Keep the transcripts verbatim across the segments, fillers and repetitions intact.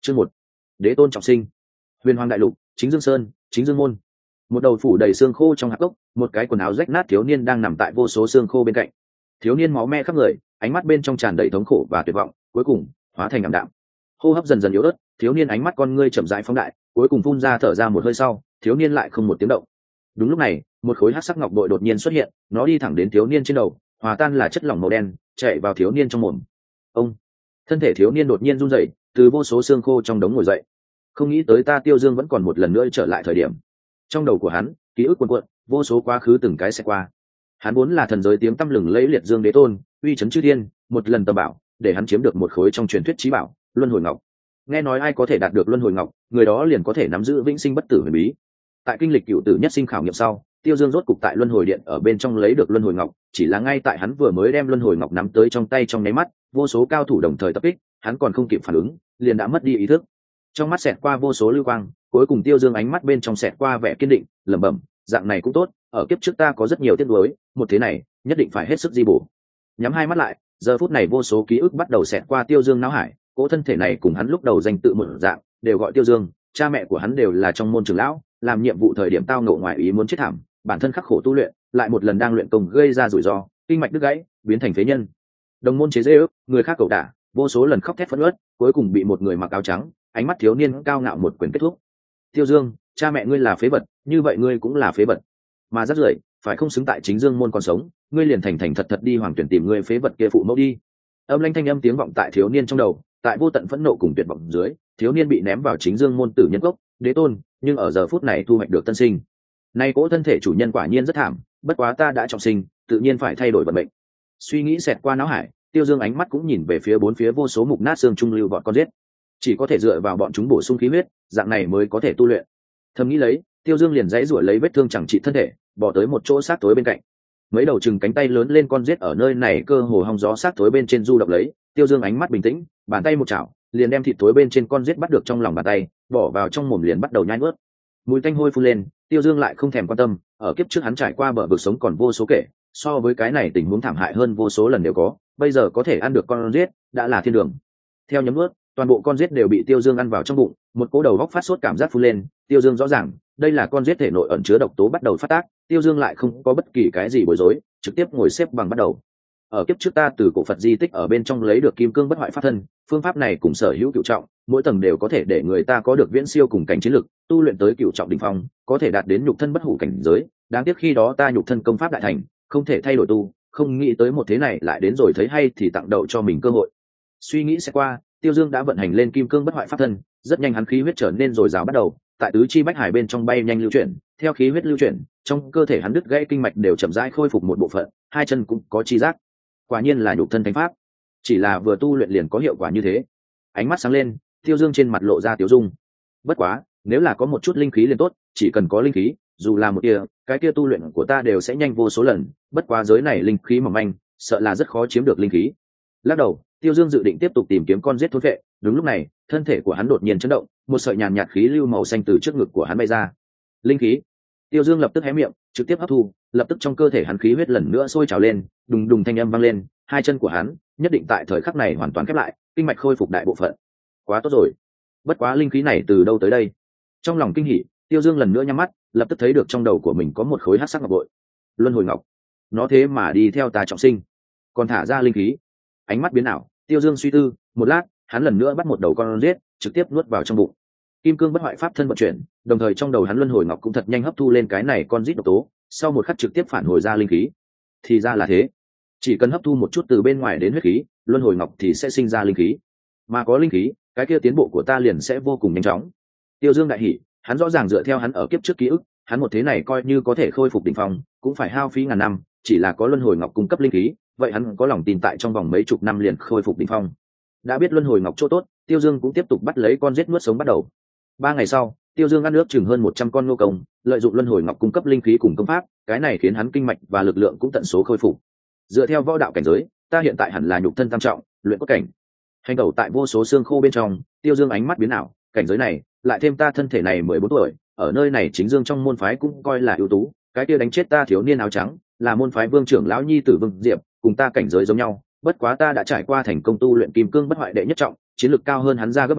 Chương một, đế tôn trọng sinh. Huyền Hoàng đại lục, Chính Dương Sơn, Chính Dương môn. Một đầu phủ đầy xương khô trong hạp cốc, một cái quần áo rách nát thiếu niên đang nằm tại vô số xương khô bên cạnh. Thiếu niên máu me khắp người, ánh mắt bên trong tràn đầy thống khổ và tuyệt vọng, cuối cùng hóa thành ảm đạm. Hô hấp dần dần yếu ớt, thiếu niên ánh mắt con ngươi chậm rãi phóng đại, cuối cùng phun ra thở ra một hơi sau, thiếu niên lại không một tiếng động. Đúng lúc này, một khối hắc sắc ngọc bội đột nhiên xuất hiện, nó đi thẳng đến thiếu niên trên đầu, hòa tan là chất lỏng màu đen, chạy vào thiếu niên trong mồm. Ông, thân thể thiếu niên đột nhiên run rẩy, từ vô số xương khô trong đống ngồi dậy. Không nghĩ tới ta Tiêu Dương vẫn còn một lần nữa trở lại thời điểm. Trong đầu của hắn, ký ức cuồn cuộn, vô số quá khứ từng cái sẽ qua. Hắn vốn là thần giới tiếng tăm lừng lẫy liệt dương đế tôn, uy chấn chư thiên, một lần tầm bảo, để hắn chiếm được một khối trong truyền thuyết chí bảo, Luân Hồi Ngọc. Nghe nói ai có thể đạt được Luân Hồi Ngọc, người đó liền có thể nắm giữ vĩnh sinh bất tử huyền bí. Tại kinh lịch cựu tử nhất sinh khảo nghiệm sau, Tiêu Dương rốt cục tại Luân Hồi Điện ở bên trong lấy được Luân Hồi Ngọc, chỉ là ngay tại hắn vừa mới đem Luân Hồi Ngọc nắm tới trong tay trong nháy mắt, vô số cao thủ đồng thời tập kích, hắn còn không kịp phản ứng, liền đã mất đi ý thức. Trong mắt xẹt qua vô số lưu quang, cuối cùng Tiêu Dương ánh mắt bên trong xẹt qua vẻ kiên định, lẩm bẩm, dạng này cũng tốt, ở kiếp trước ta có rất nhiều tiếc nuối, một thế này, nhất định phải hết sức di bổ. Nhắm hai mắt lại, giờ phút này vô số ký ức bắt đầu xẹt qua Tiêu Dương não hải, cỗ thân thể này cùng hắn lúc đầu danh tự một dạng, đều gọi Tiêu Dương, cha mẹ của hắn đều là trong môn trưởng lão, làm nhiệm vụ thời điểm tao ngộ ngoại ý muốn chết thảm, bản thân khắc khổ tu luyện, lại một lần đang luyện công gây ra rủi ro, kinh mạch đứt gãy, biến thành phế nhân. Đồng môn chế giễu, người khác cẩu đả, vô số lần khóc thét phẫn uất, cuối cùng bị một người mặc áo trắng, ánh mắt thiếu niên cao ngạo một quyền kết thúc. Tiêu Dương, cha mẹ ngươi là phế vật, như vậy ngươi cũng là phế vật. Mà rất rưởi, phải không xứng tại Chính Dương môn còn sống, ngươi liền thành thành thật thật đi hoàng tuyển tìm ngươi phế vật kia phụ mẫu đi. Âm lanh thanh âm tiếng vọng tại thiếu niên trong đầu, tại vô tận phẫn nộ cùng tuyệt vọng dưới, thiếu niên bị ném vào Chính Dương môn tử nhân gốc, đế tôn, nhưng ở giờ phút này thu hoạch được tân sinh. Nay cỗ thân thể chủ nhân quả nhiên rất thảm, bất quá ta đã trọng sinh, tự nhiên phải thay đổi vận mệnh. Suy nghĩ xẹt qua não hải, Tiêu Dương ánh mắt cũng nhìn về phía bốn phía vô số mục nát xương trung lưu bọn con giết. Chỉ có thể dựa vào bọn chúng bổ sung khí huyết, dạng này mới có thể tu luyện. Thầm nghĩ lấy, Tiêu Dương liền dãy ruổi lấy vết thương chẳng trị thân thể, bỏ tới một chỗ sát tối bên cạnh. Mấy đầu chừng cánh tay lớn lên con giết ở nơi này cơ hồ hong gió sát tối bên trên du động lấy, Tiêu Dương ánh mắt bình tĩnh, bàn tay một chảo, liền đem thịt tối bên trên con giết bắt được trong lòng bàn tay, bỏ vào trong mồm liền bắt đầu nhai nuốt. Mùi tanh hôi phun lên, Tiêu Dương lại không thèm quan tâm, ở kiếp trước hắn trải qua bờ vực sống còn vô số kể, so với cái này tình huống thảm hại hơn vô số lần đều có, bây giờ có thể ăn được con giết, đã là thiên đường. Theo nhấm nuốt, toàn bộ con giết đều bị Tiêu Dương ăn vào trong bụng, một cỗ đầu góc phát sốt cảm giác phun lên, Tiêu Dương rõ ràng, đây là con giết thể nội ẩn chứa độc tố bắt đầu phát tác, Tiêu Dương lại không có bất kỳ cái gì bối rối, trực tiếp ngồi xếp bằng bắt đầu. Ở kiếp trước ta từ cổ Phật di tích ở bên trong lấy được kim cương bất hoại pháp thân, phương pháp này cùng sở hữu cửu trọng, mỗi tầng đều có thể để người ta có được viễn siêu cùng cảnh chiến lực, tu luyện tới cửu trọng đỉnh phong, có thể đạt đến nhục thân bất hủ cảnh giới, đáng tiếc khi đó ta nhục thân công pháp đại thành, không thể thay đổi tu, không nghĩ tới một thế này lại đến rồi thấy hay thì tặng đậu cho mình cơ hội. Suy nghĩ sẽ qua, Tiêu Dương đã vận hành lên kim cương bất hoại pháp thân, rất nhanh hắn khí huyết trở nên dồi dào bắt đầu, tại tứ chi bách hải bên trong bay nhanh lưu chuyển, theo khí huyết lưu chuyển, trong cơ thể hắn đứt gãy kinh mạch đều chậm rãi khôi phục một bộ phận, hai chân cũng có chi giác. Quả nhiên là nhục thân thánh pháp, chỉ là vừa tu luyện liền có hiệu quả như thế. Ánh mắt sáng lên, Tiêu Dương trên mặt lộ ra tiêu dung. Bất quá, nếu là có một chút linh khí liền tốt, chỉ cần có linh khí, dù là một tia, cái kia tu luyện của ta đều sẽ nhanh vô số lần, bất quá giới này linh khí mỏng manh, sợ là rất khó chiếm được linh khí. Lắc đầu, Tiêu Dương dự định tiếp tục tìm kiếm con giết thôn vệ, đúng lúc này, thân thể của hắn đột nhiên chấn động, một sợi nhàn nhạt khí lưu màu xanh từ trước ngực của hắn bay ra. Linh khí. Tiêu Dương lập tức hé miệng, trực tiếp hấp thu, lập tức trong cơ thể hắn khí huyết lần nữa sôi trào lên, đùng đùng thanh âm vang lên, hai chân của hắn nhất định tại thời khắc này hoàn toàn khép lại, kinh mạch khôi phục đại bộ phận. Quá tốt rồi. Bất quá linh khí này từ đâu tới đây? Trong lòng kinh hỉ, Tiêu Dương lần nữa nhắm mắt, lập tức thấy được trong đầu của mình có một khối hắc sắc ngọc bội. Luân hồi ngọc. Nó thế mà đi theo ta trọng sinh, còn thả ra linh khí. Ánh mắt biến ảo, Tiêu Dương suy tư, một lát, hắn lần nữa bắt một đầu con giết, trực tiếp nuốt vào trong bụng. Kim cương bất hoại pháp thân vận chuyển, đồng thời trong đầu hắn luân hồi ngọc cũng thật nhanh hấp thu lên cái này con giết độc tố, sau một khắc trực tiếp phản hồi ra linh khí. Thì ra là thế, chỉ cần hấp thu một chút từ bên ngoài đến huyết khí, luân hồi ngọc thì sẽ sinh ra linh khí, mà có linh khí, cái kia tiến bộ của ta liền sẽ vô cùng nhanh chóng. Tiêu Dương đại hỉ, hắn rõ ràng dựa theo hắn ở kiếp trước ký ức, hắn một thế này coi như có thể khôi phục đỉnh phong, cũng phải hao phí ngàn năm, chỉ là có luân hồi ngọc cung cấp linh khí, vậy hắn có lòng tin tại trong vòng mấy chục năm liền khôi phục đỉnh phong. Đã biết luân hồi ngọc chỗ tốt, Tiêu Dương cũng tiếp tục bắt lấy con giết nuốt sống bắt đầu. Ba ngày sau, Tiêu Dương ăn nước chừng hơn một trăm con nô công, lợi dụng luân hồi ngọc cung cấp linh khí cùng công pháp, cái này khiến hắn kinh mạch và lực lượng cũng tận số khôi phục. Dựa theo võ đạo cảnh giới, ta hiện tại hẳn là nhục thân tam trọng, luyện cốt cảnh. Hành tẩu tại vô số xương khô bên trong, Tiêu Dương ánh mắt biến ảo, cảnh giới này, lại thêm ta thân thể này mười bốn tuổi, ở nơi này Chính Dương trong môn phái cũng coi là ưu tú, cái kia đánh chết ta thiếu niên áo trắng, là môn phái Vương trưởng lão nhi tử Vương Diệp, cùng ta cảnh giới giống nhau, bất quá ta đã trải qua thành công tu luyện kim cương bất hoại đệ nhất trọng, chiến lực cao hơn hắn ra gấp ba,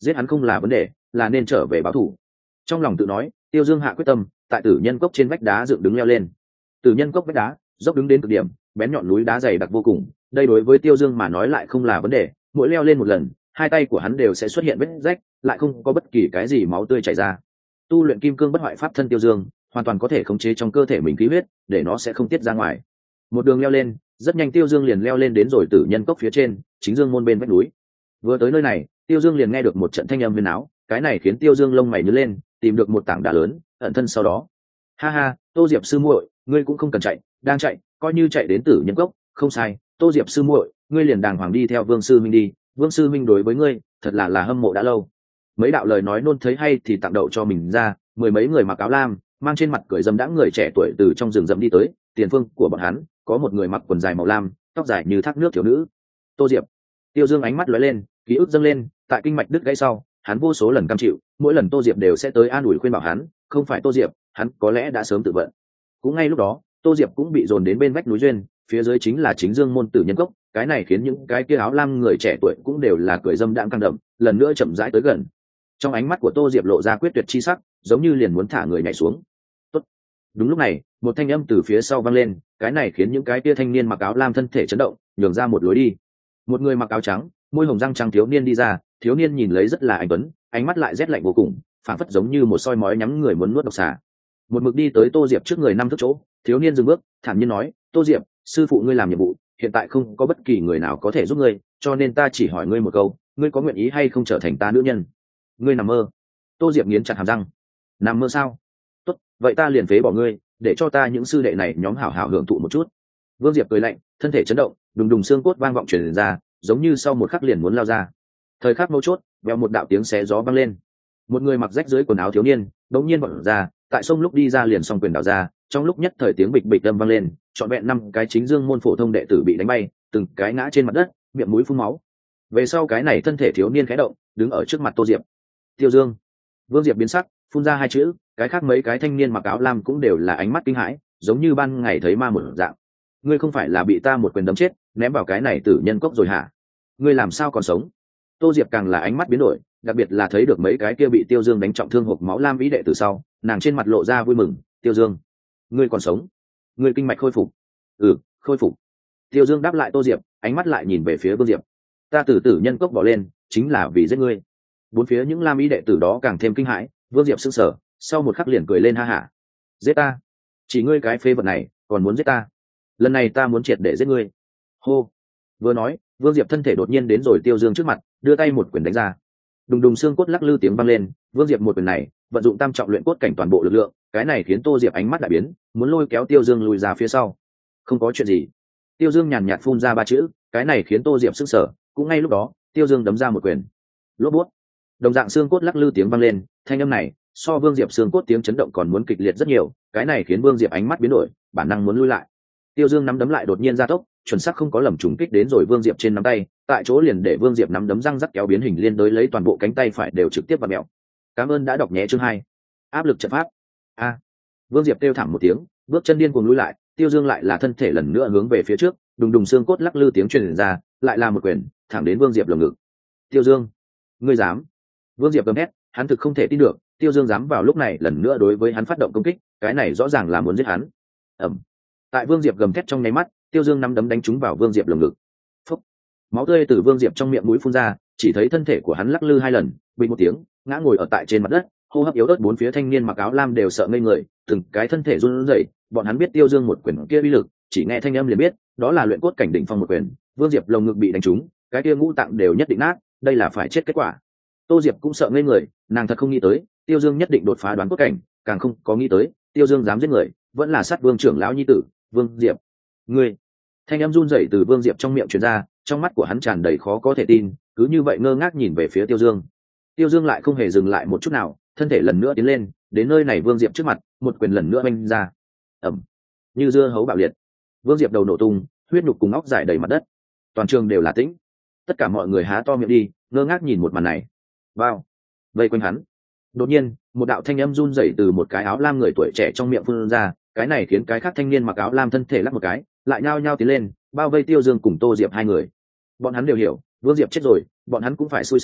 giết hắn không là vấn đề, là nên trở về báo thù. Trong lòng tự nói, Tiêu Dương hạ quyết tâm, tại tử nhân cốc trên vách đá dựng đứng leo lên. Tử nhân cốc vách đá dốc đứng đến cực điểm, bén nhọn núi đá dày đặc vô cùng, đây đối với Tiêu Dương mà nói lại không là vấn đề, mỗi leo lên một lần, hai tay của hắn đều sẽ xuất hiện vết rách, lại không có bất kỳ cái gì máu tươi chảy ra. Tu luyện kim cương bất hoại pháp thân Tiêu Dương, hoàn toàn có thể khống chế trong cơ thể mình khí huyết, để nó sẽ không tiết ra ngoài. Một đường leo lên, rất nhanh Tiêu Dương liền leo lên đến rồi tử nhân cốc phía trên, chính dương môn bên vách núi. Vừa tới nơi này, Tiêu Dương liền nghe được một trận thanh âm huyền áo, cái này khiến Tiêu Dương lông mày nhướng lên, tìm được một tảng đá lớn, ẩn thân sau đó. Ha ha, Tô Diệp sư muội, ngươi cũng không cần chạy, đang chạy, coi như chạy đến tử nhân cốc, không sai, Tô Diệp sư muội, ngươi liền đàng hoàng đi theo Vương sư minh đi, Vương sư minh đối với ngươi, thật là là hâm mộ đã lâu. Mấy đạo lời nói nôn thấy hay thì tặng đậu cho mình ra, mười mấy người mặc áo lam, mang trên mặt cười dâm đãng người trẻ tuổi từ trong rừng rậm đi tới, tiền phương của bọn hắn có một người mặc quần dài màu lam, tóc dài như thác nước thiếu nữ. Tô Diệp. Tiêu Dương ánh mắt lóe lên, ký ức dâng lên, tại kinh mạch đứt gãy sau, hắn vô số lần cam chịu, mỗi lần Tô Diệp đều sẽ tới an ủi khuyên bảo hắn, không phải Tô Diệp, hắn có lẽ đã sớm tự vận. Cũng ngay lúc đó, Tô Diệp cũng bị dồn đến bên vách núi duyên, phía dưới chính là chính dương môn tử nhân cốc, cái này khiến những cái kia áo lam người trẻ tuổi cũng đều là cười dâm đãng căng đậm, lần nữa chậm rãi tới gần. Trong ánh mắt của Tô Diệp lộ ra quyết tuyệt chi sắc, giống như liền muốn thả người nhảy xuống. Tốt. Đúng lúc này, một thanh âm từ phía sau vang lên, cái này khiến những cái kia thanh niên mặc áo lam thân thể chấn động, nhường ra một lối đi. Một người mặc áo trắng, môi hồng răng trắng thiếu niên đi ra, thiếu niên nhìn lấy rất là anh tuấn, ánh mắt lại rét lạnh vô cùng, phảng phất giống như một soi mói nhắm người muốn nuốt độc xà. Một mực đi tới Tô Diệp trước người năm thước chỗ, thiếu niên dừng bước, thản nhiên nói, "Tô Diệp, sư phụ ngươi làm nhiệm vụ, hiện tại không có bất kỳ người nào có thể giúp ngươi, cho nên ta chỉ hỏi ngươi một câu, ngươi có nguyện ý hay không trở thành ta nữ nhân?" Ngươi nằm mơ. Tô Diệp nghiến chặt hàm răng. Nằm mơ sao? Tốt, vậy ta liền phế bỏ ngươi, để cho ta những sư đệ này nhóm hảo hảo hưởng thụ một chút. Vương Diệp cười lạnh, thân thể chấn động, đùng đùng xương cốt vang vọng truyền ra, giống như sau một khắc liền muốn lao ra. Thời khắc mấu chốt, vèo một đạo tiếng xé gió vang lên. Một người mặc rách dưới quần áo thiếu niên, đột nhiên vọt ra, tại sông lúc đi ra liền song quyền đảo ra, trong lúc nhất thời tiếng bịch bịch đâm vang lên, trọn vẹn năm cái chính dương môn phổ thông đệ tử bị đánh bay, từng cái ngã trên mặt đất, miệng mũi phun máu. Về sau cái này thân thể thiếu niên khẽ động, đứng ở trước mặt Tô Diệp. Tiêu Dương. Vương Diệp biến sắc, phun ra hai chữ, cái khác mấy cái thanh niên mặc áo lam cũng đều là ánh mắt kinh hãi, giống như ban ngày thấy ma một dạng. Ngươi không phải là bị ta một quyền đấm chết, ném vào cái này tử nhân cốc rồi hả? Ngươi làm sao còn sống? Tô Diệp càng là ánh mắt biến đổi, đặc biệt là thấy được mấy cái kia bị Tiêu Dương đánh trọng thương hộc máu lam vĩ đệ từ sau, nàng trên mặt lộ ra vui mừng. Tiêu Dương, ngươi còn sống? Ngươi kinh mạch khôi phục? Ừ, khôi phục. Tiêu Dương đáp lại Tô Diệp, ánh mắt lại nhìn về phía Vương Diệp. Ta từ tử nhân cốc bỏ lên, chính là vì giết ngươi. Bốn phía những lam ý đệ tử đó càng thêm kinh hãi. Vương Diệp sững sờ, sau một khắc liền cười lên ha hả. Giết ta? Chỉ ngươi cái phế vật này còn muốn giết ta? Lần này ta muốn triệt để giết ngươi. Hô. Vừa nói, Vương Diệp thân thể đột nhiên đến rồi Tiêu Dương trước mặt, đưa tay một quyền đánh ra. Đùng đùng xương cốt lắc lư tiếng vang lên, Vương Diệp một quyền này vận dụng tam trọng luyện cốt cảnh toàn bộ lực lượng, cái này khiến Tô Diệp ánh mắt đại biến, muốn lôi kéo Tiêu Dương lùi ra phía sau. Không có chuyện gì. Tiêu Dương nhàn nhạt phun ra ba chữ, cái này khiến Tô Diệp sững sờ. Cũng ngay lúc đó, Tiêu Dương đấm ra một quyền. Lốp bút. Đồng dạng xương cốt lắc lư tiếng vang lên, thanh âm này so Vương Diệp xương cốt tiếng chấn động còn muốn kịch liệt rất nhiều, cái này khiến Vương Diệp ánh mắt biến đổi, bản năng muốn lui lại. Tiêu Dương nắm đấm lại đột nhiên gia tốc, chuẩn xác không có lầm trùng kích đến rồi Vương Diệp trên nắm tay, tại chỗ liền để Vương Diệp nắm đấm răng rắc kéo biến hình liên đối lấy toàn bộ cánh tay phải đều trực tiếp vặn mèo. Cảm ơn đã đọc nhé chương hai. Áp lực trận pháp. A. Vương Diệp kêu thảm một tiếng, bước chân điên cuồng lùi lại, Tiêu Dương lại là thân thể lần nữa hướng về phía trước, đùng đùng xương cốt lắc lư tiếng truyền ra, lại là một quyền, thẳng đến Vương Diệp lồng ngực. Tiêu Dương, ngươi dám? Vương Diệp gầm hét, hắn thực không thể tin được, Tiêu Dương dám vào lúc này lần nữa đối với hắn phát động công kích, cái này rõ ràng là muốn giết hắn. Ầm. Tại Vương Diệp gầm thét trong nháy mắt, Tiêu Dương nắm đấm đánh trúng vào Vương Diệp lồng ngực. Phốc. Máu tươi từ Vương Diệp trong miệng mũi phun ra, chỉ thấy thân thể của hắn lắc lư hai lần, bình một tiếng, ngã ngồi ở tại trên mặt đất, hô hấp yếu ớt. Bốn phía thanh niên mặc áo lam đều sợ ngây người, từng cái thân thể run rẩy, bọn hắn biết Tiêu Dương một quyền kia uy lực, chỉ nghe thanh âm liền biết, đó là luyện cốt cảnh đỉnh phong một quyền. Vương Diệp lồng ngực bị đánh trúng, cái kia ngũ tạng đều nhất định nát, đây là phải chết kết quả. Tô Diệp cũng sợ ngây người, nàng thật không nghĩ tới, Tiêu Dương nhất định đột phá đoán cốt cảnh, càng không có nghĩ tới, Tiêu Dương dám giết người, vẫn là sát Vương trưởng lão nhi tử, Vương Diệp. Ngươi. Thanh âm run rẩy từ Vương Diệp trong miệng truyền ra, trong mắt của hắn tràn đầy khó có thể tin, cứ như vậy ngơ ngác nhìn về phía Tiêu Dương. Tiêu Dương lại không hề dừng lại một chút nào, thân thể lần nữa tiến lên, đến nơi này Vương Diệp trước mặt, một quyền lần nữa vung ra. Ầm. Như dưa hấu bạo liệt. Vương Diệp đầu nổ tung, huyết nhục cùng óc rải đầy mặt đất. Toàn trường đều là tĩnh. Tất cả mọi người há to miệng đi, ngơ ngác nhìn một màn này. Bao. Vây quanh hắn. Đột nhiên, một đạo thanh âm run rẩy từ một cái áo lam người tuổi trẻ trong miệng phun ra, cái này khiến cái khác thanh niên mặc áo lam thân thể lắc một cái, lại nhao nhao tiến lên, bao vây Tiêu Dương cùng Tô Diệp hai người. Bọn hắn đều hiểu, Vương Diệp chết rồi, bọn hắn cũng phải xui xẻo,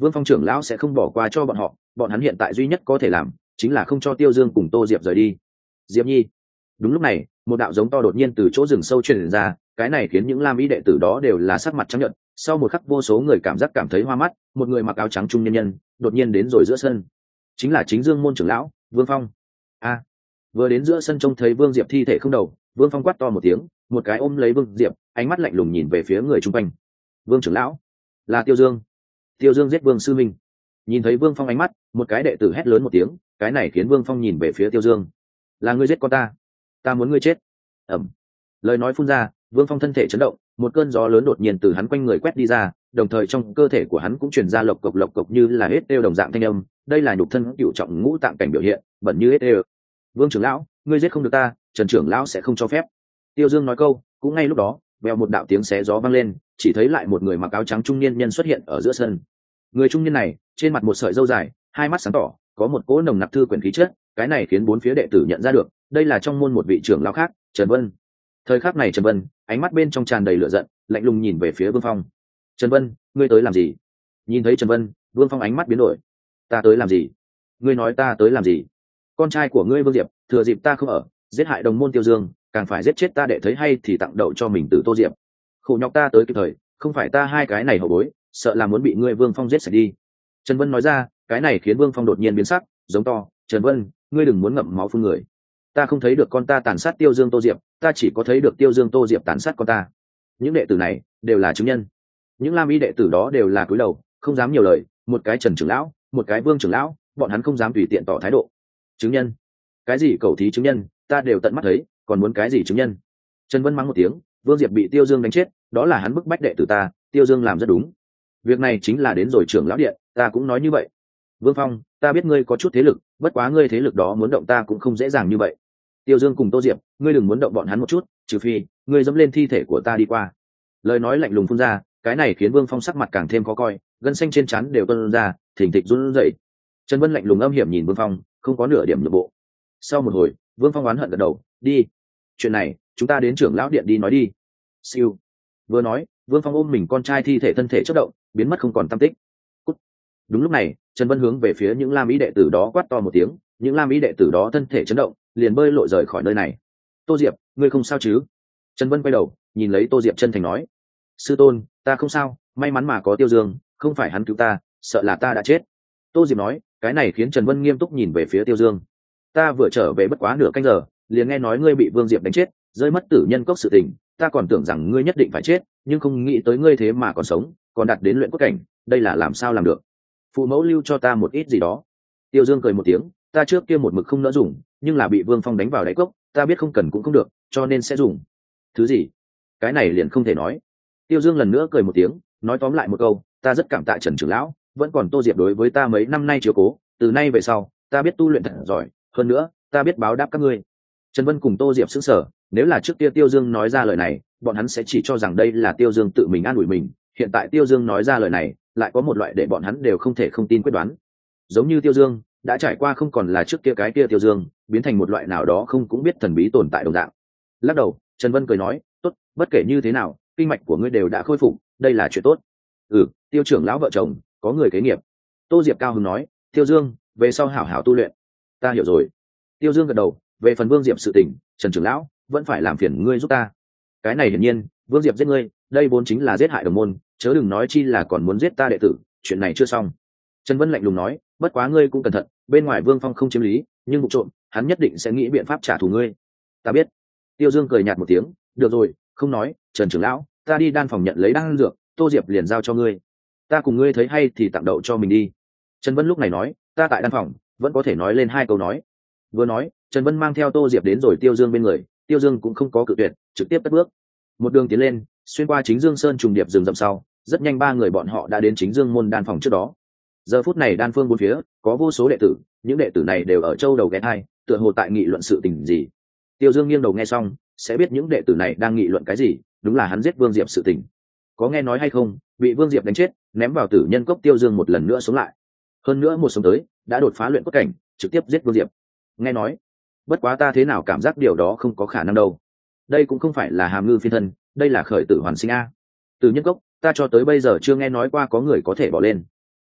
Vương Phong trưởng lão sẽ không bỏ qua cho bọn họ, bọn hắn hiện tại duy nhất có thể làm chính là không cho Tiêu Dương cùng Tô Diệp rời đi. Diệp Nhi. Đúng lúc này, một đạo giống to đột nhiên từ chỗ rừng sâu truyền ra, cái này khiến những lam ý đệ tử đó đều là sắc mặt trắng nhợt. Sau một khắc vô số người cảm giác cảm thấy hoa mắt, một người mặc áo trắng trung nhân nhân đột nhiên đến rồi giữa sân, chính là chính Dương môn trưởng lão Vương Phong. A. Vừa đến giữa sân trông thấy Vương Diệp thi thể không đầu, Vương Phong quát to một tiếng, một cái ôm lấy Vương Diệp, ánh mắt lạnh lùng nhìn về phía người chung quanh. Vương trưởng lão, là Tiêu Dương. Tiêu Dương giết Vương sư minh. Nhìn thấy Vương Phong ánh mắt, một cái đệ tử hét lớn một tiếng, cái này khiến Vương Phong nhìn về phía Tiêu Dương. Là ngươi giết con ta, ta muốn ngươi chết. Ẩm. Lời nói phun ra, Vương Phong thân thể chấn động, một cơn gió lớn đột nhiên từ hắn quanh người quét đi ra, đồng thời trong cơ thể của hắn cũng truyền ra lộc cộc lộc cộc như là hết đeo đồng dạng thanh âm, đây là nhục thân cựu trọng ngũ tạng cảnh biểu hiện, bẩn như hết đeo. Vương trưởng lão, ngươi giết không được ta, Trần trưởng lão sẽ không cho phép. Tiêu Dương nói câu, cũng ngay lúc đó, vèo một đạo tiếng xé gió vang lên, chỉ thấy lại một người mặc áo trắng trung niên nhân xuất hiện ở giữa sân. Người trung niên này, trên mặt một sợi râu dài, hai mắt sáng tỏ, có một cỗ nồng nặc thư quyển khí chất, cái này khiến bốn phía đệ tử nhận ra được, đây là trong môn một vị trưởng lão khác, Trần Vân. Thời khắc này Trần Vân, ánh mắt bên trong tràn đầy lửa giận, lạnh lùng nhìn về phía Vương Phong. Trần Vân, ngươi tới làm gì? Nhìn thấy Trần Vân, Vương Phong ánh mắt biến đổi. Ta tới làm gì? Ngươi nói ta tới làm gì? Con trai của ngươi Vương Diệp, thừa dịp ta không ở, giết hại đồng môn Tiêu Dương, càng phải giết chết ta để thấy hay thì tặng đậu cho mình từ Tô Diệp. Khổ nhọc ta tới kịp thời, không phải ta hai cái này hậu bối, sợ là muốn bị ngươi Vương Phong giết sạch đi. Trần Vân nói ra, cái này khiến Vương Phong đột nhiên biến sắc, giống to, Trần Vân, ngươi đừng muốn ngậm máu phun người. Ta không thấy được con ta tàn sát Tiêu Dương Tô Diệp, ta chỉ có thấy được Tiêu Dương Tô Diệp tàn sát con ta. Những đệ tử này đều là chứng nhân. Những lam y đệ tử đó đều là cúi đầu, không dám nhiều lời, một cái Trần trưởng lão, một cái Vương trưởng lão, bọn hắn không dám tùy tiện tỏ thái độ. Chứng nhân? Cái gì cầu thí chứng nhân, ta đều tận mắt thấy, còn muốn cái gì chứng nhân? Trần Vân mắng một tiếng, Vương Diệp bị Tiêu Dương đánh chết, đó là hắn bức bách đệ tử ta, Tiêu Dương làm rất đúng. Việc này chính là đến rồi trưởng lão điện, ta cũng nói như vậy. Vương Phong, ta biết ngươi có chút thế lực, bất quá ngươi thế lực đó muốn động ta cũng không dễ dàng như vậy. Tiêu Dương cùng Tô Diệp, ngươi đừng muốn động bọn hắn một chút, trừ phi ngươi dẫm lên thi thể của ta đi qua. Lời nói lạnh lùng phun ra, cái này khiến Vương Phong sắc mặt càng thêm khó coi, gân xanh trên trán đều tuôn ra, thình thịch run rẩy. Trần Vân lạnh lùng âm hiểm nhìn Vương Phong, không có nửa điểm nhượng bộ. Sau một hồi, Vương Phong oán hận gật đầu, đi. Chuyện này, chúng ta đến trưởng lão điện đi nói đi. Siêu. Vừa nói, Vương Phong ôm mình con trai thi thể thân thể chớp động, biến mất không còn tăm tích. Cút. Đúng lúc này, Trần Vân hướng về phía những lam ý đệ tử đó quát to một tiếng, những lam ý đệ tử đó thân thể chấn động, liền bơi lội rời khỏi nơi này. Tô Diệp, ngươi không sao chứ? Trần Vân quay đầu, nhìn lấy Tô Diệp chân thành nói, sư tôn, ta không sao, may mắn mà có Tiêu Dương, không phải hắn cứu ta, sợ là ta đã chết. Tô Diệp nói, cái này khiến Trần Vân nghiêm túc nhìn về phía Tiêu Dương. Ta vừa trở về bất quá nửa canh giờ, liền nghe nói ngươi bị Vương Diệp đánh chết, rơi mất tử nhân cốc sự tình, ta còn tưởng rằng ngươi nhất định phải chết, nhưng không nghĩ tới ngươi thế mà còn sống, còn đạt đến luyện cốt cảnh, đây là làm sao làm được? Phụ mẫu lưu cho ta một ít gì đó. Tiêu Dương cười một tiếng, ta trước kia một mực không nỡ dùng, nhưng là bị Vương Phong đánh vào đáy cốc, ta biết không cần cũng không được, cho nên sẽ dùng. Thứ gì? Cái này liền không thể nói. Tiêu Dương lần nữa cười một tiếng, nói tóm lại một câu, ta rất cảm tạ Trần trưởng lão, vẫn còn Tô Diệp đối với ta mấy năm nay chiếu cố, từ nay về sau, ta biết tu luyện thật giỏi, hơn nữa, ta biết báo đáp các ngươi. Trần Vân cùng Tô Diệp sững sờ, nếu là trước kia Tiêu Dương nói ra lời này, bọn hắn sẽ chỉ cho rằng đây là Tiêu Dương tự mình an ủi mình, hiện tại Tiêu Dương nói ra lời này, lại có một loại để bọn hắn đều không thể không tin quyết đoán. Giống như Tiêu Dương đã trải qua không còn là trước kia cái kia Tiêu Dương, biến thành một loại nào đó không cũng biết thần bí tồn tại đồng dạng. Lắc đầu, Trần Vân cười nói, tốt, bất kể như thế nào, kinh mạch của ngươi đều đã khôi phục, đây là chuyện tốt. Ừ, Tiêu trưởng lão vợ chồng có người kế nghiệp. Tô Diệp cao hứng nói, Tiêu Dương, về sau hảo hảo tu luyện. Ta hiểu rồi. Tiêu Dương gật đầu, về phần Vương Diệp sự tình, Trần trưởng lão vẫn phải làm phiền ngươi giúp ta. Cái này hiển nhiên, Vương Diệp giết ngươi, đây vốn chính là giết hại đồng môn, chớ đừng nói chi là còn muốn giết ta đệ tử, chuyện này chưa xong. Trần Vân lạnh lùng nói, bất quá ngươi cũng cẩn thận, bên ngoài Vương Phong không chiếm lý, nhưng vụ trộm, hắn nhất định sẽ nghĩ biện pháp trả thù ngươi. Ta biết. Tiêu Dương cười nhạt một tiếng, được rồi, không nói, Trần trưởng lão, ta đi đan phòng nhận lấy đan dược, Tô Diệp liền giao cho ngươi. Ta cùng ngươi thấy hay thì tặng đậu cho mình đi. Trần Vân lúc này nói, ta tại đan phòng vẫn có thể nói lên hai câu nói. Vừa nói, Trần Vân mang theo Tô Diệp đến rồi Tiêu Dương bên người, Tiêu Dương cũng không có cự tuyệt, trực tiếp cất bước. Một đường tiến lên, xuyên qua chính Dương Sơn trùng điệp rừng rậm sau, rất nhanh ba người bọn họ đã đến chính Dương môn đan phòng trước đó. Giờ phút này đan phương bốn phía có vô số đệ tử, những đệ tử này đều ở châu đầu ghé hai, tựa hồ tại nghị luận sự tình gì. Tiêu Dương nghiêng đầu nghe xong, sẽ biết những đệ tử này đang nghị luận cái gì, đúng là hắn giết Vương Diệp sự tình. Có nghe nói hay không, bị Vương Diệp đánh chết, ném vào tử nhân cốc, Tiêu Dương một lần nữa sống lại. Hơn nữa một sống tới, đã đột phá luyện cốt cảnh, trực tiếp giết Vương Diệp. Nghe nói, bất quá ta thế nào cảm giác điều đó không có khả năng đâu. Đây cũng không phải là hàm ngư phiên thân, đây là khởi tử hoàn sinh a. Tử nhân cốc, ta cho tới bây giờ chưa nghe nói qua có người có thể bỏ lên.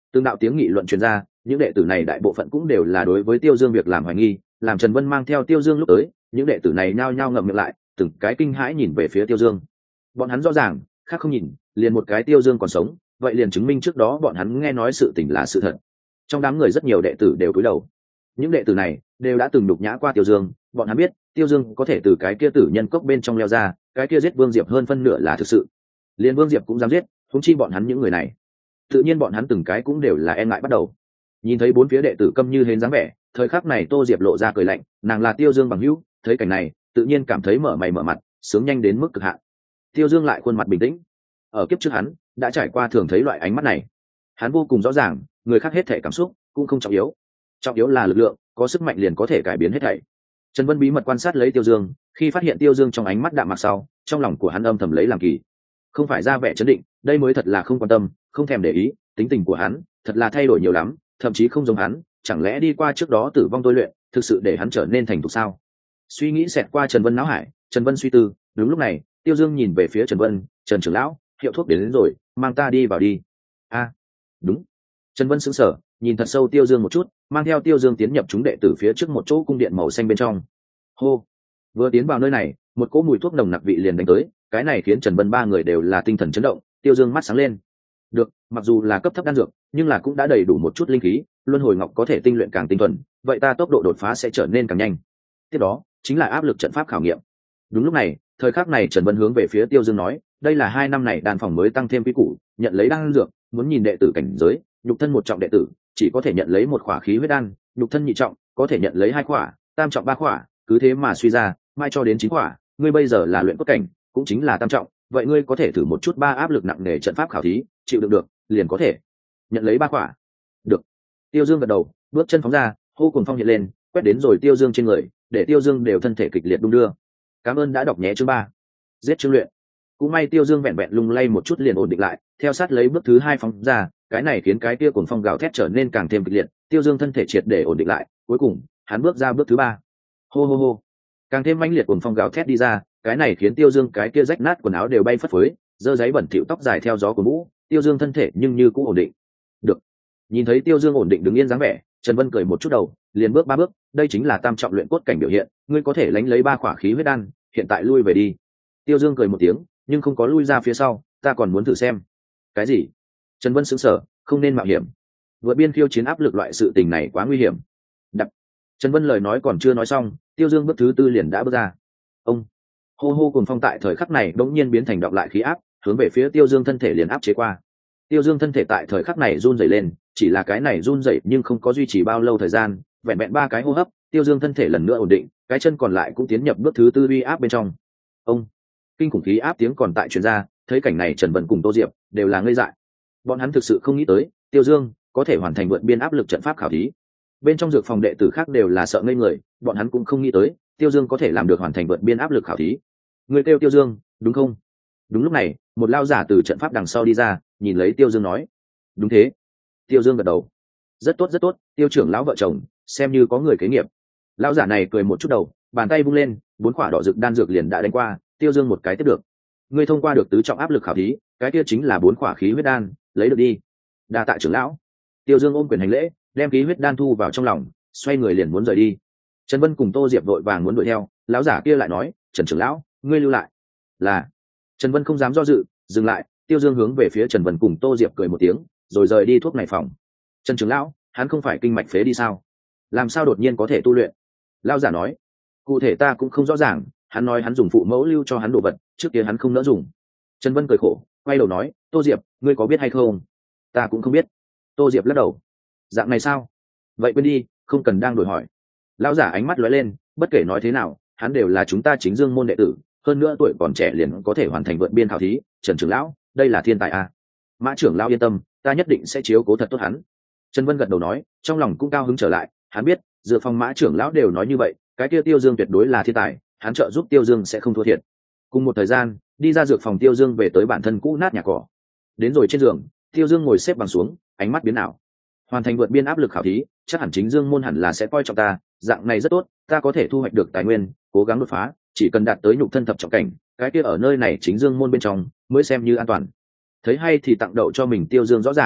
Tương đạo tiếng nghị luận truyền ra, những đệ tử này đại bộ phận cũng đều là đối với Tiêu Dương việc làm hoài nghi, làm Trần Vân mang theo Tiêu Dương lúc tới, những đệ tử này nhao nhao ngậm miệng lại, từng cái kinh hãi nhìn về phía Tiêu Dương. Bọn hắn rõ ràng, khác không nhìn, liền một cái Tiêu Dương còn sống, vậy liền chứng minh trước đó bọn hắn nghe nói sự tình là sự thật. Trong đám người rất nhiều đệ tử đều cúi đầu. Những đệ tử này đều đã từng nhục nhã qua Tiêu Dương, bọn hắn biết, Tiêu Dương có thể từ cái kia tử nhân cốc bên trong leo ra, cái kia giết Vương Diệp hơn phân nửa là thực sự. Liên Vương Diệp cũng dám giết, huống chi bọn hắn những người này. Tự nhiên bọn hắn từng cái cũng đều là e ngại bắt đầu. Nhìn thấy bốn phía đệ tử câm như hến dáng vẻ, thời khắc này Tô Diệp lộ ra cười lạnh, nàng là Tiêu Dương bằng hữu, thấy cảnh này, tự nhiên cảm thấy mở mày mở mặt, sướng nhanh đến mức cực hạn. Tiêu Dương lại khuôn mặt bình tĩnh. Ở kiếp trước hắn đã trải qua thường thấy loại ánh mắt này. Hắn vô cùng rõ ràng, người khác hết thể cảm xúc cũng không trọng yếu. Trọng yếu là lực lượng, có sức mạnh liền có thể cải biến hết thảy. Trần Vân bí mật quan sát lấy Tiêu Dương, khi phát hiện Tiêu Dương trong ánh mắt đạm mạc sau, trong lòng của hắn âm thầm lấy làm kỳ. Không phải ra vẻ chấn định, đây mới thật là không quan tâm, không thèm để ý, tính tình của hắn thật là thay đổi nhiều lắm, thậm chí không giống hắn, chẳng lẽ đi qua trước đó tử vong tôi luyện, thực sự để hắn trở nên thành thục sao? Suy nghĩ xẹt qua Trần Vân não hải, Trần Vân suy tư, đúng lúc này, Tiêu Dương nhìn về phía Trần Vân, "Trần trưởng lão, hiệu thuốc đến, đến rồi, mang ta đi vào đi." "A, đúng." Trần Vân sững sờ, nhìn thật sâu Tiêu Dương một chút, mang theo Tiêu Dương tiến nhập chúng đệ tử phía trước một chỗ cung điện màu xanh bên trong. Hô. Vừa tiến vào nơi này, một cỗ mùi thuốc nồng nặc vị liền đánh tới, cái này khiến Trần Vân ba người đều là tinh thần chấn động, Tiêu Dương mắt sáng lên. Được, mặc dù là cấp thấp đan dược, nhưng là cũng đã đầy đủ một chút linh khí, luân hồi ngọc có thể tinh luyện càng tinh thuần, vậy ta tốc độ đột phá sẽ trở nên càng nhanh. Tiếp đó, chính là áp lực trận pháp khảo nghiệm. Đúng lúc này, thời khắc này Trần Vân hướng về phía Tiêu Dương nói, đây là hai năm này đan phòng mới tăng thêm quy củ, nhận lấy đan dược, muốn nhìn đệ tử cảnh giới, nhục thân một trọng đệ tử, chỉ có thể nhận lấy một khỏa khí huyết đan, nhục thân nhị trọng, có thể nhận lấy hai khỏa, tam trọng ba khỏa, cứ thế mà suy ra, mai cho đến chín khỏa, ngươi bây giờ là luyện cốt cảnh, cũng chính là tam trọng, vậy ngươi có thể thử một chút ba áp lực nặng nề trận pháp khảo thí, chịu đựng được, liền có thể nhận lấy ba khỏa. Được. Tiêu Dương gật đầu, bước chân phóng ra, hô cùng phong hiện lên, quét đến rồi Tiêu Dương trên người, để Tiêu Dương đều thân thể kịch liệt đung đưa. Cảm ơn đã đọc nhé chương ba. Giết chương luyện. Cũng may Tiêu Dương vẹn vẹn lung lay một chút liền ổn định lại, theo sát lấy bước thứ hai phóng ra, cái này khiến cái kia cuồng phong gào thét trở nên càng thêm kịch liệt, Tiêu Dương thân thể triệt để ổn định lại, cuối cùng, hắn bước ra bước thứ ba. Hô hô hô. Càng thêm mãnh liệt cuồng phong gào thét đi ra, cái này khiến Tiêu Dương cái kia rách nát quần áo đều bay phất phới, dơ giấy bẩn thỉu tóc dài theo gió của mũ, Tiêu Dương thân thể nhưng như cũng ổn định. Được. Nhìn thấy Tiêu Dương ổn định đứng yên dáng vẻ, Trần Vân cười một chút đầu, liền bước ba bước, đây chính là tam trọng luyện cốt cảnh biểu hiện, ngươi có thể lánh lấy ba khỏa khí huyết đan, hiện tại lui về đi. Tiêu Dương cười một tiếng, nhưng không có lui ra phía sau, ta còn muốn thử xem. Cái gì? Trần Vân sững sờ, không nên mạo hiểm. Vượt biên khiêu chiến áp lực loại sự tình này quá nguy hiểm. Đập. Trần Vân lời nói còn chưa nói xong, Tiêu Dương bước thứ tư liền đã bước ra. Ông. Hô hô cùng phong tại thời khắc này đột nhiên biến thành động lại khí áp, hướng về phía Tiêu Dương thân thể liền áp chế qua. Tiêu Dương thân thể tại thời khắc này run rẩy lên, chỉ là cái này run rẩy nhưng không có duy trì bao lâu thời gian, vẹn vẹn ba cái hô hấp, Tiêu Dương thân thể lần nữa ổn định, cái chân còn lại cũng tiến nhập bước thứ tư uy áp bên trong. Ông. Kinh khủng khí áp tiếng còn tại truyền ra, thấy cảnh này Trần Vân cùng Tô Diệp đều là ngây dại. Bọn hắn thực sự không nghĩ tới, Tiêu Dương có thể hoàn thành vượt biên áp lực trận pháp khảo thí. Bên trong dược phòng đệ tử khác đều là sợ ngây người, bọn hắn cũng không nghĩ tới, Tiêu Dương có thể làm được hoàn thành vượt biên áp lực khảo thí. Người kêu Tiêu Dương, đúng không? Đúng lúc này, một lao giả từ trận pháp đằng sau đi ra, nhìn lấy Tiêu Dương nói, đúng thế. Tiêu Dương gật đầu, rất tốt rất tốt, Tiêu trưởng lão vợ chồng, xem như có người kế nghiệp. Lão giả này cười một chút đầu, bàn tay vung lên, bốn quả đỏ rực đan dược liền đã đánh qua, Tiêu Dương một cái tiếp được. Ngươi thông qua được tứ trọng áp lực khảo thí, cái kia chính là bốn quả khí huyết đan, lấy được đi. Đa tạ trưởng lão. Tiêu Dương ôm quyền hành lễ, đem khí huyết đan thu vào trong lòng, xoay người liền muốn rời đi. Trần Vân cùng Tô Diệp vội vàng muốn đuổi theo, lão giả kia lại nói, Trần trưởng lão, ngươi lưu lại. Là. Trần Vân không dám do dự, dừng lại. Tiêu Dương hướng về phía Trần Vân cùng Tô Diệp cười một tiếng, rồi rời đi thuốc này phòng. Trần trưởng lão, hắn không phải kinh mạch phế đi sao? Làm sao đột nhiên có thể tu luyện? Lão giả nói, cụ thể ta cũng không rõ ràng, hắn nói hắn dùng phụ mẫu lưu cho hắn đồ vật, trước kia hắn không nỡ dùng. Trần Vân cười khổ, quay đầu nói, Tô Diệp, ngươi có biết hay không? Ta cũng không biết. Tô Diệp lắc đầu. Dạng này sao? Vậy quên đi, không cần đang đổi hỏi. Lão giả ánh mắt lóe lên, bất kể nói thế nào, hắn đều là chúng ta chính dương môn đệ tử, hơn nữa tuổi còn trẻ liền có thể hoàn thành vượt biên khảo thí, Trần trưởng lão, đây là thiên tài à? Mã trưởng lão yên tâm, ta nhất định sẽ chiếu cố thật tốt hắn. Trần Vân gật đầu nói, trong lòng cũng cao hứng trở lại, hắn biết, dựa phòng Mã trưởng lão đều nói như vậy, cái kia Tiêu Dương tuyệt đối là thiên tài, hắn trợ giúp Tiêu Dương sẽ không thua thiệt. Cùng một thời gian, đi ra dược phòng Tiêu Dương về tới bản thân cũ nát nhà cỏ. Đến rồi trên giường, Tiêu Dương ngồi xếp bằng xuống, ánh mắt biến ảo. Hoàn thành vượt biên áp lực khảo thí, chắc hẳn chính Dương môn hẳn là sẽ coi trọng ta, dạng này rất tốt, ta có thể thu hoạch được tài nguyên, cố gắng đột phá, chỉ cần đạt tới nhục thân thập trọng cảnh, cái kia ở nơi này chính Dương môn bên trong mới xem như an toàn. Thấy hay thì tặng đậu cho mình Tiêu Dương rõ ràng,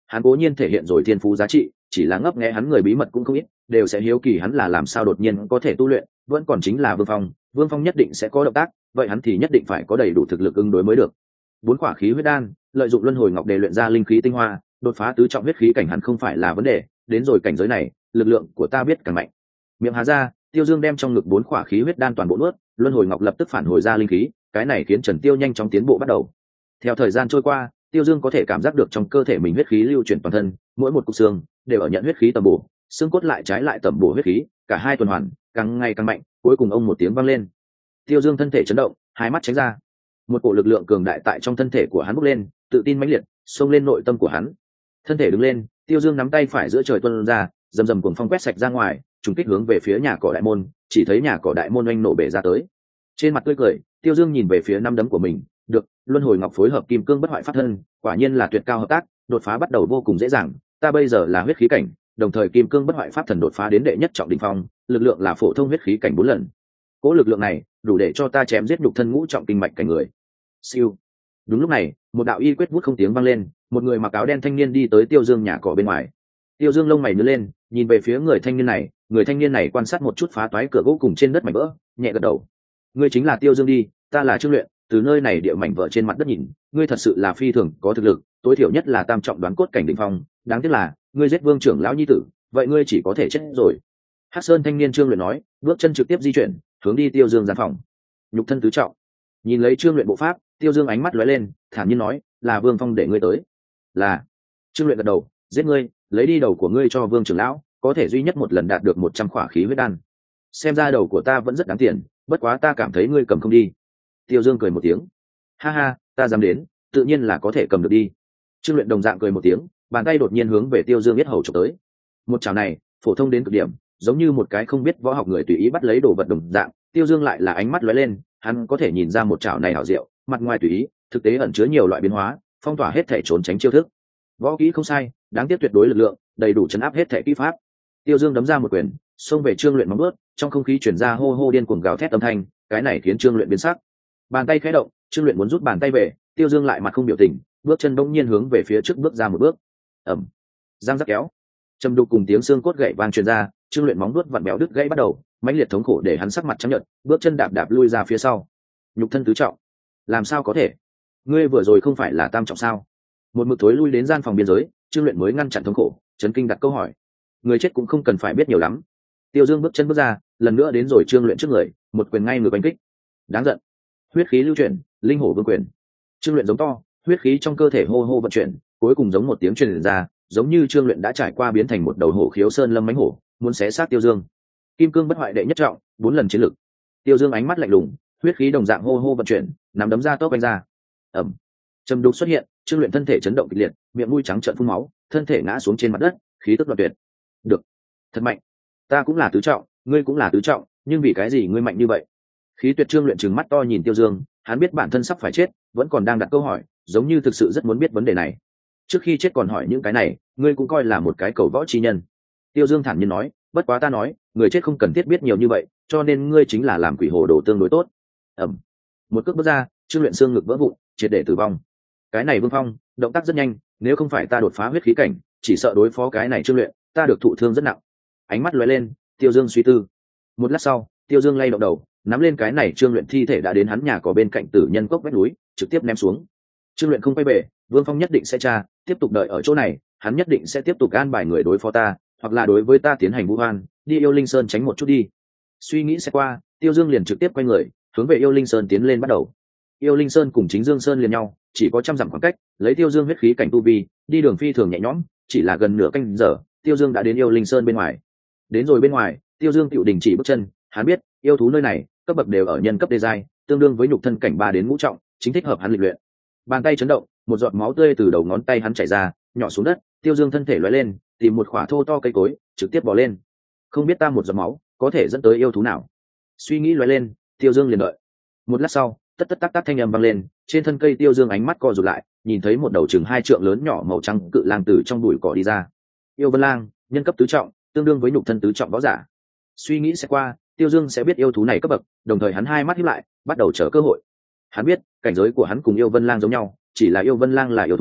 hắn cố nhiên thể hiện rồi thiên phú giá trị, chỉ là ngấp nghé hắn người bí mật cũng không ít, đều sẽ hiếu kỳ hắn là làm sao đột nhiên có thể tu luyện, vẫn còn chính là Vương Phong, Vương Phong nhất định sẽ có động tác, vậy hắn thì nhất định phải có đầy đủ thực lực ứng đối mới được. Bốn quả khí huyết đan, lợi dụng luân hồi ngọc để luyện ra linh khí tinh hoa, đột phá tứ trọng huyết khí cảnh hẳn không phải là vấn đề, đến rồi cảnh giới này, lực lượng của ta biết càng mạnh. Miệng há ra, Tiêu Dương đem trong ngực bốn quả khí huyết đan toàn bộ nuốt, luân hồi ngọc lập tức phản hồi ra linh khí, cái này khiến Trần Tiêu nhanh chóng tiến bộ bắt đầu. Theo thời gian trôi qua, Tiêu Dương có thể cảm giác được trong cơ thể mình huyết khí lưu chuyển toàn thân, mỗi một cục xương đều ở nhận huyết khí tầm bổ, xương cốt lại trái lại tầm bổ huyết khí, cả hai tuần hoàn, càng ngày càng mạnh, cuối cùng ông một tiếng vang lên. Tiêu Dương thân thể chấn động, hai mắt tránh ra. Một cổ lực lượng cường đại tại trong thân thể của hắn bốc lên, tự tin mãnh liệt, xông lên nội tâm của hắn. Thân thể đứng lên, Tiêu Dương nắm tay phải giữa trời tuôn ra, rầm rầm cuồng phong quét sạch ra ngoài, trùng kích hướng về phía nhà cỏ đại môn, chỉ thấy nhà cỏ đại môn oanh nổ bể ra tới. Trên mặt tươi cười, Tiêu Dương nhìn về phía năm đấm của mình, được, luân hồi ngọc phối hợp kim cương bất hoại pháp thân, quả nhiên là tuyệt cao hợp tác, đột phá bắt đầu vô cùng dễ dàng, ta bây giờ là huyết khí cảnh, đồng thời kim cương bất hoại pháp thần đột phá đến đệ nhất trọng đỉnh phong, lực lượng là phổ thông huyết khí cảnh bốn lần. Cố lực lượng này, đủ để cho ta chém giết nhục thân ngũ trọng kinh mạch cảnh người. Siêu. Đúng lúc này, một đạo y quyết vút không tiếng vang lên, một người mặc áo đen thanh niên đi tới Tiêu Dương nhà cỏ bên ngoài. Tiêu Dương lông mày nhướng lên, nhìn về phía người thanh niên này, người thanh niên này quan sát một chút phá toái cửa gỗ cùng trên đất mảnh vỡ, nhẹ gật đầu. Ngươi chính là Tiêu Dương đi, ta là Trương Luyện, từ nơi này địa mảnh vỡ trên mặt đất nhìn, ngươi thật sự là phi thường có thực lực, tối thiểu nhất là tam trọng đoán cốt cảnh đỉnh phong, đáng tiếc là, ngươi giết Vương trưởng lão nhi tử, vậy ngươi chỉ có thể chết rồi. Hắc Sơn thanh niên Trương Luyện nói, bước chân trực tiếp di chuyển, hướng đi Tiêu Dương gian phòng. Nhục thân tứ trọng. Nhìn lấy Trương Luyện bộ pháp, Tiêu Dương ánh mắt lóe lên, thản nhiên nói, là Vương Phong để ngươi tới. Là. Trương Luyện gật đầu, giết ngươi, lấy đi đầu của ngươi cho Vương trưởng lão, có thể duy nhất một lần đạt được một trăm khỏa khí huyết đan. Xem ra đầu của ta vẫn rất đáng tiền, bất quá ta cảm thấy ngươi cầm không đi. Tiêu Dương cười một tiếng, ha ha, ta dám đến, tự nhiên là có thể cầm được đi. Trương Luyện đồng dạng cười một tiếng, bàn tay đột nhiên hướng về Tiêu Dương yết hầu chụp tới. Một chảo này, phổ thông đến cực điểm, giống như một cái không biết võ học người tùy ý bắt lấy đồ vật đồng dạng. Tiêu Dương lại là ánh mắt lóe lên, hắn có thể nhìn ra một chảo này hảo diệu, mặt ngoài tùy ý, thực tế ẩn chứa nhiều loại biến hóa, phong tỏa hết thể trốn tránh chiêu thức. Võ kỹ không sai, đáng tiếc tuyệt đối lực lượng, đầy đủ chấn áp hết thể kỹ pháp. Tiêu Dương đấm ra một quyền, xông về Trương Luyện móng bước, trong không khí truyền ra hô hô điên cuồng gào thét âm thanh, cái này khiến Trương Luyện biến sắc. Bàn tay khẽ động, Trương Luyện muốn rút bàn tay về, Tiêu Dương lại mặt không biểu tình, bước chân bỗng nhiên hướng về phía trước bước ra một bước. Ầm. Giang giác kéo. Trầm đục cùng tiếng xương cốt gãy vang truyền ra, Trương Luyện móng vuốt vặn béo đứt gãy bắt đầu, mãnh liệt thống khổ để hắn sắc mặt trắng nhợt, bước chân đạp đạp lui ra phía sau. Nhục thân tứ trọng, làm sao có thể? Ngươi vừa rồi không phải là tam trọng sao? Một mực thối lui đến gian phòng biên giới, Trương Luyện mới ngăn chặn thống khổ, chấn kinh đặt câu hỏi. Người chết cũng không cần phải biết nhiều lắm. Tiêu Dương bước chân bước ra, lần nữa đến rồi Trương Luyện trước người, một quyền ngay ngược đánh kích. Đáng giận. Huyết khí lưu chuyển, linh hổ vương quyền. Trương Luyện giống to, huyết khí trong cơ thể hô hô vận chuyển, cuối cùng giống một tiếng truyền ra, giống như Trương Luyện đã trải qua biến thành một đầu hổ khiếu sơn lâm mãnh hổ, muốn xé xác Tiêu Dương. Kim cương bất hoại đệ nhất trọng, bốn lần chiến lực. Tiêu Dương ánh mắt lạnh lùng, huyết khí đồng dạng hô hô vận chuyển, nắm đấm ra tốc đánh ra. Ầm. Trầm đục xuất hiện, Trương Luyện thân thể chấn động kịch liệt, miệng mũi trắng trợn phun máu, thân thể ngã xuống trên mặt đất, khí tức đoạn tuyệt. Được, thật mạnh. Ta cũng là tứ trọng, ngươi cũng là tứ trọng, nhưng vì cái gì ngươi mạnh như vậy? Khí tuyệt Trương Luyện trừng mắt to nhìn Tiêu Dương, hắn biết bản thân sắp phải chết, vẫn còn đang đặt câu hỏi, giống như thực sự rất muốn biết vấn đề này. Trước khi chết còn hỏi những cái này, ngươi cũng coi là một cái cầu võ chi nhân. Tiêu Dương thản nhiên nói, bất quá ta nói, người chết không cần thiết biết nhiều như vậy, cho nên ngươi chính là làm quỷ hồ đồ tương đối tốt. Ẩm. Một cước bước ra, Trương Luyện xương ngực vỡ vụn, triệt để tử vong. Cái này Vương Phong, động tác rất nhanh, nếu không phải ta đột phá huyết khí cảnh, chỉ sợ đối phó cái này Trương Luyện, ta được thụ thương rất nặng. Ánh mắt lóe lên, Tiêu Dương suy tư. Một lát sau, Tiêu Dương lay động đầu, nắm lên cái này Trương Luyện thi thể đã đến hắn nhà có bên cạnh tử nhân cốc vách núi, trực tiếp ném xuống. Trương Luyện không quay về, Vương Phong nhất định sẽ tra, tiếp tục đợi ở chỗ này, hắn nhất định sẽ tiếp tục an bài người đối phó ta, hoặc là đối với ta tiến hành vu oan, đi Yêu Linh Sơn tránh một chút đi. Suy nghĩ sẽ qua, Tiêu Dương liền trực tiếp quay người, hướng về Yêu Linh Sơn tiến lên bắt đầu. Yêu Linh Sơn cùng Chính Dương Sơn liền nhau, chỉ có trăm dặm khoảng cách, lấy Tiêu Dương huyết khí cảnh tu vi, đi đường phi thường nhẹ nhõm, chỉ là gần nửa canh giờ, Tiêu Dương đã đến Yêu Linh Sơn bên ngoài. Đến rồi bên ngoài, Tiêu Dương tựu đình chỉ bước chân, hắn biết, yêu thú nơi này, cấp bậc đều ở nhân cấp đê giai, tương đương với nhục thân cảnh ba đến ngũ trọng, chính thích hợp hắn lịch luyện. Bàn tay chấn động, một giọt máu tươi từ đầu ngón tay hắn chảy ra, nhỏ xuống đất, Tiêu Dương thân thể lóe lên, tìm một khỏa thô to cây cối, trực tiếp bò lên. Không biết ta một giọt máu có thể dẫn tới yêu thú nào? Suy nghĩ lóe lên, Tiêu Dương liền đợi. Một lát sau, tất tất tắc tắc thanh âm vang lên, trên thân cây Tiêu Dương ánh mắt co rụt lại, nhìn thấy một đầu chừng hai trượng lớn nhỏ màu trắng cự lang từ trong bụi cỏ đi ra. Yêu Vân Lang, nhân cấp tứ trọng, tương đương với nhục thân tứ trọng võ giả. Suy nghĩ sẽ qua, Tiêu Dương sẽ biết yêu thú này cấp bậc, đồng thời hắn hai mắt híp lại, bắt đầu chờ cơ hội. Hắn biết, cảnh giới của hắn cùng Yêu Vân Lang giống nhau, chỉ là Yêu Vân Lang là yêu thú,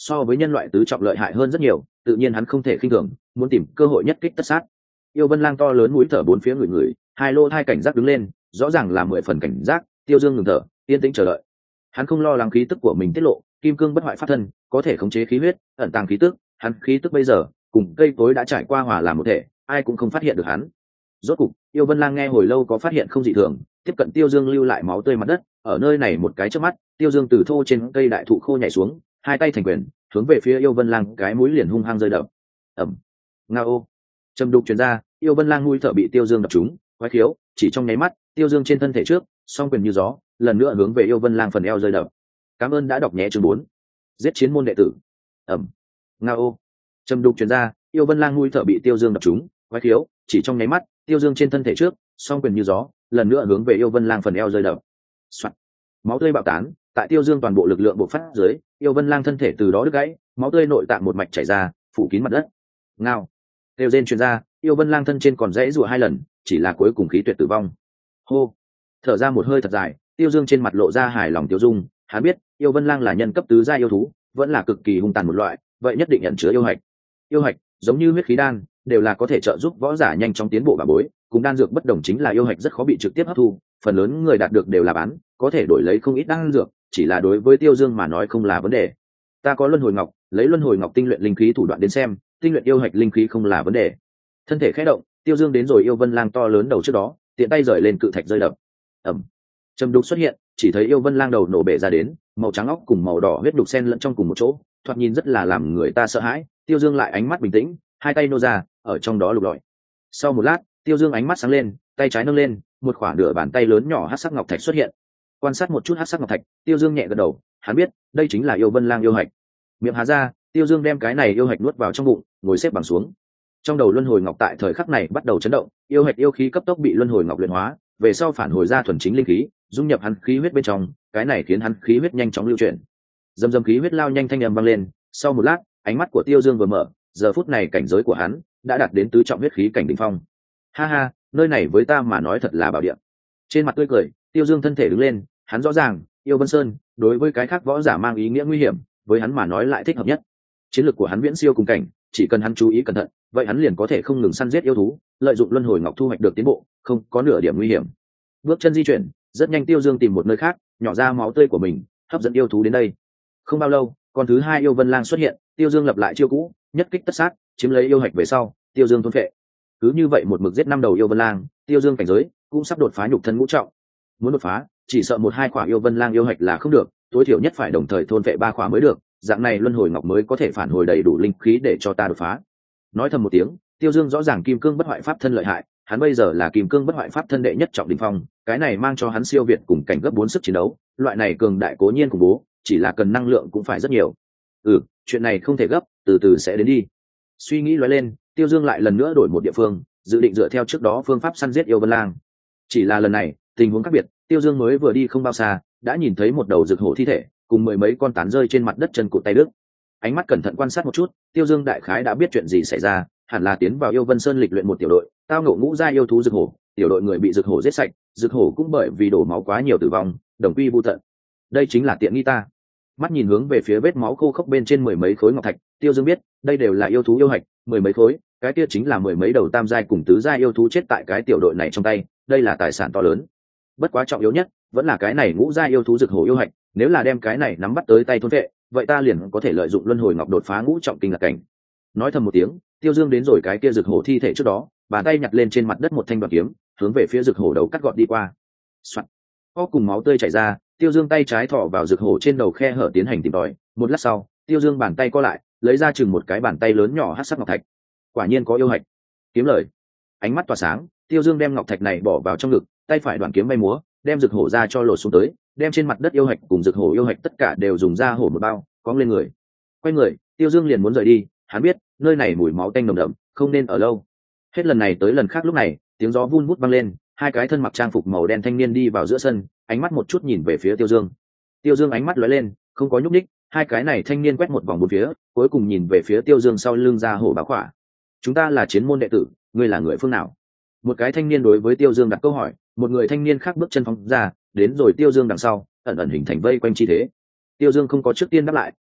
so với nhân loại tứ trọng lợi hại hơn rất nhiều, tự nhiên hắn không thể khinh thường, muốn tìm cơ hội nhất kích tất sát. Yêu Vân Lang to lớn mũi thở bốn phía người người, hai lô hai cảnh giác đứng lên, rõ ràng là mười phần cảnh giác. Tiêu Dương ngừng thở, yên tĩnh chờ đợi. Hắn không lo lắng khí tức của mình tiết lộ, kim cương bất hoại pháp thân có thể khống chế khí huyết, ẩn tàng khí tức, hắn khí tức bây giờ cùng cây cối đã trải qua hòa làm một thể, ai cũng không phát hiện được hắn. Rốt cục, Yêu Vân Lang nghe hồi lâu có phát hiện không dị thường, tiếp cận Tiêu Dương lưu lại máu tươi mặt đất, ở nơi này một cái chớp mắt, Tiêu Dương từ thô trên cây đại thụ khô nhảy xuống, hai tay thành quyền, hướng về phía Yêu Vân Lang cái mũi liền hung hăng rơi đập. Ầm. Ngao. Trầm đục truyền ra, Yêu Vân Lang mũi thở bị Tiêu Dương đập trúng, quái khiếu, chỉ trong nháy mắt, Tiêu Dương trên thân thể trước, song quyền như gió, lần nữa hướng về Yêu Vân Lang phần eo rơi đập. Cảm ơn đã đọc nhé chương bốn. Giết chiến môn đệ tử. Ầm. Ngao. Trầm đục truyền ra, Yêu Vân Lang mũi thở bị Tiêu Dương đập trúng, quái khiếu, chỉ trong nháy mắt, Tiêu Dương trên thân thể trước, song quyền như gió, lần nữa hướng về Yêu Vân Lang phần eo rơi đập. Soạt. Máu tươi bạo tán, tại Tiêu Dương toàn bộ lực lượng bộc phát dưới, Yêu Vân Lang thân thể từ đó đứt gãy, máu tươi nội tạng một mạch chảy ra, phủ kín mặt đất. Ngao. Tiêu rên truyền ra, Yêu Vân Lang thân trên còn rẽ rùa hai lần, chỉ là cuối cùng khí tuyệt tử vong. Hô. Thở ra một hơi thật dài, Tiêu Dương trên mặt lộ ra hài lòng tiêu dung, hắn biết, Yêu Vân Lang là nhân cấp tứ gia yêu thú, vẫn là cực kỳ hung tàn một loại, vậy nhất định nhận chứa yêu hạch. Yêu hạch, giống như huyết khí đan, đều là có thể trợ giúp võ giả nhanh chóng tiến bộ bà bối, cùng đan dược bất đồng chính là yêu hạch rất khó bị trực tiếp hấp thu, phần lớn người đạt được đều là bán, có thể đổi lấy không ít đan dược, chỉ là đối với Tiêu Dương mà nói không là vấn đề. Ta có luân hồi ngọc, lấy luân hồi ngọc tinh luyện linh khí thủ đoạn đến xem, tinh luyện yêu hạch linh khí không là vấn đề. Thân thể khẽ động, Tiêu Dương đến rồi Yêu Vân Lang to lớn đầu trước đó, tiện tay rời lên cự thạch rơi đập. Ầm. Trầm đục xuất hiện, chỉ thấy Yêu Vân Lang đầu nổ bể ra đến, màu trắng óc cùng màu đỏ huyết đục xen lẫn trong cùng một chỗ, thoạt nhìn rất là làm người ta sợ hãi. Tiêu Dương lại ánh mắt bình tĩnh, hai tay nô ra, ở trong đó lục lọi. Sau một lát, Tiêu Dương ánh mắt sáng lên, tay trái nâng lên, một khoảng nửa bàn tay lớn nhỏ hắc sắc ngọc thạch xuất hiện. Quan sát một chút hắc sắc ngọc thạch, Tiêu Dương nhẹ gật đầu, hắn biết, đây chính là Yêu Vân Lang yêu hạch. Miệng há ra, Tiêu Dương đem cái này yêu hạch nuốt vào trong bụng, ngồi xếp bằng xuống. Trong đầu luân hồi ngọc tại thời khắc này bắt đầu chấn động, yêu hạch yêu khí cấp tốc bị luân hồi ngọc luyện hóa, về sau phản hồi ra thuần chính linh khí, dung nhập hắn khí huyết bên trong, cái này khiến hắn khí huyết nhanh chóng lưu chuyển. Dầm dầm khí huyết lao nhanh thanh âm vang lên, sau một lát, ánh mắt của Tiêu Dương vừa mở, giờ phút này cảnh giới của hắn đã đạt đến tứ trọng huyết khí cảnh đỉnh phong. Ha ha, nơi này với ta mà nói thật là bảo địa. Trên mặt tươi cười, Tiêu Dương thân thể đứng lên, hắn rõ ràng, Yêu Vân Sơn đối với cái khác võ giả mang ý nghĩa nguy hiểm, với hắn mà nói lại thích hợp nhất. Chiến lược của hắn viễn siêu cùng cảnh, chỉ cần hắn chú ý cẩn thận, vậy hắn liền có thể không ngừng săn giết yêu thú, lợi dụng luân hồi ngọc thu hoạch được tiến bộ, không có nửa điểm nguy hiểm. Bước chân di chuyển, rất nhanh Tiêu Dương tìm một nơi khác, nhỏ ra máu tươi của mình, hấp dẫn yêu thú đến đây. Không bao lâu, con thứ hai Yêu Vân Lang xuất hiện, Tiêu Dương lập lại chiêu cũ, nhất kích tất sát, chiếm lấy yêu hạch về sau, Tiêu Dương thôn phệ. Cứ như vậy một mực giết năm đầu Yêu Vân Lang, Tiêu Dương cảnh giới cũng sắp đột phá nhục thân ngũ trọng. Muốn đột phá, chỉ sợ một hai quả Yêu Vân Lang yêu hạch là không được, tối thiểu nhất phải đồng thời thôn phệ ba quả mới được, dạng này luân hồi ngọc mới có thể phản hồi đầy đủ linh khí để cho ta đột phá. Nói thầm một tiếng, Tiêu Dương rõ ràng kim cương bất hoại pháp thân lợi hại, hắn bây giờ là kim cương bất hoại pháp thân đệ nhất trọng đỉnh phong, cái này mang cho hắn siêu việt cùng cảnh gấp bốn sức chiến đấu, loại này cường đại cố nhiên khủng bố, chỉ là cần năng lượng cũng phải rất nhiều. Ừ, chuyện này không thể gấp, từ từ sẽ đến đi. Suy nghĩ lóe lên, Tiêu Dương lại lần nữa đổi một địa phương, dự định dựa theo trước đó phương pháp săn giết Yêu Vân Lang. Chỉ là lần này, tình huống khác biệt, Tiêu Dương mới vừa đi không bao xa, đã nhìn thấy một đầu rực hổ thi thể, cùng mười mấy con tán rơi trên mặt đất chân cụt tay đứt. Ánh mắt cẩn thận quan sát một chút, Tiêu Dương đại khái đã biết chuyện gì xảy ra, hẳn là tiến vào Yêu Vân Sơn lịch luyện một tiểu đội, tao ngộ ngũ gia yêu thú rực hổ, tiểu đội người bị rực hổ giết sạch, rực hổ cũng bởi vì đổ máu quá nhiều tử vong, đồng quy vu tận. Đây chính là tiện nghi ta. Mắt nhìn hướng về phía vết máu khô khốc bên trên mười mấy khối ngọc thạch, Tiêu Dương biết, đây đều là yêu thú yêu hạch, mười mấy khối, cái kia chính là mười mấy đầu tam giai cùng tứ giai yêu thú chết tại cái tiểu đội này trong tay, đây là tài sản to lớn. Bất quá trọng yếu nhất, vẫn là cái này ngũ giai yêu thú rực hổ yêu hạch, nếu là đem cái này nắm bắt tới tay thôn vệ, vậy ta liền có thể lợi dụng luân hồi ngọc đột phá ngũ trọng kinh lạc cảnh. Nói thầm một tiếng, Tiêu Dương đến rồi cái kia rực hổ thi thể trước đó, bàn tay nhặt lên trên mặt đất một thanh đoạt kiếm, hướng về phía rực hổ đầu cắt gọt đi qua. Soạt. Có cùng máu tươi chảy ra, Tiêu Dương tay trái thọ vào rực hổ trên đầu khe hở tiến hành tìm tòi, một lát sau, Tiêu Dương bàn tay co lại, lấy ra chừng một cái bàn tay lớn nhỏ hắc sắc ngọc thạch. Quả nhiên có yêu hạch. Kiếm lời. Ánh mắt tỏa sáng, Tiêu Dương đem ngọc thạch này bỏ vào trong ngực, tay phải đoạn kiếm bay múa, đem rực hổ ra cho lột xuống tới, đem trên mặt đất yêu hạch cùng rực hổ yêu hạch tất cả đều dùng ra hổ một bao, cóng lên người. Quay người, Tiêu Dương liền muốn rời đi, hắn biết, nơi này mùi máu tanh nồng đậm, không nên ở lâu. Hết lần này tới lần khác lúc này, tiếng gió vun vút vang lên, hai cái thân mặc trang phục màu đen thanh niên đi vào giữa sân, ánh mắt một chút nhìn về phía Tiêu Dương. Tiêu Dương ánh mắt lóe lên, không có nhúc nhích, hai cái này thanh niên quét một vòng bốn phía, cuối cùng nhìn về phía Tiêu Dương sau lưng ra hổ báo khỏa. Chúng ta là chiến môn đệ tử, ngươi là người phương nào? Một cái thanh niên đối với Tiêu Dương đặt câu hỏi, một người thanh niên khác bước chân phóng ra, đến rồi Tiêu Dương đằng sau, ẩn ẩn hình thành vây quanh chi thế. Tiêu Dương không có trước tiên đáp lại,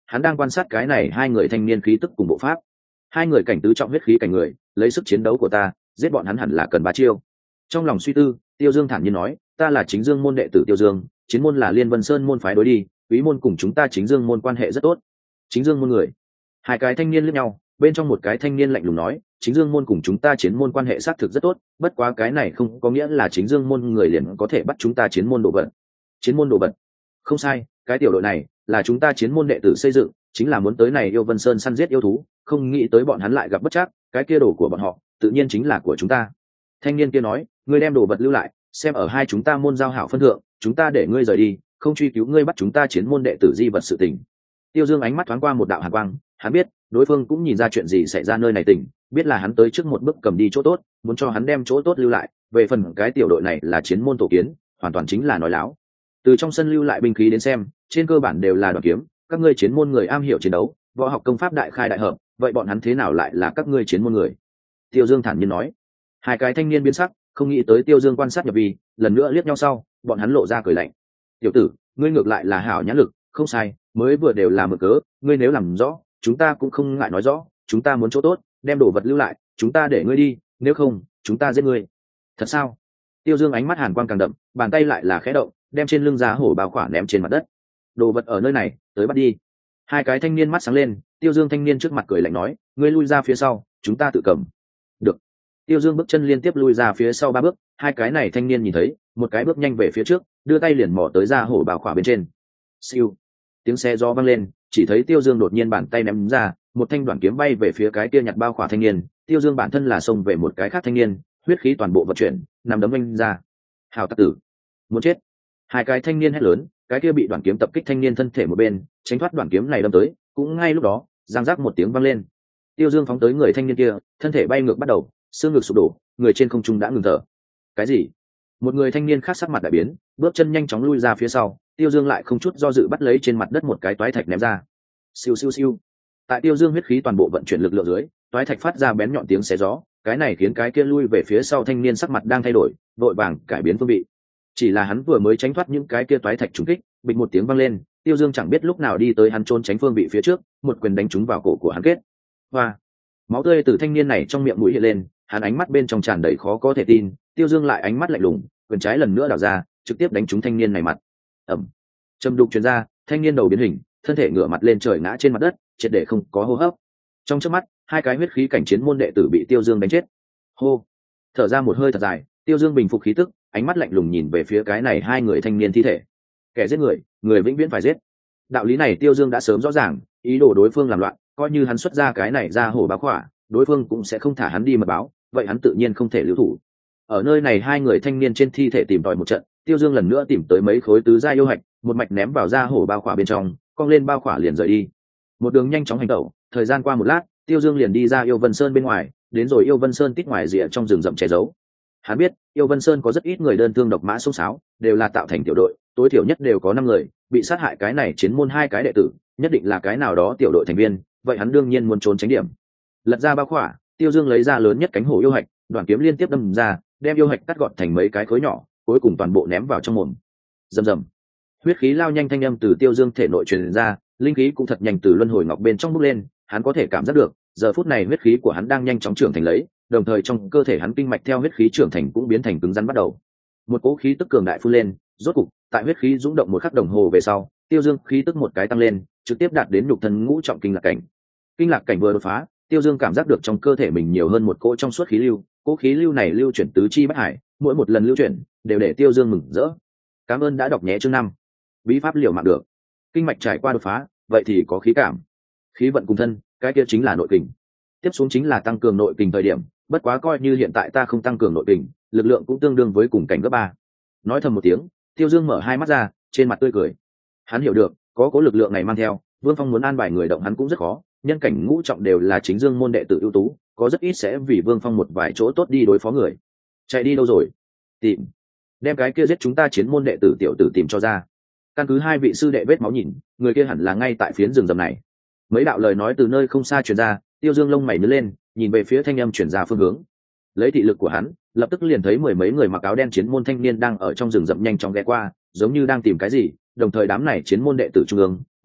hắn đang quan sát cái này hai người thanh niên khí tức cùng bộ pháp. Hai người cảnh tứ trọng huyết khí cảnh người, lấy sức chiến đấu của ta giết bọn hắn hẳn là cần ba chiêu. Trong lòng suy tư, Tiêu Dương thản nhiên nói, ta là Chính Dương môn đệ tử Tiêu Dương, chiến môn là Liên Vân Sơn môn phái đối đi, quý môn cùng chúng ta Chính Dương môn quan hệ rất tốt. Chính Dương môn người. Hai cái thanh niên liếc nhau, bên trong một cái thanh niên lạnh lùng nói, Chính Dương môn cùng chúng ta chiến môn quan hệ xác thực rất tốt, bất quá cái này không có nghĩa là Chính Dương môn người liền có thể bắt chúng ta chiến môn đồ vật. Chiến môn đồ vật? Không sai, cái tiểu đội này là chúng ta chiến môn đệ tử xây dựng, chính là muốn tới này Yêu Vân Sơn săn giết yêu thú, không nghĩ tới bọn hắn lại gặp bất trắc, cái kia đồ của bọn họ tự nhiên chính là của chúng ta. Thanh niên kia nói, ngươi đem đồ vật lưu lại, xem ở hai chúng ta môn giao hảo phân thượng, chúng ta để ngươi rời đi, không truy cứu ngươi bắt chúng ta chiến môn đệ tử di vật sự tình. Tiêu Dương ánh mắt thoáng qua một đạo hàn quang, hắn biết đối phương cũng nhìn ra chuyện gì xảy ra nơi này tỉnh, biết là hắn tới trước một bước cầm đi chỗ tốt, muốn cho hắn đem chỗ tốt lưu lại. Về phần cái tiểu đội này là chiến môn tổ kiến, hoàn toàn chính là nói láo. Từ trong sân lưu lại binh khí đến xem, trên cơ bản đều là đoản kiếm, các ngươi chiến môn người am hiểu chiến đấu, võ học công pháp đại khai đại hợp, vậy bọn hắn thế nào lại là các ngươi chiến môn người? Tiêu Dương thản nhiên nói. Hai cái thanh niên biến sắc, không nghĩ tới Tiêu Dương quan sát nhập vi, lần nữa liếc nhau sau, bọn hắn lộ ra cười lạnh. Tiểu tử, ngươi ngược lại là hảo nhãn lực, không sai, mới vừa đều là mực cớ, ngươi nếu làm rõ, chúng ta cũng không ngại nói rõ, chúng ta muốn chỗ tốt, đem đồ vật lưu lại, chúng ta để ngươi đi, nếu không, chúng ta giết ngươi. Thật sao? Tiêu Dương ánh mắt hàn quang càng đậm, bàn tay lại là khẽ động, đem trên lưng giá hổ bao khỏa ném trên mặt đất. Đồ vật ở nơi này, tới bắt đi. Hai cái thanh niên mắt sáng lên, Tiêu Dương thanh niên trước mặt cười lạnh nói, ngươi lui ra phía sau, chúng ta tự cầm. Được. Tiêu Dương bước chân liên tiếp lui ra phía sau ba bước, hai cái này thanh niên nhìn thấy, một cái bước nhanh về phía trước, đưa tay liền mò tới giá hổ bao khỏa bên trên. Siêu. Tiếng xe gió vang lên, chỉ thấy Tiêu Dương đột nhiên bàn tay ném ra, một thanh đoạn kiếm bay về phía cái kia nhặt bao khỏa thanh niên. Tiêu Dương bản thân là xông về một cái khác thanh niên, huyết khí toàn bộ vận chuyển, nằm đấm anh ra. Hào tặc tử, muốn chết! Hai cái thanh niên hét lớn, cái kia bị đoạn kiếm tập kích thanh niên thân thể một bên, tránh thoát đoạn kiếm này đâm tới, cũng ngay lúc đó, giang giác một tiếng vang lên. Tiêu Dương phóng tới người thanh niên kia, thân thể bay ngược bắt đầu, xương ngực sụp đổ, người trên không trung đã ngừng thở. Cái gì? Một người thanh niên khác sắc mặt đại biến, bước chân nhanh chóng lui ra phía sau. Tiêu Dương lại không chút do dự bắt lấy trên mặt đất một cái toái thạch ném ra. Siêu siêu siêu. Tại Tiêu Dương huyết khí toàn bộ vận chuyển lực lượng dưới, toái thạch phát ra bén nhọn tiếng xé gió, cái này khiến cái kia lui về phía sau thanh niên sắc mặt đang thay đổi, vội vàng cải biến phương vị. Chỉ là hắn vừa mới tránh thoát những cái kia toái thạch trúng kích, bịch một tiếng vang lên, Tiêu Dương chẳng biết lúc nào đi tới hắn trốn tránh phương vị phía trước, một quyền đánh trúng vào cổ của hắn kết. Hoa! Máu tươi từ thanh niên này trong miệng mũi hiện lên, hắn ánh mắt bên trong tràn đầy khó có thể tin. Tiêu Dương lại ánh mắt lạnh lùng, quyền trái lần nữa đảo ra, trực tiếp đánh trúng thanh niên này mặt. Ẩm. Trầm đục truyền ra, thanh niên đầu biến hình, thân thể ngửa mặt lên trời ngã trên mặt đất, triệt để không có hô hấp. Trong chớp mắt, hai cái huyết khí cảnh chiến môn đệ tử bị Tiêu Dương đánh chết. Hô. Thở ra một hơi thật dài, Tiêu Dương bình phục khí tức, ánh mắt lạnh lùng nhìn về phía cái này hai người thanh niên thi thể. Kẻ giết người, người vĩnh viễn phải giết. Đạo lý này Tiêu Dương đã sớm rõ ràng, ý đồ đối phương làm loạn, coi như hắn xuất ra cái này ra hổ báo khỏa, đối phương cũng sẽ không thả hắn đi mật báo, vậy hắn tự nhiên không thể lưu thủ. Ở nơi này hai người thanh niên trên thi thể tìm tòi một trận, Tiêu Dương lần nữa tìm tới mấy khối tứ gia yêu hạch, một mạch ném vào ra hổ bao khỏa bên trong, cong lên bao khỏa liền rời đi. Một đường nhanh chóng hành động, thời gian qua một lát, Tiêu Dương liền đi ra Yêu Vân Sơn bên ngoài, đến rồi Yêu Vân Sơn tít ngoài rìa trong rừng rậm che giấu. Hắn biết, Yêu Vân Sơn có rất ít người đơn thương độc mã xông xáo, đều là tạo thành tiểu đội, tối thiểu nhất đều có năm người, bị sát hại cái này chiến môn hai cái đệ tử, nhất định là cái nào đó tiểu đội thành viên, vậy hắn đương nhiên muốn trốn tránh điểm. Lật ra bao khỏa, Tiêu Dương lấy ra lớn nhất cánh hổ yêu hạch, đoạn kiếm liên tiếp đâm ra, đem yêu hạch cắt gọn thành mấy cái khối nhỏ, cuối cùng toàn bộ ném vào trong mồm. Rầm rầm. Huyết khí lao nhanh thanh âm từ Tiêu Dương thể nội truyền ra, linh khí cũng thật nhanh từ luân hồi ngọc bên trong bốc lên, hắn có thể cảm giác được, giờ phút này huyết khí của hắn đang nhanh chóng trưởng thành lấy, đồng thời trong cơ thể hắn kinh mạch theo huyết khí trưởng thành cũng biến thành cứng rắn bắt đầu. Một cỗ khí tức cường đại phun lên, rốt cục, tại huyết khí dũng động một khắc đồng hồ về sau, Tiêu Dương khí tức một cái tăng lên, trực tiếp đạt đến nhục thân ngũ trọng kinh lạc cảnh. Kinh lạc cảnh vừa đột phá, Tiêu Dương cảm giác được trong cơ thể mình nhiều hơn một cỗ trong suốt khí lưu, cỗ khí lưu này lưu chuyển tứ chi bách hải, mỗi một lần lưu chuyển đều để Tiêu Dương mừng rỡ. Cảm ơn đã đọc nhé chương năm. Bí pháp liều mạng được. Kinh mạch trải qua đột phá, vậy thì có khí cảm. Khí vận cùng thân, cái kia chính là nội kình. Tiếp xuống chính là tăng cường nội kình thời điểm, bất quá coi như hiện tại ta không tăng cường nội kình, lực lượng cũng tương đương với cùng cảnh cấp ba. Nói thầm một tiếng, Tiêu Dương mở hai mắt ra, trên mặt tươi cười. Hắn hiểu được, có cố lực lượng này mang theo, Vương Phong muốn an bài người động hắn cũng rất khó, nhân cảnh ngũ trọng đều là chính dương môn đệ tử ưu tú, có rất ít sẽ vì Vương Phong một vài chỗ tốt đi đối phó người. Chạy đi đâu rồi? Tìm. Đem cái kia giết chúng ta chiến môn đệ tử tiểu tử tìm cho ra. Căn cứ hai vị sư đệ vết máu nhìn, người kia hẳn là ngay tại phiến rừng rậm này. Mấy đạo lời nói từ nơi không xa truyền ra, Tiêu Dương lông mày nhướng lên, nhìn về phía thanh âm truyền ra phương hướng. Lấy thị lực của hắn, lập tức liền thấy mười mấy người mặc áo đen chiến môn thanh niên đang ở trong rừng rậm nhanh chóng ghé qua, giống như đang tìm cái gì. Đồng thời đám này chiến môn đệ tử trung ương,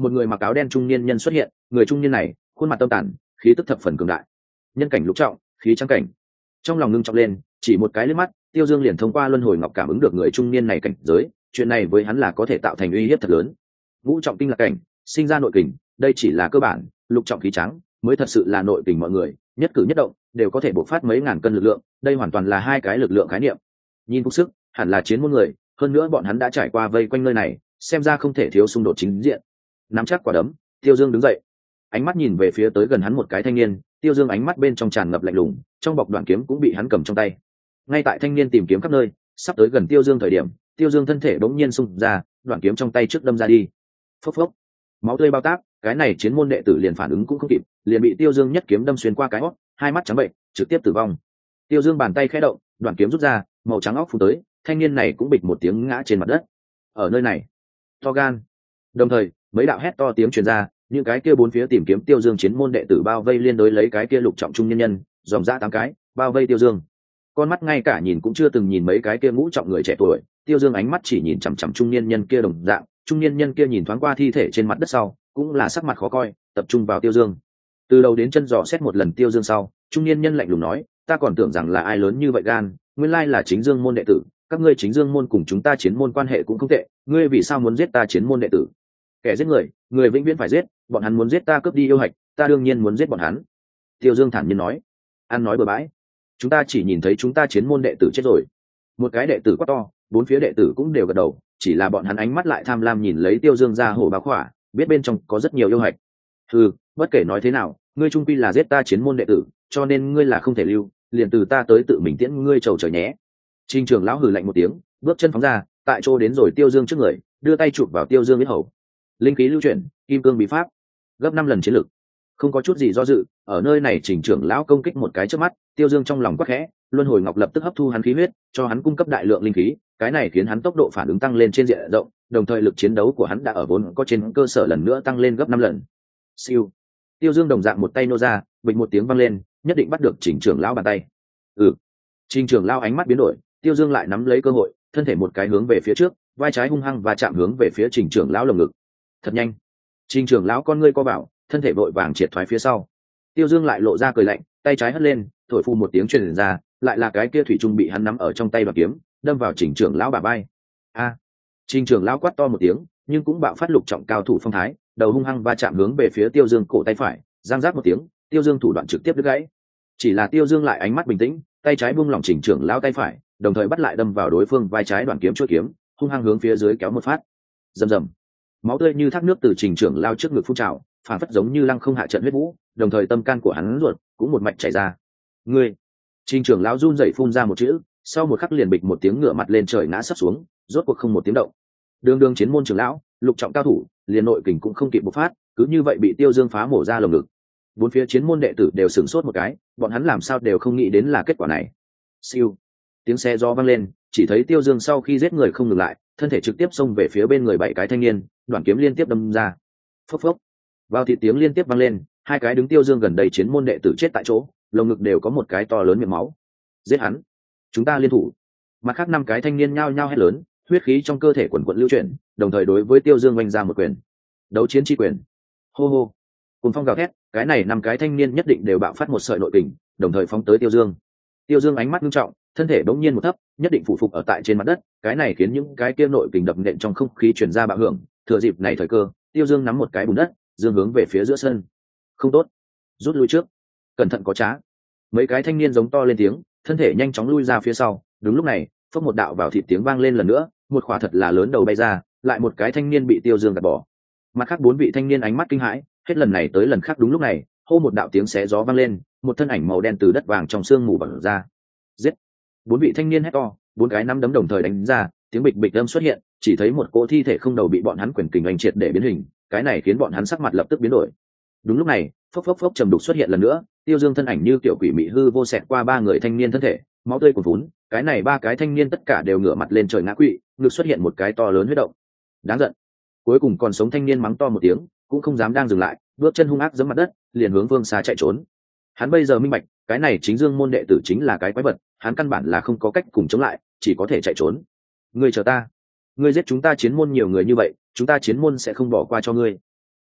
một người mặc áo đen trung niên nhân xuất hiện. Người trung niên này khuôn mặt tâm tàn, khí tức thập phần cường đại. Nhân cảnh lục trọng, khí trắng cảnh. Trong lòng ngưng trọng lên, chỉ một cái liếc mắt, Tiêu Dương liền thông qua luân hồi ngọc cảm ứng được người trung niên này cảnh giới, chuyện này với hắn là có thể tạo thành uy hiếp thật lớn. Ngũ trọng kinh lạc cảnh, sinh ra nội kình, đây chỉ là cơ bản, lục trọng khí trắng mới thật sự là nội kình, mọi người nhất cử nhất động đều có thể bộc phát mấy ngàn cân lực lượng, đây hoàn toàn là hai cái lực lượng khái niệm. Nhìn phúc sức, hẳn là chiến môn người, hơn nữa bọn hắn đã trải qua vây quanh nơi này, xem ra không thể thiếu xung đột chính diện. Nắm chắc quả đấm, Tiêu Dương đứng dậy, ánh mắt nhìn về phía tới gần hắn một cái thanh niên. Tiêu Dương ánh mắt bên trong tràn ngập lạnh lùng, trong bọc đoạn kiếm cũng bị hắn cầm trong tay. Ngay tại thanh niên tìm kiếm khắp nơi, sắp tới gần Tiêu Dương thời điểm, Tiêu Dương thân thể bỗng nhiên xung ra, đoạn kiếm trong tay trước đâm ra đi. Phốc phốc, máu tươi bao tác, cái này chiến môn đệ tử liền phản ứng cũng không kịp, liền bị Tiêu Dương nhất kiếm đâm xuyên qua cái hót, hai mắt trắng bệnh, trực tiếp tử vong. Tiêu Dương bàn tay khẽ động, đoạn kiếm rút ra, màu trắng óc phun tới, thanh niên này cũng bịch một tiếng ngã trên mặt đất. Ở nơi này, to gan. Đồng thời, mấy đạo hét to tiếng truyền ra, những cái kia bốn phía tìm kiếm Tiêu Dương chiến môn đệ tử bao vây liên đối lấy cái kia lục trọng trung nhân nhân, dòng dã tám cái, bao vây Tiêu Dương. Con mắt ngay cả nhìn cũng chưa từng nhìn mấy cái kia ngũ trọng người trẻ tuổi, Tiêu Dương ánh mắt chỉ nhìn chằm chằm trung niên nhân kia đồng dạng, trung niên nhân kia nhìn thoáng qua thi thể trên mặt đất sau, cũng là sắc mặt khó coi, tập trung vào Tiêu Dương. Từ đầu đến chân dò xét một lần Tiêu Dương sau, trung niên nhân lạnh lùng nói, ta còn tưởng rằng là ai lớn như vậy gan, nguyên lai là chính Dương môn đệ tử, các ngươi chính Dương môn cùng chúng ta chiến môn quan hệ cũng không tệ, ngươi vì sao muốn giết ta chiến môn đệ tử? Kẻ giết người, người vĩnh viễn phải giết, bọn hắn muốn giết ta cướp đi yêu hạch, ta đương nhiên muốn giết bọn hắn. Tiêu Dương thản nhiên nói. Ăn nói bừa bãi, chúng ta chỉ nhìn thấy chúng ta chiến môn đệ tử chết rồi. Một cái đệ tử quá to, bốn phía đệ tử cũng đều gật đầu, chỉ là bọn hắn ánh mắt lại tham lam nhìn lấy Tiêu Dương ra hổ báo khỏa, biết bên trong có rất nhiều yêu hạch. Ừ, bất kể nói thế nào, ngươi trung quy là giết ta chiến môn đệ tử, cho nên ngươi là không thể lưu, liền từ ta tới tự mình tiễn ngươi trầu trời nhé. Trình trưởng lão hừ lạnh một tiếng, bước chân phóng ra, tại chỗ đến rồi Tiêu Dương trước người, đưa tay chụp vào Tiêu Dương yết hầu. Linh khí lưu chuyển, kim cương bí pháp, gấp năm lần chiến lực. Không có chút gì do dự, ở nơi này Trình trưởng lão công kích một cái trước mắt, Tiêu Dương trong lòng quắc khẽ, luân hồi ngọc lập tức hấp thu hắn khí huyết, cho hắn cung cấp đại lượng linh khí, cái này khiến hắn tốc độ phản ứng tăng lên trên diện rộng, đồng thời lực chiến đấu của hắn đã ở vốn có trên cơ sở lần nữa tăng lên gấp năm lần. Siêu. Tiêu Dương đồng dạng một tay nô ra, bình một tiếng vang lên, nhất định bắt được Trình trưởng lão bàn tay. Ừ. Trình trưởng lão ánh mắt biến đổi, Tiêu Dương lại nắm lấy cơ hội, thân thể một cái hướng về phía trước, vai trái hung hăng và chạm hướng về phía Trình trưởng lão lồng ngực. Thật nhanh. Trình trưởng lão con ngươi co bảo, thân thể vội vàng triệt thoái phía sau. Tiêu Dương lại lộ ra cười lạnh, tay trái hất lên, thổi phù một tiếng truyền ra, lại là cái kia thủy trung bị hắn nắm ở trong tay và kiếm, đâm vào Trình trưởng lão bả vai. A! Trình trưởng lão quát to một tiếng, nhưng cũng bạo phát lục trọng cao thủ phong thái, đầu hung hăng va chạm hướng về phía Tiêu Dương cổ tay phải, giang giáp một tiếng, Tiêu Dương thủ đoạn trực tiếp đứt gãy. Chỉ là Tiêu Dương lại ánh mắt bình tĩnh, tay trái buông lỏng Trình trưởng lão tay phải, đồng thời bắt lại đâm vào đối phương vai trái đoạn kiếm chuôi kiếm, hung hăng hướng phía dưới kéo một phát. Rầm rầm. Máu tươi như thác nước từ Trình trưởng lão trước ngực phun trào, phản phất giống như lăng không hạ trận huyết vũ, đồng thời tâm can của hắn ruột cũng một mạch chảy ra. Ngươi! Trình trưởng lão run rẩy phun ra một chữ, sau một khắc liền bịch một tiếng ngửa mặt lên trời ngã sấp xuống, rốt cuộc không một tiếng động. Đường đường chiến môn trưởng lão, lục trọng cao thủ, liền nội kình cũng không kịp bộc phát, cứ như vậy bị Tiêu Dương phá mổ ra lồng ngực. Bốn phía chiến môn đệ tử đều sửng sốt một cái, bọn hắn làm sao đều không nghĩ đến là kết quả này. Siêu! Tiếng xe gió vang lên, chỉ thấy Tiêu Dương sau khi giết người không ngừng lại, thân thể trực tiếp xông về phía bên người bảy cái thanh niên, đoạn kiếm liên tiếp đâm ra. Phốc phốc! Vào thị tiếng liên tiếp vang lên, hai cái đứng Tiêu Dương gần đây chiến môn đệ tử chết tại chỗ, lồng ngực đều có một cái to lớn miệng máu. Giết hắn! Chúng ta liên thủ! Mặt khác năm cái thanh niên nhao nhao hét lớn, huyết khí trong cơ thể quần quận lưu chuyển, đồng thời đối với Tiêu Dương oanh ra một quyền. Đấu chiến chi quyền! Hô hô! Cùng phong gào thét, cái này năm cái thanh niên nhất định đều bạo phát một sợi nội kình, đồng thời phóng tới Tiêu Dương. Tiêu Dương ánh mắt nghiêm trọng, thân thể bỗng nhiên một thấp, nhất định phụ phục ở tại trên mặt đất, cái này khiến những cái kia nội kình đập nện trong không khí truyền ra bạo hưởng. Thừa dịp này thời cơ, Tiêu Dương nắm một cái bùn đất, dương hướng về phía giữa sân. Không tốt, rút lui trước, cẩn thận có trá. Mấy cái thanh niên giống to lên tiếng, thân thể nhanh chóng lui ra phía sau. Đúng lúc này, phốc một đạo vào thịt tiếng vang lên lần nữa, một khỏa thật là lớn đầu bay ra, lại một cái thanh niên bị Tiêu Dương gạt bỏ. Mặt khác bốn vị thanh niên ánh mắt kinh hãi, hết lần này tới lần khác đúng lúc này, hô một đạo tiếng xé gió vang lên, một thân ảnh màu đen từ đất vàng trong sương mù bật ra. Giết! Bốn vị thanh niên hét to, bốn cái nắm đấm đồng thời đánh ra, tiếng bịch bịch âm xuất hiện, chỉ thấy một cỗ thi thể không đầu bị bọn hắn quyền kình anh triệt để biến hình, cái này khiến bọn hắn sắc mặt lập tức biến đổi. Đúng lúc này, phốc phốc phốc trầm đục xuất hiện lần nữa, Tiêu Dương thân ảnh như kiểu quỷ mị hư vô xẹt qua ba người thanh niên thân thể, máu tươi cuồn vún, cái này ba cái thanh niên tất cả đều ngửa mặt lên trời ngã quỵ, ngực xuất hiện một cái to lớn huyết động. Đáng giận. Cuối cùng còn sống thanh niên mắng to một tiếng, cũng không dám đang dừng lại, bước chân hung ác giẫm mặt đất, liền hướng phương xa chạy trốn. Hắn bây giờ minh bạch, cái này chính Dương môn đệ tử chính là cái quái vật, hắn căn bản là không có cách cùng chống lại, chỉ có thể chạy trốn. Ngươi chờ ta, ngươi giết chúng ta chiến môn nhiều người như vậy, chúng ta chiến môn sẽ không bỏ qua cho ngươi.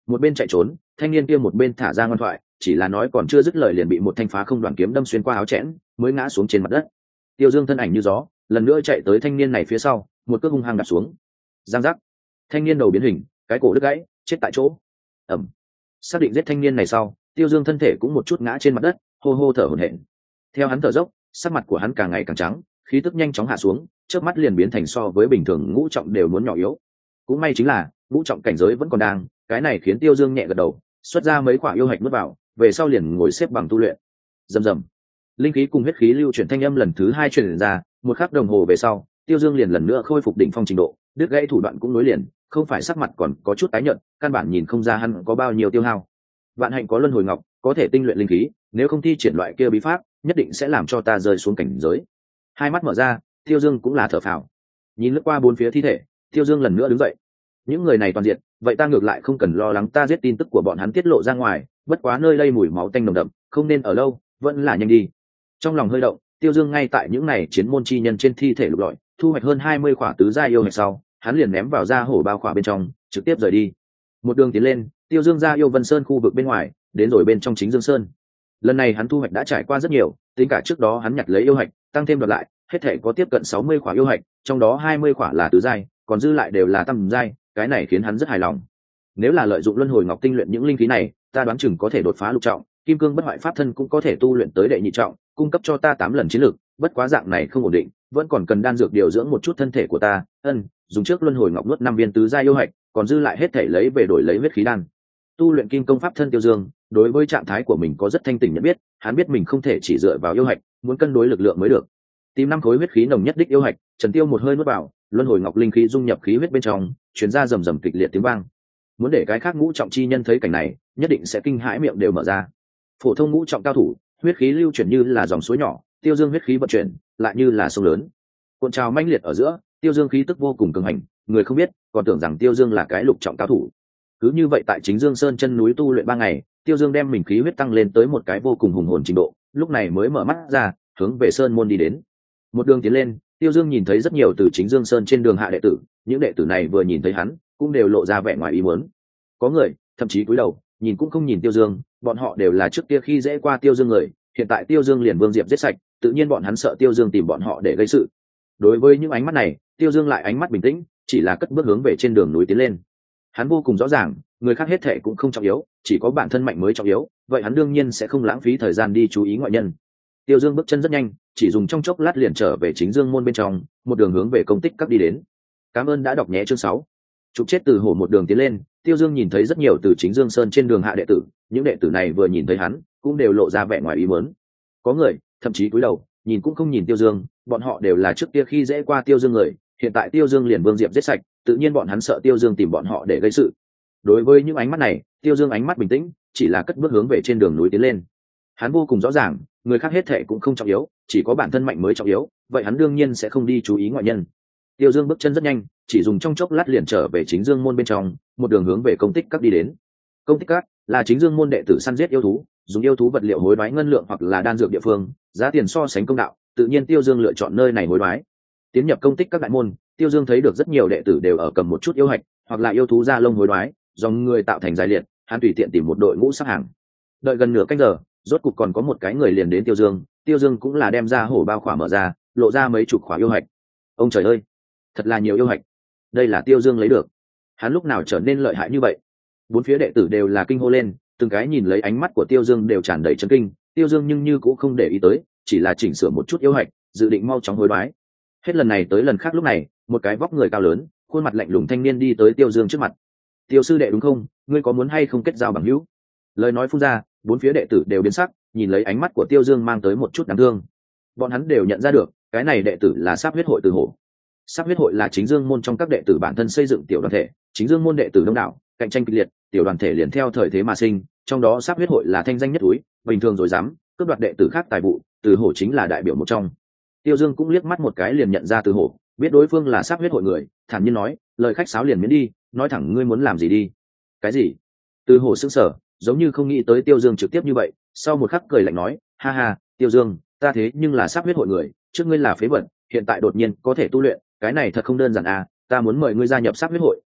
Một bên chạy trốn, thanh niên kia một bên thả ra ngoan thoại, chỉ là nói còn chưa dứt lời liền bị một thanh phá không đoạn kiếm đâm xuyên qua áo chẽn, mới ngã xuống trên mặt đất. Tiêu Dương thân ảnh như gió, lần nữa chạy tới thanh niên này phía sau, một cước hung hăng đạp xuống. Giang giác, thanh niên đầu biến hình, cái cổ đứt gãy, chết tại chỗ. Ẩm. Xác định giết thanh niên này sau, Tiêu Dương thân thể cũng một chút ngã trên mặt đất, hô hô thở hổn hển. Theo hắn thở dốc, sắc mặt của hắn càng ngày càng trắng, khí tức nhanh chóng hạ xuống, chớp mắt liền biến thành so với bình thường ngũ trọng đều muốn nhỏ yếu. Cũng may chính là ngũ trọng cảnh giới vẫn còn đang, cái này khiến Tiêu Dương nhẹ gật đầu, xuất ra mấy quả yêu hạch nuốt vào, về sau liền ngồi xếp bằng tu luyện. Rầm rầm, linh khí cùng huyết khí lưu chuyển thanh âm lần thứ hai truyền ra, một khắc đồng hồ về sau, Tiêu Dương liền lần nữa khôi phục đỉnh phong trình độ, đứt gãy thủ đoạn cũng nối liền, không phải sắc mặt còn có chút tái nhợt, căn bản nhìn không ra hắn có bao nhiêu tiêu hao. Vạn hạnh có luân hồi ngọc, có thể tinh luyện linh khí, nếu không thi triển loại kia bí pháp, nhất định sẽ làm cho ta rơi xuống cảnh giới. Hai mắt mở ra, Tiêu Dương cũng là thở phào. Nhìn lướt qua bốn phía thi thể, Tiêu Dương lần nữa đứng dậy. Những người này toàn diện, vậy ta ngược lại không cần lo lắng ta giết tin tức của bọn hắn tiết lộ ra ngoài, bất quá nơi đây mùi máu tanh nồng đậm, không nên ở lâu, vẫn là nhanh đi. Trong lòng hơi động, Tiêu Dương ngay tại những này chiến môn chi nhân trên thi thể lục lọi, thu hoạch hơn hai mươi khỏa tứ gia yêu hạch sau, hắn liền ném vào ra hổ bao khỏa bên trong, trực tiếp rời đi. Một đường tiến lên, Tiêu Dương ra yêu Vân Sơn khu vực bên ngoài, đến rồi bên trong chính Dương Sơn. Lần này hắn thu hoạch đã trải qua rất nhiều, tính cả trước đó hắn nhặt lấy yêu hạch, tăng thêm đoạt lại, hết thể có tiếp cận sáu mươi khỏa yêu hạch, trong đó hai mươi khỏa là tứ giai, còn dư lại đều là tam giai, cái này khiến hắn rất hài lòng. Nếu là lợi dụng luân hồi ngọc tinh luyện những linh khí này, ta đoán chừng có thể đột phá lục trọng, kim cương bất hoại pháp thân cũng có thể tu luyện tới đệ nhị trọng, cung cấp cho ta tám lần chiến lược, bất quá dạng này không ổn định, vẫn còn cần đan dược điều dưỡng một chút thân thể của ta. Ân, dùng trước luân hồi ngọc nuốt năm viên tứ giai yêu hạch, còn dư lại hết thể lấy về đổi lấy huyết khí đan. Tu luyện kim công pháp thân Tiêu Dương, đối với trạng thái của mình có rất thanh tỉnh nhận biết, hắn biết mình không thể chỉ dựa vào yêu hạch, muốn cân đối lực lượng mới được. Tìm năm khối huyết khí nồng nhất đích yêu hạch, Trần Tiêu một hơi nuốt vào, luân hồi ngọc linh khí dung nhập khí huyết bên trong, truyền ra rầm rầm kịch liệt tiếng vang. Muốn để cái khác ngũ trọng chi nhân thấy cảnh này, nhất định sẽ kinh hãi miệng đều mở ra. Phổ thông ngũ trọng cao thủ, huyết khí lưu chuyển như là dòng suối nhỏ, Tiêu Dương huyết khí vận chuyển, lại như là sông lớn. Cuộn trào mãnh liệt ở giữa, Tiêu Dương khí tức vô cùng cường hành, người không biết, còn tưởng rằng Tiêu Dương là cái lục trọng cao thủ. Cứ như vậy tại chính Dương Sơn chân núi tu luyện ba ngày, Tiêu Dương đem mình khí huyết tăng lên tới một cái vô cùng hùng hồn trình độ, lúc này mới mở mắt ra, hướng về sơn môn đi đến. Một đường tiến lên, Tiêu Dương nhìn thấy rất nhiều từ chính Dương Sơn trên đường hạ đệ tử, những đệ tử này vừa nhìn thấy hắn, cũng đều lộ ra vẻ ngoài ý muốn. Có người thậm chí cúi đầu, nhìn cũng không nhìn Tiêu Dương, bọn họ đều là trước kia khi dễ qua Tiêu Dương người, hiện tại Tiêu Dương liền Vương Diệp giết sạch, tự nhiên bọn hắn sợ Tiêu Dương tìm bọn họ để gây sự. Đối với những ánh mắt này, Tiêu Dương lại ánh mắt bình tĩnh, chỉ là cất bước hướng về trên đường núi tiến lên. Hắn vô cùng rõ ràng, người khác hết thệ cũng không trọng yếu, chỉ có bản thân mạnh mới trọng yếu, vậy hắn đương nhiên sẽ không lãng phí thời gian đi chú ý ngoại nhân. Tiêu Dương bước chân rất nhanh, chỉ dùng trong chốc lát liền trở về chính Dương môn bên trong, một đường hướng về công tích các đi đến. Cảm ơn đã đọc nhé chương sáu. Trục chết từ hổ một đường tiến lên, Tiêu Dương nhìn thấy rất nhiều từ chính Dương Sơn trên đường hạ đệ tử, những đệ tử này vừa nhìn thấy hắn, cũng đều lộ ra vẻ ngoài ý muốn. Có người thậm chí cúi đầu, nhìn cũng không nhìn Tiêu Dương, bọn họ đều là trước kia khi dễ qua Tiêu Dương người, hiện tại Tiêu Dương liền Vương Diệp giết sạch, tự nhiên bọn hắn sợ Tiêu Dương tìm bọn họ để gây sự. Đối với những ánh mắt này, Tiêu Dương ánh mắt bình tĩnh, chỉ là cất bước hướng về trên đường núi tiến lên. Hắn vô cùng rõ ràng, người khác hết thệ cũng không trọng yếu, chỉ có bản thân mạnh mới trọng yếu, vậy hắn đương nhiên sẽ không đi chú ý ngoại nhân. Tiêu Dương bước chân rất nhanh, chỉ dùng trong chốc lát liền trở về chính Dương môn bên trong, một đường hướng về công tích các đi đến. Công tích các là chính Dương môn đệ tử săn giết yêu thú, dùng yêu thú vật liệu hối đoái ngân lượng hoặc là đan dược địa phương, giá tiền so sánh công đạo, tự nhiên Tiêu Dương lựa chọn nơi này hối đoái. Tiến nhập công tích các đại môn, Tiêu Dương thấy được rất nhiều đệ tử đều ở cầm một chút yêu hạch, hoặc là yêu thú da lông hối đoái, dòng người tạo thành dài liệt, hắn tùy tiện tìm một đội ngũ sắp hàng. Đợi gần nửa canh giờ, rốt cục còn có một cái người liền đến Tiêu Dương, Tiêu Dương cũng là đem ra hổ bao khỏa mở ra, lộ ra mấy chục khỏa yêu hạch. Ông trời ơi, thật là nhiều yêu hạch. Đây là Tiêu Dương lấy được. Hắn lúc nào trở nên lợi hại như vậy? Bốn phía đệ tử đều là kinh hô lên, từng cái nhìn lấy ánh mắt của Tiêu Dương đều tràn đầy chấn kinh, Tiêu Dương nhưng như cũng không để ý tới, chỉ là chỉnh sửa một chút yêu hạch, dự định mau chóng hối đoái. Hết lần này tới lần khác lúc này, một cái vóc người cao lớn, khuôn mặt lạnh lùng thanh niên đi tới Tiêu Dương trước mặt. Tiêu sư đệ đúng không? Ngươi có muốn hay không kết giao bằng hữu? Lời nói phun ra, bốn phía đệ tử đều biến sắc, nhìn lấy ánh mắt của Tiêu Dương mang tới một chút đáng thương. Bọn hắn đều nhận ra được, cái này đệ tử là Sáp huyết hội Từ Hổ. Sáp huyết hội là chính Dương môn trong các đệ tử bản thân xây dựng tiểu đoàn thể, chính Dương môn đệ tử đông đảo, cạnh tranh kịch liệt, tiểu đoàn thể liền theo thời thế mà sinh, trong đó Sáp huyết hội là thanh danh nhất túi, bình thường rồi dám cướp đoạt đệ tử khác tài vụ, Từ Hổ chính là đại biểu một trong. Tiêu Dương cũng liếc mắt một cái liền nhận ra Từ Hổ, biết đối phương là Sáp huyết hội người, thản nhiên nói, lời khách sáo liền miễn đi, nói thẳng ngươi muốn làm gì đi. Cái gì? Từ Hổ sững sờ, giống như không nghĩ tới Tiêu Dương trực tiếp như vậy, sau một khắc cười lạnh nói, ha ha, Tiêu Dương, ta thế nhưng là Sáp huyết hội người, trước ngươi là phế vật, hiện tại đột nhiên có thể tu luyện, cái này thật không đơn giản à, ta muốn mời ngươi gia nhập Sáp huyết hội,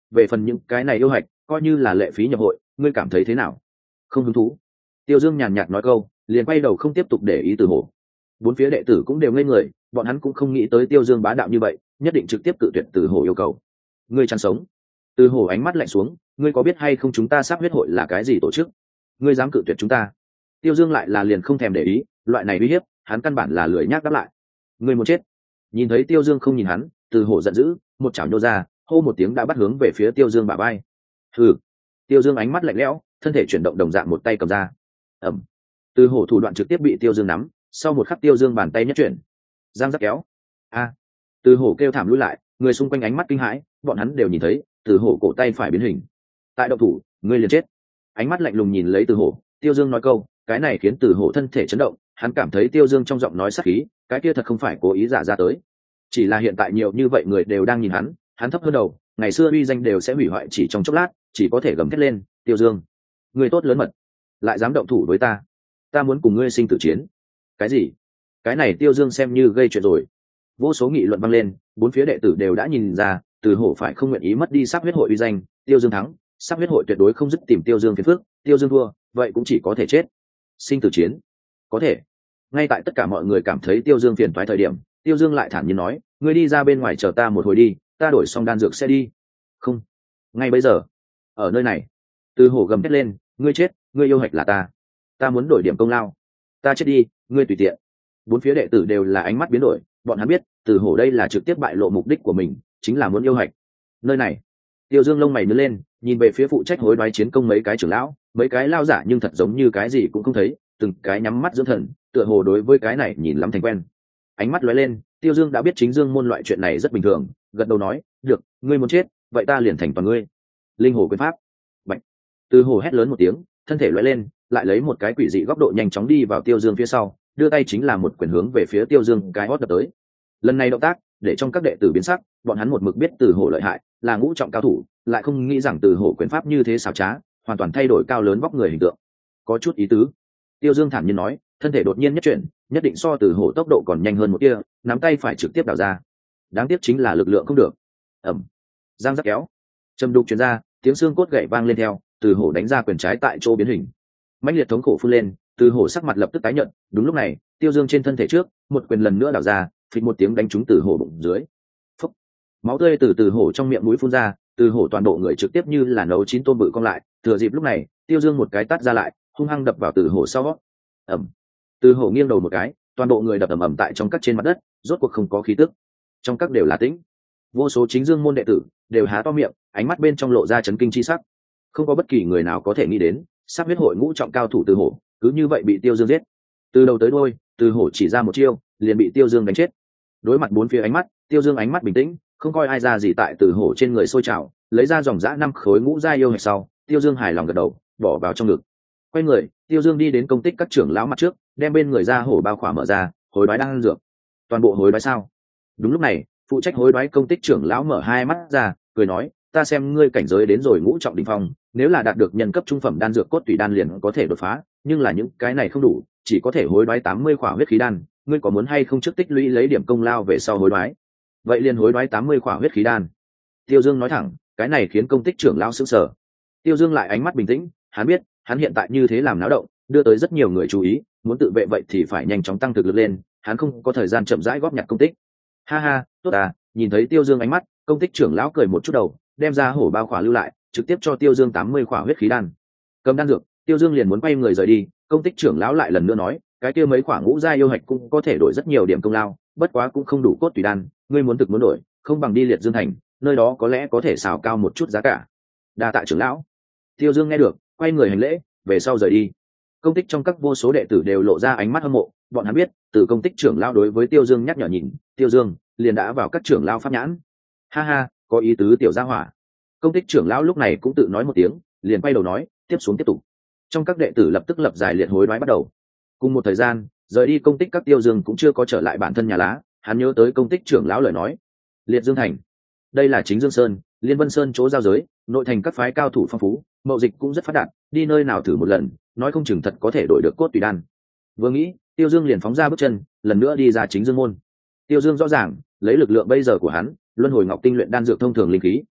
về phần những cái này yêu hạch coi như là lệ phí nhập hội, ngươi cảm thấy thế nào? Không hứng thú. Tiêu Dương nhàn nhạt nói câu, liền quay đầu không tiếp tục để ý Từ Hổ. Bốn phía đệ tử cũng đều ngây người, bọn hắn cũng không nghĩ tới Tiêu Dương bá đạo như vậy, nhất định trực tiếp cự tuyệt Từ Hổ yêu cầu. Ngươi chăn sống. Từ Hổ ánh mắt lạnh xuống, ngươi có biết hay không chúng ta sắp huyết hội là cái gì tổ chức? Ngươi dám cự tuyệt chúng ta? Tiêu Dương lại là liền không thèm để ý, loại này uy hiếp, hắn căn bản là lười nhác đáp lại. Ngươi muốn chết. Nhìn thấy Tiêu Dương không nhìn hắn, Từ Hổ giận dữ, một chảo nhô ra, hô một tiếng đã bắt hướng về phía Tiêu Dương bả vai. Hừ. Tiêu Dương ánh mắt lạnh lẽo, thân thể chuyển động đồng dạng một tay cầm ra. Ầm. Từ Hổ thủ đoạn trực tiếp bị Tiêu Dương nắm, sau một khắc Tiêu Dương bàn tay nhất chuyển, giang giáp kéo. A. Từ Hổ kêu thảm lùi lại, người xung quanh ánh mắt kinh hãi, bọn hắn đều nhìn thấy, Từ Hổ cổ tay phải biến hình. Tại động thủ, ngươi liền chết. Ánh mắt lạnh lùng nhìn lấy Từ Hổ, Tiêu Dương nói câu, cái này khiến Từ Hổ thân thể chấn động, hắn cảm thấy Tiêu Dương trong giọng nói sát khí, cái kia thật không phải cố ý giả ra tới. Chỉ là hiện tại nhiều như vậy người đều đang nhìn hắn, hắn thấp hơn đầu, ngày xưa uy danh đều sẽ hủy hoại chỉ trong chốc lát, chỉ có thể gầm thét lên, Tiêu Dương, ngươi tốt lớn mật, lại dám động thủ với ta, ta muốn cùng ngươi sinh tử chiến. Cái gì? Cái này Tiêu Dương xem như gây chuyện rồi. Vô số nghị luận vang lên, bốn phía đệ tử đều đã nhìn ra, Từ Hổ phải không nguyện ý mất đi sắp huyết hội uy danh, Tiêu Dương thắng, sắp huyết hội tuyệt đối không dứt tìm Tiêu Dương phiền phức, Tiêu Dương thua, vậy cũng chỉ có thể chết. Sinh tử chiến? Có thể. Ngay tại tất cả mọi người cảm thấy Tiêu Dương phiền toái thời điểm, Tiêu Dương lại thản nhiên nói, ngươi đi ra bên ngoài chờ ta một hồi đi, ta đổi xong đan dược sẽ đi. Không. Ngay bây giờ. Ở nơi này. Từ Hổ gầm thét lên, ngươi chết, ngươi yêu hạch là ta. Ta muốn đổi điểm công lao. Ta chết đi, ngươi tùy tiện. Bốn phía đệ tử đều là ánh mắt biến đổi, bọn hắn biết, Từ Hổ đây là trực tiếp bại lộ mục đích của mình, chính là muốn yêu hạch. Nơi này. Tiêu Dương lông mày nhướng lên, nhìn về phía phụ trách hối đoái chiến công mấy cái trưởng lão, mấy cái lao giả nhưng thật giống như cái gì cũng không thấy, từng cái nhắm mắt dưỡng thần, tựa hồ đối với cái này nhìn lắm thành quen. Ánh mắt lóe lên, Tiêu Dương đã biết chính Dương môn loại chuyện này rất bình thường, gật đầu nói, được, ngươi muốn chết, vậy ta liền thành toàn ngươi. Linh hồ quyền pháp. Bạch. Từ Hổ hét lớn một tiếng, thân thể lóe lên, lại lấy một cái quỷ dị góc độ nhanh chóng đi vào Tiêu Dương phía sau, đưa tay chính là một quyền hướng về phía Tiêu Dương cái hót đập tới. Lần này động tác, để trong các đệ tử biến sắc, bọn hắn một mực biết Từ Hổ lợi hại, là ngũ trọng cao thủ, lại không nghĩ rằng Từ Hổ quyền pháp như thế xảo trá, hoàn toàn thay đổi cao lớn vóc người hình tượng. Có chút ý tứ. Tiêu Dương thản nhiên nói, thân thể đột nhiên nhất chuyển, nhất định so Từ Hổ tốc độ còn nhanh hơn một tia, nắm tay phải trực tiếp đảo ra. Đáng tiếc chính là lực lượng không được. Ầm. Giang giáp kéo. Trầm đục truyền ra, tiếng xương cốt gãy vang lên theo, Từ Hổ đánh ra quyền trái tại chỗ biến hình. Mãnh liệt thống khổ phun lên, Từ Hổ sắc mặt lập tức tái nhợt, đúng lúc này, Tiêu Dương trên thân thể trước, một quyền lần nữa đảo ra, phịch một tiếng đánh trúng Từ Hổ bụng dưới. Phốc. Máu tươi từ Từ Hổ trong miệng mũi phun ra, Từ Hổ toàn bộ người trực tiếp như là nấu chín tôm bự cong lại, thừa dịp lúc này, Tiêu Dương một cái tát ra lại, hung hăng đập vào Từ Hổ sau. Ầm. Từ Hổ nghiêng đầu một cái, toàn bộ người đập ầm ầm tại trong các trên mặt đất, rốt cuộc không có khí tức. Trong các đều là tĩnh. Vô số chính Dương môn đệ tử đều há to miệng, ánh mắt bên trong lộ ra chấn kinh chi sắc. Không có bất kỳ người nào có thể nghĩ đến, sắp huyết hội ngũ trọng cao thủ Từ Hổ, cứ như vậy bị Tiêu Dương giết. Từ đầu tới đuôi, Từ Hổ chỉ ra một chiêu, liền bị Tiêu Dương đánh chết. Đối mặt bốn phía ánh mắt, Tiêu Dương ánh mắt bình tĩnh, không coi ai ra gì tại Từ Hổ trên người sôi trào, lấy ra dòng dã năm khối ngũ giai yêu hạch sau, Tiêu Dương hài lòng gật đầu, bỏ vào trong ngực. Quay người, Tiêu Dương đi đến công tích các trưởng lão mặt trước, đem bên người ra hổ bao khỏa mở ra, hối đoái đang ăn dược. Toàn bộ hối đoái sao? Đúng lúc này, phụ trách hối đoái công tích trưởng lão mở hai mắt ra, cười nói, ta xem ngươi cảnh giới đến rồi ngũ trọng đỉnh phong, nếu là đạt được nhân cấp trung phẩm đan dược cốt tủy đan liền có thể đột phá, nhưng là những cái này không đủ, chỉ có thể hối đoái tám mươi khỏa huyết khí đan, ngươi có muốn hay không trước tích lũy lấy điểm công lao về sau hối đoái? Vậy liền hối đoái tám mươi khỏa huyết khí đan. Tiêu Dương nói thẳng, cái này khiến công tích trưởng lão sửng sở. Tiêu Dương lại ánh mắt bình tĩnh, hắn biết, hắn hiện tại như thế làm náo động, đưa tới rất nhiều người chú ý, muốn tự vệ vậy thì phải nhanh chóng tăng thực lực lên, hắn không có thời gian chậm rãi góp nhặt công tích. Ha ha, tốt à, nhìn thấy Tiêu Dương ánh mắt, công tích trưởng lão cười một chút đầu, đem ra hổ bao khỏa lưu lại, trực tiếp cho Tiêu Dương tám mươi khỏa huyết khí đan. Cầm đan dược, Tiêu Dương liền muốn quay người rời đi, công tích trưởng lão lại lần nữa nói, cái kia mấy khỏa ngũ giai yêu hạch cũng có thể đổi rất nhiều điểm công lao, bất quá cũng không đủ cốt tùy đan, ngươi muốn thực muốn đổi, không bằng đi Liệt Dương thành, nơi đó có lẽ có thể xào cao một chút giá cả. Đa tạ trưởng lão. Tiêu Dương nghe được, quay người hành lễ, về sau rời đi. Công tích trong các vô số đệ tử đều lộ ra ánh mắt hâm mộ, bọn hắn biết, từ công tích trưởng lão đối với Tiêu Dương nhắc nhở nhìn, Tiêu Dương liền đã vào các trưởng lão pháp nhãn. Ha ha, có ý tứ tiểu gia hỏa. Công tích trưởng lão lúc này cũng tự nói một tiếng, liền quay đầu nói, tiếp xuống tiếp tục. Trong các đệ tử lập tức lập giải liệt hối đoái bắt đầu. Cùng một thời gian, rời đi công tích các Tiêu Dương cũng chưa có trở lại bản thân nhà lá, hắn nhớ tới công tích trưởng lão lời nói. Liệt Dương thành, đây là chính Dương Sơn, Liên Vân Sơn chỗ giao giới, nội thành các phái cao thủ phong phú, mậu dịch cũng rất phát đạt, đi nơi nào thử một lần, nói không chừng thật có thể đổi được cốt tùy đan. Vừa nghĩ, Tiêu Dương liền phóng ra bước chân, lần nữa đi ra chính Dương môn. Tiêu Dương rõ ràng, lấy lực lượng bây giờ của hắn, luân hồi ngọc tinh luyện đan dược thông thường linh khí,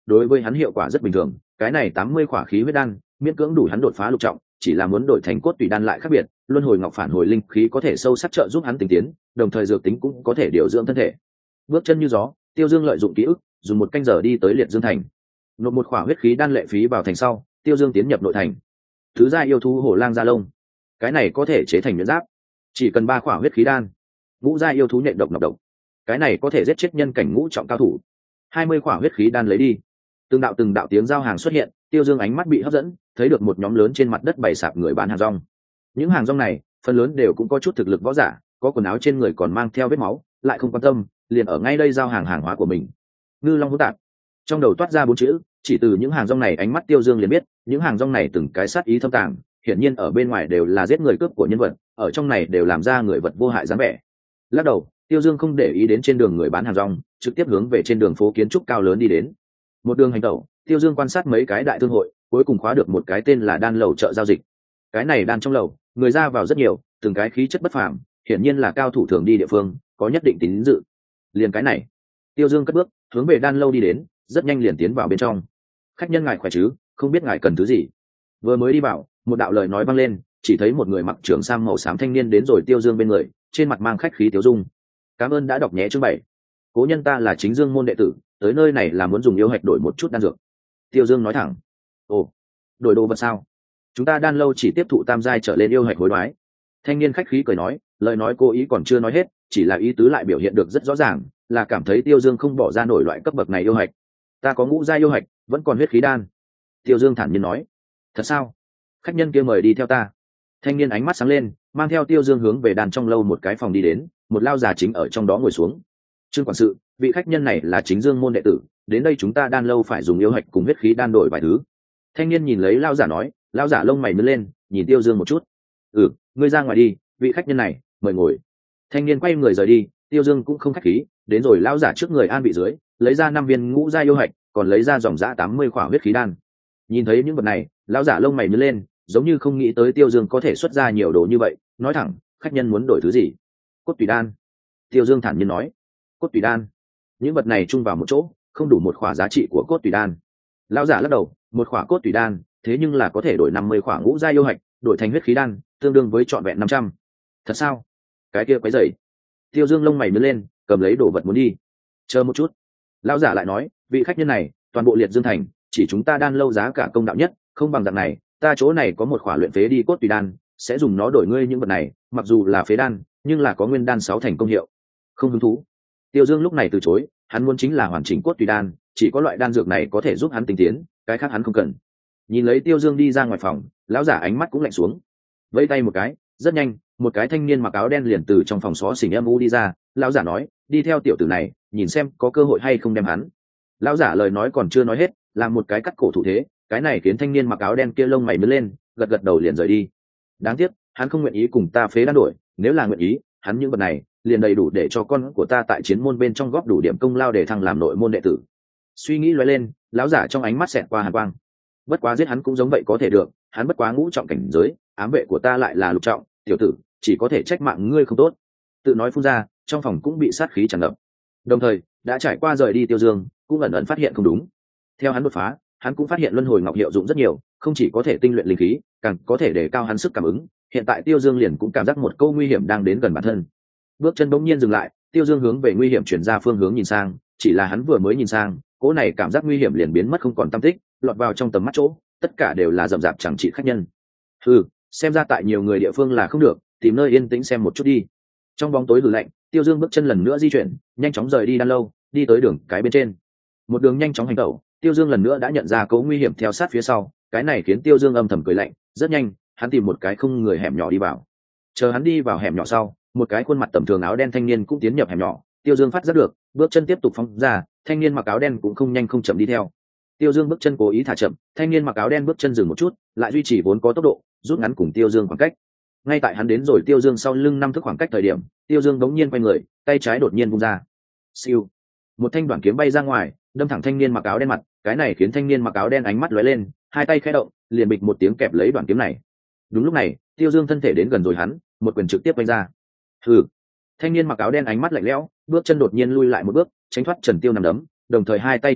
đối với hắn hiệu quả rất bình thường. Cái này tám mươi khỏa khí huyết đan miễn cưỡng đủ hắn đột phá lục trọng, chỉ là muốn đổi thành cốt tùy đan lại khác biệt, luân hồi ngọc phản hồi linh khí có thể sâu sắc trợ giúp hắn tinh tiến, đồng thời dược tính cũng có thể điều dưỡng thân thể. Bước chân như gió, Tiêu Dương lợi dụng ký ức, dùng một canh giờ đi tới Liệt Dương thành. Nộp một khỏa huyết khí đan lệ phí vào thành sau, Tiêu Dương tiến nhập nội thành. Thứ gia yêu thú hổ lang da lông, cái này có thể chế thành nhuyễn giáp, chỉ cần ba khỏa huyết khí đan. Ngũ gia yêu thú nhện độc nọc độc, cái này có thể giết chết nhân cảnh ngũ trọng cao thủ. Hai mươi khỏa huyết khí đan lấy đi. Từng đạo từng đạo tiếng giao hàng xuất hiện, Tiêu Dương ánh mắt bị hấp dẫn, thấy được một nhóm lớn trên mặt đất bày sạp người bán hàng rong. Những hàng rong này phần lớn đều cũng có chút thực lực võ giả, có quần áo trên người còn mang theo vết máu, lại không quan tâm, liền ở ngay đây giao hàng hàng hóa của mình. Ngư long hỗn tạp, trong đầu toát ra bốn chữ, chỉ từ những hàng rong này ánh mắt Tiêu Dương liền biết, những hàng rong này từng cái sát ý thâm tàng, hiển nhiên ở bên ngoài đều là giết người cướp của nhân vật, ở trong này đều làm ra người vật vô hại dáng vẻ. Lắc đầu, Tiêu Dương không để ý đến trên đường người bán hàng rong, trực tiếp hướng về trên đường phố kiến trúc cao lớn đi đến. Một đường hành tẩu, Tiêu Dương quan sát mấy cái đại thương hội, cuối cùng khóa được một cái tên là đan lầu chợ giao dịch. Cái này đan trong lầu, người ra vào rất nhiều, từng cái khí chất bất phàm, hiển nhiên là cao thủ thường đi địa phương, có nhất định tín dự. Liền cái này, Tiêu Dương cất bước, hướng về đan lâu đi đến, rất nhanh liền tiến vào bên trong. Khách nhân ngài khỏe chứ, không biết ngài cần thứ gì? Vừa mới đi vào, một đạo lời nói vang lên, chỉ thấy một người mặc trường sam màu xám thanh niên đến rồi Tiêu Dương bên người, trên mặt mang khách khí tiêu dung. Cảm ơn đã đọc nhé chương bảy. Cố nhân ta là Chính Dương môn đệ tử, tới nơi này là muốn dùng yêu hạch đổi một chút đan dược. Tiêu Dương nói thẳng. Ồ, đổi đồ vật sao? Chúng ta đan lâu chỉ tiếp thụ tam giai trở lên yêu hạch hối đoái. Thanh niên khách khí cười nói, lời nói cố ý còn chưa nói hết, chỉ là ý tứ lại biểu hiện được rất rõ ràng, là cảm thấy Tiêu Dương không bỏ ra nổi loại cấp bậc này yêu hạch. Ta có ngũ giai yêu hạch, vẫn còn huyết khí đan. Tiêu Dương thản nhiên nói. Thật sao? Khách nhân kia mời đi theo ta. Thanh niên ánh mắt sáng lên, mang theo Tiêu Dương hướng về đàn trong lâu một cái phòng đi đến, một lao già chính ở trong đó ngồi xuống. Trương quản sự, vị khách nhân này là Chính Dương môn đệ tử, đến đây chúng ta đan lâu phải dùng yêu hạch cùng huyết khí đan đổi vài thứ. Thanh niên nhìn lấy lao giả nói, lao giả lông mày nhướng lên, nhìn Tiêu Dương một chút. Ừ, ngươi ra ngoài đi, vị khách nhân này, mời ngồi. Thanh niên quay người rời đi, Tiêu Dương cũng không khách khí, đến rồi lao giả trước người an vị dưới, lấy ra năm viên ngũ giai yêu hạch, còn lấy ra dòng dã tám mươi khỏa huyết khí đan. Nhìn thấy những vật này, lao giả lông mày nhướng lên, giống như không nghĩ tới Tiêu Dương có thể xuất ra nhiều đồ như vậy, nói thẳng, khách nhân muốn đổi thứ gì? Cốt tùy đan. Tiêu Dương thản nhiên nói, cốt tùy đan. Những vật này chung vào một chỗ, không đủ một khỏa giá trị của cốt tùy đan. Lão giả lắc đầu, một khỏa cốt tùy đan, thế nhưng là có thể đổi năm mươi khỏa ngũ giai yêu hạch, đổi thành huyết khí đan, tương đương với trọn vẹn năm trăm. Thật sao? Cái kia quấy rầy. Tiêu Dương lông mày nhướng lên, cầm lấy đồ vật muốn đi. Chờ một chút. Lão giả lại nói, vị khách nhân này, toàn bộ Liệt Dương thành, chỉ chúng ta đan lâu giá cả công đạo nhất, không bằng dạng này, ta chỗ này có một khỏa luyện phế đi cốt tùy đan, sẽ dùng nó đổi ngươi những vật này, mặc dù là phế đan, nhưng là có nguyên đan sáu thành công hiệu. Không hứng thú. Tiêu Dương lúc này từ chối, hắn muốn chính là hoàn chỉnh cốt tùy đan, chỉ có loại đan dược này có thể giúp hắn tinh tiến, cái khác hắn không cần. Nhìn lấy Tiêu Dương đi ra ngoài phòng, lão giả ánh mắt cũng lạnh xuống. Vẫy tay một cái, rất nhanh, một cái thanh niên mặc áo đen liền từ trong phòng xó xỉnh âm u đi ra, lão giả nói, đi theo tiểu tử này, nhìn xem có cơ hội hay không đem hắn. Lão giả lời nói còn chưa nói hết, làm một cái cắt cổ thủ thế, cái này khiến thanh niên mặc áo đen kia lông mày mới lên, gật gật đầu liền rời đi. Đáng tiếc, hắn không nguyện ý cùng ta phế đan đổi, nếu là nguyện ý, hắn những vật này liền đầy đủ để cho con của ta tại chiến môn bên trong góp đủ điểm công lao để thăng làm nội môn đệ tử. Suy nghĩ lóe lên, lão giả trong ánh mắt xẹt qua hàn quang. Bất quá giết hắn cũng giống vậy có thể được, hắn bất quá ngũ trọng cảnh giới, ám vệ của ta lại là lục trọng, tiểu tử, chỉ có thể trách mạng ngươi không tốt. Tự nói phun ra, trong phòng cũng bị sát khí tràn ngập. Đồng thời, đã trải qua rời đi Tiêu Dương, cũng ẩn ẩn phát hiện không đúng. Theo hắn đột phá, hắn cũng phát hiện luân hồi ngọc hiệu dụng rất nhiều, không chỉ có thể tinh luyện linh khí, càng có thể đề cao hắn sức cảm ứng. Hiện tại Tiêu Dương liền cũng cảm giác một câu nguy hiểm đang đến gần bản thân. Bước chân bỗng nhiên dừng lại, Tiêu Dương hướng về nguy hiểm chuyển ra phương hướng nhìn sang, chỉ là hắn vừa mới nhìn sang, cỗ này cảm giác nguy hiểm liền biến mất không còn tăm tích, lọt vào trong tầm mắt chỗ, tất cả đều là rậm rạp chẳng trị khách nhân. Ừ, xem ra tại nhiều người địa phương là không được, tìm nơi yên tĩnh xem một chút đi. Trong bóng tối hừ lạnh, Tiêu Dương bước chân lần nữa di chuyển, nhanh chóng rời đi đan lâu, đi tới đường cái bên trên. Một đường nhanh chóng hành tẩu, Tiêu Dương lần nữa đã nhận ra cỗ nguy hiểm theo sát phía sau, cái này khiến Tiêu Dương âm thầm cười lạnh, rất nhanh, hắn tìm một cái không người hẻm nhỏ đi vào. Chờ hắn đi vào hẻm nhỏ sau, một cái khuôn mặt tầm thường áo đen thanh niên cũng tiến nhập hẻm nhỏ. Tiêu Dương phát giác được, bước chân tiếp tục phóng ra, thanh niên mặc áo đen cũng không nhanh không chậm đi theo. Tiêu Dương bước chân cố ý thả chậm, thanh niên mặc áo đen bước chân dừng một chút, lại duy trì vốn có tốc độ, rút ngắn cùng Tiêu Dương khoảng cách. Ngay tại hắn đến rồi Tiêu Dương sau lưng năm thước khoảng cách thời điểm, Tiêu Dương đống nhiên quay người, tay trái đột nhiên vung ra. Siêu, một thanh đoạn kiếm bay ra ngoài, đâm thẳng thanh niên mặc áo đen mặt, cái này khiến thanh niên mặc áo đen ánh mắt lóe lên, hai tay khẽ động, liền bịch một tiếng kẹp lấy đoạn kiếm này. Đúng lúc này, Tiêu Dương thân thể đến gần rồi hắn, một quyền trực tiếp vung ra. Hừ. Thanh niên mặc áo đen ánh mắt lạnh lẽo, bước chân đột nhiên lui lại một bước, tránh thoát Trần Tiêu nằm đấm, đồng thời hai tay chấn động,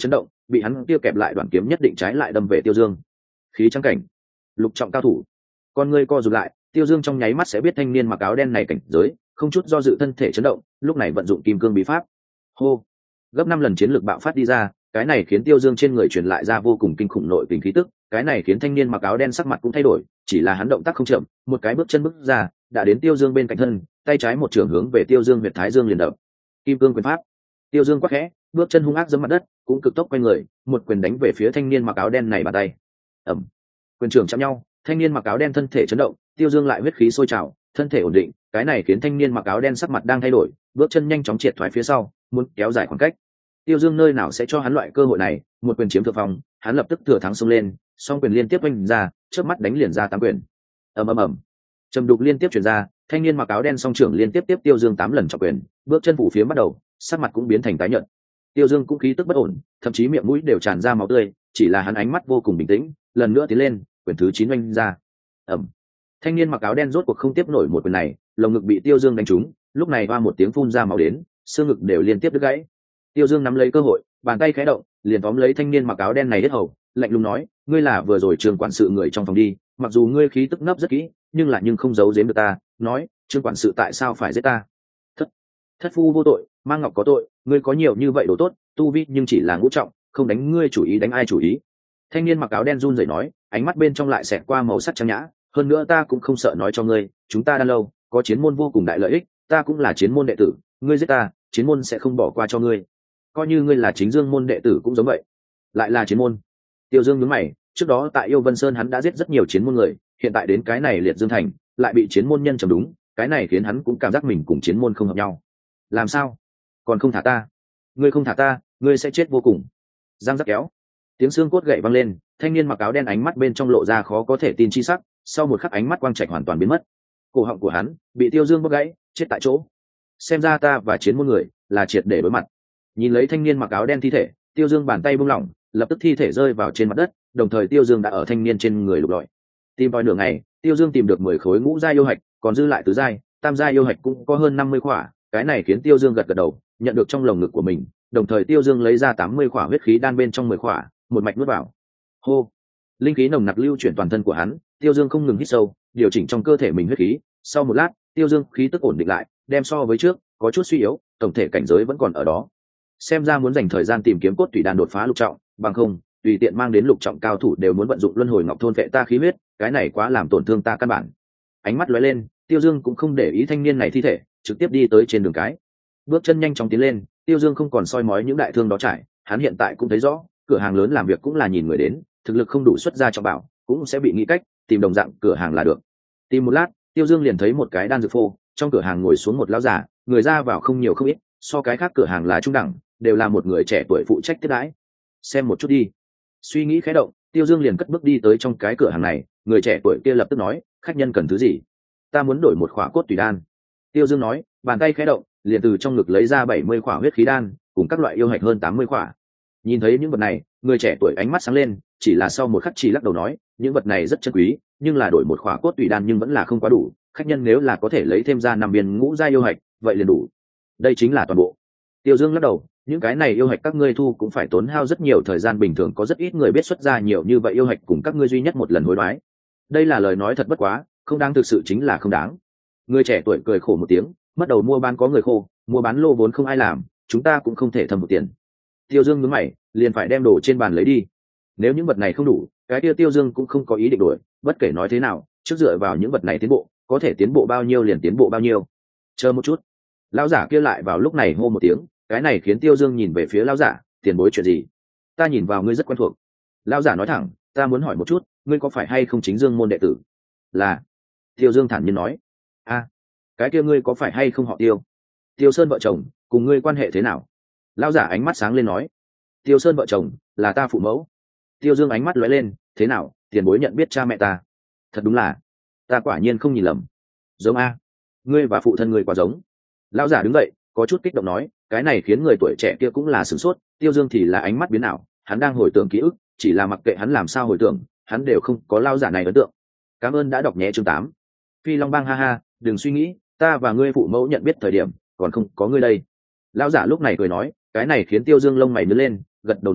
bị hắn kia kẹp lại đoạn kiếm nhất định trái lại đâm về Tiêu Dương. Khí trắng cảnh, lục trọng cao thủ. Con ngươi co rụt lại, Tiêu Dương trong nháy mắt sẽ biết thanh niên mặc áo đen này cảnh giới, không chút do dự thân thể chấn động, lúc này vận dụng kim cương bí pháp. Hô, gấp năm lần chiến lược bạo phát đi ra, cái này khiến Tiêu Dương trên người truyền lại ra vô cùng kinh khủng nội tình khí tức, cái này khiến thanh niên mặc áo đen sắc mặt cũng thay đổi, chỉ là hắn động tác không chậm, một cái bước chân bước ra, đã đến Tiêu Dương bên cạnh thân, tay trái một trường hướng về Tiêu Dương huyệt thái dương liền đập. Kim cương quyền pháp. Tiêu Dương quắc khẽ, bước chân hung ác giẫm mặt đất, cũng cực tốc quay người, một quyền đánh về phía thanh niên mặc áo đen này bàn tay. Ầm. Quyền trường chạm nhau, thanh niên mặc áo đen thân thể chấn động, Tiêu Dương lại huyết khí sôi trào, thân thể ổn định, cái này khiến thanh niên mặc áo đen sắc mặt đang thay đổi, bước chân nhanh chóng triệt thoái phía sau, muốn kéo dài khoảng cách. Tiêu Dương nơi nào sẽ cho hắn loại cơ hội này, một quyền chiếm thượng phong, hắn lập tức thừa thắng xông lên, song quyền liên tiếp oanh ra, chớp mắt đánh liền ra tám quyền. Ầm ầm ầm. Trầm đục liên tiếp truyền ra, thanh niên mặc áo đen song trưởng liên tiếp tiếp Tiêu Dương tám lần trọng quyền, bước chân phủ phía bắt đầu, sắc mặt cũng biến thành tái nhợt. Tiêu Dương cũng khí tức bất ổn, thậm chí miệng mũi đều tràn ra máu tươi, chỉ là hắn ánh mắt vô cùng bình tĩnh, lần nữa tiến lên, quyền thứ chín oanh ra. Ầm. Thanh niên mặc áo đen rốt cuộc không tiếp nổi một quyền này, lồng ngực bị Tiêu Dương đánh trúng, lúc này hoa một tiếng phun ra máu đến, xương ngực đều liên tiếp đứt gãy. Tiêu Dương nắm lấy cơ hội, bàn tay khẽ động, liền tóm lấy thanh niên mặc áo đen này hết hầu, lạnh lùng nói, ngươi là vừa rồi trường quản sự người trong phòng đi, mặc dù ngươi khí tức nấp rất kỹ, nhưng là nhưng không giấu giếm được ta, nói, trương quản sự tại sao phải giết ta? Thất, thất phu vô tội, mang ngọc có tội, ngươi có nhiều như vậy đồ tốt, tu vi nhưng chỉ là ngũ trọng, không đánh ngươi chủ ý đánh ai chủ ý? Thanh niên mặc áo đen run rẩy nói, ánh mắt bên trong lại xẹt qua màu sắc trang nhã, hơn nữa ta cũng không sợ nói cho ngươi, chúng ta đã lâu, có chiến môn vô cùng đại lợi ích, ta cũng là chiến môn đệ tử, ngươi giết ta, chiến môn sẽ không bỏ qua cho ngươi. Coi như ngươi là chính dương môn đệ tử cũng giống vậy. Lại là chiến môn. Tiêu Dương nhướng mày, trước đó tại Yêu Vân Sơn hắn đã giết rất nhiều chiến môn người, hiện tại đến cái này Liệt Dương Thành, lại bị chiến môn nhân chầm đúng, cái này khiến hắn cũng cảm giác mình cùng chiến môn không hợp nhau. Làm sao? Còn không thả ta? Ngươi không thả ta, ngươi sẽ chết vô cùng. Giang giác kéo. Tiếng xương cốt gậy vang lên, thanh niên mặc áo đen ánh mắt bên trong lộ ra khó có thể tin chi sắc, sau một khắc ánh mắt quang trạch hoàn toàn biến mất. Cổ họng của hắn bị Tiêu Dương bóp gãy, chết tại chỗ. Xem ra ta và chiến môn người là triệt để đối mặt. Nhìn lấy thanh niên mặc áo đen thi thể, Tiêu Dương bàn tay buông lỏng, lập tức thi thể rơi vào trên mặt đất, đồng thời Tiêu Dương đã ở thanh niên trên người lục lọi. Tìm tòi nửa ngày, Tiêu Dương tìm được mười khối ngũ giai yêu hạch, còn dư lại tứ giai, tam giai yêu hạch cũng có hơn năm mươi khỏa, cái này khiến Tiêu Dương gật gật đầu, nhận được trong lồng ngực của mình, đồng thời Tiêu Dương lấy ra tám mươi khỏa huyết khí đan bên trong mười khỏa, một mạch nuốt vào. Hô, linh khí nồng nặc lưu chuyển toàn thân của hắn, Tiêu Dương không ngừng hít sâu, điều chỉnh trong cơ thể mình huyết khí, sau một lát, Tiêu Dương khí tức ổn định lại, đem so với trước có chút suy yếu, tổng thể cảnh giới vẫn còn ở đó. Xem ra muốn dành thời gian tìm kiếm cốt tủy đan đột phá lục trọng, bằng không tùy tiện mang đến lục trọng cao thủ đều muốn vận dụng luân hồi ngọc thôn vệ ta khí huyết, cái này quá làm tổn thương ta căn bản. Ánh mắt lóe lên, Tiêu Dương cũng không để ý thanh niên này thi thể, trực tiếp đi tới trên đường cái, bước chân nhanh chóng tiến lên. Tiêu Dương không còn soi mói những đại thương đó trải, hắn hiện tại cũng thấy rõ, cửa hàng lớn làm việc cũng là nhìn người đến, thực lực không đủ xuất ra trọng bảo cũng sẽ bị nghĩ cách tìm đồng dạng cửa hàng là được. Tìm một lát, Tiêu Dương liền thấy một cái đan dược phô, trong cửa hàng ngồi xuống một lão già, người ra vào không nhiều không ít, so cái khác cửa hàng là trung đẳng, đều là một người trẻ tuổi phụ trách tiếp đãi. Xem một chút đi. Suy nghĩ khẽ động, Tiêu Dương liền cất bước đi tới trong cái cửa hàng này, người trẻ tuổi kia lập tức nói, khách nhân cần thứ gì? Ta muốn đổi một khỏa cốt tùy đan. Tiêu Dương nói, bàn tay khẽ động, liền từ trong ngực lấy ra bảy mươi khỏa huyết khí đan, cùng các loại yêu hạch hơn tám mươi khỏa. Nhìn thấy những vật này, người trẻ tuổi ánh mắt sáng lên, chỉ là sau một khắc chỉ lắc đầu nói, những vật này rất chân quý, nhưng là đổi một khỏa cốt tùy đan nhưng vẫn là không quá đủ, khách nhân nếu là có thể lấy thêm ra năm viên ngũ giai yêu hạch, vậy liền đủ. Đây chính là toàn bộ. Tiêu Dương lắc đầu, những cái này yêu hạch các ngươi thu cũng phải tốn hao rất nhiều thời gian, bình thường có rất ít người biết xuất ra nhiều như vậy yêu hạch cùng các ngươi duy nhất một lần hối đoái. Đây là lời nói thật bất quá, không đáng, thực sự chính là không đáng. Người trẻ tuổi cười khổ một tiếng, mất đầu mua bán có người khô, mua bán lô vốn không ai làm, chúng ta cũng không thể thâm một tiền. Tiêu Dương nhướng mày, liền phải đem đồ trên bàn lấy đi. Nếu những vật này không đủ, cái kia Tiêu Dương cũng không có ý định đổi, bất kể nói thế nào, trước dựa vào những vật này tiến bộ, có thể tiến bộ bao nhiêu liền tiến bộ bao nhiêu. Chờ một chút. Lão giả kia lại vào lúc này hô một tiếng, cái này khiến Tiêu Dương nhìn về phía lão giả, tiền bối chuyện gì? Ta nhìn vào ngươi rất quen thuộc. Lão giả nói thẳng, ta muốn hỏi một chút, ngươi có phải hay không chính Dương môn đệ tử? Là. Tiêu Dương thản nhiên nói. A, cái kia ngươi có phải hay không họ Tiêu? Tiêu Sơn vợ chồng, cùng ngươi quan hệ thế nào? Lão giả ánh mắt sáng lên nói. Tiêu Sơn vợ chồng, là ta phụ mẫu. Tiêu Dương ánh mắt lóe lên, thế nào, tiền bối nhận biết cha mẹ ta? Thật đúng là, ta quả nhiên không nhìn lầm. Giống a, ngươi và phụ thân ngươi quá giống. Lão giả đứng dậy, có chút kích động nói, cái này khiến người tuổi trẻ kia cũng là sửng sốt. Tiêu Dương thì là ánh mắt biến ảo, hắn đang hồi tưởng ký ức, chỉ là mặc kệ hắn làm sao hồi tưởng, hắn đều không có lão giả này ấn tượng. Cảm ơn đã đọc nhé chương tám. Phi Long Bang ha ha, đừng suy nghĩ, ta và ngươi phụ mẫu nhận biết thời điểm, còn không có ngươi đây. Lão giả lúc này cười nói, cái này khiến Tiêu Dương lông mày nhướng lên, gật đầu nói,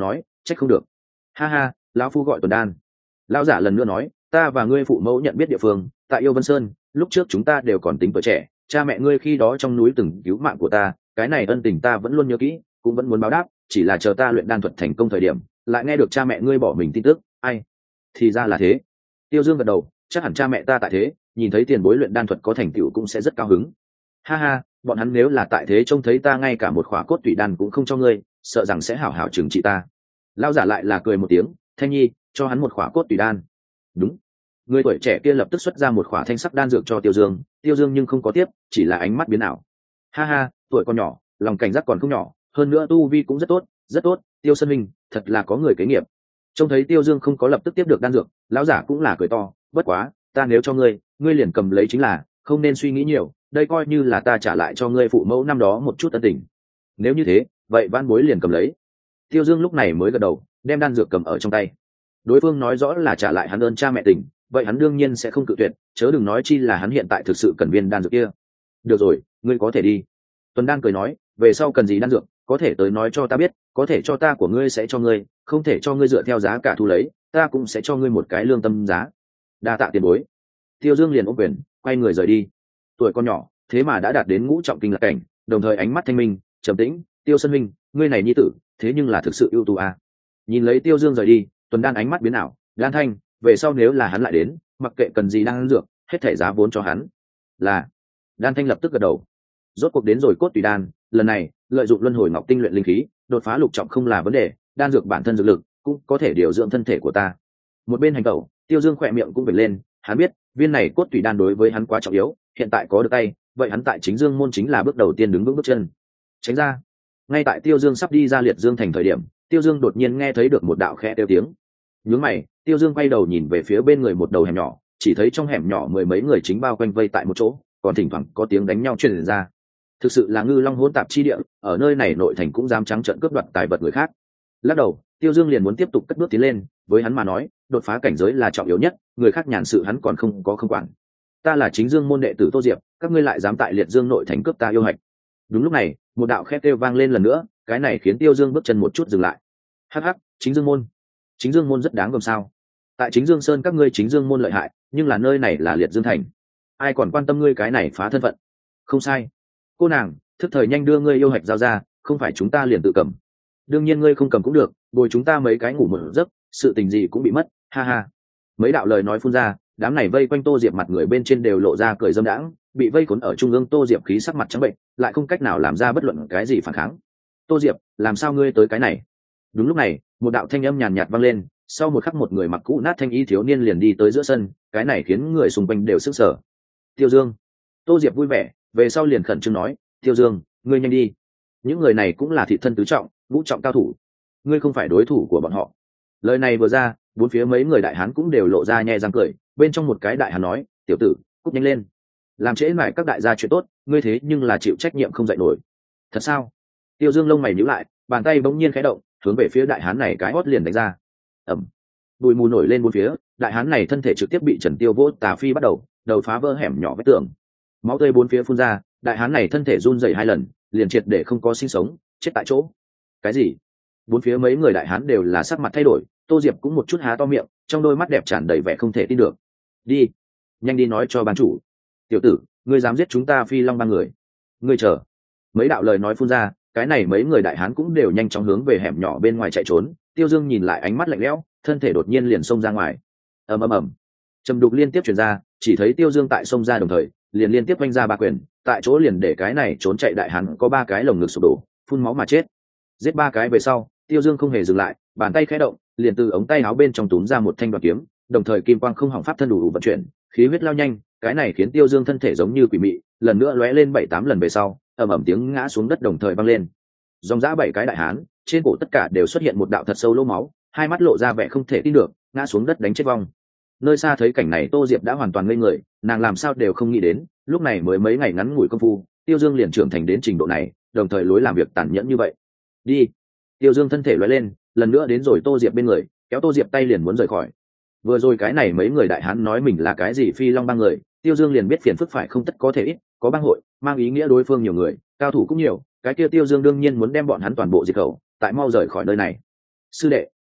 trách không được. Ha ha, lão phu gọi Tuần Đan. Lão giả lần nữa nói, ta và ngươi phụ mẫu nhận biết địa phương tại Yêu Vân Sơn, lúc trước chúng ta đều còn tính tuổi trẻ, cha mẹ ngươi khi đó trong núi từng cứu mạng của ta, cái này ân tình ta vẫn luôn nhớ kỹ, cũng vẫn muốn báo đáp, chỉ là chờ ta luyện đan thuật thành công thời điểm lại nghe được cha mẹ ngươi bỏ mình tin tức. Ai, thì ra là thế. Tiêu Dương gật đầu, chắc hẳn cha mẹ ta tại thế, nhìn thấy tiền bối luyện đan thuật có thành tựu cũng sẽ rất cao hứng. Ha ha, bọn hắn nếu là tại thế trông thấy ta ngay cả một khỏa cốt tủy đan cũng không cho ngươi, sợ rằng sẽ hảo hảo trừng trị ta. Lão giả lại là cười một tiếng, Thanh Nhi, cho hắn một khỏa cốt tủy đan. Đúng. Người tuổi trẻ kia lập tức xuất ra một khỏa thanh sắc đan dược cho Tiêu Dương. Tiêu Dương nhưng không có tiếp, chỉ là ánh mắt biến ảo. Ha ha, tuổi còn nhỏ, lòng cảnh giác còn không nhỏ, hơn nữa tu vi cũng rất tốt, rất tốt. Tiêu Sơn Minh, thật là có người kế nghiệp. Trông thấy Tiêu Dương không có lập tức tiếp được đan dược, lão giả cũng là cười to, bất quá, ta nếu cho ngươi, ngươi liền cầm lấy chính là, không nên suy nghĩ nhiều, đây coi như là ta trả lại cho ngươi phụ mẫu năm đó một chút ân tình. Nếu như thế, vậy van bối liền cầm lấy. Tiêu Dương lúc này mới gật đầu, đem đan dược cầm ở trong tay. Đối phương nói rõ là trả lại hắn ơn cha mẹ tình, vậy hắn đương nhiên sẽ không cự tuyệt, chớ đừng nói chi là hắn hiện tại thực sự cần viên đan dược kia. Được rồi, ngươi có thể đi. Tuần Đan cười nói, về sau cần gì đan dược, có thể tới nói cho ta biết, có thể cho ta của ngươi sẽ cho ngươi, không thể cho ngươi dựa theo giá cả thu lấy, ta cũng sẽ cho ngươi một cái lương tâm giá. Đa tạ tiền bối. Tiêu Dương liền ôm quyền, quay người rời đi. Tuổi con nhỏ, thế mà đã đạt đến ngũ trọng kinh lạc cảnh, đồng thời ánh mắt thanh minh, trầm tĩnh. Tiêu Sơn Minh, ngươi này nhi tử, thế nhưng là thực sự ưu tú à. Nhìn lấy Tiêu Dương rời đi, Tuần Đan ánh mắt biến ảo, Đan Thanh, về sau nếu là hắn lại đến, mặc kệ cần gì đang dược, hết thảy giá vốn cho hắn. Là. Đan Thanh lập tức gật đầu. Rốt cuộc đến rồi cốt tùy đan, lần này, lợi dụng luân hồi ngọc tinh luyện linh khí, đột phá lục trọng không là vấn đề, đan dược bản thân dược lực cũng có thể điều dưỡng thân thể của ta. Một bên hành tẩu, Tiêu Dương khỏe miệng cũng vểnh lên, hắn biết, viên này cốt tùy đan đối với hắn quá trọng yếu, hiện tại có được tay, vậy hắn tại Chính Dương môn chính là bước đầu tiên đứng vững bước chân. Tránh ra. Ngay tại Tiêu Dương sắp đi ra Liệt Dương thành thời điểm, Tiêu Dương đột nhiên nghe thấy được một đạo khẽ kêu tiếng. Nhướng mày, Tiêu Dương quay đầu nhìn về phía bên người một đầu hẻm nhỏ, chỉ thấy trong hẻm nhỏ mười mấy người chính bao quanh vây tại một chỗ, còn thỉnh thoảng có tiếng đánh nhau truyền ra. Thực sự là ngư long hỗn tạp chi địa, ở nơi này nội thành cũng dám trắng trợn cướp đoạt tài vật người khác. Lắc đầu, Tiêu Dương liền muốn tiếp tục cất bước tiến lên, với hắn mà nói, đột phá cảnh giới là trọng yếu nhất, người khác nhàn sự hắn còn không có không quản. Ta là Chính Dương môn đệ tử Tô Diệp, các ngươi lại dám tại Liệt Dương nội thành cướp ta yêu hạch. Đúng lúc này, một đạo khét kêu vang lên lần nữa, cái này khiến Tiêu Dương bước chân một chút dừng lại. Hắc hắc, Chính Dương môn. Chính Dương môn rất đáng gờm sao? Tại Chính Dương Sơn các ngươi Chính Dương môn lợi hại, nhưng là nơi này là Liệt Dương thành. Ai còn quan tâm ngươi cái này phá thân phận? Không sai. Cô nàng, thức thời nhanh đưa ngươi yêu hạch giao ra, không phải chúng ta liền tự cầm. Đương nhiên ngươi không cầm cũng được, bồi chúng ta mấy cái ngủ một giấc, sự tình gì cũng bị mất, ha ha. Mấy đạo lời nói phun ra, đám này vây quanh Tô Diệp mặt người bên trên đều lộ ra cười dâm đãng, bị vây cuốn ở trung ương Tô Diệp khí sắc mặt trắng bệnh, lại không cách nào làm ra bất luận cái gì phản kháng. Tô Diệp, làm sao ngươi tới cái này? Đúng lúc này, một đạo thanh âm nhàn nhạt vang lên, sau một khắc một người mặc cũ nát thanh y thiếu niên liền đi tới giữa sân, cái này khiến người xung quanh đều sửng sở. Tiêu Dương. Tô Diệp vui vẻ, về sau liền khẩn trương nói, Tiêu Dương, ngươi nhanh đi. Những người này cũng là thị thân tứ trọng, ngũ trọng cao thủ, ngươi không phải đối thủ của bọn họ. Lời này vừa ra, bốn phía mấy người đại hán cũng đều lộ ra nhe răng cười, bên trong một cái đại hán nói, tiểu tử, cút nhanh lên, làm trễ mãi các đại gia chuyện tốt, ngươi thế nhưng là chịu trách nhiệm không dạy nổi. Thật sao? Tiêu Dương lông mày nhíu lại, bàn tay bỗng nhiên khẽ động, hướng về phía đại hán này cái hót liền đánh ra. Ẩm. Bụi mù nổi lên bốn phía, đại hán này thân thể trực tiếp bị Trần Tiêu vỗ tà phi bắt đầu, đầu phá vỡ hẻm nhỏ vết tường. Máu tươi bốn phía phun ra, đại hán này thân thể run rẩy hai lần, liền triệt để không có sinh sống, chết tại chỗ. Cái gì? Bốn phía mấy người đại hán đều là sắc mặt thay đổi, Tô Diệp cũng một chút há to miệng, trong đôi mắt đẹp tràn đầy vẻ không thể tin được. Đi, nhanh đi nói cho ban chủ. Tiểu tử, ngươi dám giết chúng ta Phi Long ba người? Ngươi chờ. Mấy đạo lời nói phun ra, cái này mấy người đại hán cũng đều nhanh chóng hướng về hẻm nhỏ bên ngoài chạy trốn. Tiêu Dương nhìn lại ánh mắt lạnh lẽo, thân thể đột nhiên liền xông ra ngoài. Ầm ầm ầm. Trầm đục liên tiếp truyền ra, chỉ thấy Tiêu Dương tại xông ra đồng thời, liền liên tiếp quanh ra ba quyền, tại chỗ liền để cái này trốn chạy đại hán có ba cái lồng ngực sụp đổ, phun máu mà chết. Giết ba cái về sau, Tiêu Dương không hề dừng lại, bàn tay khẽ động, liền từ ống tay áo bên trong túm ra một thanh đoạt kiếm, đồng thời kim quang không hỏng pháp thân đủ, đủ vận chuyển, khí huyết lao nhanh, cái này khiến Tiêu Dương thân thể giống như quỷ mị, lần nữa lóe lên bảy tám lần về sau, ầm ầm tiếng ngã xuống đất đồng thời vang lên. Dòng dã bảy cái đại hán, trên cổ tất cả đều xuất hiện một đạo thật sâu lỗ máu, hai mắt lộ ra vẻ không thể tin được, ngã xuống đất đánh chết vong. Nơi xa thấy cảnh này, Tô Diệp đã hoàn toàn ngây người, nàng làm sao đều không nghĩ đến, lúc này mới mấy ngày ngắn ngủi công phu, Tiêu Dương liền trưởng thành đến trình độ này, đồng thời lối làm việc tàn nhẫn như vậy. Đi. Tiêu Dương thân thể lóe lên, lần nữa đến rồi Tô Diệp bên người, kéo Tô Diệp tay liền muốn rời khỏi. Vừa rồi cái này mấy người đại hán nói mình là cái gì Phi Long bang người, Tiêu Dương liền biết phiền phức phải không tất có thể ít, có bang hội, mang ý nghĩa đối phương nhiều người, cao thủ cũng nhiều, cái kia Tiêu Dương đương nhiên muốn đem bọn hắn toàn bộ diệt khẩu, tại mau rời khỏi nơi này. Sư đệ,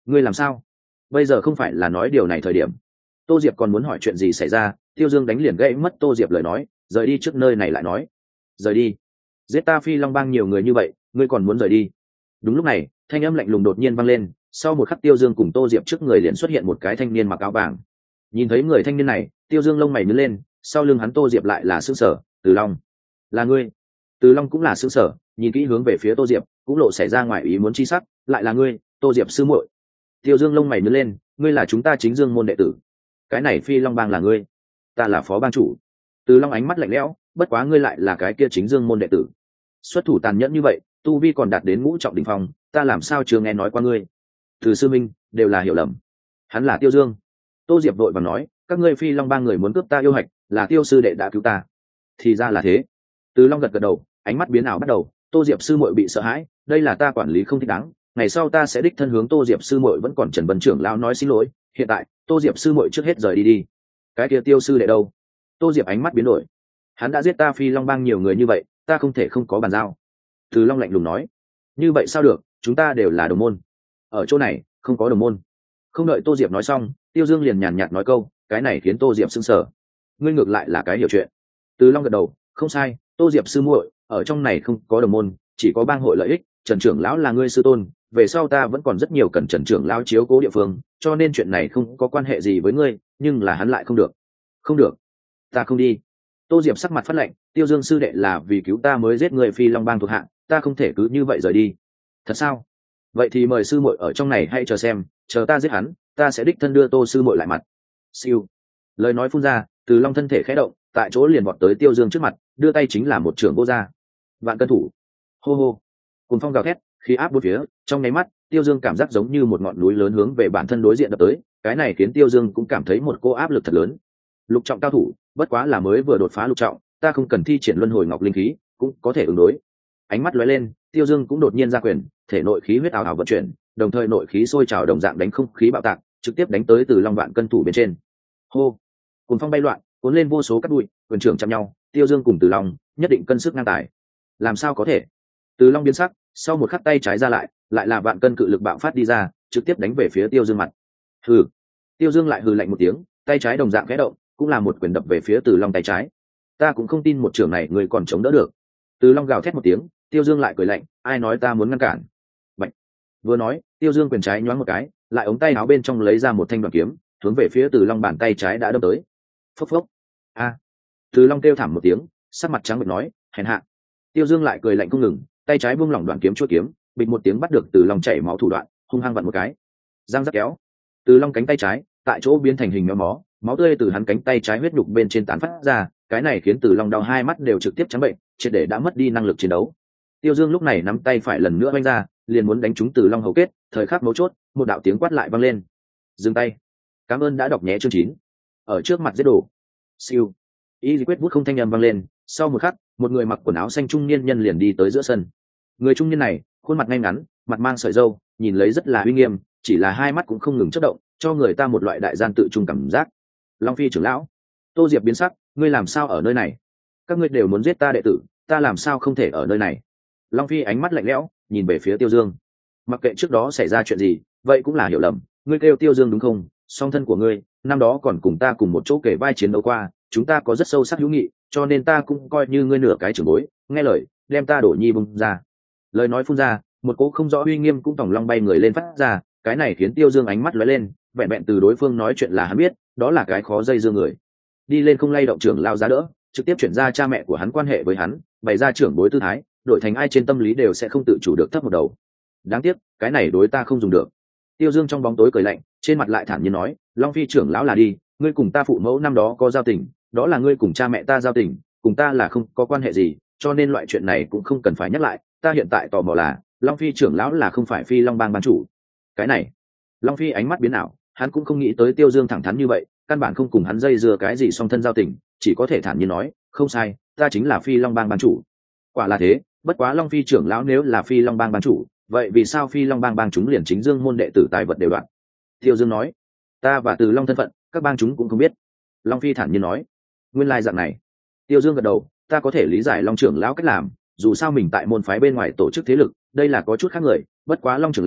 ngươi làm sao? Bây giờ không phải là nói điều này thời điểm. Tô Diệp còn muốn hỏi chuyện gì xảy ra, Tiêu Dương đánh liền gãy mất Tô Diệp lời nói, rời đi trước nơi này lại nói. Rời đi? Giết ta Phi Long Bang nhiều người như vậy, ngươi còn muốn rời đi? Đúng lúc này, thanh âm lạnh lùng đột nhiên vang lên, sau một khắc Tiêu Dương cùng Tô Diệp trước người liền xuất hiện một cái thanh niên mặc áo vàng. Nhìn thấy người thanh niên này, Tiêu Dương lông mày nhướng lên, sau lưng hắn Tô Diệp lại là sững sờ, Từ Long, là ngươi? Từ Long cũng là sững sờ, nhìn kỹ hướng về phía Tô Diệp, cũng lộ xảy ra ngoài ý muốn chi sắc, lại là ngươi, Tô Diệp sư muội. Tiêu Dương lông mày nhướng lên, ngươi là chúng ta Chính Dương môn đệ tử. Cái này Phi Long Bang là ngươi? Ta là phó bang chủ. Từ Long ánh mắt lạnh lẽo, bất quá ngươi lại là cái kia Chính Dương môn đệ tử. Xuất thủ tàn nhẫn như vậy, tu vi còn đạt đến ngũ trọng đỉnh phong, ta làm sao chưa nghe nói qua ngươi? Từ sư minh, đều là hiểu lầm. Hắn là Tiêu Dương. Tô Diệp vội vàng nói, các ngươi Phi Long Bang người muốn cướp ta yêu hạch, là Tiêu sư đệ đã cứu ta. Thì ra là thế. Từ Long gật gật đầu, ánh mắt biến ảo bắt đầu, Tô Diệp sư muội bị sợ hãi, đây là ta quản lý không thích đáng, ngày sau ta sẽ đích thân hướng Tô Diệp sư muội vẫn còn Trần Vân trưởng lão nói xin lỗi, hiện tại, Tô Diệp sư muội trước hết rời đi đi. Cái kia Tiêu sư đệ đâu? Tô Diệp ánh mắt biến đổi. Hắn đã giết ta Phi Long Bang nhiều người như vậy, ta không thể không có bàn giao. Từ Long lạnh lùng nói, như vậy sao được, chúng ta đều là đồng môn. Ở chỗ này, không có đồng môn. Không đợi Tô Diệp nói xong, Tiêu Dương liền nhàn nhạt nói câu, cái này khiến Tô Diệp sững sờ. Ngươi ngược lại là cái hiểu chuyện. Từ Long gật đầu, không sai, Tô Diệp sư muội, ở trong này không có đồng môn, chỉ có bang hội lợi ích, Trần trưởng lão là ngươi sư tôn, về sau ta vẫn còn rất nhiều cần Trần trưởng lão chiếu cố địa phương, cho nên chuyện này không có quan hệ gì với ngươi, nhưng là hắn lại không được. Không được, ta không đi. Tô Diệp sắc mặt phát lạnh, Tiêu Dương sư đệ là vì cứu ta mới giết người Phi Long Bang thuộc hạ, ta không thể cứ như vậy rời đi. Thật sao? Vậy thì mời sư muội ở trong này hãy chờ xem, chờ ta giết hắn, ta sẽ đích thân đưa Tô sư muội lại mặt. Siêu. Lời nói phun ra, Từ Long thân thể khẽ động, tại chỗ liền vọt tới Tiêu Dương trước mặt, đưa tay chính là một trường vô ra. Vạn cân thủ. Hô hô. Cùng phong gào thét, khí áp bốn phía, trong nháy mắt, Tiêu Dương cảm giác giống như một ngọn núi lớn hướng về bản thân đối diện đập tới, cái này khiến Tiêu Dương cũng cảm thấy một cô áp lực thật lớn. Lục trọng cao thủ, bất quá là mới vừa đột phá lục trọng, ta không cần thi triển luân hồi ngọc linh khí, cũng có thể ứng đối. Ánh mắt lóe lên, Tiêu Dương cũng đột nhiên ra quyền, thể nội khí huyết ảo ảo vận chuyển, đồng thời nội khí sôi trào đồng dạng đánh không khí bạo tạc, trực tiếp đánh tới Từ Long vạn cân thủ bên trên. Hô. Cùng phong bay loạn, cuốn lên vô số cát bụi, quyền trưởng chạm nhau, Tiêu Dương cùng Từ Long nhất định cân sức ngang tài. Làm sao có thể? Từ Long biến sắc, sau một khắc tay trái ra lại, lại là vạn cân cự lực bạo phát đi ra, trực tiếp đánh về phía Tiêu Dương mặt. Hừ. Tiêu Dương lại hừ lạnh một tiếng, tay trái đồng dạng khẽ động, cũng là một quyền đập về phía Từ Long tay trái. Ta cũng không tin một trường này người còn chống đỡ được. Từ Long gào thét một tiếng, Tiêu Dương lại cười lạnh, ai nói ta muốn ngăn cản? Bạch. Vừa nói, Tiêu Dương quyền trái nhoáng một cái, lại ống tay áo bên trong lấy ra một thanh đoạn kiếm, hướng về phía Từ Long bàn tay trái đã đâm tới. Phốc phốc. A. Từ Long kêu thảm một tiếng, sắc mặt trắng bệch nói, hèn hạ. Tiêu Dương lại cười lạnh không ngừng, tay trái buông lỏng đoạn kiếm chuôi kiếm, bịch một tiếng bắt được Từ Long chảy máu thủ đoạn, hung hăng vặn một cái. Giang rắc kéo. Từ Long cánh tay trái, tại chỗ biến thành hình méo mó, máu tươi từ hắn cánh tay trái huyết nhục bên trên tán phát ra, cái này khiến Từ Long đau hai mắt đều trực tiếp trắng bệnh, triệt để đã mất đi năng lực chiến đấu. Tiêu Dương lúc này nắm tay phải lần nữa vung ra, liền muốn đánh trúng Từ Long hầu kết, thời khắc mấu chốt, một đạo tiếng quát lại vang lên. Dừng tay. Cảm ơn đã đọc nhé chương chín. Ở trước mặt giết đồ. Siêu. Y quyết bút không thanh âm vang lên, sau một khắc, một người mặc quần áo xanh trung niên nhân liền đi tới giữa sân. Người trung niên này, khuôn mặt ngay ngắn, mặt mang sợi râu, nhìn lấy rất là uy nghiêm, chỉ là hai mắt cũng không ngừng chớp động, cho người ta một loại đại gian tự trung cảm giác. Long Phi trưởng lão. Tô Diệp biến sắc, ngươi làm sao ở nơi này? Các ngươi đều muốn giết ta đệ tử, ta làm sao không thể ở nơi này? Long Phi ánh mắt lạnh lẽo, nhìn về phía Tiêu Dương. Mặc kệ trước đó xảy ra chuyện gì, vậy cũng là hiểu lầm, ngươi kêu Tiêu Dương đúng không? Song thân của ngươi, năm đó còn cùng ta cùng một chỗ kể vai chiến đấu qua, chúng ta có rất sâu sắc hữu nghị, cho nên ta cũng coi như ngươi nửa cái trưởng bối, nghe lời, đem ta đổ nhi bung ra. Lời nói phun ra, một cỗ không rõ uy nghiêm cũng tòng long bay người lên phát ra, cái này khiến Tiêu Dương ánh mắt lóe lên, vẹn vẹn từ đối phương nói chuyện là hắn biết, đó là cái khó dây dưa người. Đi lên không lay động trưởng lao giá đỡ, trực tiếp chuyển ra cha mẹ của hắn quan hệ với hắn, bày ra trưởng bối tư thái, đổi thành ai trên tâm lý đều sẽ không tự chủ được thấp một đầu. Đáng tiếc, cái này đối ta không dùng được. Tiêu Dương trong bóng tối cười lạnh, trên mặt lại thản nhiên nói, Long Phi trưởng lão là đi, ngươi cùng ta phụ mẫu năm đó có giao tình, đó là ngươi cùng cha mẹ ta giao tình, cùng ta là không có quan hệ gì, cho nên loại chuyện này cũng không cần phải nhắc lại. Ta hiện tại tò mò là, Long Phi trưởng lão là không phải Phi Long Bang ban chủ? Cái này, Long Phi ánh mắt biến ảo, hắn cũng không nghĩ tới Tiêu Dương thẳng thắn như vậy, căn bản không cùng hắn dây dưa cái gì song thân giao tình, chỉ có thể thản nhiên nói, không sai, ta chính là Phi Long Bang ban chủ. Quả là thế, bất quá Long Phi trưởng lão nếu là Phi Long Bang ban chủ, vậy vì sao Phi Long Bang bang chúng liền chính Dương môn đệ tử tài vật đều đoạn? Tiêu Dương nói, ta và Từ Long thân phận, các bang chúng cũng không biết. Long Phi thản nhiên nói, nguyên lai dạng này. Tiêu Dương gật đầu, ta có thể lý giải Long trưởng lão cách làm, dù sao mình tại môn phái bên ngoài tổ chức thế lực, đây là có chút khác người, bất quá Long trưởng lão,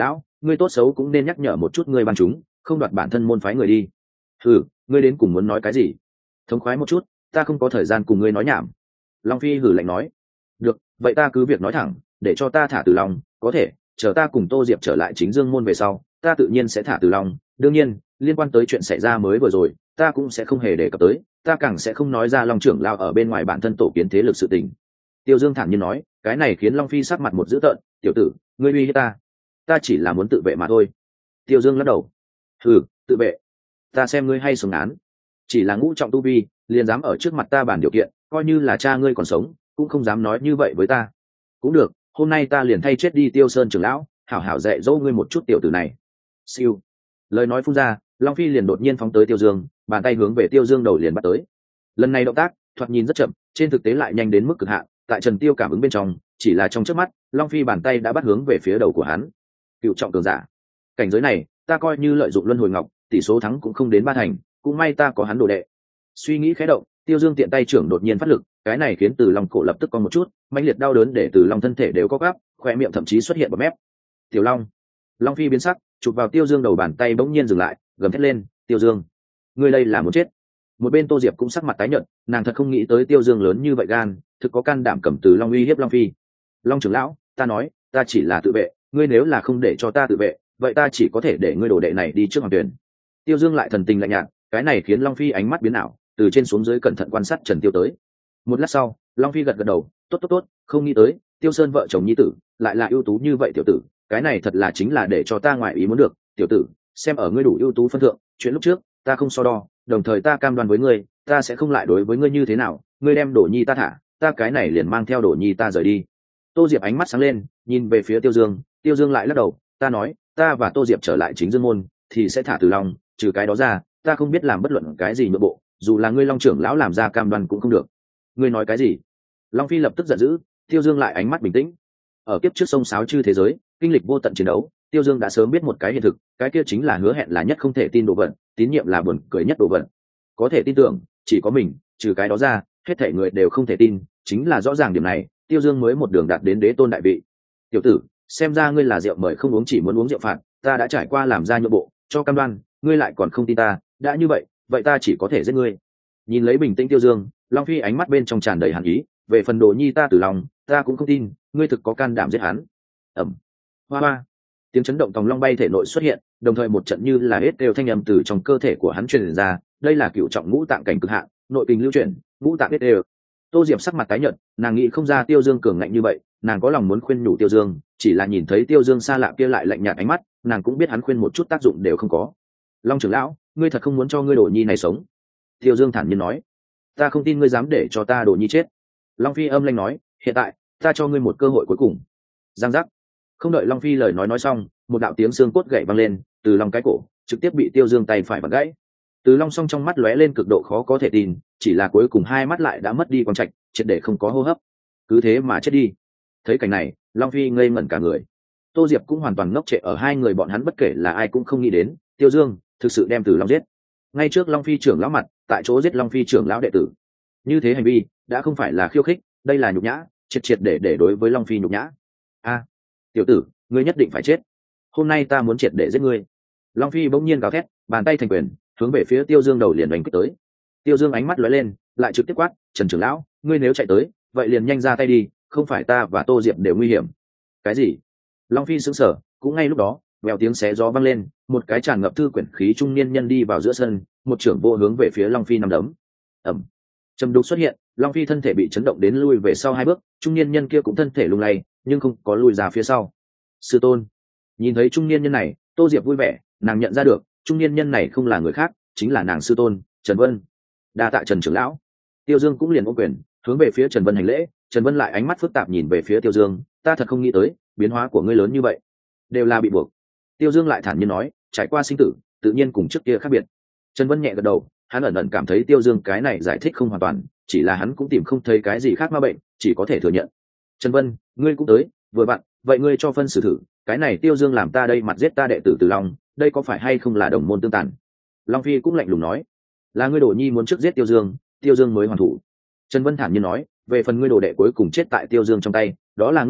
ngươi tốt xấu cũng nên nhắc nhở một chút ngươi ban chúng, không đoạt bản thân môn phái người đi. Ừ, ngươi đến cùng muốn nói cái gì? Thống khoái một chút, ta không có thời gian cùng ngươi nói nhảm. Long Phi hử lạnh nói. Được, vậy ta cứ việc nói thẳng, để cho ta thả Từ Long, có thể chờ ta cùng Tô Diệp trở lại Chính Dương môn về sau, ta tự nhiên sẽ thả Từ Long. Đương nhiên, liên quan tới chuyện xảy ra mới vừa rồi, ta cũng sẽ không hề đề cập tới, ta càng sẽ không nói ra Long trưởng lao ở bên ngoài bản thân tổ kiến thế lực sự tình. Tiêu Dương thản nhiên nói, cái này khiến Long Phi sắc mặt một dữ tợn. Tiểu tử, ngươi uy hiếp ta, ta chỉ là muốn tự vệ mà thôi. Tiêu Dương lắc đầu. Ừ, tự vệ, ta xem ngươi hay sống án, chỉ là ngũ trọng tu vi liền dám ở trước mặt ta bàn điều kiện, coi như là cha ngươi còn sống cũng không dám nói như vậy với ta. Cũng được, hôm nay ta liền thay chết đi Tiêu Sơn trưởng lão, hảo hảo dạy dỗ ngươi một chút tiểu tử này. Siêu, lời nói phun ra, Long Phi liền đột nhiên phóng tới Tiêu Dương, bàn tay hướng về Tiêu Dương đầu liền bắt tới. Lần này động tác thoạt nhìn rất chậm, trên thực tế lại nhanh đến mức cực hạn. Tại Trần Tiêu cảm ứng bên trong, chỉ là trong chớp mắt, Long Phi bàn tay đã bắt hướng về phía đầu của hắn. Cựu trọng cường giả, cảnh giới này ta coi như lợi dụng luân hồi ngọc, tỷ số thắng cũng không đến ba thành, cũng may ta có hắn đồ đệ. Suy nghĩ khẽ động, Tiêu Dương tiện tay trưởng đột nhiên phát lực, cái này khiến Từ Long cổ lập tức cong một chút, mãnh liệt đau đớn để Từ Long thân thể đều co quắp, khoe miệng thậm chí xuất hiện bọt mép. Tiểu Long, Long Phi biến sắc, chụp vào Tiêu Dương đầu, bàn tay bỗng nhiên dừng lại, gầm thét lên, Tiêu Dương, ngươi đây là muốn chết. Một bên Tô Diệp cũng sắc mặt tái nhợt, nàng thật không nghĩ tới Tiêu Dương lớn như vậy gan, thực có can đảm cầm Từ Long uy hiếp Long Phi. Long trưởng lão, ta nói, ta chỉ là tự vệ, ngươi nếu là không để cho ta tự vệ, vậy ta chỉ có thể để ngươi đồ đệ này đi trước hoàng tuyển. Tiêu Dương lại thần tình lạnh nhạt, cái này khiến Long Phi ánh mắt biến ảo, từ trên xuống dưới cẩn thận quan sát Trần Tiêu tới. Một lát sau, Long Phi gật gật đầu, tốt tốt tốt, không nghĩ tới Tiêu Sơn vợ chồng nhi tử lại là ưu tú như vậy tiểu tử, cái này thật là chính là để cho ta ngoại ý muốn được. Tiểu tử, xem ở ngươi đủ ưu tú phân thượng, chuyện lúc trước ta không so đo, đồng thời ta cam đoan với ngươi, ta sẽ không lại đối với ngươi như thế nào, ngươi đem Đồ Nhi ta thả, ta cái này liền mang theo Đồ Nhi ta rời đi. Tô Diệp ánh mắt sáng lên, nhìn về phía Tiêu Dương, Tiêu Dương lại lắc đầu, ta nói, ta và Tô Diệp trở lại Chính Dương môn thì sẽ thả Từ Long, trừ cái đó ra, ta không biết làm bất luận cái gì nội bộ, dù là ngươi Long trưởng lão làm ra cam đoan cũng không được. Ngươi nói cái gì? Long Phi lập tức giận dữ. Tiêu Dương lại ánh mắt bình tĩnh. Ở kiếp trước sông sáo chư thế giới, kinh lịch vô tận chiến đấu, Tiêu Dương đã sớm biết một cái hiện thực, cái kia chính là hứa hẹn là nhất không thể tin đồ vật, tín nhiệm là buồn cười nhất đồ vật. Có thể tin tưởng chỉ có mình, trừ cái đó ra, hết thảy người đều không thể tin, chính là rõ ràng điểm này, Tiêu Dương mới một đường đạt đến đế tôn đại vị. Tiểu tử, xem ra ngươi là rượu mời không uống chỉ muốn uống rượu phạt, ta đã trải qua làm ra nhượng bộ, cho cam đoan, ngươi lại còn không tin ta, đã như vậy, vậy ta chỉ có thể giết ngươi. Nhìn lấy bình tĩnh Tiêu Dương, Long Phi ánh mắt bên trong tràn đầy hàn ý, về phần Đồ Nhi ta Tử Long, ta cũng không tin, ngươi thực có can đảm giết hắn. Ẩm. Hoa hoa. Tiếng chấn động tòng long bay thể nội xuất hiện, đồng thời một trận như là hết đều thanh âm từ trong cơ thể của hắn truyền ra, đây là cựu trọng ngũ tạng cảnh cực hạn, nội kinh lưu chuyển, ngũ tạng hết đều. Tô Diệp sắc mặt tái nhợt, nàng nghĩ không ra Tiêu Dương cường ngạnh như vậy, nàng có lòng muốn khuyên nhủ Tiêu Dương, chỉ là nhìn thấy Tiêu Dương xa lạ kia lại lạnh nhạt ánh mắt, nàng cũng biết hắn khuyên một chút tác dụng đều không có. Long trưởng lão, ngươi thật không muốn cho ngươi Đồ Nhi này sống? Tiêu Dương thản nhiên nói. Ta không tin ngươi dám để cho ta Đồ Nhi chết. Long Phi âm lanh nói, hiện tại ta cho ngươi một cơ hội cuối cùng. Giang giác. Không đợi Long Phi lời nói nói xong, một đạo tiếng xương cốt gãy vang lên, từ lòng cái cổ trực tiếp bị Tiêu Dương tay phải vặn gãy. Từ Long song trong mắt lóe lên cực độ khó có thể tin, chỉ là cuối cùng hai mắt lại đã mất đi quang trạch, triệt để không có hô hấp, cứ thế mà chết đi. Thấy cảnh này, Long Phi ngây ngẩn cả người. Tô Diệp cũng hoàn toàn ngốc trệ ở hai người bọn hắn, bất kể là ai cũng không nghĩ đến Tiêu Dương thực sự đem Từ Long giết. Ngay trước Long Phi trưởng lão mặt, tại chỗ giết Long Phi trưởng lão đệ tử. Như thế hành vi đã không phải là khiêu khích, đây là nhục nhã, triệt triệt để để đối với Long Phi nhục nhã. A, tiểu tử, ngươi nhất định phải chết. Hôm nay ta muốn triệt để giết ngươi. Long Phi bỗng nhiên gào thét, bàn tay thành quyền, hướng về phía Tiêu Dương đầu liền đánh kích tới. Tiêu Dương ánh mắt lóe lên, lại trực tiếp quát, Trần trưởng lão, ngươi nếu chạy tới, vậy liền nhanh ra tay đi, không phải ta và Tô Diệp đều nguy hiểm. Cái gì? Long Phi sững sờ, cũng ngay lúc đó, vèo tiếng xé gió vang lên, một cái tràn ngập thư quyển khí trung niên nhân đi vào giữa sân, một trưởng vô hướng về phía Long Phi nằm đấm. Ầm. Trầm đục xuất hiện, Long Phi thân thể bị chấn động đến lui về sau hai bước, trung niên nhân kia cũng thân thể lung lay, nhưng không có lùi ra phía sau. Sư tôn. Nhìn thấy trung niên nhân này, Tô Diệp vui vẻ, nàng nhận ra được, trung niên nhân này không là người khác, chính là nàng sư tôn, Trần Vân. Đa tạ Trần trưởng lão. Tiêu Dương cũng liền ôm quyền, hướng về phía Trần Vân hành lễ. Trần Vân lại ánh mắt phức tạp nhìn về phía Tiêu Dương, ta thật không nghĩ tới, biến hóa của ngươi lớn như vậy, đều là bị buộc. Tiêu Dương lại thản nhiên nói, trải qua sinh tử, tự nhiên cùng trước kia khác biệt. Trần Vân nhẹ gật đầu, hắn ẩn ẩn cảm thấy Tiêu Dương cái này giải thích không hoàn toàn, chỉ là hắn cũng tìm không thấy cái gì khác ma bệnh, chỉ có thể thừa nhận. Trần Vân, ngươi cũng tới, vừa vặn, vậy ngươi cho phân xử thử, cái này Tiêu Dương làm ta đây mặt giết ta đệ tử Từ Long, đây có phải hay không là đồng môn tương tàn? Long Phi cũng lạnh lùng nói, là ngươi Đồ Nhi muốn trước giết Tiêu Dương, Tiêu Dương mới hoàn thủ. Trần Vân thản nhiên nói, về phần ngươi đồ đệ cuối cùng chết tại Tiêu Dương trong tay, đó là ngươi bức,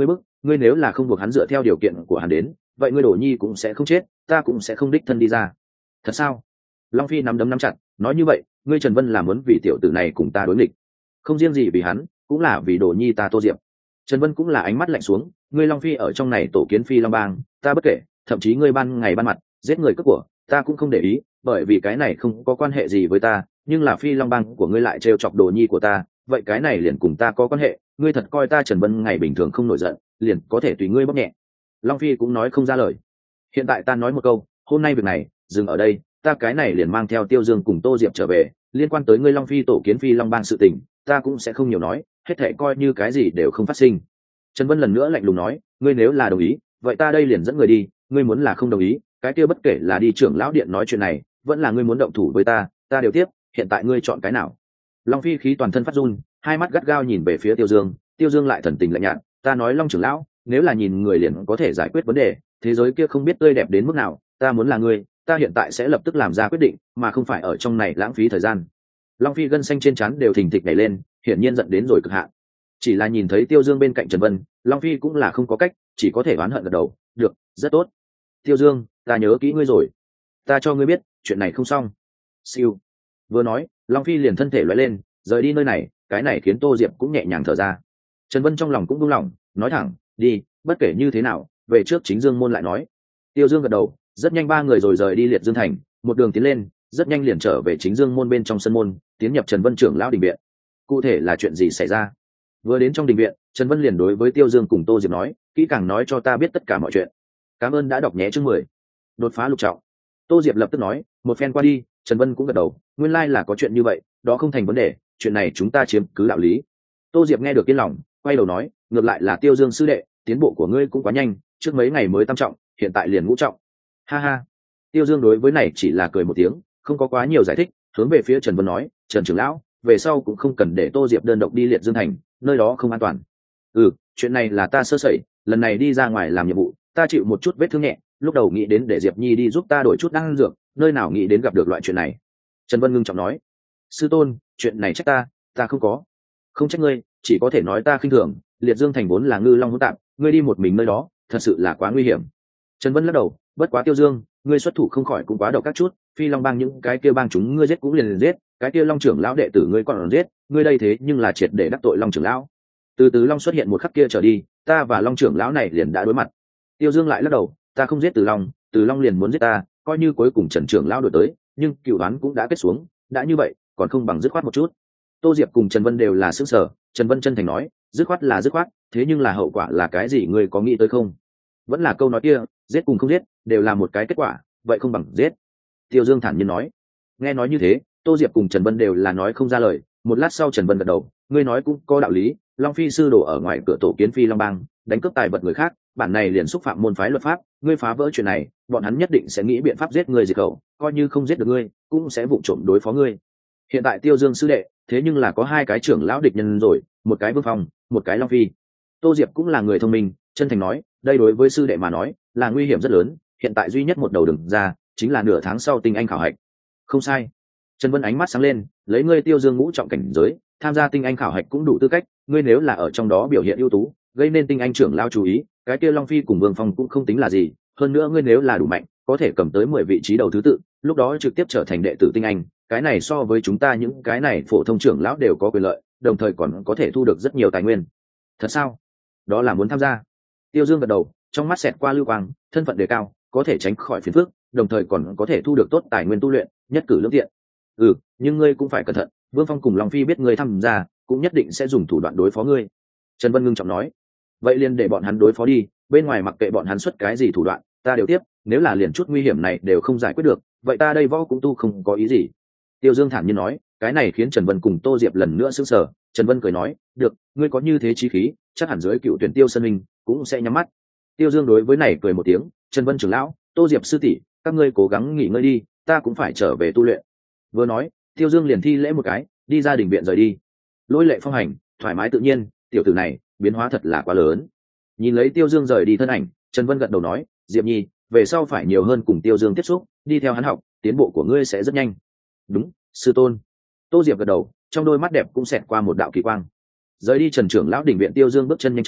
ngươi nếu là không buộc hắn dựa theo điều kiện của hắn đến, vậy ngươi Đồ Nhi cũng sẽ không chết, ta cũng sẽ không đích thân đi ra. Thật sao? Long Phi nắm đấm nắm chặt, nói như vậy ngươi Trần Vân là muốn vì tiểu tử này cùng ta đối nghịch? Không riêng gì vì hắn, cũng là vì Đồ Nhi ta Tô Diệp. Trần Vân cũng là ánh mắt lạnh xuống, ngươi Long Phi ở trong này tổ kiến Phi Long Bang, ta bất kể, thậm chí ngươi ban ngày ban mặt giết người cướp của, ta cũng không để ý, bởi vì cái này không có quan hệ gì với ta, nhưng là Phi Long Bang của ngươi lại trêu chọc Đồ Nhi của ta, vậy cái này liền cùng ta có quan hệ, ngươi thật coi ta Trần Vân ngày bình thường không nổi giận, liền có thể tùy ngươi bóp nhẹ. Long Phi cũng nói không ra lời. Hiện tại ta nói một câu, hôm nay việc này dừng ở đây, ta cái này liền mang theo Tiêu Dương cùng Tô Diệp trở về, liên quan tới ngươi Long Phi tổ kiến Phi Long Bang sự tình, ta cũng sẽ không nhiều nói, hết thảy coi như cái gì đều không phát sinh. Trần Vân lần nữa lạnh lùng nói, ngươi nếu là đồng ý, vậy ta đây liền dẫn người đi, ngươi muốn là không đồng ý, cái kia bất kể là đi trưởng lão điện nói chuyện này, vẫn là ngươi muốn động thủ với ta, ta đều tiếp, hiện tại ngươi chọn cái nào? Long Phi khí toàn thân phát run, hai mắt gắt gao nhìn về phía Tiêu Dương, Tiêu Dương lại thần tình lạnh nhạt, ta nói Long trưởng lão, nếu là nhìn người liền có thể giải quyết vấn đề, thế giới kia không biết tươi đẹp đến mức nào, ta muốn là ngươi, ta hiện tại sẽ lập tức làm ra quyết định, mà không phải ở trong này lãng phí thời gian. Long Phi gân xanh trên trán đều thình thịch nhảy lên, hiển nhiên giận đến rồi cực hạn. Chỉ là nhìn thấy Tiêu Dương bên cạnh Trần Vân, Long Phi cũng là không có cách, chỉ có thể oán hận gật đầu, được, rất tốt. Tiêu Dương, ta nhớ kỹ ngươi rồi, ta cho ngươi biết, chuyện này không xong. Siêu. Vừa nói, Long Phi liền thân thể lóe lên, rời đi nơi này, cái này khiến Tô Diệp cũng nhẹ nhàng thở ra. Trần Vân trong lòng cũng buông lỏng, nói thẳng, đi, bất kể như thế nào, về trước Chính Dương môn lại nói. Tiêu Dương gật đầu, rất nhanh ba người rồi rời đi Liệt Dương thành, một đường tiến lên, rất nhanh liền trở về Chính Dương môn bên trong sân môn, tiến nhập Trần Vân trưởng lão đình viện. Cụ thể là chuyện gì xảy ra? Vừa đến trong đình viện, Trần Vân liền đối với Tiêu Dương cùng Tô Diệp nói, kỹ càng nói cho ta biết tất cả mọi chuyện. Cảm ơn đã đọc nhé chương mười. Đột phá lục trọng. Tô Diệp lập tức nói, một phen qua đi, Trần Vân cũng gật đầu, nguyên lai là có chuyện như vậy, đó không thành vấn đề, chuyện này chúng ta chiếm cứ đạo lý. Tô Diệp nghe được yên lòng, quay đầu nói, ngược lại là Tiêu Dương sư đệ, tiến bộ của ngươi cũng quá nhanh, trước mấy ngày mới tam trọng, hiện tại liền ngũ trọng. Ha ha. Tiêu Dương đối với này chỉ là cười một tiếng, không có quá nhiều giải thích, hướng về phía Trần Vân nói, Trần trưởng lão, về sau cũng không cần để Tô Diệp đơn độc đi Liệt Dương thành, nơi đó không an toàn. Ừ, chuyện này là ta sơ sẩy, lần này đi ra ngoài làm nhiệm vụ, ta chịu một chút vết thương nhẹ, lúc đầu nghĩ đến để Diệp Nhi đi giúp ta đổi chút đan dược, nơi nào nghĩ đến gặp được loại chuyện này. Trần Vân ngưng trọng nói, sư tôn, chuyện này trách ta, ta không có. Không trách ngươi, chỉ có thể nói ta khinh thường, Liệt Dương thành vốn là ngư long hỗn tạp, ngươi đi một mình nơi đó, thật sự là quá nguy hiểm. Trần Vân lắc đầu, bất quá Tiêu Dương, ngươi xuất thủ không khỏi cũng quá độc các chút, Phi Long bang những cái kia bang chúng ngươi giết cũng liền liền giết, cái kia Long trưởng lão đệ tử ngươi còn giết, ngươi đây thế nhưng là triệt để đắc tội Long trưởng lão. Từ từ Long xuất hiện một khắc kia trở đi, ta và Long trưởng lão này liền đã đối mặt. Tiêu Dương lại lắc đầu, ta không giết Từ Long, Từ Long liền muốn giết ta, coi như cuối cùng Trần trưởng lão đổi tới, nhưng cựu đoán cũng đã kết xuống, đã như vậy, còn không bằng dứt khoát một chút. Tô Diệp cùng Trần Vân đều là sững sờ, Trần Vân chân thành nói, dứt khoát là dứt khoát, thế nhưng là hậu quả là cái gì ngươi có nghĩ tới không? Vẫn là câu nói kia, giết cùng không giết, đều là một cái kết quả, vậy không bằng giết. Tiêu Dương thản nhiên nói. Nghe nói như thế, Tô Diệp cùng Trần Vân đều là nói không ra lời, một lát sau Trần Vân gật đầu, ngươi nói cũng có đạo lý, Long Phi sư đồ ở ngoài cửa tổ kiến Phi Long bang, đánh cướp tài vật người khác, bản này liền xúc phạm môn phái luật pháp, ngươi phá vỡ chuyện này, bọn hắn nhất định sẽ nghĩ biện pháp giết ngươi diệt khẩu, coi như không giết được ngươi, cũng sẽ vụng trộm đối phó ngươi. Hiện tại Tiêu Dương sư đệ, thế nhưng là có hai cái trưởng lão địch nhân rồi, một cái Vương Phong, một cái Long Phi. Tô Diệp cũng là người thông minh, chân thành nói, đây đối với sư đệ mà nói, là nguy hiểm rất lớn, hiện tại duy nhất một đầu đường ra, chính là nửa tháng sau tinh anh khảo hạch. Không sai. Trần Vân ánh mắt sáng lên, lấy ngươi Tiêu Dương ngũ trọng cảnh giới, tham gia tinh anh khảo hạch cũng đủ tư cách, ngươi nếu là ở trong đó biểu hiện ưu tú, gây nên tinh anh trưởng lao chú ý, cái kia Long Phi cùng Vương Phong cũng không tính là gì, hơn nữa ngươi nếu là đủ mạnh, có thể cầm tới mười vị trí đầu thứ tự, lúc đó trực tiếp trở thành đệ tử tinh anh, cái này so với chúng ta những cái này phổ thông trưởng lão đều có quyền lợi, đồng thời còn có thể thu được rất nhiều tài nguyên. Thật sao? Đó là muốn tham gia. Tiêu Dương gật đầu, trong mắt xẹt qua lưu quang, thân phận đề cao, có thể tránh khỏi phiền phức, đồng thời còn có thể thu được tốt tài nguyên tu luyện, nhất cử lưỡng tiện. Ừ, nhưng ngươi cũng phải cẩn thận, Vương Phong cùng Long Phi biết ngươi tham gia, cũng nhất định sẽ dùng thủ đoạn đối phó ngươi. Trần Vân ngưng trọng nói, vậy liền để bọn hắn đối phó đi, bên ngoài mặc kệ bọn hắn xuất cái gì thủ đoạn, ta đều tiếp, nếu là liền chút nguy hiểm này đều không giải quyết được, vậy ta đây võ cũng tu không có ý gì. Tiêu Dương thản nhiên nói, cái này khiến Trần Vân cùng Tô Diệp lần nữa sững sờ. Trần Vân cười nói, được, ngươi có như thế chí khí, chắc hẳn dưới cựu tuyển Tiêu Sơn Minh cũng sẽ nhắm mắt. Tiêu Dương đối với này cười một tiếng, Trần Vân trưởng lão, Tô Diệp sư tỷ, các ngươi cố gắng nghỉ ngơi đi, ta cũng phải trở về tu luyện. Vừa nói, Tiêu Dương liền thi lễ một cái, đi ra đình viện rời đi. Lôi lệ phong hành, thoải mái tự nhiên, tiểu tử này biến hóa thật là quá lớn. Nhìn lấy Tiêu Dương rời đi thân ảnh, Trần Vân gật đầu nói, Diệp Nhi, về sau phải nhiều hơn cùng Tiêu Dương tiếp xúc, đi theo hắn học, tiến bộ của ngươi sẽ rất nhanh. Đúng, sư tôn. Tô Diệp gật đầu, trong đôi mắt đẹp cũng xẹt qua một đạo kỳ quang. Rời đi Trần trưởng lão đỉnh viện, Tiêu Dương bước chân nhanh chóng,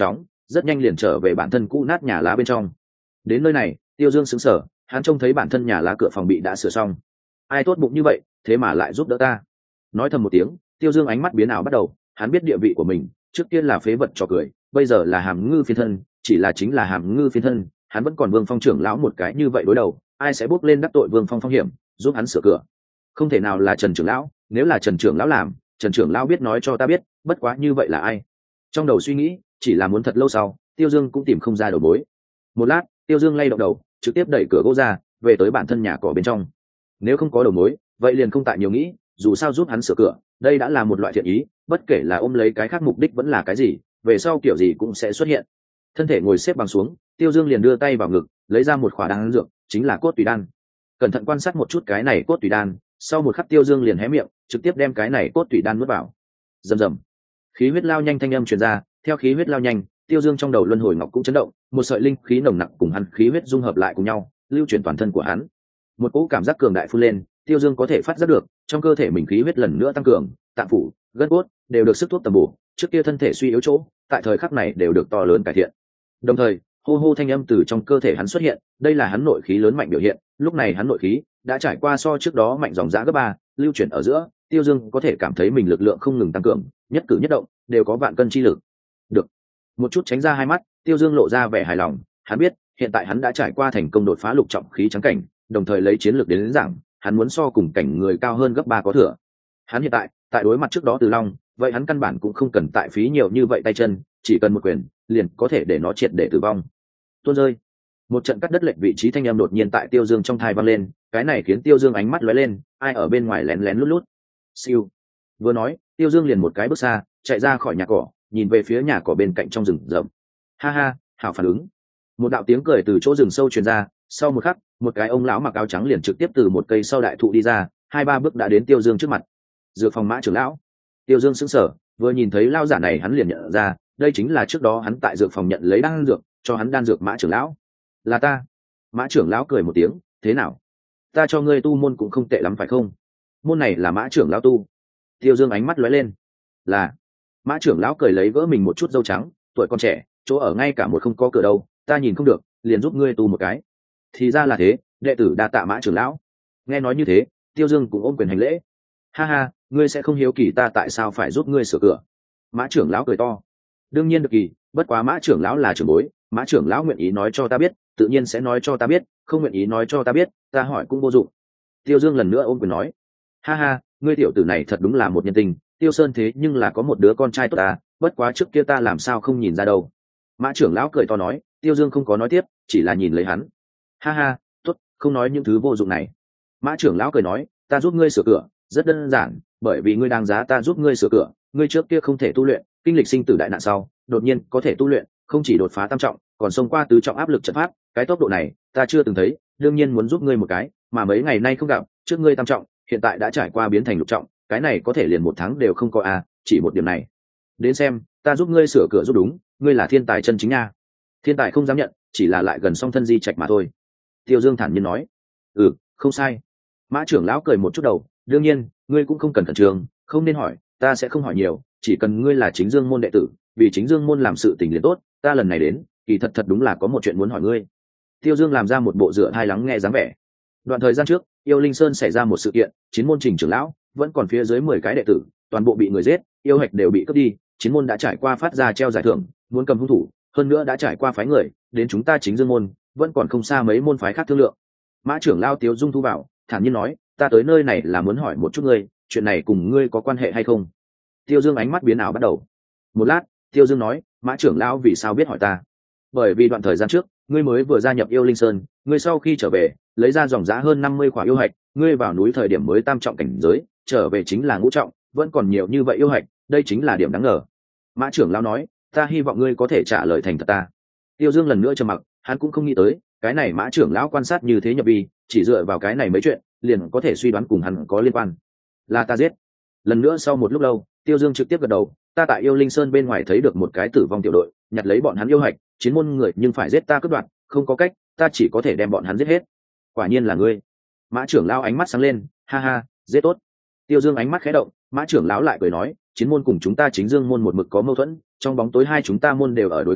rất nhanh liền trở về bản thân cũ nát nhà lá bên trong. Đến nơi này Tiêu Dương sững sờ, hắn trông thấy bản thân nhà lá cửa phòng bị đã sửa xong. Ai tốt bụng như vậy thế mà lại giúp đỡ ta. Nói thầm một tiếng, Tiêu Dương ánh mắt biến ảo bắt đầu. Hắn biết địa vị của mình, trước tiên là phế vật trò cười, bây giờ là hàm ngư phiên thân. Chỉ là chính là hàm ngư phiên thân, hắn vẫn còn Vương Phong trưởng lão một cái như vậy đối đầu, ai sẽ bước lên đắc tội Vương Phong phong hiểm giúp hắn sửa cửa? Không thể nào là Trần trưởng lão. Nếu là Trần trưởng lão làm, Trần trưởng lão biết nói cho ta biết, bất quá như vậy là ai? Trong đầu suy nghĩ, chỉ là muốn thật lâu sau, Tiêu Dương cũng tìm không ra đầu mối. Một lát, Tiêu Dương lay động đầu, trực tiếp đẩy cửa gỗ ra, về tới bản thân nhà cỏ bên trong. Nếu không có đầu mối, vậy liền không tại nhiều nghĩ, dù sao giúp hắn sửa cửa, đây đã là một loại thiện ý, bất kể là ôm lấy cái khác mục đích vẫn là cái gì, về sau kiểu gì cũng sẽ xuất hiện. Thân thể ngồi xếp bằng xuống, Tiêu Dương liền đưa tay vào ngực, lấy ra một khỏa đan dược, chính là cốt tùy đan. Cẩn thận quan sát một chút cái này cốt tùy đan, sau một khắc Tiêu Dương liền hé miệng, trực tiếp đem cái này cốt tùy đan nuốt vào. Rầm rầm, khí huyết lao nhanh thanh âm truyền ra, theo khí huyết lao nhanh, Tiêu Dương trong đầu luân hồi ngọc cũng chấn động, một sợi linh khí nồng nặc cùng hắn khí huyết dung hợp lại cùng nhau, lưu chuyển toàn thân của hắn. Một cỗ cảm giác cường đại phun lên, Tiêu Dương có thể phát giác được, trong cơ thể mình khí huyết lần nữa tăng cường, tạng phủ, gân cốt đều được sức thuốc tầm bổ, trước kia thân thể suy yếu chỗ, tại thời khắc này đều được to lớn cải thiện. Đồng thời, hô hô thanh âm từ trong cơ thể hắn xuất hiện, đây là hắn nội khí lớn mạnh biểu hiện, lúc này hắn nội khí đã trải qua so trước đó mạnh dòng dã gấp ba, lưu chuyển ở giữa, Tiêu Dương có thể cảm thấy mình lực lượng không ngừng tăng cường, nhất cử nhất động đều có vạn cân chi lực. Được. Một chút tránh ra hai mắt, Tiêu Dương lộ ra vẻ hài lòng, hắn biết, hiện tại hắn đã trải qua thành công đột phá lục trọng khí trắng cảnh, đồng thời lấy chiến lược đến, đến giảng, hắn muốn so cùng cảnh người cao hơn gấp ba có thừa. Hắn hiện tại, tại đối mặt trước đó Từ Long, vậy hắn căn bản cũng không cần tại phí nhiều như vậy tay chân, chỉ cần một quyền, liền có thể để nó triệt để tử vong. Tuôn rơi. Một trận cắt đất lệch vị trí thanh âm đột nhiên tại Tiêu Dương trong tai vang lên, cái này khiến Tiêu Dương ánh mắt lóe lên, ai ở bên ngoài lén lén lút lút. Siêu. Vừa nói, Tiêu Dương liền một cái bước xa, chạy ra khỏi nhà cỏ, nhìn về phía nhà cỏ bên cạnh trong rừng rậm. Ha ha, hảo phản ứng. Một đạo tiếng cười từ chỗ rừng sâu truyền ra, sau một khắc, một cái ông lão mặc áo trắng liền trực tiếp từ một cây sau đại thụ đi ra, hai ba bước đã đến Tiêu Dương trước mặt. Dược phòng Mã trưởng lão. Tiêu Dương sững sờ, vừa nhìn thấy lão giả này hắn liền nhận ra, đây chính là trước đó hắn tại dược phòng nhận lấy đan dược, cho hắn đan dược Mã trưởng lão. Là ta. Mã trưởng lão cười một tiếng, thế nào? Ta cho ngươi tu môn cũng không tệ lắm phải không? Môn này là Mã trưởng lão tu. Tiêu Dương ánh mắt lóe lên. Là. Mã trưởng lão cười lấy vỡ mình một chút râu trắng, tuổi còn trẻ, chỗ ở ngay cả một không có cửa đâu, ta nhìn không được, liền giúp ngươi tu một cái. Thì ra là thế, đệ tử đa tạ Mã trưởng lão. Nghe nói như thế, Tiêu Dương cũng ôm quyền hành lễ. Ha ha, ngươi sẽ không hiếu kỳ ta tại sao phải giúp ngươi sửa cửa? Mã trưởng lão cười to. Đương nhiên được kỳ, bất quá Mã trưởng lão là trưởng bối, Mã trưởng lão nguyện ý nói cho ta biết, tự nhiên sẽ nói cho ta biết, không nguyện ý nói cho ta biết, ta hỏi cũng vô dụng. Tiêu Dương lần nữa ôm quyền nói. Ha ha, ngươi tiểu tử này thật đúng là một nhân tình, Tiêu Sơn thế nhưng là có một đứa con trai tốt ta, bất quá trước kia ta làm sao không nhìn ra đâu. Mã trưởng lão cười to nói. Tiêu Dương không có nói tiếp, chỉ là nhìn lấy hắn. Ha ha, tốt, không nói những thứ vô dụng này. Mã trưởng lão cười nói, ta giúp ngươi sửa cửa, rất đơn giản, bởi vì ngươi đáng giá ta giúp ngươi sửa cửa, ngươi trước kia không thể tu luyện, kinh lịch sinh tử đại nạn sau, đột nhiên có thể tu luyện, không chỉ đột phá tam trọng, còn xông qua tứ trọng áp lực trận pháp, cái tốc độ này, ta chưa từng thấy, đương nhiên muốn giúp ngươi một cái, mà mấy ngày nay không gặp, trước ngươi tam trọng, hiện tại đã trải qua biến thành lục trọng, cái này có thể liền một tháng đều không có à, chỉ một điểm này. Đến xem, ta giúp ngươi sửa cửa giúp đúng, ngươi là thiên tài chân chính nha. Thiên tài không dám nhận, chỉ là lại gần song thân di trạch mà thôi. Tiêu Dương thản nhiên nói. Ừ, không sai. Mã trưởng lão cười một chút đầu, đương nhiên, ngươi cũng không cần khẩn trương, không nên hỏi, ta sẽ không hỏi nhiều, chỉ cần ngươi là chính dương môn đệ tử, vì chính dương môn làm sự tình liền tốt, ta lần này đến, kỳ thật thật đúng là có một chuyện muốn hỏi ngươi. Tiêu Dương làm ra một bộ dựa hai lắng nghe dáng vẻ. Đoạn thời gian trước, Yêu Linh Sơn xảy ra một sự kiện, chín môn Trình trưởng lão vẫn còn phía dưới mười cái đệ tử, toàn bộ bị người giết, yêu hạch đều bị cướp đi, chín môn đã trải qua phát ra treo giải thưởng, muốn cầm hung thủ, hơn nữa đã trải qua phái người đến chúng ta chính dương môn, vẫn còn không xa mấy môn phái khác thương lượng. Mã trưởng lão Tiếu Dung thu vào, thản nhiên nói, ta tới nơi này là muốn hỏi một chút ngươi, chuyện này cùng ngươi có quan hệ hay không? Tiêu Dương ánh mắt biến ảo bắt đầu. Một lát, Tiêu Dương nói, Mã trưởng lão vì sao biết hỏi ta? Bởi vì đoạn thời gian trước, ngươi mới vừa gia nhập Yêu Linh Sơn, ngươi sau khi trở về, lấy ra dòng giá hơn năm mươi khỏa yêu hạch, ngươi vào núi thời điểm mới tam trọng cảnh giới, trở về chính là ngũ trọng, vẫn còn nhiều như vậy yêu hạch, đây chính là điểm đáng ngờ. Mã trưởng lão nói, ta hy vọng ngươi có thể trả lời thành thật ta. Tiêu Dương lần nữa trầm mặc, hắn cũng không nghĩ tới, cái này Mã trưởng lão quan sát như thế nhập vi, chỉ dựa vào cái này mấy chuyện, liền có thể suy đoán cùng hắn có liên quan. Là ta giết. Lần nữa sau một lúc lâu, Tiêu Dương trực tiếp gật đầu, ta tại Yêu Linh Sơn bên ngoài thấy được một cái tử vong tiểu đội, nhặt lấy bọn hắn yêu hạch, chiến môn người nhưng phải giết ta cướp đoạt, không có cách, ta chỉ có thể đem bọn hắn giết hết. Quả nhiên là ngươi. Mã trưởng lão ánh mắt sáng lên, ha ha, giết tốt. Tiêu Dương ánh mắt khẽ động, Mã trưởng lão lại cười nói, chiến môn cùng chúng ta chính dương môn một mực có mâu thuẫn, trong bóng tối hai chúng ta môn đều ở đối kháng,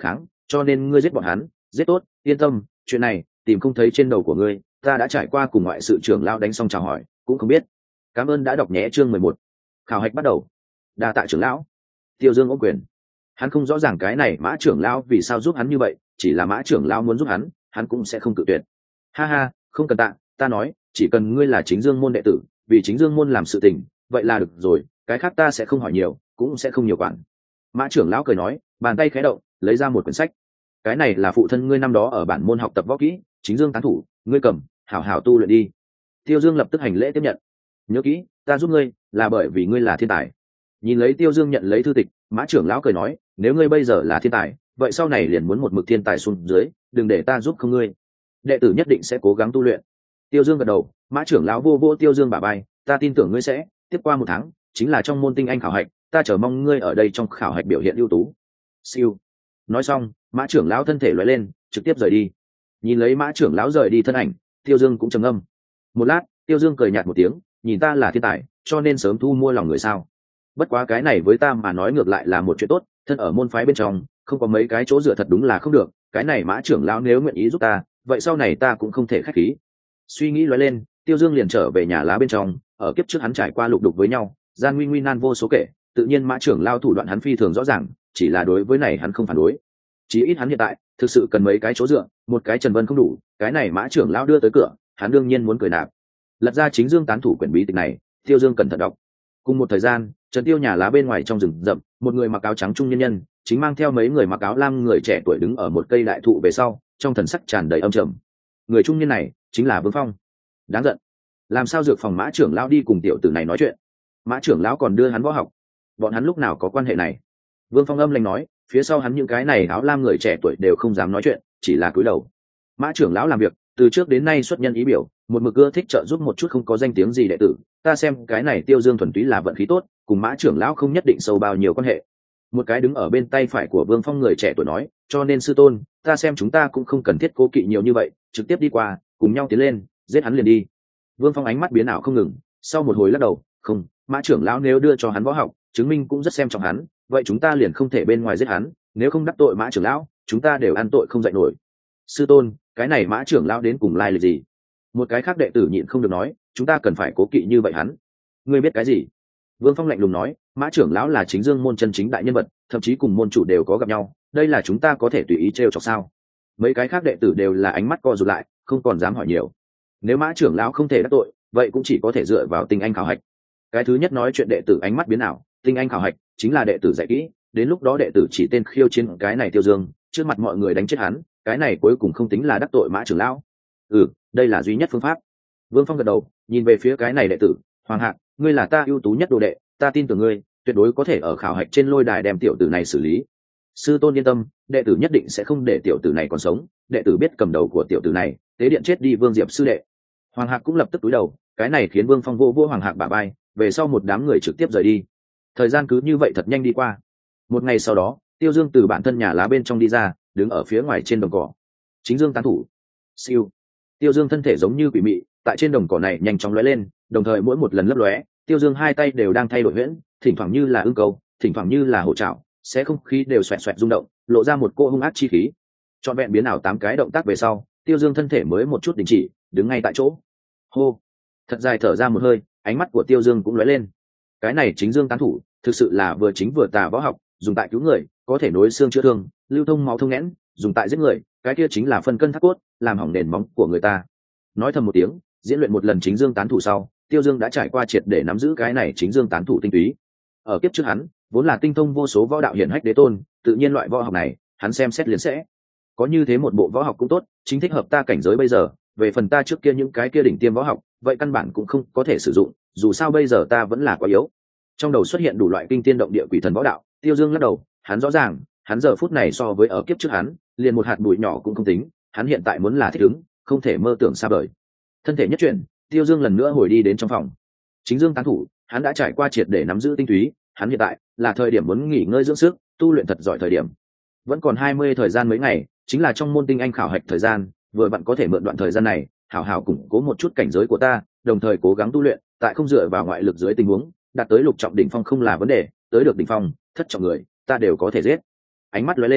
cho nên ngươi giết bọn hắn giết tốt, yên tâm, chuyện này tìm không thấy trên đầu của ngươi, ta đã trải qua cùng ngoại sự trưởng lao đánh xong chào hỏi cũng không biết. Cảm ơn đã đọc nhé. Chương mười một, khảo hạch bắt đầu. Đa tạ trưởng lão. Tiêu Dương ôm quyền. Hắn không rõ ràng cái này Mã trưởng lão vì sao giúp hắn như vậy, chỉ là Mã trưởng lão muốn giúp hắn hắn cũng sẽ không cự tuyệt. Ha ha, không cần tạ, ta nói chỉ cần ngươi là chính dương môn đệ tử, vì chính dương môn làm sự tình, vậy là được rồi, cái khác ta sẽ không hỏi nhiều, cũng sẽ không nhiều quản. Mã trưởng lão cười nói, bàn tay khẽ động, lấy ra một quyển sách. Cái này là phụ thân ngươi năm đó ở bản môn học tập võ kỹ, chính dương tán thủ, ngươi cầm, hảo hảo tu luyện đi. Tiêu Dương lập tức hành lễ tiếp nhận. Nhớ kỹ, ta giúp ngươi là bởi vì ngươi là thiên tài. Nhìn lấy Tiêu Dương nhận lấy thư tịch, Mã trưởng lão cười nói, nếu ngươi bây giờ là thiên tài, vậy sau này liền muốn một mực thiên tài xuống dưới, đừng để ta giúp không ngươi. Đệ tử nhất định sẽ cố gắng tu luyện. Tiêu Dương gật đầu. Mã trưởng lão vô vô Tiêu Dương bả vai, ta tin tưởng ngươi sẽ tiếp qua một tháng chính là trong môn tinh anh khảo hạch, ta chờ mong ngươi ở đây trong khảo hạch biểu hiện ưu tú. Siêu. Nói xong, Mã trưởng lão thân thể lóe lên, trực tiếp rời đi. Nhìn lấy Mã trưởng lão rời đi thân ảnh, Tiêu Dương cũng trầm ngâm. Một lát, Tiêu Dương cười nhạt một tiếng, nhìn ta là thiên tài, cho nên sớm thu mua lòng người sao? Bất quá cái này với ta mà nói ngược lại là một chuyện tốt, thân ở môn phái bên trong, không có mấy cái chỗ dựa thật đúng là không được, cái này Mã trưởng lão nếu nguyện ý giúp ta, vậy sau này ta cũng không thể khách khí. Suy nghĩ lóe lên, Tiêu Dương liền trở về nhà lá bên trong, ở kiếp trước hắn trải qua lục đục với nhau, gian nguy nguy nan vô số kể, tự nhiên Mã trưởng lão thủ đoạn hắn phi thường rõ ràng, chỉ là đối với này hắn không phản đối. Chí ít hắn hiện tại thực sự cần mấy cái chỗ dựa, một cái Trần Vân không đủ, cái này Mã trưởng lão đưa tới cửa, hắn đương nhiên muốn cười nạp. Lật ra chính dương tán thủ quyển bí tịch này, Tiêu Dương cẩn thận đọc. Cùng một thời gian, Trần Tiêu nhà lá bên ngoài trong rừng rậm, một người mặc áo trắng trung nhân nhân chính mang theo mấy người mặc áo lam người trẻ tuổi đứng ở một cây đại thụ về sau, trong thần sắc tràn đầy âm trầm. Người trung niên này chính là Vương Phong. Đáng giận, làm sao dược phòng Mã trưởng lão đi cùng tiểu tử này nói chuyện? Mã trưởng lão còn đưa hắn võ học, bọn hắn lúc nào có quan hệ này? Vương Phong âm lạnh nói, phía sau hắn những cái này áo lam người trẻ tuổi đều không dám nói chuyện, chỉ là cúi đầu. Mã trưởng lão làm việc từ trước đến nay xuất nhân ý biểu, một mực ưa thích trợ giúp một chút không có danh tiếng gì đệ tử, ta xem cái này Tiêu Dương thuần túy là vận khí tốt, cùng Mã trưởng lão không nhất định sâu bao nhiêu quan hệ. Một cái đứng ở bên tay phải của Vương Phong người trẻ tuổi nói, cho nên sư tôn, ta xem chúng ta cũng không cần thiết cố kỵ nhiều như vậy, trực tiếp đi qua, cùng nhau tiến lên, giết hắn liền đi. Vương Phong ánh mắt biến ảo không ngừng, sau một hồi lắc đầu, không, Mã trưởng lão nếu đưa cho hắn võ học, chứng minh cũng rất xem trọng hắn, vậy chúng ta liền không thể bên ngoài giết hắn, nếu không đắc tội Mã trưởng lão, chúng ta đều ăn tội không dậy nổi. Sư tôn, cái này Mã trưởng lão đến cùng lai lịch gì? Một cái khác đệ tử nhịn không được nói, chúng ta cần phải cố kỵ như vậy hắn. Ngươi biết cái gì? Vương Phong lạnh lùng nói, Mã trưởng lão là chính dương môn chân chính đại nhân vật, thậm chí cùng môn chủ đều có gặp nhau, đây là chúng ta có thể tùy ý trêu chọc sao? Mấy cái khác đệ tử đều là ánh mắt co rụt lại, không còn dám hỏi nhiều. Nếu Mã trưởng lão không thể đắc tội, vậy cũng chỉ có thể dựa vào tinh anh khảo hạch. Cái thứ nhất nói chuyện đệ tử ánh mắt biến ảo, tinh anh khảo hạch chính là đệ tử dạy kỹ, đến lúc đó đệ tử chỉ tên khiêu chiến cái này Tiêu Dương, trước mặt mọi người đánh chết hắn, cái này cuối cùng không tính là đắc tội Mã trưởng lão. Ừ, đây là duy nhất phương pháp. Vương Phong gật đầu, nhìn về phía cái này đệ tử, Hoàng Hạc, ngươi là ta ưu tú nhất đồ đệ, ta tin tưởng ngươi, tuyệt đối có thể ở khảo hạch trên lôi đài đem tiểu tử này xử lý. Sư tôn yên tâm, đệ tử nhất định sẽ không để tiểu tử này còn sống, đệ tử biết cầm đầu của tiểu tử này, tế điện chết đi Vương Diệp sư đệ. Hoàng Hạc cũng lập tức cúi đầu, cái này khiến Vương Phong vô vô Hoàng Hạc bả vai, về sau một đám người trực tiếp rời đi. Thời gian cứ như vậy thật nhanh đi qua. Một ngày sau đó, Tiêu Dương từ bản thân nhà lá bên trong đi ra, đứng ở phía ngoài trên đồng cỏ. Chính Dương tán thủ. Siêu. Tiêu Dương thân thể giống như quỷ mị, tại trên đồng cỏ này nhanh chóng lóe lên, đồng thời mỗi một lần lấp lóe, Tiêu Dương hai tay đều đang thay đổi huyễn, thỉnh thoảng như là ưng câu, thỉnh thoảng như là hổ trảo, sẽ không khí đều xoẹt xoẹt rung động, lộ ra một cô hung ác chi khí. Trọn vẹn biến ảo tám cái động tác về sau, Tiêu Dương thân thể mới một chút đình chỉ, đứng ngay tại chỗ. Hô, thật dài thở ra một hơi, ánh mắt của Tiêu Dương cũng lóe lên. Cái này chính Dương tán thủ, thực sự là vừa chính vừa tà võ học, dùng tại cứu người, có thể nối xương chữa thương, lưu thông máu thông nghẽn, dùng tại giết người, cái kia chính là phân cân thác cốt, làm hỏng nền móng của người ta. Nói thầm một tiếng, diễn luyện một lần chính Dương tán thủ sau, Tiêu Dương đã trải qua triệt để nắm giữ cái này chính Dương tán thủ tinh túy. Ở kiếp trước hắn, vốn là tinh thông vô số võ đạo hiển hách đế tôn, tự nhiên loại võ học này, hắn xem xét liền sẽ có như thế một bộ võ học cũng tốt, chính thích hợp ta cảnh giới bây giờ. Về phần ta trước kia những cái kia đỉnh tiêm võ học, vậy căn bản cũng không có thể sử dụng, dù sao bây giờ ta vẫn là quá yếu. Trong đầu xuất hiện đủ loại kinh tiên động địa quỷ thần võ đạo, Tiêu Dương lắc đầu, hắn rõ ràng, hắn giờ phút này so với ở kiếp trước hắn, liền một hạt bụi nhỏ cũng không tính, hắn hiện tại muốn là thích ứng, không thể mơ tưởng xa vời. Thân thể nhất chuyển, Tiêu Dương lần nữa hồi đi đến trong phòng. Chính Dương tán thủ, hắn đã trải qua triệt để nắm giữ tinh túy, hắn hiện tại là thời điểm muốn nghỉ ngơi dưỡng sức, tu luyện thật giỏi thời điểm. Vẫn còn hai mươi thời gian mấy ngày, chính là trong môn tinh anh khảo hạch thời gian, vừa bạn có thể mượn đoạn thời gian này, hảo hảo củng cố một chút cảnh giới của ta, đồng thời cố gắng tu luyện, tại không dựa vào ngoại lực dưới tình huống, đạt tới lục trọng đỉnh phong không là vấn đề, tới được đỉnh phong, thất trọng người, ta đều có thể giết. Ánh mắt lóe lên,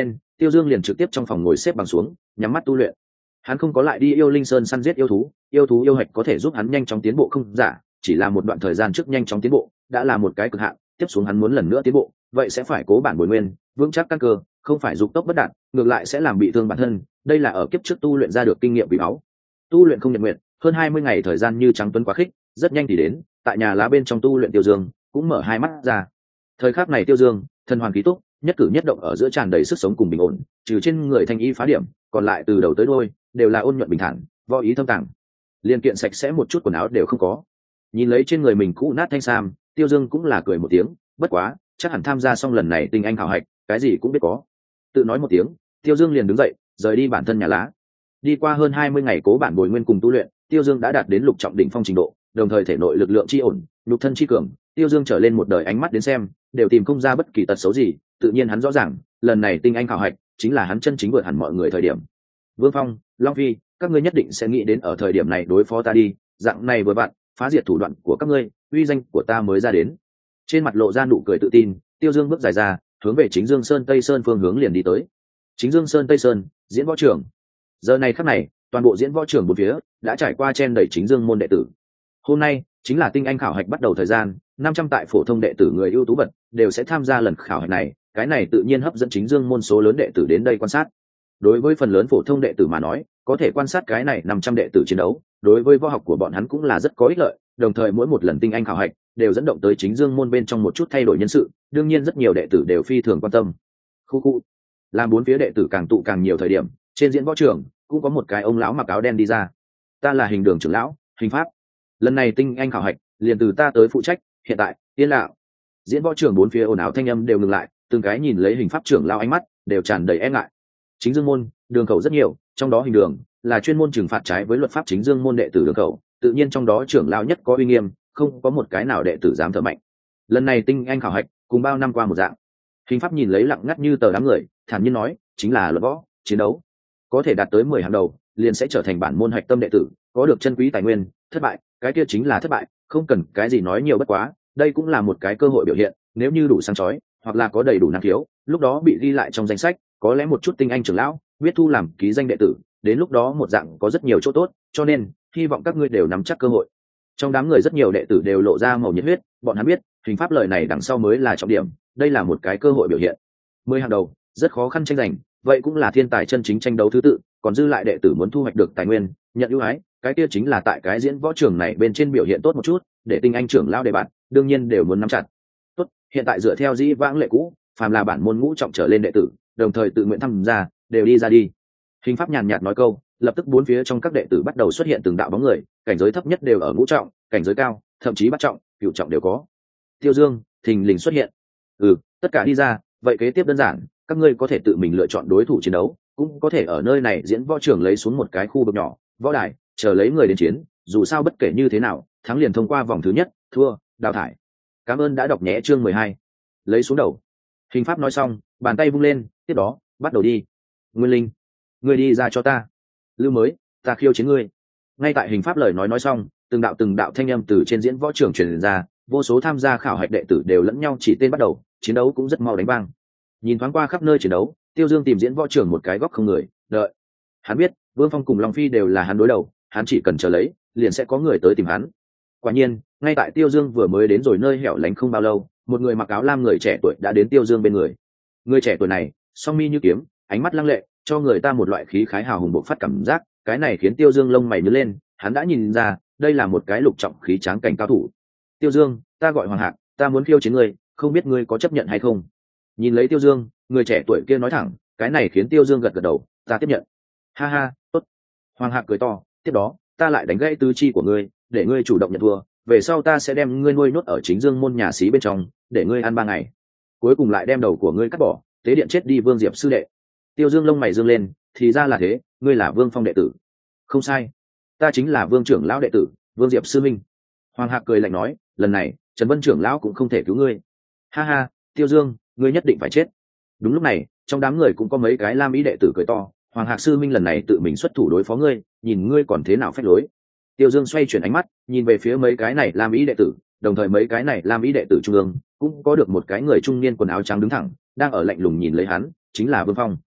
Tiêu Dương liền trực tiếp trong phòng ngồi xếp bằng xuống, nhắm mắt tu luyện. Hắn không có lại đi yêu linh sơn săn giết yêu thú, yêu thú yêu hạch có thể giúp hắn nhanh chóng tiến bộ không giả, chỉ là một đoạn thời gian trước nhanh chóng tiến bộ đã là một cái cực hạn, tiếp xuống hắn muốn lần nữa tiến bộ vậy sẽ phải cố bản bồi nguyên, vững chắc căn cơ, không phải dục tốc bất đạt, ngược lại sẽ làm bị thương bản thân. Đây là ở kiếp trước tu luyện ra được kinh nghiệm quý báu. Tu luyện không nhật nguyện, hơn hai mươi ngày thời gian như trắng tuấn quá khích, rất nhanh thì đến. Tại nhà lá bên trong tu luyện, Tiêu Dương cũng mở hai mắt ra. Thời khắc này Tiêu Dương thần hoàn khí túc, nhất cử nhất động ở giữa tràn đầy sức sống cùng bình ổn, trừ trên người thanh y phá điểm, còn lại từ đầu tới đuôi đều là ôn nhuận bình thản, võ ý thâm tàng, liên kiện sạch sẽ, một chút quần áo đều không có. Nhìn lấy trên người mình cũ nát thanh sam, Tiêu Dương cũng là cười một tiếng, bất quá chắc hẳn tham gia xong lần này tinh anh khảo hạch cái gì cũng biết có. Tự nói một tiếng, Tiêu Dương liền đứng dậy rời đi bản thân nhà lá. Đi qua hơn hai mươi ngày cố bản bồi nguyên cùng tu luyện, Tiêu Dương đã đạt đến lục trọng đỉnh phong trình độ, đồng thời thể nội lực lượng chi ổn, nhục thân chi cường, Tiêu Dương trở lên một đời ánh mắt đến xem đều tìm không ra bất kỳ tật xấu gì. Tự nhiên hắn rõ ràng lần này tinh anh khảo hạch chính là hắn chân chính vượt hẳn mọi người thời điểm. Vương Phong, Long Phi, các ngươi nhất định sẽ nghĩ đến ở thời điểm này đối phó ta đi, dạng này vừa vặn phá diệt thủ đoạn của các ngươi, uy danh của ta mới ra đến. Trên mặt lộ ra nụ cười tự tin, Tiêu Dương bước dài ra, hướng về Chính Dương Sơn Tây Sơn phương hướng liền đi tới. Chính Dương Sơn Tây Sơn, diễn võ trường. Giờ này khắc này, toàn bộ diễn võ trường bốn phía đã trải qua chen đẩy Chính Dương môn đệ tử. Hôm nay chính là tinh anh khảo hạch bắt đầu thời gian, năm trăm tại phổ thông đệ tử người ưu tú vật đều sẽ tham gia lần khảo hạch này, cái này tự nhiên hấp dẫn Chính Dương môn số lớn đệ tử đến đây quan sát. Đối với phần lớn phổ thông đệ tử mà nói, có thể quan sát cái này năm trăm đệ tử chiến đấu, đối với võ học của bọn hắn cũng là rất có ích lợi, đồng thời mỗi một lần tinh anh khảo hạch đều dẫn động tới Chính Dương môn bên trong một chút thay đổi nhân sự, đương nhiên rất nhiều đệ tử đều phi thường quan tâm. Khu khu, làm bốn phía đệ tử càng tụ càng nhiều thời điểm, trên diễn võ trường cũng có một cái ông lão mặc áo đen đi ra. Ta là Hình Đường trưởng lão, Hình Pháp. Lần này tinh anh khảo hạch liền từ ta tới phụ trách, hiện tại yên lặng. Diễn võ trường bốn phía ồn ào thanh âm đều ngừng lại, từng cái nhìn lấy Hình Pháp trưởng lão ánh mắt đều tràn đầy e ngại. Chính Dương môn đường khẩu rất nhiều, trong đó Hình Đường là chuyên môn trừng phạt trái với luật pháp Chính Dương môn đệ tử đường khẩu, tự nhiên trong đó trưởng lão nhất có uy nghiêm, không có một cái nào đệ tử dám thở mạnh. Lần này tinh anh khảo hạch cùng bao năm qua một dạng. Hình Pháp nhìn lấy lặng ngắt như tờ đám người, thản nhiên nói, chính là luận võ chiến đấu, có thể đạt tới mười hàng đầu liền sẽ trở thành bản môn hạch tâm đệ tử, có được chân quý tài nguyên, thất bại cái kia chính là thất bại, không cần cái gì nói nhiều. Bất quá đây cũng là một cái cơ hội biểu hiện, nếu như đủ sáng chói hoặc là có đầy đủ năng khiếu, lúc đó bị ghi lại trong danh sách, có lẽ một chút tinh anh trưởng lão biết thu làm ký danh đệ tử, đến lúc đó một dạng có rất nhiều chỗ tốt, cho nên hy vọng các ngươi đều nắm chắc cơ hội. Trong đám người rất nhiều đệ tử đều lộ ra màu nhiệt huyết, bọn hắn biết Hình Pháp lời này đằng sau mới là trọng điểm, đây là một cái cơ hội biểu hiện. Mười hàng đầu rất khó khăn tranh giành, vậy cũng là thiên tài chân chính tranh đấu thứ tự, còn dư lại đệ tử muốn thu hoạch được tài nguyên, nhận ưu ái, cái kia chính là tại cái diễn võ trường này bên trên biểu hiện tốt một chút, để tinh anh trưởng lao đề bạn, đương nhiên đều muốn nắm chặt. Tốt, hiện tại dựa theo dĩ vãng lệ cũ, phàm là bản môn ngũ trọng trở lên đệ tử, đồng thời tự nguyện tham gia, đều đi ra đi. Hình Pháp nhàn nhạt nói câu, lập tức bốn phía trong các đệ tử bắt đầu xuất hiện từng đạo bóng người, cảnh giới thấp nhất đều ở ngũ trọng, cảnh giới cao thậm chí bắt trọng, cửu trọng đều có. Tiêu Dương thình lình xuất hiện. Ừ, tất cả đi ra, vậy kế tiếp đơn giản, các ngươi có thể tự mình lựa chọn đối thủ chiến đấu, cũng có thể ở nơi này diễn võ trường lấy xuống một cái khu vực nhỏ, võ đài, chờ lấy người đến chiến, dù sao bất kể như thế nào, thắng liền thông qua vòng thứ nhất, thua đào thải. Cảm ơn đã đọc nhé chương mười hai. Lấy xuống đầu. Hình Pháp nói xong, bàn tay vung lên, tiếp đó bắt đầu đi. Nguyên Linh, ngươi đi ra cho ta. Lưu Mới, ta khiêu chiến ngươi. Ngay tại Hình Pháp lời nói nói xong, từng đạo từng đạo thanh âm từ trên diễn võ trường truyền ra, vô số tham gia khảo hạch đệ tử đều lẫn nhau chỉ tên bắt đầu, chiến đấu cũng rất mau đánh vang. Nhìn thoáng qua khắp nơi chiến đấu, Tiêu Dương tìm diễn võ trường một cái góc không người, đợi. Hắn biết Vương Phong cùng Long Phi đều là hắn đối đầu, hắn chỉ cần chờ lấy, liền sẽ có người tới tìm hắn. Quả nhiên, ngay tại Tiêu Dương vừa mới đến rồi nơi hẻo lánh không bao lâu, một người mặc áo lam người trẻ tuổi đã đến Tiêu Dương bên người. Người trẻ tuổi này song mi như kiếm, ánh mắt lăng lệ, cho người ta một loại khí khái hào hùng bộc phát cảm giác, cái này khiến Tiêu Dương lông mày nhướng lên, hắn đã nhìn ra, đây là một cái lục trọng khí tráng cảnh cao thủ. Tiêu Dương, ta gọi Hoàng Hạc, ta muốn khiêu chiến ngươi, không biết ngươi có chấp nhận hay không? Nhìn lấy Tiêu Dương, người trẻ tuổi kia nói thẳng, cái này khiến Tiêu Dương gật gật đầu, ta tiếp nhận. Ha ha, tốt. Hoàng Hạc cười to, tiếp đó ta lại đánh gãy tứ chi của ngươi, để ngươi chủ động nhận thua, về sau ta sẽ đem ngươi nuôi nhốt ở Chính Dương môn nhà xí bên trong, để ngươi ăn ba ngày, cuối cùng lại đem đầu của ngươi cắt bỏ, tế điện chết đi Vương Diệp sư đệ. Tiêu Dương lông mày dương lên, thì ra là thế, ngươi là Vương Phong đệ tử? Không sai, ta chính là Vương trưởng lão đệ tử, Vương Diệp sư minh. Hoàng Hạc cười lạnh nói, lần này Trần Vân trưởng lão cũng không thể cứu ngươi. Ha ha, Tiêu Dương, ngươi nhất định phải chết. Đúng lúc này, trong đám người cũng có mấy cái lam ý đệ tử cười to, Hoàng Hạc sư minh lần này tự mình xuất thủ đối phó ngươi, nhìn ngươi còn thế nào phách lối. Tiêu Dương xoay chuyển ánh mắt, nhìn về phía mấy cái này lam ý đệ tử, đồng thời mấy cái này lam ý đệ tử trung ương cũng có được một cái người trung niên quần áo trắng đứng thẳng, đang ở lạnh lùng nhìn lấy hắn, chính là Vương Phong.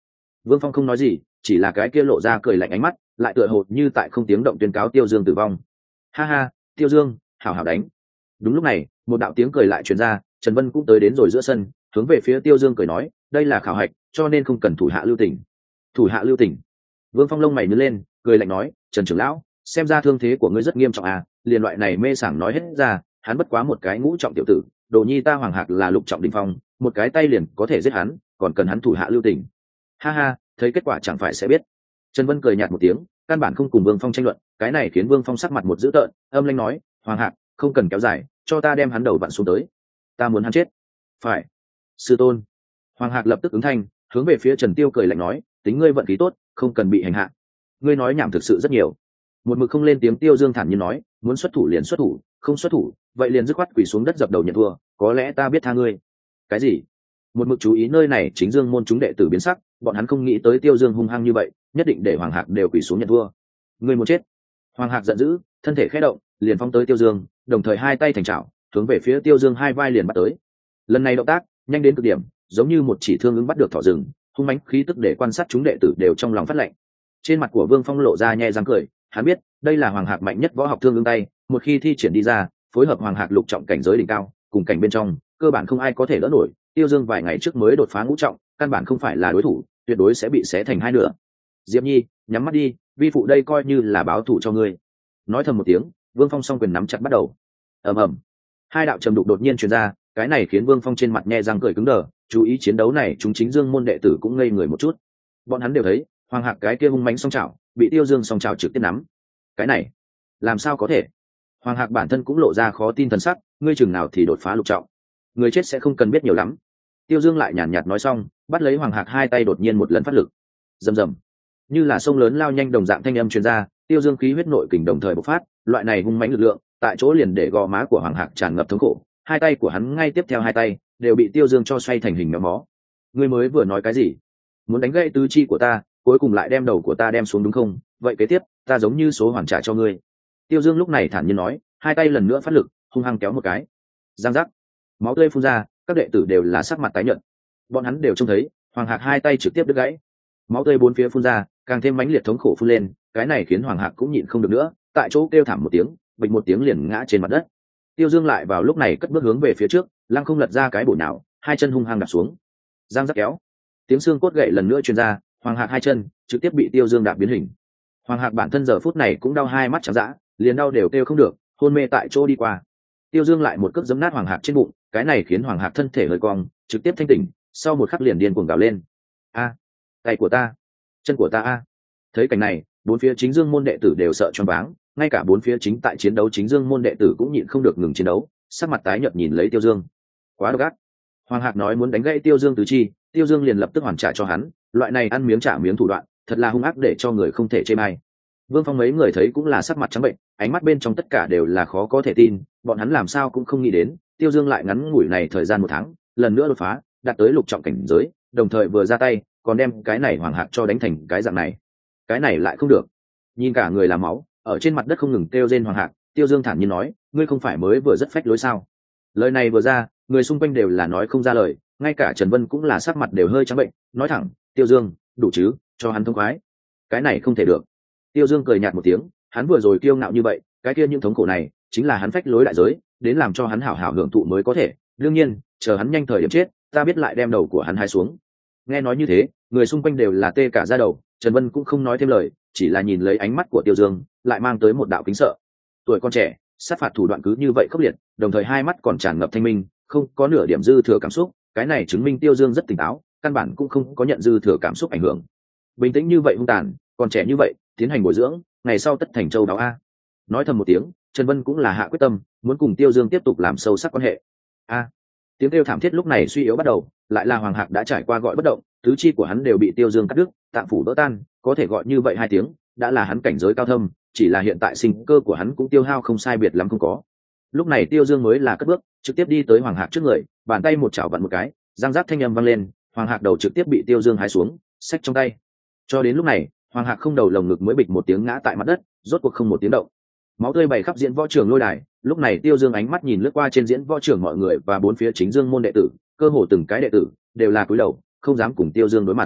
Vương Phong không nói gì, chỉ là cái kia lộ ra cười lạnh ánh mắt, lại tựa hồ như tại không tiếng động tuyên cáo Tiêu Dương tử vong. Ha ha, Tiêu Dương, hảo hảo đánh. Đúng lúc này, một đạo tiếng cười lại truyền ra, Trần Vân cũng tới đến rồi giữa sân, hướng về phía Tiêu Dương cười nói, đây là khảo hạch, cho nên không cần thủ hạ lưu tình. Thủ hạ lưu tình. Vương Phong lông mày nhướng lên, cười lạnh nói, Trần trưởng lão, xem ra thương thế của ngươi rất nghiêm trọng à, liền loại này mê sảng nói hết ra, hắn bất quá một cái ngũ trọng tiểu tử, đồ nhi ta Hoàng Hạc là lục trọng đỉnh phong, một cái tay liền có thể giết hắn, còn cần hắn thủ hạ lưu tình. Ha ha, thấy kết quả chẳng phải sẽ biết. Trần Vân cười nhạt một tiếng, căn bản không cùng Vương Phong tranh luận, cái này khiến Vương Phong sắc mặt một dữ tợn, âm lãnh nói, Hoàng Hạc, không cần kéo dài, cho ta đem hắn đầu vặn xuống tới. Ta muốn hắn chết. Phải. Sư tôn. Hoàng Hạc lập tức ứng thanh, hướng về phía Trần Tiêu cười lạnh nói, tính ngươi vận khí tốt, không cần bị hành hạ. Ngươi nói nhảm thực sự rất nhiều. Một mực không lên tiếng Tiêu Dương thản nhiên nói, muốn xuất thủ liền xuất thủ, không xuất thủ, vậy liền dứt khoát quỳ xuống đất dập đầu nhận thua, có lẽ ta biết tha ngươi. Cái gì? Một mực chú ý nơi này chính Dương môn chúng đệ tử biến sắc, bọn hắn không nghĩ tới Tiêu Dương hung hăng như vậy, nhất định để Hoàng Hạc đều quỳ xuống nhận thua. Ngươi muốn chết. Hoàng Hạc giận dữ, thân thể khẽ động, liền phóng tới Tiêu Dương, đồng thời hai tay thành chảo, hướng về phía Tiêu Dương hai vai liền bắt tới. Lần này động tác nhanh đến cực điểm, giống như một chỉ thương ứng bắt được thỏ rừng, hung mãnh khí tức để quan sát chúng đệ tử đều trong lòng phát lạnh. Trên mặt của Vương Phong lộ ra nhe răng cười, hắn biết đây là Hoàng Hạc mạnh nhất võ học thương ứng tay, một khi thi triển đi ra, phối hợp Hoàng Hạc lục trọng cảnh giới đỉnh cao, cùng cảnh bên trong, cơ bản không ai có thể đỡ nổi. Tiêu Dương vài ngày trước mới đột phá ngũ trọng, căn bản không phải là đối thủ, tuyệt đối sẽ bị xé thành hai nửa. Diệp Nhi, nhắm mắt đi, vi phụ đây coi như là báo thù cho ngươi. Nói thầm một tiếng, Vương Phong song quyền nắm chặt bắt đầu. Ầm ầm, hai đạo trầm đục đột nhiên truyền ra, cái này khiến Vương Phong trên mặt nhe răng cười cứng đờ, chú ý chiến đấu này, chúng chính Dương môn đệ tử cũng ngây người một chút. Bọn hắn đều thấy, Hoàng Hạc cái kia hung mãnh song chảo, bị Tiêu Dương song chảo trực tiếp nắm. Cái này, làm sao có thể? Hoàng Hạc bản thân cũng lộ ra khó tin thần sắc, ngươi chừng nào thì đột phá lục trọng, người chết sẽ không cần biết nhiều lắm. Tiêu Dương lại nhàn nhạt nói xong, bắt lấy Hoàng Hạc hai tay đột nhiên một lần phát lực. Rầm rầm, như là sông lớn lao nhanh đồng dạng thanh âm truyền ra, Tiêu Dương khí huyết nội kình đồng thời bộc phát, loại này hung mãnh lực lượng, tại chỗ liền để gò má của Hoàng Hạc tràn ngập thống khổ, hai tay của hắn ngay tiếp theo hai tay đều bị Tiêu Dương cho xoay thành hình méo mó. Ngươi mới vừa nói cái gì? Muốn đánh gãy tứ chi của ta, cuối cùng lại đem đầu của ta đem xuống đúng không? Vậy kế tiếp, ta giống như số hoàn trả cho ngươi. Tiêu Dương lúc này thản nhiên nói, hai tay lần nữa phát lực, hung hăng kéo một cái. Giang giác, máu tươi phun ra, các đệ tử đều là sắc mặt tái nhợt. Bọn hắn đều trông thấy, Hoàng Hạc hai tay trực tiếp đứt gãy, máu tươi bốn phía phun ra, càng thêm mãnh liệt thống khổ phun lên, cái này khiến Hoàng Hạc cũng nhịn không được nữa, tại chỗ kêu thảm một tiếng, bịch một tiếng liền ngã trên mặt đất. Tiêu Dương lại vào lúc này cất bước hướng về phía trước, lăng không lật ra cái bổ nào, hai chân hung hăng đạp xuống. Giang giác kéo, tiếng xương cốt gãy lần nữa truyền ra, Hoàng Hạc hai chân trực tiếp bị Tiêu Dương đạp biến hình. Hoàng Hạc bản thân giờ phút này cũng đau hai mắt trắng dã, liền đau đều kêu không được, hôn mê tại chỗ đi qua. Tiêu Dương lại một cước giẫm nát Hoàng Hạc trên bụng, cái này khiến Hoàng Hạc thân thể hơi cong, trực tiếp thanh tỉnh, sau một khắc liền điên cuồng gào lên. A, tay của ta, chân của ta a. Thấy cảnh này, bốn phía chính Dương môn đệ tử đều sợ choáng váng, ngay cả bốn phía chính tại chiến đấu chính Dương môn đệ tử cũng nhịn không được ngừng chiến đấu, sắc mặt tái nhợt nhìn lấy Tiêu Dương. Quá độc ác. Hoàng Hạc nói muốn đánh gãy Tiêu Dương tứ chi, Tiêu Dương liền lập tức hoàn trả cho hắn, loại này ăn miếng trả miếng thủ đoạn, thật là hung ác để cho người không thể chê bai. Vương Phong mấy người thấy cũng là sắc mặt trắng bệnh, ánh mắt bên trong tất cả đều là khó có thể tin, bọn hắn làm sao cũng không nghĩ đến, Tiêu Dương lại ngắn ngủi này thời gian một tháng, lần nữa đột phá, đạt tới lục trọng cảnh giới, đồng thời vừa ra tay, còn đem cái này Hoàng Hạc cho đánh thành cái dạng này. Cái này lại không được. Nhìn cả người là máu, ở trên mặt đất không ngừng kêu rên Hoàng Hạc, Tiêu Dương thản nhiên nói, ngươi không phải mới vừa rất phách lối sao? Lời này vừa ra, người xung quanh đều là nói không ra lời, ngay cả Trần Vân cũng là sắc mặt đều hơi trắng bệnh, nói thẳng, Tiêu Dương, đủ chứ, cho hắn thông khoái. Cái này không thể được. Tiêu Dương cười nhạt một tiếng, hắn vừa rồi kiêu ngạo như vậy, cái kia những thống khổ này chính là hắn phách lối đại giới, đến làm cho hắn hảo hảo hưởng thụ mới có thể. Đương nhiên, chờ hắn nhanh thời điểm chết, ta biết lại đem đầu của hắn hai xuống. Nghe nói như thế, người xung quanh đều là tê cả da đầu, Trần Vân cũng không nói thêm lời, chỉ là nhìn lấy ánh mắt của Tiêu Dương, lại mang tới một đạo kính sợ. Tuổi con trẻ, sát phạt thủ đoạn cứ như vậy khốc liệt, đồng thời hai mắt còn tràn ngập thanh minh, không có nửa điểm dư thừa cảm xúc, cái này chứng minh Tiêu Dương rất tỉnh táo, căn bản cũng không có nhận dư thừa cảm xúc ảnh hưởng. Bình tĩnh như vậy hung tàn, còn trẻ như vậy, tiến hành bồi dưỡng, ngày sau tất thành châu đáo a. Nói thầm một tiếng, Trần Vân cũng là hạ quyết tâm, muốn cùng Tiêu Dương tiếp tục làm sâu sắc quan hệ. A. Tiếng kêu thảm thiết lúc này suy yếu bắt đầu, lại là Hoàng Hạc đã trải qua gọi bất động, tứ chi của hắn đều bị Tiêu Dương cắt đứt, tạng phủ vỡ tan, có thể gọi như vậy hai tiếng, đã là hắn cảnh giới cao thâm, chỉ là hiện tại sinh cơ của hắn cũng tiêu hao không sai biệt lắm không có. Lúc này Tiêu Dương mới là cất bước, trực tiếp đi tới Hoàng Hạc trước người, bàn tay một chảo vặn một cái, răng rác thanh âm vang lên, Hoàng Hạc đầu trực tiếp bị Tiêu Dương hái xuống, xách trong tay. Cho đến lúc này, Hoàng Hạc không đầu lồng ngực mới bịch một tiếng ngã tại mặt đất, rốt cuộc không một tiếng động. Máu tươi bày khắp diễn võ trường lôi đài, lúc này Tiêu Dương ánh mắt nhìn lướt qua trên diễn võ trường mọi người và bốn phía chính Dương môn đệ tử, cơ hồ từng cái đệ tử đều là cúi đầu, không dám cùng Tiêu Dương đối mặt.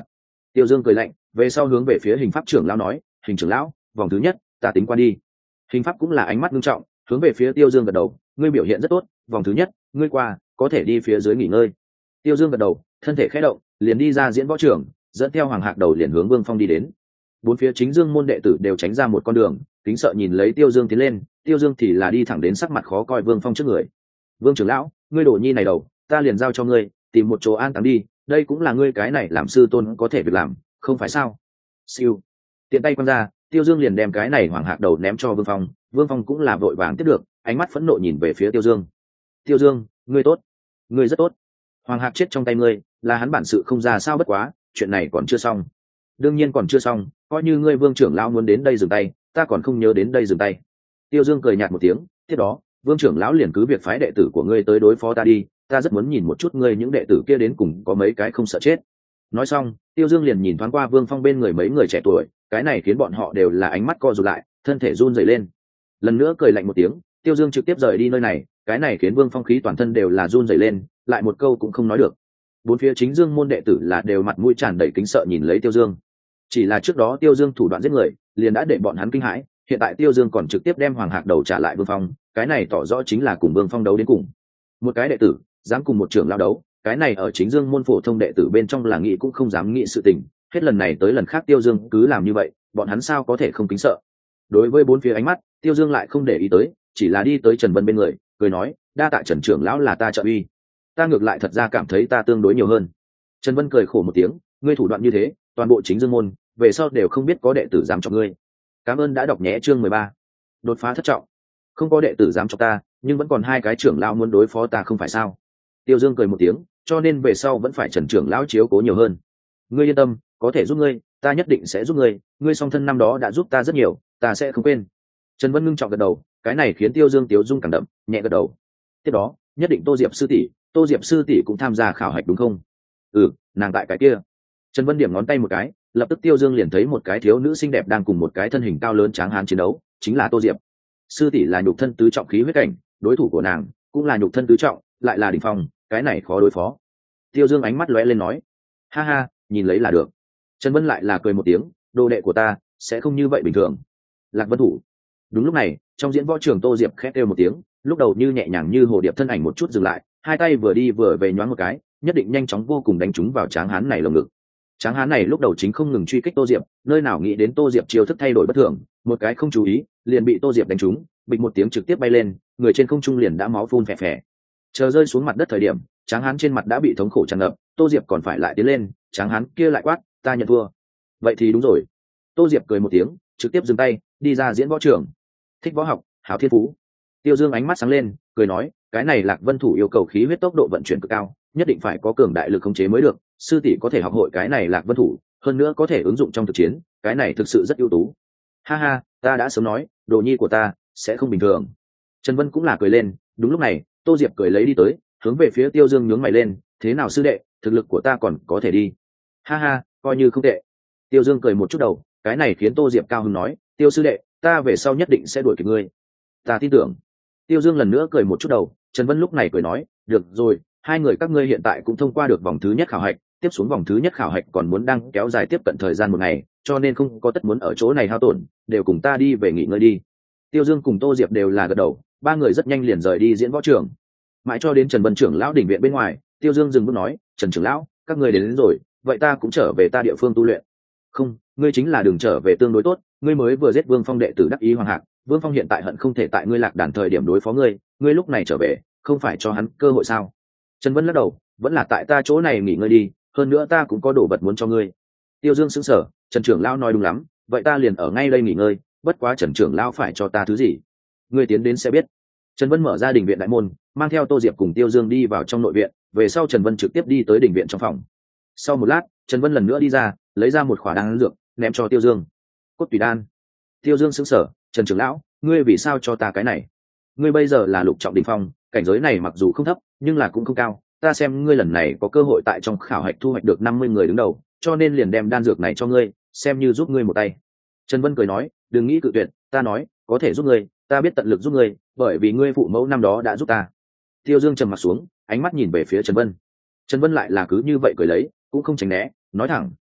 Tiêu Dương cười lạnh, về sau hướng về phía hình pháp trưởng lão nói, hình trưởng lão, vòng thứ nhất ta tính qua đi. Hình pháp cũng là ánh mắt nghiêm trọng, hướng về phía Tiêu Dương gật đầu, ngươi biểu hiện rất tốt, vòng thứ nhất ngươi qua, có thể đi phía dưới nghỉ ngơi. Tiêu Dương gật đầu, thân thể khẽ động, liền đi ra diễn võ trường, dẫn theo Hoàng Hạc Đầu liền hướng Vương Phong đi đến. Bốn phía chính dương môn đệ tử đều tránh ra một con đường, kính sợ nhìn lấy Tiêu Dương tiến lên. Tiêu Dương thì là đi thẳng đến sắc mặt khó coi Vương Phong trước người. Vương trưởng lão, ngươi đổ nhi này đầu, ta liền giao cho ngươi, tìm một chỗ an táng đi, đây cũng là ngươi cái này làm sư tôn có thể việc làm, không phải sao? Siêu, tiện tay quăng ra, Tiêu Dương liền đem cái này Hoàng Hạc Đầu ném cho Vương Phong. Vương Phong cũng là vội vàng tiếp được, ánh mắt phẫn nộ nhìn về phía Tiêu Dương. Tiêu Dương, ngươi tốt, ngươi rất tốt. Hoàng Hạc chết trong tay ngươi, là hắn bản sự không ra sao, bất quá chuyện này còn chưa xong. Đương nhiên còn chưa xong, coi như ngươi Vương trưởng lão muốn đến đây dừng tay, ta còn không nhớ đến đây dừng tay. Tiêu Dương cười nhạt một tiếng, tiếp đó Vương trưởng lão liền cứ việc phái đệ tử của ngươi tới đối phó ta đi, ta rất muốn nhìn một chút ngươi những đệ tử kia đến cùng có mấy cái không sợ chết. Nói xong, Tiêu Dương liền nhìn thoáng qua Vương Phong bên người mấy người trẻ tuổi, cái này khiến bọn họ đều là ánh mắt co rụt lại, thân thể run rẩy lên. Lần nữa cười lạnh một tiếng, Tiêu Dương trực tiếp rời đi nơi này, cái này khiến Vương Phong khí toàn thân đều là run rẩy lên, lại một câu cũng không nói được. Bốn phía chính dương môn đệ tử là đều mặt mũi tràn đầy kính sợ nhìn lấy Tiêu Dương. Chỉ là trước đó Tiêu Dương thủ đoạn giết người, liền đã để bọn hắn kinh hãi, hiện tại Tiêu Dương còn trực tiếp đem Hoàng Hạc Đầu trả lại Vương Phong, cái này tỏ rõ chính là cùng Vương Phong đấu đến cùng. Một cái đệ tử dám cùng một trưởng lao đấu, cái này ở chính dương môn phổ thông đệ tử bên trong là nghĩ cũng không dám nghĩ sự tình, hết lần này tới lần khác Tiêu Dương cứ làm như vậy, bọn hắn sao có thể không kính sợ. Đối với bốn phía ánh mắt, Tiêu Dương lại không để ý tới, chỉ là đi tới Trần Vân bên người, cười nói, đa tạ Trần trưởng lão là ta trợ uy, ta ngược lại thật ra cảm thấy ta tương đối nhiều hơn. Trần Vân cười khổ một tiếng, ngươi thủ đoạn như thế, toàn bộ chính dương môn về sau đều không biết có đệ tử dám chọc ngươi. Cảm ơn đã đọc nhé chương mười ba. Đột phá thất trọng. Không có đệ tử dám chọc ta, nhưng vẫn còn hai cái trưởng lão muốn đối phó ta không phải sao? Tiêu Dương cười một tiếng, cho nên về sau vẫn phải Trần trưởng lão chiếu cố nhiều hơn. Ngươi yên tâm, có thể giúp ngươi, ta nhất định sẽ giúp ngươi, ngươi song thân năm đó đã giúp ta rất nhiều, ta sẽ không quên. Trần Vân ngưng trọng gật đầu, cái này khiến Tiêu Dương tiếu dung cảm động, nhẹ gật đầu. Tiếp đó, nhất định Tô Diệp sư tỷ, Tô Diệp sư tỷ cũng tham gia khảo hạch đúng không? Ừ, nàng tại cái kia. Trần Vân điểm ngón tay một cái, lập tức Tiêu Dương liền thấy một cái thiếu nữ xinh đẹp đang cùng một cái thân hình cao lớn tráng hán chiến đấu, chính là Tô Diệp. Sư tỷ là nhục thân tứ trọng khí huyết cảnh, đối thủ của nàng cũng là nhục thân tứ trọng, lại là đỉnh phong, cái này khó đối phó. Tiêu Dương ánh mắt lóe lên nói, ha ha, nhìn lấy là được. Trần Vân lại là cười một tiếng, đồ đệ của ta sẽ không như vậy bình thường. Lạc Vân thủ. Đúng lúc này, trong diễn võ trường Tô Diệp khét kêu một tiếng, lúc đầu như nhẹ nhàng như hồ điệp thân ảnh một chút dừng lại, hai tay vừa đi vừa về nhoáng một cái, nhất định nhanh chóng vô cùng đánh trúng vào tráng hán này lồng ngực. Tráng hán này lúc đầu chính không ngừng truy kích Tô Diệp, nơi nào nghĩ đến Tô Diệp chiêu thức thay đổi bất thường, một cái không chú ý, liền bị Tô Diệp đánh trúng, bịch một tiếng trực tiếp bay lên, người trên không trung liền đã máu phun phè phè. Chờ rơi xuống mặt đất thời điểm, tráng hán trên mặt đã bị thống khổ tràn ngập, Tô Diệp còn phải lại tiến lên, tráng hán kia lại quát, ta nhận thua. Vậy thì đúng rồi. Tô Diệp cười một tiếng, trực tiếp dừng tay, đi ra diễn võ trường. Thích võ học, hảo thiên phú. Tiêu Dương ánh mắt sáng lên, cười nói, cái này Lạc Vân thủ yêu cầu khí huyết tốc độ vận chuyển cực cao, nhất định phải có cường đại lực khống chế mới được, sư tỷ có thể học hội cái này Lạc Vân thủ, hơn nữa có thể ứng dụng trong thực chiến, cái này thực sự rất ưu tú. Ha ha, ta đã sớm nói, đồ nhi của ta sẽ không bình thường. Trần Vân cũng là cười lên, đúng lúc này, Tô Diệp cười lấy đi tới, hướng về phía Tiêu Dương nhướng mày lên, thế nào sư đệ, thực lực của ta còn có thể đi. Ha ha, coi như không tệ. Tiêu Dương cười một chút đầu, cái này khiến Tô Diệp cao hứng nói, Tiêu sư đệ, ta về sau nhất định sẽ đuổi kịp ngươi. Ta tin tưởng. Tiêu Dương lần nữa cười một chút đầu, Trần Vân lúc này cười nói, được rồi, hai người các ngươi hiện tại cũng thông qua được vòng thứ nhất khảo hạch, tiếp xuống vòng thứ nhất khảo hạch còn muốn đang kéo dài tiếp cận thời gian một ngày, cho nên không có tất muốn ở chỗ này hao tổn, đều cùng ta đi về nghỉ ngơi đi. Tiêu Dương cùng Tô Diệp đều là gật đầu, ba người rất nhanh liền rời đi diễn võ trường. Mãi cho đến Trần Vân trưởng lão đỉnh viện bên ngoài, Tiêu Dương dừng bước nói, Trần trưởng lão, các ngươi đến, đến rồi, vậy ta cũng trở về ta địa phương tu luyện. Không, ngươi chính là đường trở về tương đối tốt, ngươi mới vừa giết Vương Phong đệ tử đắc ý Hoàng Hạc, Vương Phong hiện tại hận không thể tại ngươi Lạc Đàn thời điểm đối phó ngươi, ngươi lúc này trở về, không phải cho hắn cơ hội sao? Trần Vân lắc đầu, vẫn là tại ta chỗ này nghỉ ngơi đi, hơn nữa ta cũng có đồ vật muốn cho ngươi. Tiêu Dương sững sờ, Trần trưởng lão nói đúng lắm, vậy ta liền ở ngay đây nghỉ ngơi, bất quá Trần trưởng lão phải cho ta thứ gì? Ngươi tiến đến sẽ biết. Trần Vân mở ra đình viện đại môn, mang theo Tô Diệp cùng Tiêu Dương đi vào trong nội viện, về sau Trần Vân trực tiếp đi tới đình viện trong phòng. Sau một lát, Trần Vân lần nữa đi ra, lấy ra một khỏa đan dược, ném cho Tiêu Dương. Cốt tùy đan. Tiêu Dương sững sờ, Trần trưởng lão, ngươi vì sao cho ta cái này? Ngươi bây giờ là lục trọng đỉnh phong, cảnh giới này mặc dù không thấp, nhưng là cũng không cao. Ta xem ngươi lần này có cơ hội tại trong khảo hạch thu hoạch được năm mươi người đứng đầu, cho nên liền đem đan dược này cho ngươi, xem như giúp ngươi một tay. Trần Vân cười nói, đừng nghĩ cự tuyệt, ta nói, có thể giúp ngươi, ta biết tận lực giúp ngươi, bởi vì ngươi phụ mẫu năm đó đã giúp ta. Tiêu Dương trầm mặt xuống, ánh mắt nhìn về phía Trần Vân. Trần Vân lại là cứ như vậy cười lấy, cũng không tránh né, nói thẳng,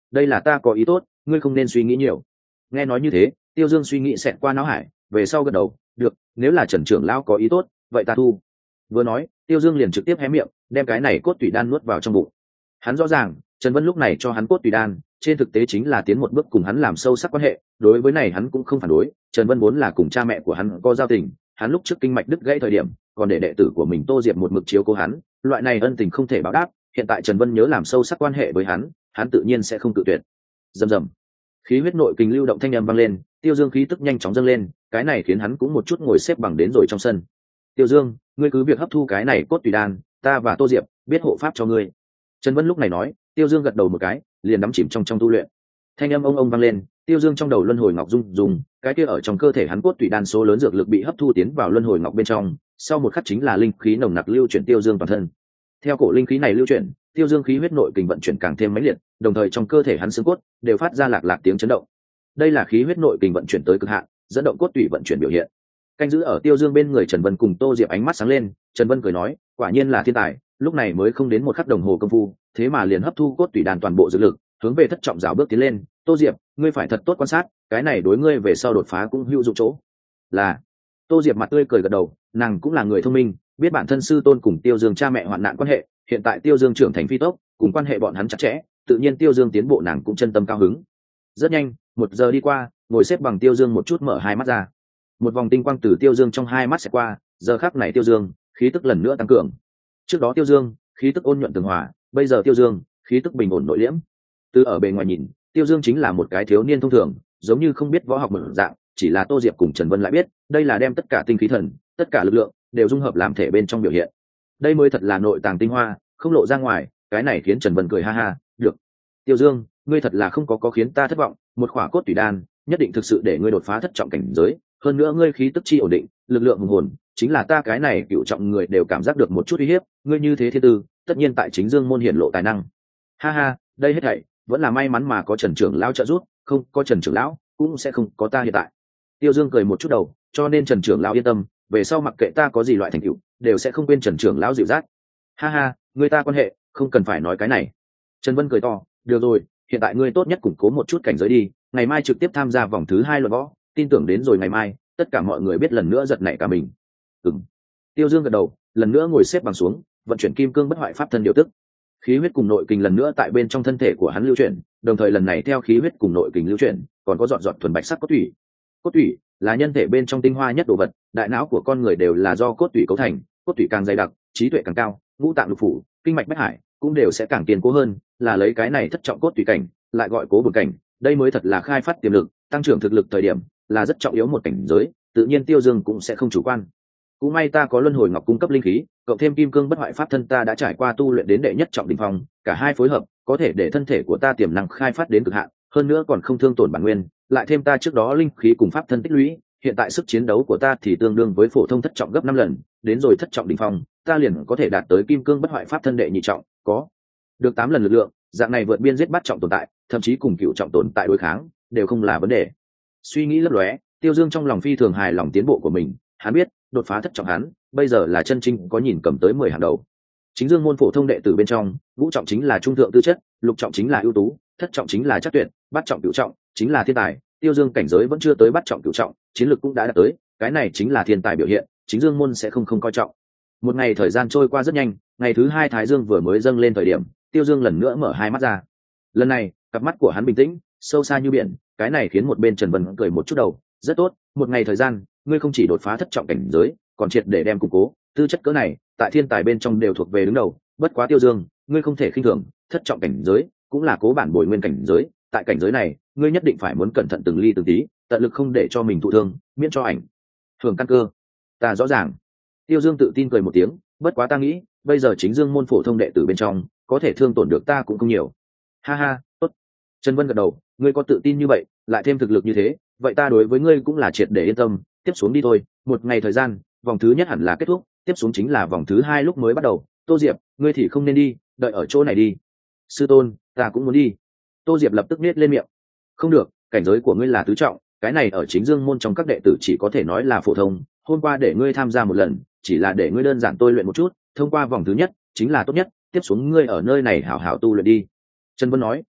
đây là ta có ý tốt, ngươi không nên suy nghĩ nhiều. Nghe nói như thế, Tiêu Dương suy nghĩ xẹt qua não hải, về sau gật đầu, được, nếu là Trần trưởng lão có ý tốt, vậy ta thu. Vừa nói, Tiêu Dương liền trực tiếp hé miệng, đem cái này cốt tủy đan nuốt vào trong bụng. Hắn rõ ràng, Trần Vân lúc này cho hắn cốt tủy đan, trên thực tế chính là tiến một bước cùng hắn làm sâu sắc quan hệ, đối với này hắn cũng không phản đối. Trần Vân vốn là cùng cha mẹ của hắn có giao tình, hắn lúc trước kinh mạch đứt gãy thời điểm, còn để đệ tử của mình Tô Diệp một mực chiếu cố hắn, loại này ân tình không thể báo đáp, hiện tại Trần Vân nhớ làm sâu sắc quan hệ với hắn, hắn tự nhiên sẽ không tự tuyệt. Rầm rầm, khí huyết nội kình lưu động thanh âm vang lên, Tiêu Dương khí tức nhanh chóng dâng lên, cái này khiến hắn cũng một chút ngồi xếp bằng đến rồi trong sân. Tiêu Dương, ngươi cứ việc hấp thu cái này cốt tùy đan, ta và Tô Diệp biết hộ pháp cho ngươi. Trần Vân lúc này nói. Tiêu Dương gật đầu một cái, liền đắm chìm trong trong tu luyện. Thanh âm ông ông vang lên, Tiêu Dương trong đầu luân hồi ngọc rung rung, cái kia ở trong cơ thể hắn cốt tùy đan số lớn dược lực bị hấp thu tiến vào luân hồi ngọc bên trong, sau một khắc chính là linh khí nồng nặc lưu chuyển Tiêu Dương toàn thân. Theo cổ linh khí này lưu chuyển, Tiêu Dương khí huyết nội kình vận chuyển càng thêm mãnh liệt, đồng thời trong cơ thể hắn xương cốt đều phát ra lạc lạc tiếng chấn động. Đây là khí huyết nội kình vận chuyển tới cực hạn, dẫn động cốt tủy vận chuyển biểu hiện. Canh giữ ở Tiêu Dương bên người Trần Vân cùng Tô Diệp ánh mắt sáng lên, Trần Vân cười nói, quả nhiên là thiên tài, lúc này mới không đến một khắc đồng hồ công phu, thế mà liền hấp thu cốt tủy đan toàn bộ dược lực, hướng về thất trọng rào bước tiến lên. Tô Diệp, ngươi phải thật tốt quan sát, cái này đối ngươi về sau đột phá cũng hữu dụng chỗ. Là. Tô Diệp mặt tươi cười gật đầu, nàng cũng là người thông minh, biết bản thân sư tôn cùng Tiêu Dương cha mẹ hoạn nạn quan hệ, hiện tại Tiêu Dương trưởng thành phi tốc, cùng quan hệ bọn hắn chặt chẽ, tự nhiên Tiêu Dương tiến bộ nàng cũng chân tâm cao hứng. Rất nhanh, một giờ đi qua, ngồi xếp bằng Tiêu Dương một chút mở hai mắt ra, một vòng tinh quang từ Tiêu Dương trong hai mắt sẽ qua, giờ khắc này Tiêu Dương khí tức lần nữa tăng cường. Trước đó Tiêu Dương khí tức ôn nhuận tường hòa, bây giờ Tiêu Dương khí tức bình ổn nội liễm. Từ ở bề ngoài nhìn, Tiêu Dương chính là một cái thiếu niên thông thường, giống như không biết võ học mở dạng, chỉ là Tô Diệp cùng Trần Vân lại biết, đây là đem tất cả tinh khí thần, tất cả lực lượng đều dung hợp làm thể bên trong biểu hiện. Đây mới thật là nội tàng tinh hoa, không lộ ra ngoài, cái này khiến Trần Vân cười ha ha, được. Tiêu Dương, ngươi thật là không có có khiến ta thất vọng, một khỏa cốt tủy đan, nhất định thực sự để ngươi đột phá thất trọng cảnh giới, hơn nữa ngươi khí tức chi ổn định, lực lượng hùng hồn, chính là ta cái này cựu trọng người đều cảm giác được một chút uy hiếp, ngươi như thế thiên tư, tất nhiên tại chính Dương môn hiển lộ tài năng. Ha ha, đây hết thảy vẫn là may mắn mà có Trần trưởng lão trợ giúp, không có Trần trưởng lão cũng sẽ không có ta hiện tại. Tiêu Dương cười một chút đầu, cho nên Trần trưởng lão yên tâm, về sau mặc kệ ta có gì loại thành tựu, đều sẽ không quên Trần trưởng lão dịu dắt. Ha ha, người ta quan hệ, không cần phải nói cái này. Trần Vân cười to, được rồi, hiện tại ngươi tốt nhất củng cố một chút cảnh giới đi, ngày mai trực tiếp tham gia vòng thứ hai luận võ, tin tưởng đến rồi ngày mai, tất cả mọi người biết lần nữa giật nảy cả mình. Ừm. Tiêu Dương gật đầu, lần nữa ngồi xếp bằng xuống, vận chuyển kim cương bất hoại pháp thân điều tức. Khí huyết cùng nội kình lần nữa tại bên trong thân thể của hắn lưu chuyển, đồng thời lần này theo khí huyết cùng nội kình lưu chuyển, còn có dọn dọn thuần bạch sắc cốt thủy. Cốt thủy là nhân thể bên trong tinh hoa nhất đồ vật, đại não của con người đều là do cốt thủy cấu thành, cốt thủy càng dày đặc, trí tuệ càng cao, ngũ tạng lục phủ, kinh mạch bách hải cũng đều sẽ càng kiên cố hơn, là lấy cái này thất trọng cốt thủy cảnh, lại gọi cố bổn cảnh, đây mới thật là khai phát tiềm lực, tăng trưởng thực lực thời điểm, là rất trọng yếu một cảnh giới, tự nhiên Tiêu Dương cũng sẽ không chủ quan. Cũng may ta có luân hồi ngọc cung cấp linh khí, cộng thêm kim cương bất hoại pháp thân ta đã trải qua tu luyện đến đệ nhất trọng đỉnh phong, cả hai phối hợp, có thể để thân thể của ta tiềm năng khai phát đến cực hạn, hơn nữa còn không thương tổn bản nguyên, lại thêm ta trước đó linh khí cùng pháp thân tích lũy, hiện tại sức chiến đấu của ta thì tương đương với phổ thông thất trọng gấp năm lần, đến rồi thất trọng đỉnh phong, ta liền có thể đạt tới kim cương bất hoại pháp thân đệ nhị trọng, có được tám lần lực lượng, dạng này vượt biên giết bắt trọng tồn tại, thậm chí cùng cựu trọng tồn tại đối kháng, đều không là vấn đề. Suy nghĩ lấp lóe, Tiêu Dương trong lòng phi thường hài lòng tiến bộ của mình, hắn biết, đột phá thất trọng hắn, bây giờ là chân chính có nhìn cầm tới mười hàng đầu. Chính Dương môn phổ thông đệ tử bên trong, ngũ trọng chính là trung thượng tư chất, lục trọng chính là ưu tú, thất trọng chính là chắc tuyệt, bát trọng cửu trọng chính là thiên tài. Tiêu Dương cảnh giới vẫn chưa tới bát trọng cửu trọng, chiến lược cũng đã đạt tới, cái này chính là thiên tài biểu hiện, Chính Dương môn sẽ không không coi trọng. Một ngày thời gian trôi qua rất nhanh, ngày thứ hai Thái Dương vừa mới dâng lên thời điểm, Tiêu Dương lần nữa mở hai mắt ra. Lần này, cặp mắt của hắn bình tĩnh, sâu xa như biển, cái này khiến một bên Trần Vân cười một chút đầu, rất tốt, một ngày thời gian, ngươi không chỉ đột phá thất trọng cảnh giới, còn triệt để đem củng cố, tư chất cỡ này, tại thiên tài bên trong đều thuộc về đứng đầu, bất quá Tiêu Dương, ngươi không thể khinh thường, thất trọng cảnh giới cũng là cố bản bồi nguyên cảnh giới, tại cảnh giới này, ngươi nhất định phải muốn cẩn thận từng ly từng tí, tận lực không để cho mình thụ thương, miễn cho ảnh hưởng căn cơ. Ta rõ ràng. Tiêu Dương tự tin cười một tiếng, bất quá ta nghĩ, bây giờ Chính Dương môn phổ thông đệ tử bên trong, có thể thương tổn được ta cũng không nhiều. Ha ha, tốt. Trần Vân gật đầu, ngươi có tự tin như vậy, lại thêm thực lực như thế, vậy ta đối với ngươi cũng là triệt để yên tâm, tiếp xuống đi thôi, một ngày thời gian, vòng thứ nhất hẳn là kết thúc, tiếp xuống chính là vòng thứ hai lúc mới bắt đầu. Tô Diệp, ngươi thì không nên đi, đợi ở chỗ này đi. Sư tôn, ta cũng muốn đi. Tô Diệp lập tức nết lên miệng. Không được, cảnh giới của ngươi là tứ trọng, cái này ở Chính Dương môn trong các đệ tử chỉ có thể nói là phổ thông, hôm qua để ngươi tham gia một lần, chỉ là để ngươi đơn giản tôi luyện một chút, thông qua vòng thứ nhất chính là tốt nhất, tiếp xuống ngươi ở nơi này hảo hảo tu luyện đi. Trần Vân nói,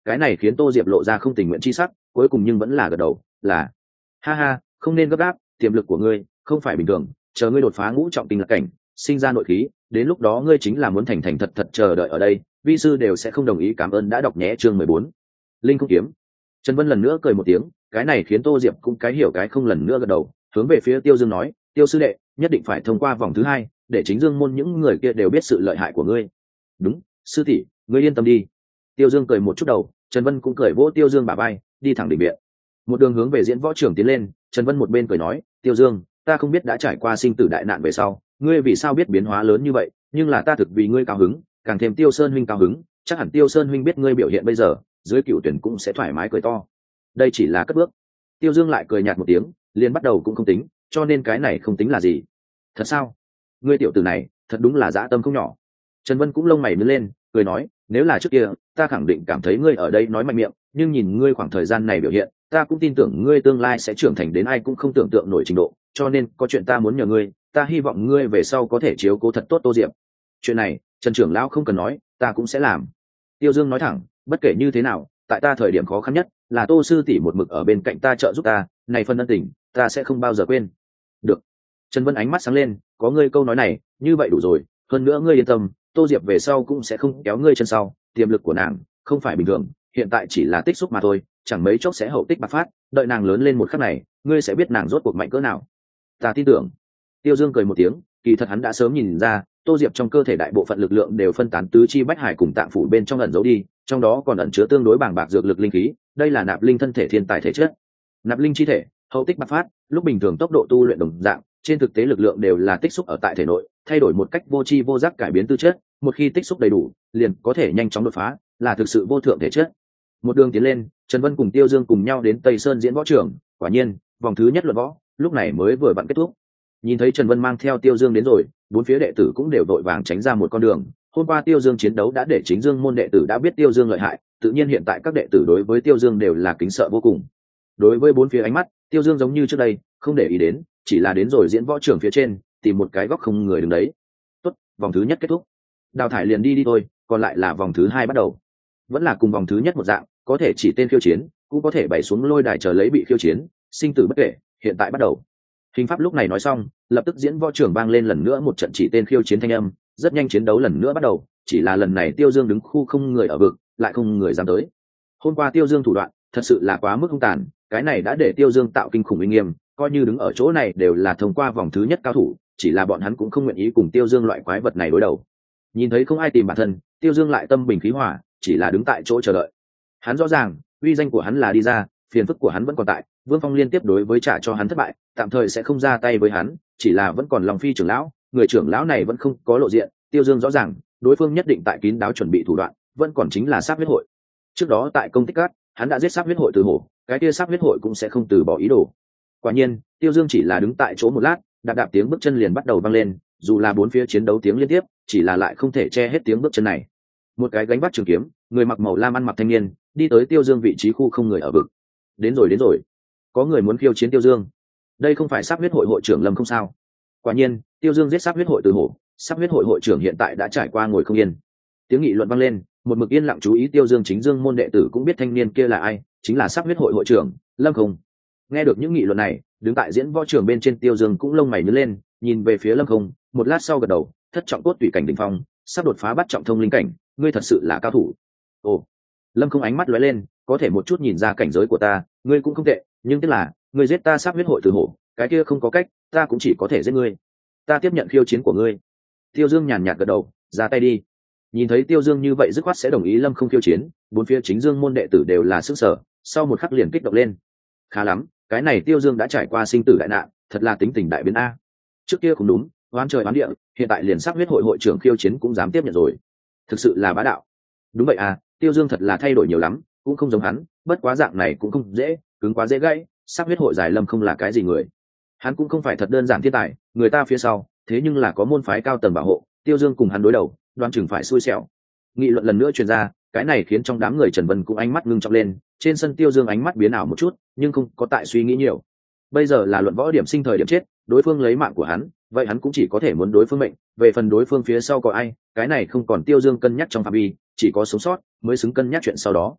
cái này khiến Tô Diệp lộ ra không tình nguyện chi sắc, cuối cùng nhưng vẫn là gật đầu, là ha ha, không nên gấp gáp, tiềm lực của ngươi không phải bình thường, chờ ngươi đột phá ngũ trọng tinh lạc cảnh, sinh ra nội khí, đến lúc đó ngươi chính là muốn thành thành thật thật chờ đợi ở đây, vi sư đều sẽ không đồng ý. Cảm ơn đã đọc nhé. Chương mười bốn, Linh Không Kiếm. Trần Vân lần nữa cười một tiếng, cái này khiến Tô Diệp cũng cái hiểu cái không, lần nữa gật đầu, hướng về phía Tiêu Dương nói, Tiêu sư đệ, nhất định phải thông qua vòng thứ hai, để chính Dương môn những người kia đều biết sự lợi hại của ngươi. Đúng, sư tỷ, ngươi yên tâm đi. Tiêu Dương cười một chút đầu, Trần Vân cũng cười vỗ Tiêu Dương bả vai, đi thẳng đỉnh viện. Một đường hướng về diễn võ trưởng tiến lên, Trần Vân một bên cười nói, Tiêu Dương, ta không biết đã trải qua sinh tử đại nạn về sau, ngươi vì sao biết biến hóa lớn như vậy, nhưng là ta thực vì ngươi cao hứng, càng thêm Tiêu Sơn huynh cao hứng, chắc hẳn Tiêu Sơn huynh biết ngươi biểu hiện bây giờ, dưới cựu tuyển cũng sẽ thoải mái cười to. Đây chỉ là cất bước. Tiêu Dương lại cười nhạt một tiếng, liền bắt đầu cũng không tính, cho nên cái này không tính là gì. Thật sao? Ngươi tiểu tử này, thật đúng là dã tâm không nhỏ. Trần Vân cũng lông mày nhướng lên, cười nói, nếu là trước kia, ta khẳng định cảm thấy ngươi ở đây nói mạnh miệng, nhưng nhìn ngươi khoảng thời gian này biểu hiện, ta cũng tin tưởng ngươi tương lai sẽ trưởng thành đến ai cũng không tưởng tượng nổi trình độ, cho nên có chuyện ta muốn nhờ ngươi, ta hy vọng ngươi về sau có thể chiếu cố thật tốt Tô Diệp. Chuyện này, Trần trưởng lão không cần nói, ta cũng sẽ làm. Tiêu Dương nói thẳng, bất kể như thế nào, tại ta thời điểm khó khăn nhất, là Tô sư tỷ một mực ở bên cạnh ta trợ giúp ta, này phân ân tình, ta sẽ không bao giờ quên. Được. Trần Vân ánh mắt sáng lên, có ngươi câu nói này, như vậy đủ rồi, hơn nữa ngươi yên tâm, Tô Diệp về sau cũng sẽ không kéo ngươi chân sau, tiềm lực của nàng không phải bình thường, hiện tại chỉ là tích xúc mà thôi, chẳng mấy chốc sẽ hậu tích bạc phát, đợi nàng lớn lên một khắc này, ngươi sẽ biết nàng rốt cuộc mạnh cỡ nào. Ta tin tưởng. Tiêu Dương cười một tiếng, kỳ thật hắn đã sớm nhìn ra, Tô Diệp trong cơ thể đại bộ phận lực lượng đều phân tán tứ chi bách hải cùng tạng phủ bên trong ẩn giấu đi, trong đó còn ẩn chứa tương đối bàng bạc dược lực linh khí, đây là nạp linh thân thể thiên tài thể chất. Nạp linh chi thể, hậu tích bạc phát, lúc bình thường tốc độ tu luyện đồng dạng, trên thực tế lực lượng đều là tích xúc ở tại thể nội, thay đổi một cách vô tri vô giác cải biến tư chất, một khi tích xúc đầy đủ, liền có thể nhanh chóng đột phá, là thực sự vô thượng thể chất. Một đường tiến lên, Trần Vân cùng Tiêu Dương cùng nhau đến Tây Sơn diễn võ trường, quả nhiên, vòng thứ nhất luận võ, lúc này mới vừa vặn kết thúc. Nhìn thấy Trần Vân mang theo Tiêu Dương đến rồi, bốn phía đệ tử cũng đều vội vàng tránh ra một con đường. Hôm qua Tiêu Dương chiến đấu đã để chính Dương môn đệ tử đã biết Tiêu Dương lợi hại, tự nhiên hiện tại các đệ tử đối với Tiêu Dương đều là kính sợ vô cùng. Đối với bốn phía ánh mắt, Tiêu Dương giống như trước đây, không để ý đến, chỉ là đến rồi diễn võ trường phía trên, tìm một cái góc không người đứng đấy. Tốt, vòng thứ nhất kết thúc. Đào thải liền đi đi thôi, còn lại là vòng thứ hai bắt đầu. Vẫn là cùng vòng thứ nhất một dạng, có thể chỉ tên khiêu chiến, cũng có thể bày xuống lôi đài chờ lấy bị khiêu chiến, sinh tử bất kể, hiện tại bắt đầu. Hình pháp lúc này nói xong, lập tức diễn võ trưởng vang lên lần nữa một trận chỉ tên khiêu chiến thanh âm, rất nhanh chiến đấu lần nữa bắt đầu, chỉ là lần này Tiêu Dương đứng khu không người ở vực, lại không người dám tới. Hôm qua Tiêu Dương thủ đoạn, thật sự là quá mức hung tàn, cái này đã để Tiêu Dương tạo kinh khủng uy nghiêm, coi như đứng ở chỗ này đều là thông qua vòng thứ nhất cao thủ, chỉ là bọn hắn cũng không nguyện ý cùng Tiêu Dương loại quái vật này đối đầu. Nhìn thấy không ai tìm bản thân, Tiêu Dương lại tâm bình khí hòa, chỉ là đứng tại chỗ chờ đợi. Hắn rõ ràng, uy danh của hắn là đi ra, phiền phức của hắn vẫn còn tại, Vương Phong liên tiếp đối với trả cho hắn thất bại, tạm thời sẽ không ra tay với hắn, chỉ là vẫn còn Long Phi trưởng lão, người trưởng lão này vẫn không có lộ diện, Tiêu Dương rõ ràng, đối phương nhất định tại kín đáo chuẩn bị thủ đoạn, vẫn còn chính là Sát huyết hội. Trước đó tại công tích cát, hắn đã giết Sát huyết hội từ hổ, cái kia Sát huyết hội cũng sẽ không từ bỏ ý đồ. Quả nhiên, Tiêu Dương chỉ là đứng tại chỗ một lát, đạp đạp tiếng bước chân liền bắt đầu vang lên, dù là bốn phía chiến đấu tiếng liên tiếp, chỉ là lại không thể che hết tiếng bước chân này. Một cái gánh vác trường kiếm, người mặc màu lam ăn mặc thanh niên, đi tới Tiêu Dương vị trí khu không người ở vực. Đến rồi đến rồi, có người muốn khiêu chiến Tiêu Dương. Đây không phải Sát huyết hội hội trưởng Lâm không sao? Quả nhiên, Tiêu Dương giết Sát huyết hội từ hổ, Sát huyết hội hội trưởng hiện tại đã trải qua ngồi không yên. Tiếng nghị luận vang lên, một mực yên lặng chú ý Tiêu Dương chính Dương môn đệ tử cũng biết thanh niên kia là ai, chính là Sát huyết hội hội trưởng Lâm Không. Nghe được những nghị luận này, đứng tại diễn võ trường bên trên Tiêu Dương cũng lông mày nhướng lên, nhìn về phía Lâm Không, một lát sau gật đầu, thất trọng cốt tùy cảnh đỉnh phong, sắp đột phá bắt trọng thông linh cảnh, ngươi thật sự là cao thủ. Ồ. Lâm Không ánh mắt lóe lên, có thể một chút nhìn ra cảnh giới của ta, ngươi cũng không tệ, nhưng tức là, ngươi giết ta Sát huyết hội từ hổ, cái kia không có cách, ta cũng chỉ có thể giết ngươi. Ta tiếp nhận khiêu chiến của ngươi. Tiêu Dương nhàn nhạt gật đầu, ra tay đi. Nhìn thấy Tiêu Dương như vậy dứt khoát sẽ đồng ý Lâm Không khiêu chiến, bốn phía chính Dương môn đệ tử đều là sức sở, sau một khắc liền kích động lên. Khá lắm, cái này Tiêu Dương đã trải qua sinh tử đại nạn, thật là tính tình đại biến a. Trước kia cũng đúng, oán trời oán địa, hiện tại liền Sát huyết hội hội trưởng khiêu chiến cũng dám tiếp nhận rồi. Thực sự là bá đạo. Đúng vậy à, Tiêu Dương thật là thay đổi nhiều lắm, cũng không giống hắn, bất quá dạng này cũng không dễ, cứng quá dễ gãy, Sát huyết hội giải Lâm Không là cái gì người. Hắn cũng không phải thật đơn giản thiên tài, người ta phía sau, thế nhưng là có môn phái cao tầng bảo hộ, Tiêu Dương cùng hắn đối đầu, đoán chừng phải xui xẻo. Nghị luận lần nữa truyền ra, cái này khiến trong đám người Trần Vân cũng ánh mắt ngưng trọng lên, trên sân Tiêu Dương ánh mắt biến ảo một chút, nhưng không có tại suy nghĩ nhiều. Bây giờ là luận võ điểm sinh thời điểm chết, đối phương lấy mạng của hắn, vậy hắn cũng chỉ có thể muốn đối phương mệnh, về phần đối phương phía sau có ai, cái này không còn Tiêu Dương cân nhắc trong phạm vi, chỉ có sống sót mới xứng cân nhắc chuyện sau đó.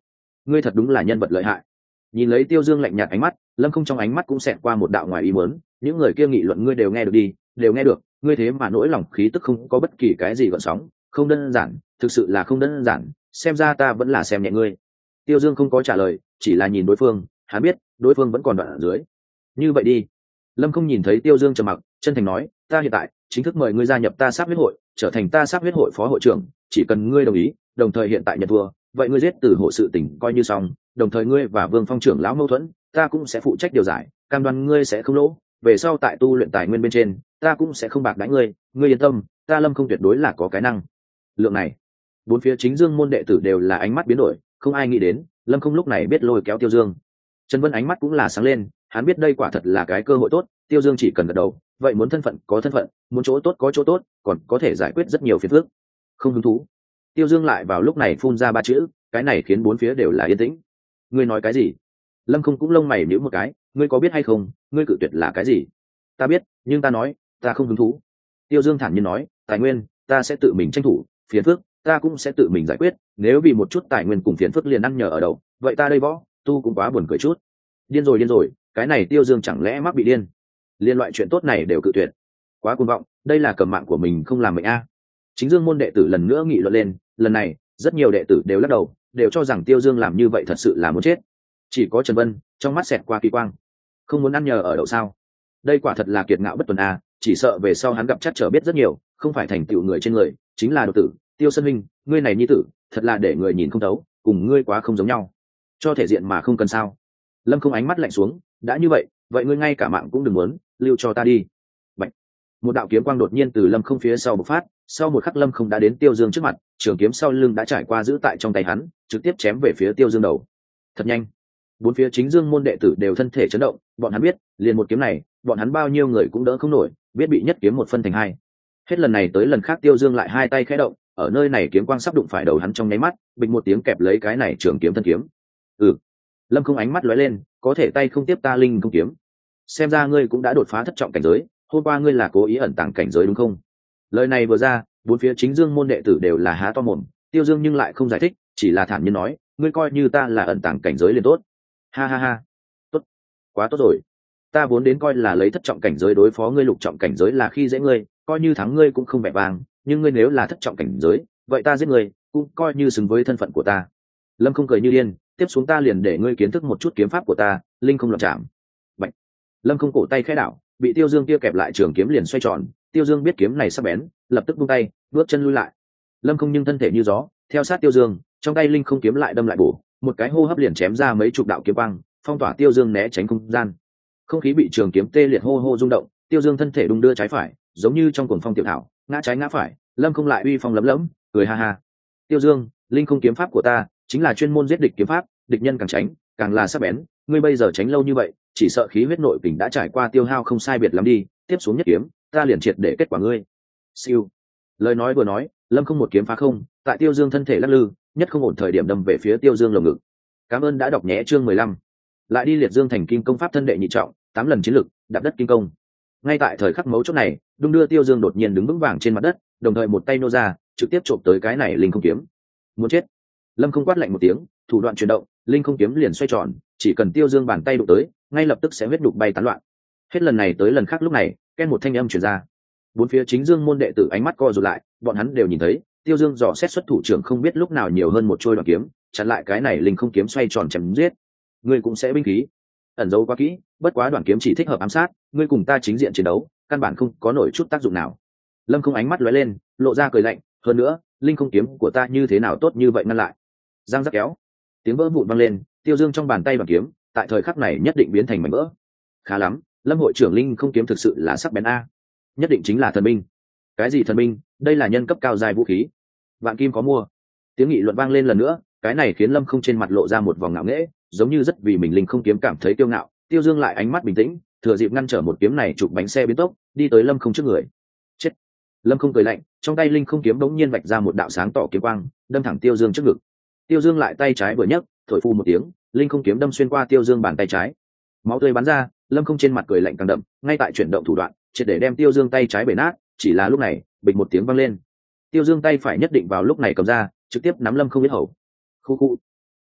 ngươi thật đúng là nhân vật lợi hại. Nhìn lấy Tiêu Dương lạnh nhạt ánh mắt, Lâm Không trong ánh mắt cũng xẹt qua một đạo ngoài ý muốn, những người kia nghị luận ngươi đều nghe được đi, đều nghe được, ngươi thế mà nỗi lòng khí tức không có bất kỳ cái gì gợn sóng, không đơn giản, thực sự là không đơn giản, xem ra ta vẫn là xem nhẹ ngươi. Tiêu Dương không có trả lời, chỉ là nhìn đối phương, hắn biết đối phương vẫn còn đoạn ở dưới. Như vậy đi. Lâm Không nhìn thấy Tiêu Dương trầm mặc, chân thành nói, ta hiện tại chính thức mời ngươi gia nhập ta Sáp huyết hội, trở thành ta Sáp huyết hội phó hội trưởng, chỉ cần ngươi đồng ý, đồng thời hiện tại nhận thua, vậy ngươi giết Tử Hộ sự tình coi như xong, đồng thời ngươi và Vương Phong trưởng lão mâu thuẫn, ta cũng sẽ phụ trách điều giải, cam đoan ngươi sẽ không lỗ, về sau tại tu luyện tài nguyên bên trên, ta cũng sẽ không bạc đãi ngươi, ngươi yên tâm, ta Lâm Không tuyệt đối là có cái năng lượng này. Bốn phía chính Dương môn đệ tử đều là ánh mắt biến đổi, không ai nghĩ đến, Lâm Không lúc này biết lôi kéo Tiêu Dương. Trần Vân ánh mắt cũng là sáng lên, hắn biết đây quả thật là cái cơ hội tốt, Tiêu Dương chỉ cần gật đầu, vậy muốn thân phận có thân phận, muốn chỗ tốt có chỗ tốt, còn có thể giải quyết rất nhiều phiền phức. Không hứng thú. Tiêu Dương lại vào lúc này phun ra ba chữ, cái này khiến bốn phía đều là yên tĩnh. Ngươi nói cái gì? Lâm Không cũng lông mày nhíu một cái, ngươi có biết hay không, ngươi cự tuyệt là cái gì? Ta biết, nhưng ta nói, ta không hứng thú. Tiêu Dương thản nhiên nói, tài nguyên, ta sẽ tự mình tranh thủ, phiền phức, ta cũng sẽ tự mình giải quyết, nếu vì một chút tài nguyên cùng phiền phức liền ăn nhờ ở đậu, vậy ta đây võ, tu cũng quá buồn cười chút. Điên rồi điên rồi, cái này Tiêu Dương chẳng lẽ mắc bị điên? Liên loại chuyện tốt này đều cự tuyệt, quá cuồng vọng, đây là cầm mạng của mình không làm mệnh a. Chính Dương môn đệ tử lần nữa nghị luận lên, lần này rất nhiều đệ tử đều lắc đầu, đều cho rằng Tiêu Dương làm như vậy thật sự là muốn chết. Chỉ có Trần Vân trong mắt xẹt qua kỳ quang, không muốn ăn nhờ ở đậu sao? Đây quả thật là kiệt ngạo bất tuần a, chỉ sợ về sau hắn gặp chắc trở biết rất nhiều, không phải thành tựu người trên người, chính là độc tử. Tiêu Sơn Minh, ngươi này nhi tử, thật là để người nhìn không thấu, cùng ngươi quá không giống nhau. Cho thể diện mà không cần sao? Lâm Không ánh mắt lạnh xuống, đã như vậy, vậy ngươi ngay cả mạng cũng đừng muốn, lưu cho ta đi. Bạch. Một đạo kiếm quang đột nhiên từ Lâm Không phía sau bộc phát, sau một khắc Lâm Không đã đến Tiêu Dương trước mặt, trường kiếm sau lưng đã trải qua giữ tại trong tay hắn, trực tiếp chém về phía Tiêu Dương đầu. Thật nhanh. Bốn phía chính Dương môn đệ tử đều thân thể chấn động, bọn hắn biết, liền một kiếm này, bọn hắn bao nhiêu người cũng đỡ không nổi, biết bị nhất kiếm một phân thành hai. Hết lần này tới lần khác Tiêu Dương lại hai tay khẽ động, ở nơi này kiếm quang sắp đụng phải đầu hắn trong nháy mắt, bình một tiếng kẹp lấy cái này trường kiếm thân kiếm. Ừ. Lâm Không ánh mắt lóe lên, có thể tay không tiếp ta linh không kiếm. Xem ra ngươi cũng đã đột phá thất trọng cảnh giới, hôm qua ngươi là cố ý ẩn tàng cảnh giới đúng không? Lời này vừa ra, bốn phía chính Dương môn đệ tử đều là há to mồm, Tiêu Dương nhưng lại không giải thích, chỉ là thản nhiên nói, ngươi coi như ta là ẩn tàng cảnh giới liền tốt. Ha ha ha. Tốt, quá tốt rồi. Ta vốn đến coi là lấy thất trọng cảnh giới đối phó ngươi lục trọng cảnh giới là khi dễ ngươi, coi như thắng ngươi cũng không vẻ vang, nhưng ngươi nếu là thất trọng cảnh giới, vậy ta giết ngươi, cũng coi như xứng với thân phận của ta. Lâm Không cười như điên, tiếp xuống ta liền để ngươi kiến thức một chút kiếm pháp của ta, linh không loạn chạm. Bạch. Lâm Không cổ tay khẽ đảo, bị Tiêu Dương kia kẹp lại trường kiếm liền xoay tròn, Tiêu Dương biết kiếm này sắp bén, lập tức buông tay, bước chân lui lại. Lâm Không nhưng thân thể như gió, theo sát Tiêu Dương, trong tay linh không kiếm lại đâm lại bổ, một cái hô hấp liền chém ra mấy chục đạo kiếm quang, phong tỏa Tiêu Dương né tránh không gian. Không khí bị trường kiếm tê liệt hô hô rung động, Tiêu Dương thân thể đung đưa trái phải, giống như trong cuồng phong tiểu thảo, ngã trái ngã phải. Lâm Không lại uy phong lấm lẫm, cười ha ha. Tiêu Dương, linh không kiếm pháp của ta chính là chuyên môn giết địch kiếm pháp, địch nhân càng tránh, càng là sắc bén. Ngươi bây giờ tránh lâu như vậy, chỉ sợ khí huyết nội kình đã trải qua tiêu hao không sai biệt lắm đi. Tiếp xuống nhất kiếm, ta liền triệt để kết quả ngươi. Siêu. Lời nói vừa nói, Lâm Không một kiếm phá không, tại Tiêu Dương thân thể lắc lư, nhất không ổn thời điểm đâm về phía Tiêu Dương lồng ngực. Cảm ơn đã đọc nhé chương mười lăm. Lại đi liệt dương thành kim công pháp thân đệ nhị trọng, tám lần chiến lực, đạp đất kim công. Ngay tại thời khắc mấu chốt này, đung đưa Tiêu Dương đột nhiên đứng vững vàng trên mặt đất, đồng thời một tay nô ra, trực tiếp trộm tới cái này linh không kiếm. Muốn chết. Lâm Không quát lạnh một tiếng, thủ đoạn chuyển động, linh không kiếm liền xoay tròn, chỉ cần Tiêu Dương bàn tay đụng tới, ngay lập tức sẽ huyết đục bay tán loạn. Hết lần này tới lần khác lúc này, ken một thanh âm truyền ra. Bốn phía chính Dương môn đệ tử ánh mắt co rụt lại, bọn hắn đều nhìn thấy, Tiêu Dương dò xét xuất thủ trưởng không biết lúc nào nhiều hơn một trôi đoạn kiếm, chặn lại cái này linh không kiếm xoay tròn chém giết. Ngươi cũng sẽ binh khí, ẩn giấu quá kỹ, bất quá đoạn kiếm chỉ thích hợp ám sát, ngươi cùng ta chính diện chiến đấu, căn bản không có nổi chút tác dụng nào. Lâm Không ánh mắt lóe lên, lộ ra cười lạnh, hơn nữa, linh không kiếm của ta như thế nào tốt như vậy ngăn lại. Giang giác kéo, tiếng vỡ vụn vang lên, Tiêu Dương trong bàn tay đoạn kiếm, tại thời khắc này nhất định biến thành mảnh vỡ. Khá lắm, Lâm hội trưởng linh không kiếm thực sự là sắc bén a, nhất định chính là thần binh. Cái gì thần binh? Đây là nhân cấp cao dài vũ khí, vạn kim có mua. Tiếng nghị luận vang lên lần nữa, cái này khiến Lâm Không trên mặt lộ ra một vòng ngạo nghễ, giống như rất vì mình linh không kiếm cảm thấy kiêu ngạo. Tiêu Dương lại ánh mắt bình tĩnh, thừa dịp ngăn trở một kiếm này chụp bánh xe biến tốc, đi tới Lâm Không trước người. Chết. Lâm Không cười lạnh, trong tay linh không kiếm đống nhiên vạch ra một đạo sáng tỏ kiếm quang, đâm thẳng Tiêu Dương trước ngực. Tiêu Dương lại tay trái vừa nhấc, thổi phù một tiếng, linh không kiếm đâm xuyên qua Tiêu Dương bàn tay trái. Máu tươi bắn ra, Lâm Không trên mặt cười lạnh càng đậm, ngay tại chuyển động thủ đoạn, triệt để đem Tiêu Dương tay trái bể nát. Chỉ là lúc này, bịch một tiếng vang lên. Tiêu Dương tay phải nhất định vào lúc này cầm ra, trực tiếp nắm Lâm Không huyết hầu. Khu khu.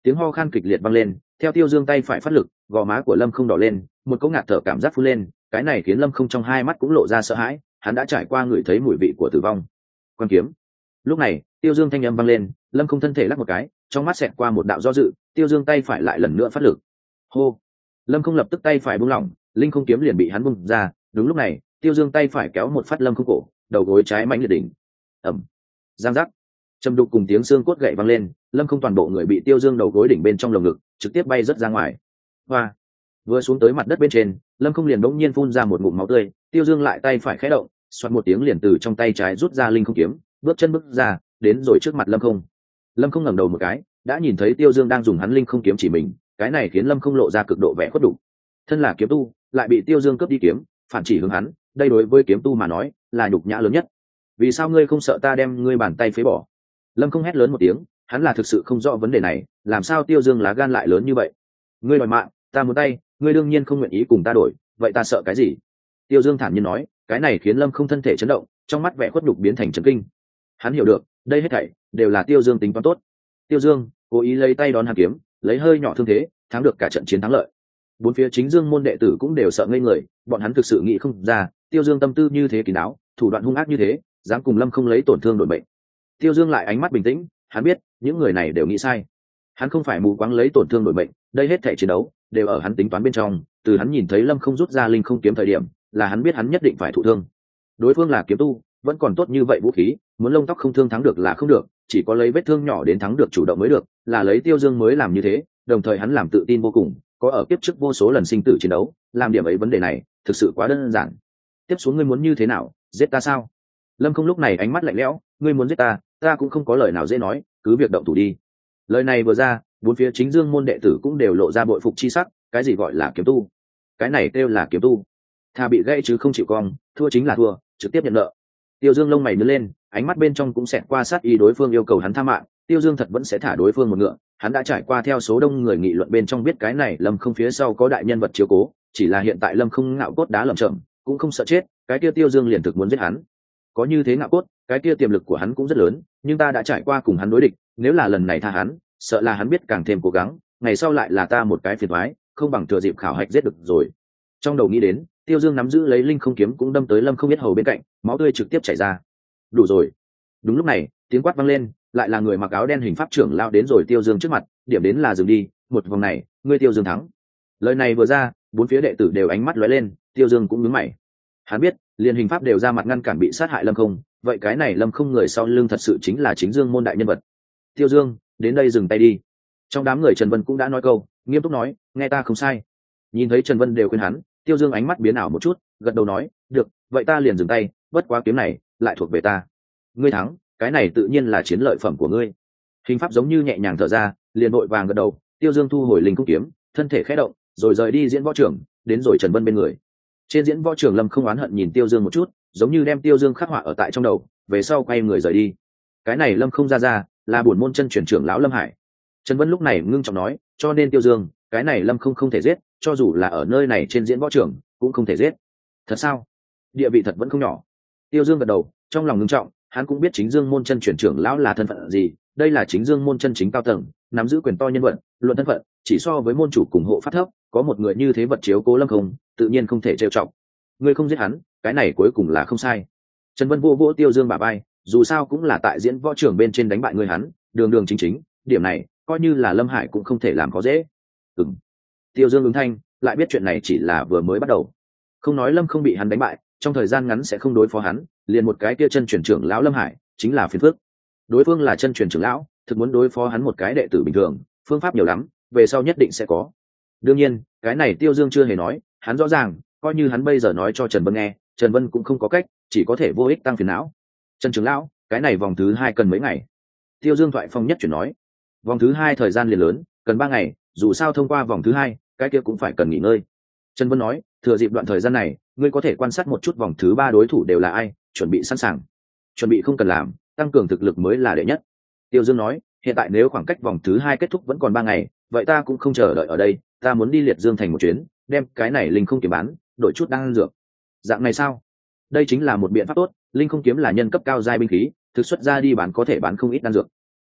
Tiếng ho khan kịch liệt vang lên, theo Tiêu Dương tay phải phát lực, gò má của Lâm Không đỏ lên, một cỗ ngạt thở cảm giác phun lên, cái này khiến Lâm Không trong hai mắt cũng lộ ra sợ hãi, hắn đã trải qua ngửi thấy mùi vị của tử vong. Quan kiếm. Lúc này, Tiêu Dương thanh âm vang lên, Lâm Không thân thể lắc một cái, trong mắt xẹt qua một đạo do dự, Tiêu Dương tay phải lại lần nữa phát lực. Hô. Lâm Không lập tức tay phải buông lỏng, linh không kiếm liền bị hắn bung ra, đúng lúc này, Tiêu Dương tay phải kéo một phát Lâm Không cổ, đầu gối trái mãnh liệt đỉnh. Ầm. Giang giác. Trầm đục cùng tiếng xương cốt gậy vang lên, Lâm Không toàn bộ người bị Tiêu Dương đầu gối đỉnh bên trong lồng ngực, trực tiếp bay rất ra ngoài. Hoa. Vừa xuống tới mặt đất bên trên, Lâm Không liền bỗng nhiên phun ra một ngụm máu tươi, Tiêu Dương lại tay phải khẽ động, xoạt một tiếng liền từ trong tay trái rút ra linh không kiếm, bước chân bước ra, đến rồi trước mặt Lâm Không. Lâm Không ngẩng đầu một cái, đã nhìn thấy Tiêu Dương đang dùng hắn linh không kiếm chỉ mình, cái này khiến Lâm Không lộ ra cực độ vẻ khuất đủ. Thân là kiếm tu, lại bị Tiêu Dương cướp đi kiếm, phản chỉ hướng hắn, đây đối với kiếm tu mà nói, là nhục nhã lớn nhất. Vì sao ngươi không sợ ta đem ngươi bàn tay phế bỏ? Lâm Không hét lớn một tiếng, hắn là thực sự không rõ vấn đề này, làm sao Tiêu Dương lá gan lại lớn như vậy? Ngươi đòi mạng, ta muốn tay, ngươi đương nhiên không nguyện ý cùng ta đổi, vậy ta sợ cái gì? Tiêu Dương thản nhiên nói, cái này khiến Lâm Không thân thể chấn động, trong mắt vẻ khuất nhục biến thành chấn kinh. Hắn hiểu được, đây hết thảy đều là Tiêu Dương tính toán tốt. Tiêu Dương cố ý lấy tay đón hàn kiếm, lấy hơi nhỏ thương thế, thắng được cả trận chiến thắng lợi. Bốn phía chính Dương môn đệ tử cũng đều sợ ngây người, bọn hắn thực sự nghĩ không ra, Tiêu Dương tâm tư như thế kín đáo, thủ đoạn hung ác như thế, dám cùng Lâm Không lấy tổn thương đổi bệnh. Tiêu Dương lại ánh mắt bình tĩnh, hắn biết, những người này đều nghĩ sai. Hắn không phải mù quáng lấy tổn thương đổi bệnh, đây hết thảy chiến đấu đều ở hắn tính toán bên trong, từ hắn nhìn thấy Lâm Không rút ra linh không kiếm thời điểm, là hắn biết hắn nhất định phải thụ thương. Đối phương là kiếm tu, vẫn còn tốt như vậy vũ khí, muốn lông tóc không thương thắng được là không được, chỉ có lấy vết thương nhỏ đến thắng được chủ động mới được, là lấy Tiêu Dương mới làm như thế, đồng thời hắn làm tự tin vô cùng, có ở kiếp trước vô số lần sinh tử chiến đấu, làm điểm ấy vấn đề này, thực sự quá đơn giản. Tiếp xuống ngươi muốn như thế nào, giết ta sao? Lâm Không lúc này ánh mắt lạnh lẽo, ngươi muốn giết ta, ta cũng không có lời nào dễ nói, cứ việc động thủ đi. Lời này vừa ra, bốn phía chính Dương môn đệ tử cũng đều lộ ra bội phục chi sắc, cái gì gọi là kiếm tu? Cái này kêu là kiếm tu. Thà bị gãy chứ không chịu cong, thua chính là thua, trực tiếp nhận nợ. Tiêu Dương lông mày nhướng lên, ánh mắt bên trong cũng xẹt qua sát ý đối phương yêu cầu hắn tha mạng, Tiêu Dương thật vẫn sẽ thả đối phương một ngựa, hắn đã trải qua theo số đông người nghị luận bên trong biết cái này Lâm Không phía sau có đại nhân vật chiếu cố, chỉ là hiện tại Lâm Không ngạo cốt đá lầm chậm, cũng không sợ chết, cái kia Tiêu Dương liền thực muốn giết hắn. Có như thế ngạo cốt, cái kia tiềm lực của hắn cũng rất lớn, nhưng ta đã trải qua cùng hắn đối địch, nếu là lần này tha hắn, sợ là hắn biết càng thêm cố gắng, ngày sau lại là ta một cái phiền toái, không bằng thừa dịp khảo hạch giết được rồi. Trong đầu nghĩ đến, Tiêu Dương nắm giữ lấy linh không kiếm cũng đâm tới Lâm Không biết hầu bên cạnh, máu tươi trực tiếp chảy ra. Đủ rồi. Đúng lúc này, tiếng quát vang lên, lại là người mặc áo đen hình pháp trưởng lao đến rồi Tiêu Dương trước mặt, điểm đến là dừng đi, một vòng này, ngươi Tiêu Dương thắng. Lời này vừa ra, bốn phía đệ tử đều ánh mắt lóe lên, Tiêu Dương cũng nhướng mày. Hắn biết, liền hình pháp đều ra mặt ngăn cản bị sát hại Lâm Không, vậy cái này Lâm Không người sau lưng thật sự chính là chính Dương môn đại nhân vật. Tiêu Dương, đến đây dừng tay đi. Trong đám người Trần Vân cũng đã nói câu, nghiêm túc nói, nghe ta không sai. Nhìn thấy Trần Vân đều khuyên hắn, Tiêu Dương ánh mắt biến ảo một chút, gật đầu nói, được, vậy ta liền dừng tay, bất quá kiếm này lại thuộc về ta. Ngươi thắng, cái này tự nhiên là chiến lợi phẩm của ngươi. Hình pháp giống như nhẹ nhàng thở ra, liền vội vàng gật đầu. Tiêu Dương thu hồi linh cung kiếm, thân thể khẽ động, rồi rời đi diễn võ trưởng, đến rồi Trần Vân bên người. Trên diễn võ trưởng Lâm không oán hận nhìn Tiêu Dương một chút, giống như đem Tiêu Dương khắc họa ở tại trong đầu, về sau quay người rời đi. Cái này Lâm không ra ra, là bổn môn chân truyền trưởng lão Lâm Hải. Trần Vân lúc này ngưng trọng nói, cho nên Tiêu Dương, cái này Lâm không không thể giết, cho dù là ở nơi này trên diễn võ trưởng cũng không thể giết. Thật sao? Địa vị thật vẫn không nhỏ. Tiêu Dương gật đầu, trong lòng ngưng trọng, hắn cũng biết chính Dương môn chân truyền trưởng lão là thân phận gì, đây là chính Dương môn chân chính cao tầng, nắm giữ quyền to nhân vật, luận thân phận, chỉ so với môn chủ cùng hộ pháp thấp, có một người như thế vật chiếu cố Lâm không, tự nhiên không thể trêu chọc. Ngươi không giết hắn, cái này cuối cùng là không sai. Trần Vân vô vỗ Tiêu Dương bả vai, dù sao cũng là tại diễn võ trưởng bên trên đánh bại người hắn, đường đường chính chính, điểm này coi như là Lâm Hải cũng không thể làm khó dễ. Ừm. Tiêu Dương ứng thanh, lại biết chuyện này chỉ là vừa mới bắt đầu. Không nói Lâm không bị hắn đánh bại, trong thời gian ngắn sẽ không đối phó hắn, liền một cái kia chân truyền trưởng lão Lâm Hải, chính là phiền phức. Đối phương là chân truyền trưởng lão, thực muốn đối phó hắn một cái đệ tử bình thường, phương pháp nhiều lắm, về sau nhất định sẽ có. Đương nhiên, cái này Tiêu Dương chưa hề nói, hắn rõ ràng, coi như hắn bây giờ nói cho Trần Vân nghe, Trần Vân cũng không có cách, chỉ có thể vô ích tăng phiền não. Trần trưởng lão, cái này vòng thứ hai cần mấy ngày? Tiêu Dương thoại phong nhất chuyển nói, vòng thứ hai thời gian liền lớn, cần ba ngày, dù sao thông qua vòng thứ hai, cái kia cũng phải cần nghỉ ngơi. Trần Vân nói, thừa dịp đoạn thời gian này, ngươi có thể quan sát một chút vòng thứ ba đối thủ đều là ai, chuẩn bị sẵn sàng. Chuẩn bị không cần làm, tăng cường thực lực mới là đệ nhất. Tiêu Dương nói, hiện tại nếu khoảng cách vòng thứ hai kết thúc vẫn còn ba ngày, vậy ta cũng không chờ đợi ở đây, ta muốn đi Liệt Dương thành một chuyến, đem cái này linh không kiếm bán, đổi chút đan dược. Dạng này sao? Đây chính là một biện pháp tốt, linh không kiếm là nhân cấp cao giai binh khí, thực xuất ra đi bán có thể bán không ít đan dược.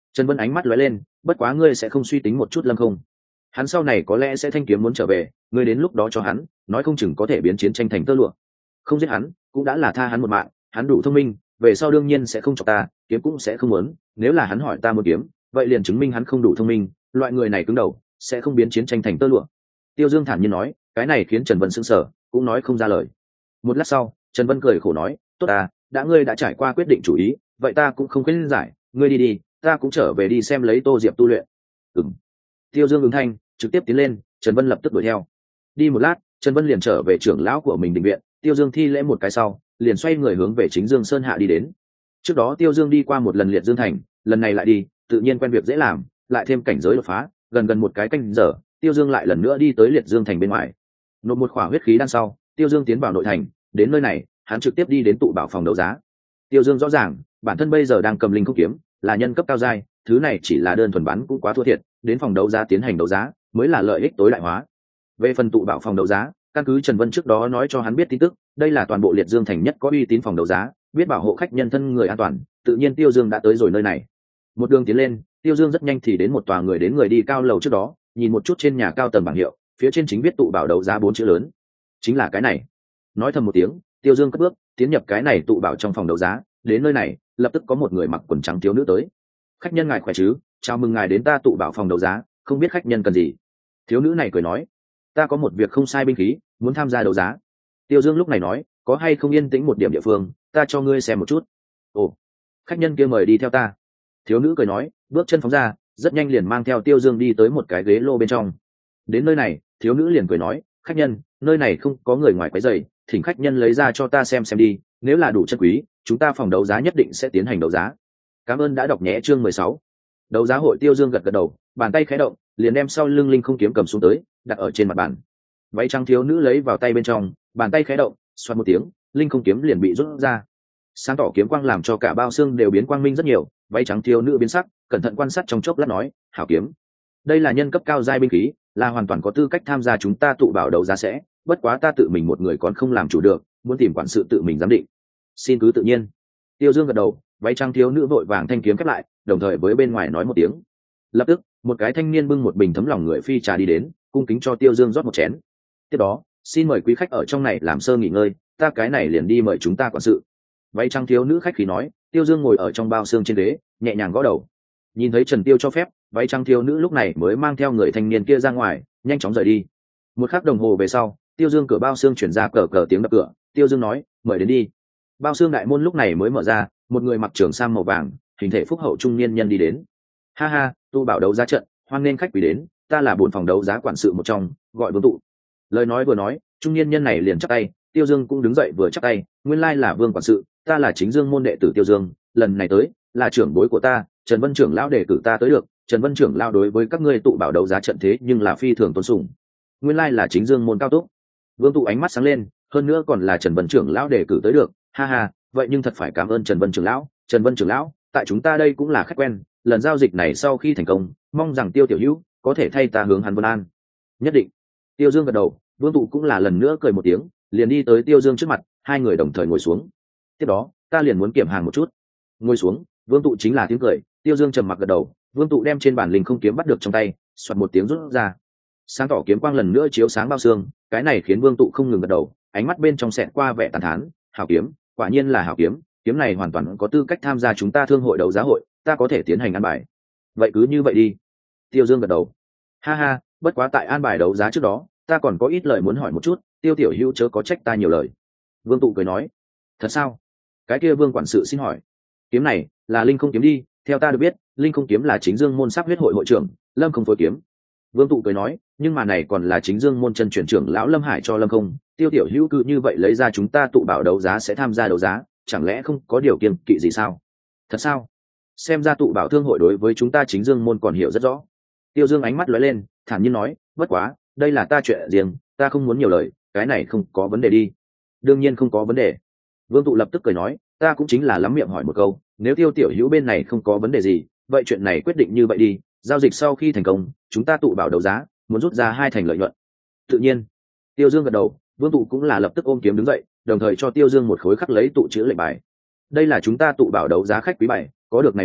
Trần Vân ánh mắt lóe lên, bất quá ngươi sẽ không suy tính một chút Lâm không? Hắn sau này có lẽ sẽ thanh kiếm muốn trở về, ngươi đến lúc đó cho hắn, nói không chừng có thể biến chiến tranh thành tơ lụa. Không giết hắn, cũng đã là tha hắn một mạng, hắn đủ thông minh, về sau đương nhiên sẽ không chọc ta, kiếm cũng sẽ không muốn, nếu là hắn hỏi ta một kiếm, vậy liền chứng minh hắn không đủ thông minh, loại người này cứng đầu, sẽ không biến chiến tranh thành tơ lụa. Tiêu Dương thản nhiên nói, cái này khiến Trần Vân sững sờ, cũng nói không ra lời. Một lát sau, Trần Vân cười khổ nói, tốt à, đã ngươi đã trải qua quyết định chủ ý, vậy ta cũng không khuyên giải, ngươi đi đi, ta cũng trở về đi xem lấy Tô Diệp tu luyện. Ừm. Tiêu Dương ứng thanh, trực tiếp tiến lên, Trần Vân lập tức đuổi theo. Đi một lát, Trần Vân liền trở về trưởng lão của mình đình viện, Tiêu Dương thi lễ một cái sau, liền xoay người hướng về chính Dương Sơn hạ đi đến. Trước đó Tiêu Dương đi qua một lần Liệt Dương Thành, lần này lại đi, tự nhiên quen việc dễ làm, lại thêm cảnh giới đột phá, gần gần một cái canh giờ, Tiêu Dương lại lần nữa đi tới Liệt Dương Thành bên ngoài. Nộp một khỏa huyết khí đan sau, Tiêu Dương tiến vào nội thành, đến nơi này, hắn trực tiếp đi đến tụ bảo phòng đấu giá. Tiêu Dương rõ ràng, bản thân bây giờ đang cầm linh không kiếm, là nhân cấp cao giai, thứ này chỉ là đơn thuần bán cũng quá thua thiệt, đến phòng đấu giá tiến hành đấu giá, mới là lợi ích tối đại hóa. Về phần tụ bảo phòng đấu giá, căn cứ Trần Vân trước đó nói cho hắn biết tin tức, đây là toàn bộ Liệt Dương Thành nhất có uy tín phòng đấu giá, biết bảo hộ khách nhân thân người an toàn, tự nhiên Tiêu Dương đã tới rồi nơi này. Một đường tiến lên, Tiêu Dương rất nhanh thì đến một tòa người đến người đi cao lầu trước đó, nhìn một chút trên nhà cao tầng bảng hiệu, phía trên chính viết tụ bảo đấu giá bốn chữ lớn. Chính là cái này. Nói thầm một tiếng, Tiêu Dương cất bước, tiến nhập cái này tụ bảo trong phòng đấu giá, đến nơi này, lập tức có một người mặc quần trắng thiếu nữ tới. Khách nhân ngài khỏe chứ, chào mừng ngài đến ta tụ bảo phòng đấu giá, không biết khách nhân cần gì. Thiếu nữ này cười nói, ta có một việc không sai binh khí, muốn tham gia đấu giá. Tiêu Dương lúc này nói, có hay không yên tĩnh một điểm địa phương, ta cho ngươi xem một chút. Ồ, khách nhân kia mời đi theo ta. Thiếu nữ cười nói, bước chân phóng ra, rất nhanh liền mang theo Tiêu Dương đi tới một cái ghế lô bên trong. Đến nơi này, thiếu nữ liền cười nói, khách nhân, nơi này không có người ngoài quấy rầy, thỉnh khách nhân lấy ra cho ta xem xem đi, nếu là đủ chân quý, chúng ta phòng đấu giá nhất định sẽ tiến hành đấu giá. Cảm ơn đã đọc nhé chương mười sáu. Đấu giá hội. Tiêu Dương gật gật đầu, bàn tay khẽ động, liền đem sau lưng linh không kiếm cầm xuống tới, đặt ở trên mặt bàn. Váy trắng thiếu nữ lấy vào tay bên trong, bàn tay khẽ động, xoát một tiếng, linh không kiếm liền bị rút ra. Sáng tỏ kiếm quang làm cho cả bao xương đều biến quang minh rất nhiều, váy trắng thiếu nữ biến sắc, cẩn thận quan sát trong chốc lát nói, hảo kiếm. Đây là nhân cấp cao giai binh khí, là hoàn toàn có tư cách tham gia chúng ta tụ bảo đấu giá sẽ, bất quá ta tự mình một người còn không làm chủ được, muốn tìm quản sự tự mình giám định. Xin cứ tự nhiên. Tiêu Dương gật đầu, váy trắng thiếu nữ vội vàng thanh kiếm khép lại, đồng thời với bên ngoài nói một tiếng. Lập tức, một cái thanh niên bưng một bình thấm lòng người phi trà đi đến, cung kính cho Tiêu Dương rót một chén. Tiếp đó, xin mời quý khách ở trong này làm sơ nghỉ ngơi, ta cái này liền đi mời chúng ta quản sự. Váy trắng thiếu nữ khách khí nói. Tiêu Dương ngồi ở trong bao xương trên ghế, nhẹ nhàng gõ đầu. Nhìn thấy Trần Tiêu cho phép, váy trắng thiếu nữ lúc này mới mang theo người thanh niên kia ra ngoài, nhanh chóng rời đi. Một khắc đồng hồ về sau, Tiêu Dương cửa bao xương chuyển ra cờ cờ tiếng đập cửa. Tiêu Dương nói, mời đến đi. Bao xương đại môn lúc này mới mở ra, một người mặc trường sam màu vàng, hình thể phúc hậu trung niên nhân đi đến. Ha ha, tu bảo đấu giá trận, hoan nên khách quý đến, ta là buồn phòng đấu giá quản sự một trong, gọi Vương Tụ. Lời nói vừa nói, trung niên nhân này liền chắp tay, Tiêu Dương cũng đứng dậy vừa chắp tay, nguyên lai là Vương quản sự, ta là chính Dương môn đệ tử Tiêu Dương, lần này tới là trưởng bối của ta, Trần Vân trưởng lão đề cử ta tới được, Trần Vân trưởng lão đối với các ngươi tụ bảo đấu giá trận thế nhưng là phi thường tôn sùng. Nguyên lai là chính Dương môn cao túc. Vương Tụ ánh mắt sáng lên, hơn nữa còn là Trần Vân trưởng lão đề cử tới được, ha ha, vậy nhưng thật phải cảm ơn Trần Vân trưởng lão, Trần Vân trưởng lão, tại chúng ta đây cũng là khách quen, lần giao dịch này sau khi thành công, mong rằng Tiêu tiểu hữu có thể thay ta hướng hắn vân an. Nhất định. Tiêu Dương gật đầu, Vương Tụ cũng là lần nữa cười một tiếng, liền đi tới Tiêu Dương trước mặt, hai người đồng thời ngồi xuống. Tiếp đó, ta liền muốn kiểm hàng một chút. Ngồi xuống, Vương Tụ chính là tiếng cười, Tiêu Dương trầm mặc gật đầu, Vương Tụ đem trên bản linh không kiếm bắt được trong tay, xoạt một tiếng rút ra. Sáng tỏ kiếm quang lần nữa chiếu sáng bao xương, cái này khiến Vương Tụ không ngừng gật đầu, ánh mắt bên trong xẹt qua vẻ tàn thán, hảo kiếm, quả nhiên là hảo kiếm, kiếm này hoàn toàn có tư cách tham gia chúng ta thương hội đấu giá hội, ta có thể tiến hành an bài. Vậy cứ như vậy đi. Tiêu Dương gật đầu. Ha ha, bất quá tại an bài đấu giá trước đó, ta còn có ít lời muốn hỏi một chút, Tiêu tiểu hữu chớ có trách ta nhiều lời. Vương Tụ cười nói. Thật sao? Cái kia Vương quản sự xin hỏi. Kiếm này là linh không kiếm đi, theo ta được biết, linh không kiếm là chính Dương môn sắc huyết hội hội trưởng Lâm Không phối kiếm. Vương Tụ cười nói, nhưng mà này còn là chính Dương môn chân truyền trưởng lão Lâm Hải cho Lâm Không, Tiêu tiểu hữu cứ như vậy lấy ra chúng ta tụ bảo đấu giá sẽ tham gia đấu giá, chẳng lẽ không có điều kiêng kỵ gì sao? Thật sao? Xem ra tụ bảo thương hội đối với chúng ta chính Dương môn còn hiểu rất rõ. Tiêu Dương ánh mắt lóe lên, thản nhiên nói, bất quá, đây là ta chuyện riêng, ta không muốn nhiều lời, cái này không có vấn đề đi. Đương nhiên không có vấn đề. Vương Tụ lập tức cười nói, ta cũng chính là lắm miệng hỏi một câu, nếu Tiêu tiểu hữu bên này không có vấn đề gì, vậy chuyện này quyết định như vậy đi, giao dịch sau khi thành công, chúng ta tụ bảo đấu giá, muốn rút ra hai thành lợi nhuận. Tự nhiên. Tiêu Dương gật đầu, Vương Tụ cũng là lập tức ôm kiếm đứng dậy, đồng thời cho Tiêu Dương một khối khắc lấy tụ chữ lệnh bài. Đây là chúng ta tụ bảo đấu giá khách quý bài, có được này bài,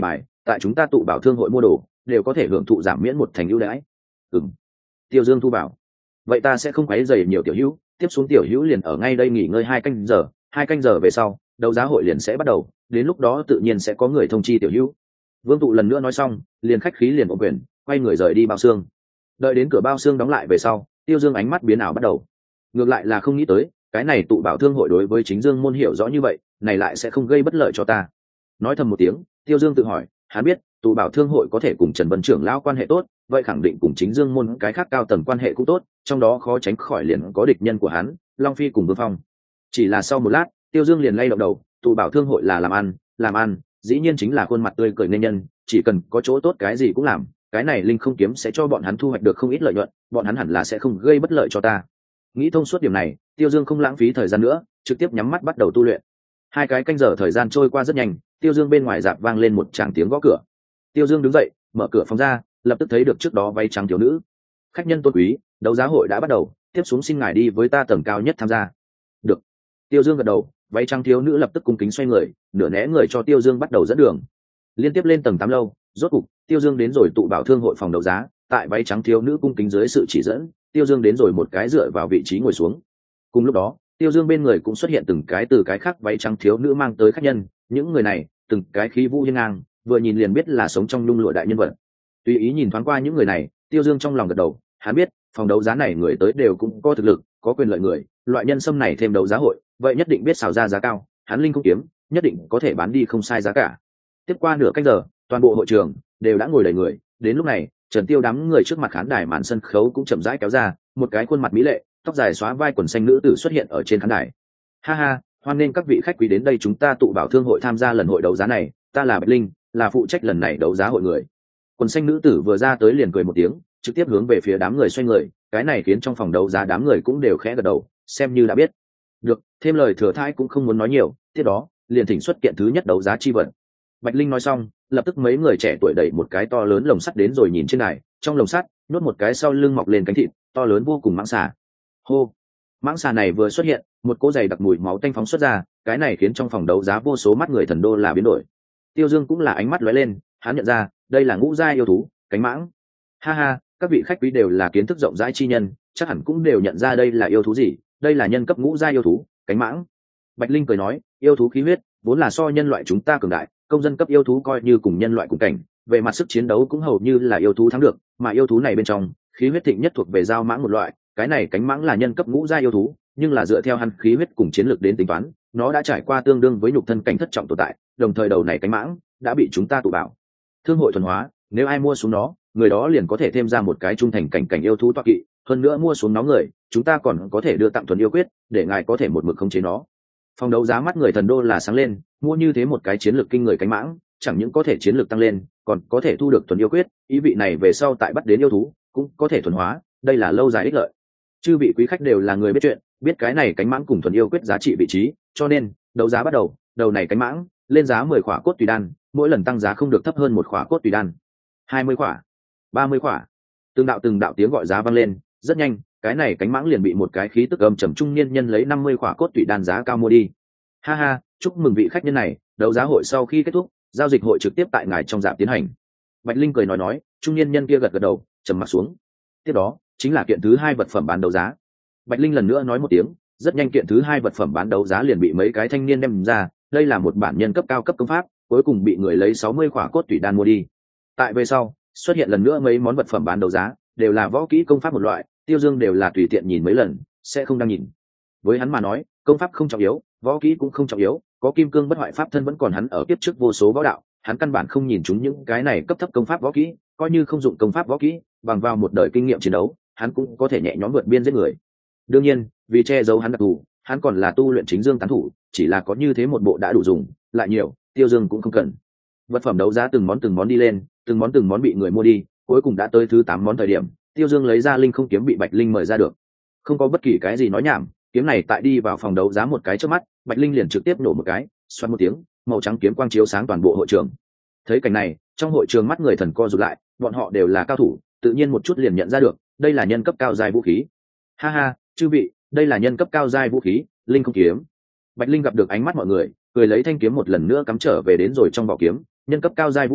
tại chúng ta tụ bảo thương hội mua đồ đều có thể hưởng thụ giảm miễn một thành ưu đãi. Ừm. Tiêu Dương thu bảo, vậy ta sẽ không quấy rầy nhiều tiểu hữu, tiếp xuống tiểu hữu liền ở ngay đây nghỉ ngơi hai canh giờ, hai canh giờ về sau đấu giá hội liền sẽ bắt đầu, đến lúc đó tự nhiên sẽ có người thông chi tiểu hữu. Vương Tụ lần nữa nói xong, liền khách khí liền ôm quyền, quay người rời đi bao xương. Đợi đến cửa bao xương đóng lại về sau, Tiêu Dương ánh mắt biến ảo bắt đầu. Ngược lại là không nghĩ tới, cái này tụ bảo thương hội đối với chính Dương môn hiểu rõ như vậy, này lại sẽ không gây bất lợi cho ta. Nói thầm một tiếng, Tiêu Dương tự hỏi, hắn biết tụ bảo thương hội có thể cùng Trần Vân trưởng lão quan hệ tốt, vậy khẳng định cùng chính Dương môn cái khác cao tầng quan hệ cũng tốt, trong đó khó tránh khỏi liền có địch nhân của hắn, Long Phi cùng Vương Phong. Chỉ là sau một lát, Tiêu Dương liền lay động đầu, tụ bảo thương hội là làm ăn, làm ăn, dĩ nhiên chính là khuôn mặt tươi cười nên nhân, chỉ cần có chỗ tốt cái gì cũng làm, cái này linh không kiếm sẽ cho bọn hắn thu hoạch được không ít lợi nhuận, bọn hắn hẳn là sẽ không gây bất lợi cho ta. Nghĩ thông suốt điểm này, Tiêu Dương không lãng phí thời gian nữa, trực tiếp nhắm mắt bắt đầu tu luyện. Hai cái canh giờ thời gian trôi qua rất nhanh, Tiêu Dương bên ngoài dạp vang lên một tràng tiếng gõ cửa. Tiêu Dương đứng dậy, mở cửa phòng ra, lập tức thấy được trước đó váy trắng thiếu nữ. Khách nhân tôn quý, đấu giá hội đã bắt đầu, tiếp xuống xin ngài đi với ta tầng cao nhất tham gia. Được. Tiêu Dương gật đầu, váy trắng thiếu nữ lập tức cung kính xoay người, nửa né người cho Tiêu Dương bắt đầu dẫn đường. Liên tiếp lên tầng tám lâu, rốt cục Tiêu Dương đến rồi tụ bảo thương hội phòng đấu giá, tại váy trắng thiếu nữ cung kính dưới sự chỉ dẫn, Tiêu Dương đến rồi một cái dựa vào vị trí ngồi xuống. Cùng lúc đó, Tiêu Dương bên người cũng xuất hiện từng cái từ cái khác váy trắng thiếu nữ mang tới khách nhân, những người này từng cái khí vũ hiên ngang, vừa nhìn liền biết là sống trong nhung lụa đại nhân vật. Tùy ý nhìn thoáng qua những người này, Tiêu Dương trong lòng gật đầu, hắn biết phòng đấu giá này người tới đều cũng có thực lực, có quyền lợi người, loại nhân sâm này thêm đấu giá hội, vậy nhất định biết xào ra giá cao, hắn linh không kiếm nhất định có thể bán đi không sai giá cả. Tiếp qua nửa canh giờ, toàn bộ hội trường đều đã ngồi đầy người, đến lúc này Trần Tiêu đám người trước mặt khán đài màn sân khấu cũng chậm rãi kéo ra, một cái khuôn mặt mỹ lệ, tóc dài xóa vai quần xanh nữ tử xuất hiện ở trên khán đài. Ha ha, hoan nghênh các vị khách quý đến đây chúng ta tụ bảo thương hội tham gia lần hội đấu giá này, ta là Bạch Linh, là phụ trách lần này đấu giá hội người. Quần xanh nữ tử vừa ra tới liền cười một tiếng, trực tiếp hướng về phía đám người xoay người, cái này khiến trong phòng đấu giá đám người cũng đều khẽ gật đầu, xem như đã biết. Được, thêm lời thừa thãi cũng không muốn nói nhiều, tiếp đó liền thỉnh xuất kiện thứ nhất đấu giá chi vật. Bạch Linh nói xong, lập tức mấy người trẻ tuổi đẩy một cái to lớn lồng sắt đến rồi nhìn trên này, trong lồng sắt nuốt một cái sau lưng mọc lên cánh thịt to lớn vô cùng mãng xà. Hô, mãng xà này vừa xuất hiện, một cỗ dày đặc mùi máu tanh phóng xuất ra, cái này khiến trong phòng đấu giá vô số mắt người thần đô là biến đổi. Tiêu Dương cũng là ánh mắt lóe lên, hắn nhận ra đây là ngũ giai yêu thú, cánh mãng. Ha ha, các vị khách quý đều là kiến thức rộng rãi chi nhân, chắc hẳn cũng đều nhận ra đây là yêu thú gì, đây là nhân cấp ngũ giai yêu thú, cánh mãng. Bạch Linh cười nói, yêu thú khí huyết vốn là so nhân loại chúng ta cường đại, công dân cấp yêu thú coi như cùng nhân loại cùng cảnh, về mặt sức chiến đấu cũng hầu như là yêu thú thắng được, mà yêu thú này bên trong khí huyết thịnh nhất thuộc về dao mãng một loại, cái này cánh mãng là nhân cấp ngũ giai yêu thú, nhưng là dựa theo hắn khí huyết cùng chiến lược đến tính toán, nó đã trải qua tương đương với nhục thân cảnh thất trọng tồn tại, đồng thời đầu này cánh mãng đã bị chúng ta tụ bảo thương hội thuần hóa, nếu ai mua xuống nó, người đó liền có thể thêm ra một cái trung thành cảnh cảnh yêu thú toa kỵ, hơn nữa mua xuống nó người, chúng ta còn có thể đưa tặng thuần yêu quyết, để ngài có thể một mực khống chế nó. Phòng đấu giá mắt người thần đô là sáng lên, mua như thế một cái chiến lược kinh người cánh mãng, chẳng những có thể chiến lược tăng lên, còn có thể thu được thuần yêu quyết, ý vị này về sau tại bắt đến yêu thú cũng có thể thuần hóa, đây là lâu dài ích lợi. Chư vị quý khách đều là người biết chuyện, biết cái này cánh mãng cùng thuần yêu quyết giá trị vị trí, cho nên đấu giá bắt đầu, đầu này cánh mãng lên giá mười khỏa cốt tùy đan, mỗi lần tăng giá không được thấp hơn một khỏa cốt tùy đan. hai mươi khỏa, ba mươi khỏa. Từng đạo từng đạo tiếng gọi giá vang lên, rất nhanh, cái này cánh mãng liền bị một cái khí tức âm trầm trung niên nhân lấy năm mươi khỏa cốt tùy đan giá cao mua đi. Ha ha, chúc mừng vị khách nhân này, đấu giá hội sau khi kết thúc, giao dịch hội trực tiếp tại ngài trong dạp tiến hành. Bạch Linh cười nói nói, trung niên nhân kia gật gật đầu, trầm mặt xuống. Tiếp đó, chính là kiện thứ hai vật phẩm bán đấu giá. Bạch Linh lần nữa nói một tiếng, rất nhanh kiện thứ hai vật phẩm bán đấu giá liền bị mấy cái thanh niên đem ra, đây là một bản nhân cấp cao cấp công pháp, cuối cùng bị người lấy sáu mươi khỏa cốt tùy đan mua đi. Tại về sau, xuất hiện lần nữa mấy món vật phẩm bán đấu giá, đều là võ kỹ công pháp một loại, Tiêu Dương đều là tùy tiện nhìn mấy lần, sẽ không đang nhìn. Với hắn mà nói, công pháp không trọng yếu, võ kỹ cũng không trọng yếu, có kim cương bất hoại pháp thân vẫn còn hắn ở kiếp trước vô số võ đạo, hắn căn bản không nhìn chúng những cái này cấp thấp công pháp võ kỹ, coi như không dụng công pháp võ kỹ, bằng vào một đời kinh nghiệm chiến đấu, hắn cũng có thể nhẹ nhõm vượt biên giết người. Đương nhiên, vì che giấu hắn đặc thù, hắn còn là tu luyện chính dương tán thủ, chỉ là có như thế một bộ đã đủ dùng, lại nhiều, Tiêu Dương cũng không cần. Vật phẩm đấu giá từng món từng món đi lên, từng món từng món bị người mua đi, cuối cùng đã tới thứ tám món thời điểm, Tiêu Dương lấy ra linh không kiếm bị Bạch Linh mời ra được. Không có bất kỳ cái gì nói nhảm, kiếm này tại đi vào phòng đấu giá một cái trước mắt, Bạch Linh liền trực tiếp nổ một cái, xoắn một tiếng, màu trắng kiếm quang chiếu sáng toàn bộ hội trường. Thấy cảnh này, trong hội trường mắt người thần co rụt lại, bọn họ đều là cao thủ, tự nhiên một chút liền nhận ra được, đây là nhân cấp cao giai vũ khí. Ha ha, chư vị, đây là nhân cấp cao giai vũ khí, linh không kiếm. Bạch Linh gặp được ánh mắt mọi người, cười lấy thanh kiếm một lần nữa cắm trở về đến rồi trong vỏ kiếm, nhân cấp cao giai vũ khí,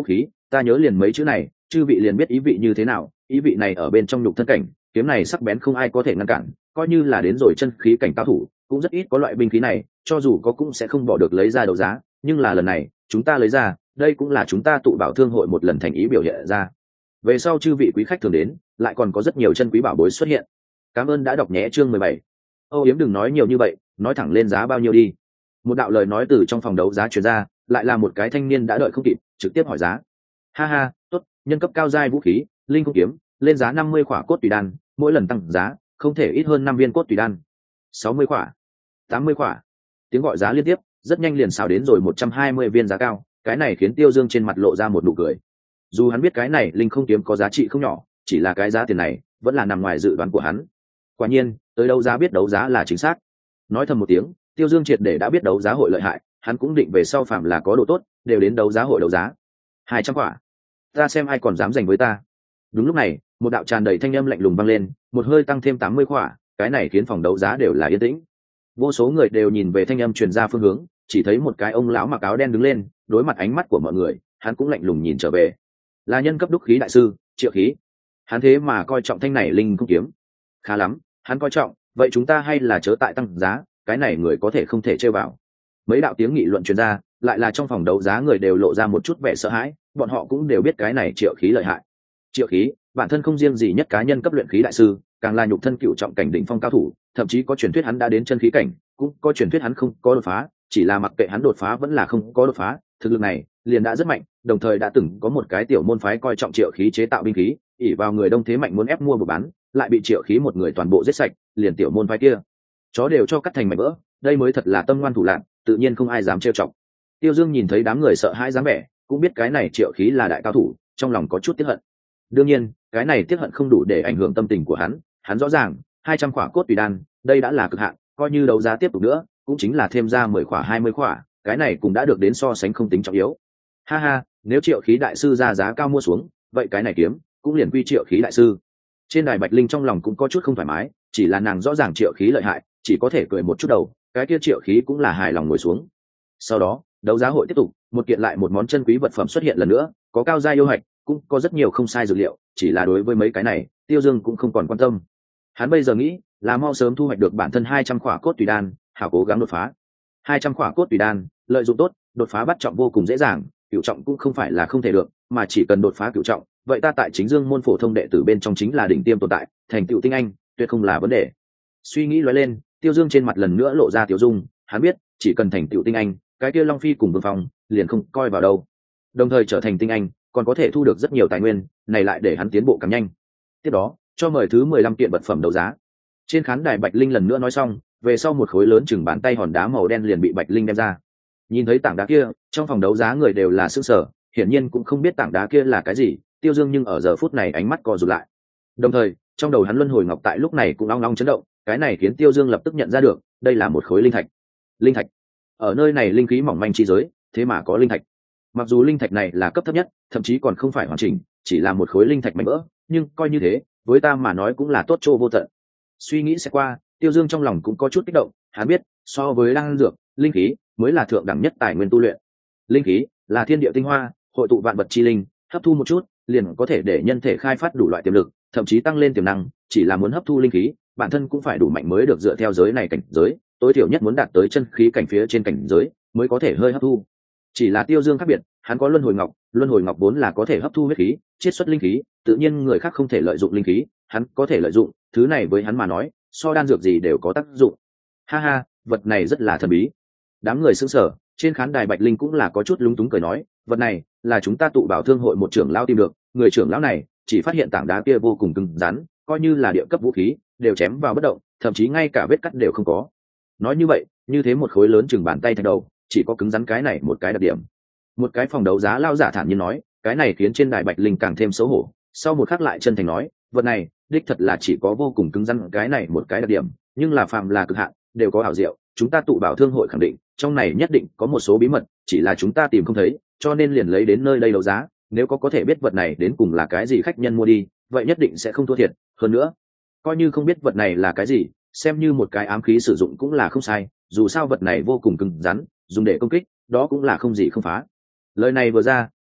ta nhớ liền mấy chữ này, chư vị liền biết ý vị như thế nào. Ý vị này ở bên trong nhục thân cảnh, kiếm này sắc bén không ai có thể ngăn cản, coi như là đến rồi chân khí cảnh cao thủ cũng rất ít có loại binh khí này, cho dù có cũng sẽ không bỏ được lấy ra đấu giá. Nhưng là lần này chúng ta lấy ra, đây cũng là chúng ta tụ bảo thương hội một lần thành ý biểu hiện ra. Về sau chư vị quý khách thường đến, lại còn có rất nhiều chân quý bảo bối xuất hiện. Cảm ơn đã đọc nhé. Chương mười bảy. Âu Yếm đừng nói nhiều như vậy, nói thẳng lên giá bao nhiêu đi. Một đạo lời nói từ trong phòng đấu giá truyền ra, lại là một cái thanh niên đã đợi không kịp, trực tiếp hỏi giá. Ha ha, tốt, nhân cấp cao giai vũ khí, linh không kiếm, lên giá năm mươi khỏa cốt tùy đan, mỗi lần tăng giá không thể ít hơn năm viên cốt tùy đan. sáu mươi khỏa, tám mươi khỏa. Tiếng gọi giá liên tiếp, rất nhanh liền xào đến rồi một trăm hai mươi viên giá cao, cái này khiến Tiêu Dương trên mặt lộ ra một nụ cười. Dù hắn biết cái này linh không kiếm có giá trị không nhỏ, chỉ là cái giá tiền này vẫn là nằm ngoài dự đoán của hắn. Quả nhiên, tới đấu giá biết đấu giá là chính xác. Nói thầm một tiếng, Tiêu Dương triệt để đã biết đấu giá hội lợi hại, hắn cũng định về sau phạm là có độ tốt, đều đến đấu giá hội đấu giá. hai trăm quả. Ta xem ai còn dám giành với ta. Đúng lúc này, một đạo tràn đầy thanh âm lạnh lùng vang lên, một hơi tăng thêm tám mươi quả, cái này khiến phòng đấu giá đều là yên tĩnh. Vô số người đều nhìn về thanh âm truyền ra phương hướng, chỉ thấy một cái ông lão mặc áo đen đứng lên, đối mặt ánh mắt của mọi người, hắn cũng lạnh lùng nhìn trở về. Là nhân cấp đúc khí đại sư, Triệu Khí. Hắn thế mà coi trọng thanh này linh không kiếm. Khá lắm, hắn coi trọng, vậy chúng ta hay là chớ tại tăng giá, cái này người có thể không thể chơi vào. Mấy đạo tiếng nghị luận truyền ra, lại là trong phòng đấu giá người đều lộ ra một chút vẻ sợ hãi, bọn họ cũng đều biết cái này Triệu Khí lợi hại. Triệu Khí, bản thân không riêng gì nhất cá nhân cấp luyện khí đại sư, càng là nhục thân cựu trọng cảnh đỉnh phong cao thủ, thậm chí có truyền thuyết hắn đã đến chân khí cảnh, cũng có truyền thuyết hắn không có đột phá, chỉ là mặc kệ hắn đột phá vẫn là không có đột phá, thực lực này liền đã rất mạnh, đồng thời đã từng có một cái tiểu môn phái coi trọng Triệu Khí chế tạo binh khí, ỷ vào người đông thế mạnh muốn ép mua một bán, lại bị Triệu Khí một người toàn bộ giết sạch, liền tiểu môn phái kia chó đều cho cắt thành mảnh vỡ, đây mới thật là tâm ngoan thủ lạn, tự nhiên không ai dám trêu chọc. Tiêu Dương nhìn thấy đám người sợ hãi dáng vẻ, cũng biết cái này Triệu Khí là đại cao thủ, trong lòng có chút tiếc hận. Đương nhiên, cái này tiếc hận không đủ để ảnh hưởng tâm tình của hắn, hắn rõ ràng, hai trăm khỏa cốt tùy đan, đây đã là cực hạn, coi như đấu giá tiếp tục nữa, cũng chính là thêm ra mười khỏa hai mươi khỏa, cái này cũng đã được đến so sánh không tính trọng yếu. Ha ha, nếu Triệu Khí đại sư ra giá cao mua xuống, vậy cái này kiếm cũng liền quy Triệu Khí đại sư. Trên đài Bạch Linh trong lòng cũng có chút không thoải mái, chỉ là nàng rõ ràng Triệu Khí lợi hại, chỉ có thể cười một chút đầu, cái kia Triệu Khí cũng là hài lòng ngồi xuống. Sau đó, đấu giá hội tiếp tục, một kiện lại một món chân quý vật phẩm xuất hiện lần nữa, có cao gia yêu hạch, cũng có rất nhiều không sai dược liệu, chỉ là đối với mấy cái này, Tiêu Dương cũng không còn quan tâm. Hắn bây giờ nghĩ là mau sớm thu hoạch được bản thân hai trăm khỏa cốt tùy đan, hảo cố gắng đột phá. hai trăm khỏa cốt tùy đan, lợi dụng tốt, đột phá bắt trọng vô cùng dễ dàng, cửu trọng cũng không phải là không thể được, mà chỉ cần đột phá cửu trọng, vậy ta tại Chính Dương môn phổ thông đệ tử bên trong chính là đỉnh tiêm tồn tại, thành tựu tinh anh, tuyệt không là vấn đề. Suy nghĩ lóe lên, Tiêu Dương trên mặt lần nữa lộ ra tiểu dung, hắn biết, chỉ cần thành tựu tinh anh, cái kia Long Phi cùng Vương Phong liền không coi vào đâu. Đồng thời trở thành tinh anh, còn có thể thu được rất nhiều tài nguyên, này lại để hắn tiến bộ càng nhanh. Tiếp đó, cho mời thứ mười lăm kiện vật phẩm đấu giá. Trên khán đài Bạch Linh lần nữa nói xong, về sau một khối lớn chừng bàn tay hòn đá màu đen liền bị Bạch Linh đem ra. Nhìn thấy tảng đá kia, trong phòng đấu giá người đều là sửng sở, hiển nhiên cũng không biết tảng đá kia là cái gì, Tiêu Dương nhưng ở giờ phút này ánh mắt co rụt lại. Đồng thời, trong đầu hắn luân hồi ngọc tại lúc này cũng long long chấn động, cái này khiến Tiêu Dương lập tức nhận ra được, đây là một khối linh thạch. Linh thạch. Ở nơi này linh khí mỏng manh chi giới, thế mà có linh thạch. Mặc dù linh thạch này là cấp thấp nhất, thậm chí còn không phải hoàn chỉnh, chỉ là một khối linh thạch mảnh vỡ, nhưng coi như thế, với ta mà nói cũng là tốt chỗ vô tận. Suy nghĩ sẽ qua, Tiêu Dương trong lòng cũng có chút kích động, hắn biết, so với đan dược, linh khí mới là thượng đẳng nhất tài nguyên tu luyện. Linh khí là thiên địa tinh hoa, hội tụ vạn vật chi linh, hấp thu một chút, liền có thể để nhân thể khai phát đủ loại tiềm lực, thậm chí tăng lên tiềm năng, chỉ là muốn hấp thu linh khí, bản thân cũng phải đủ mạnh mới được, dựa theo giới này cảnh giới, tối thiểu nhất muốn đạt tới chân khí cảnh phía trên cảnh giới, mới có thể hơi hấp thu. Chỉ là Tiêu Dương khác biệt, hắn có luân hồi ngọc, luân hồi ngọc vốn là có thể hấp thu huyết khí, chiết xuất linh khí, tự nhiên người khác không thể lợi dụng linh khí, hắn có thể lợi dụng, thứ này với hắn mà nói, so đan dược gì đều có tác dụng. Ha ha, vật này rất là thần bí. Đám người sững sờ, trên khán đài Bạch Linh cũng là có chút lúng túng cười nói, vật này là chúng ta tụ bảo thương hội một trưởng lão tìm được, người trưởng lão này chỉ phát hiện tảng đá kia vô cùng cứng rắn, coi như là địa cấp vũ khí, đều chém vào bất động, thậm chí ngay cả vết cắt đều không có. Nói như vậy, như thế một khối lớn chừng bàn tay thành đầu, chỉ có cứng rắn cái này một cái đặc điểm. Một cái phòng đấu giá lao giả thản nhiên nói, cái này khiến trên đài Bạch Linh càng thêm xấu hổ, sau một khắc lại chân thành nói, vật này đích thật là chỉ có vô cùng cứng rắn cái này một cái đặc điểm, nhưng là phàm là cực hạn đều có ảo diệu, chúng ta tụ bảo thương hội khẳng định trong này nhất định có một số bí mật, chỉ là chúng ta tìm không thấy, cho nên liền lấy đến nơi đây đấu giá, nếu có có thể biết vật này đến cùng là cái gì khách nhân mua đi, vậy nhất định sẽ không thua thiệt, hơn nữa coi như không biết vật này là cái gì, xem như một cái ám khí sử dụng cũng là không sai, dù sao vật này vô cùng cứng rắn, dùng để công kích đó cũng là không gì không phá. Lời này vừa ra,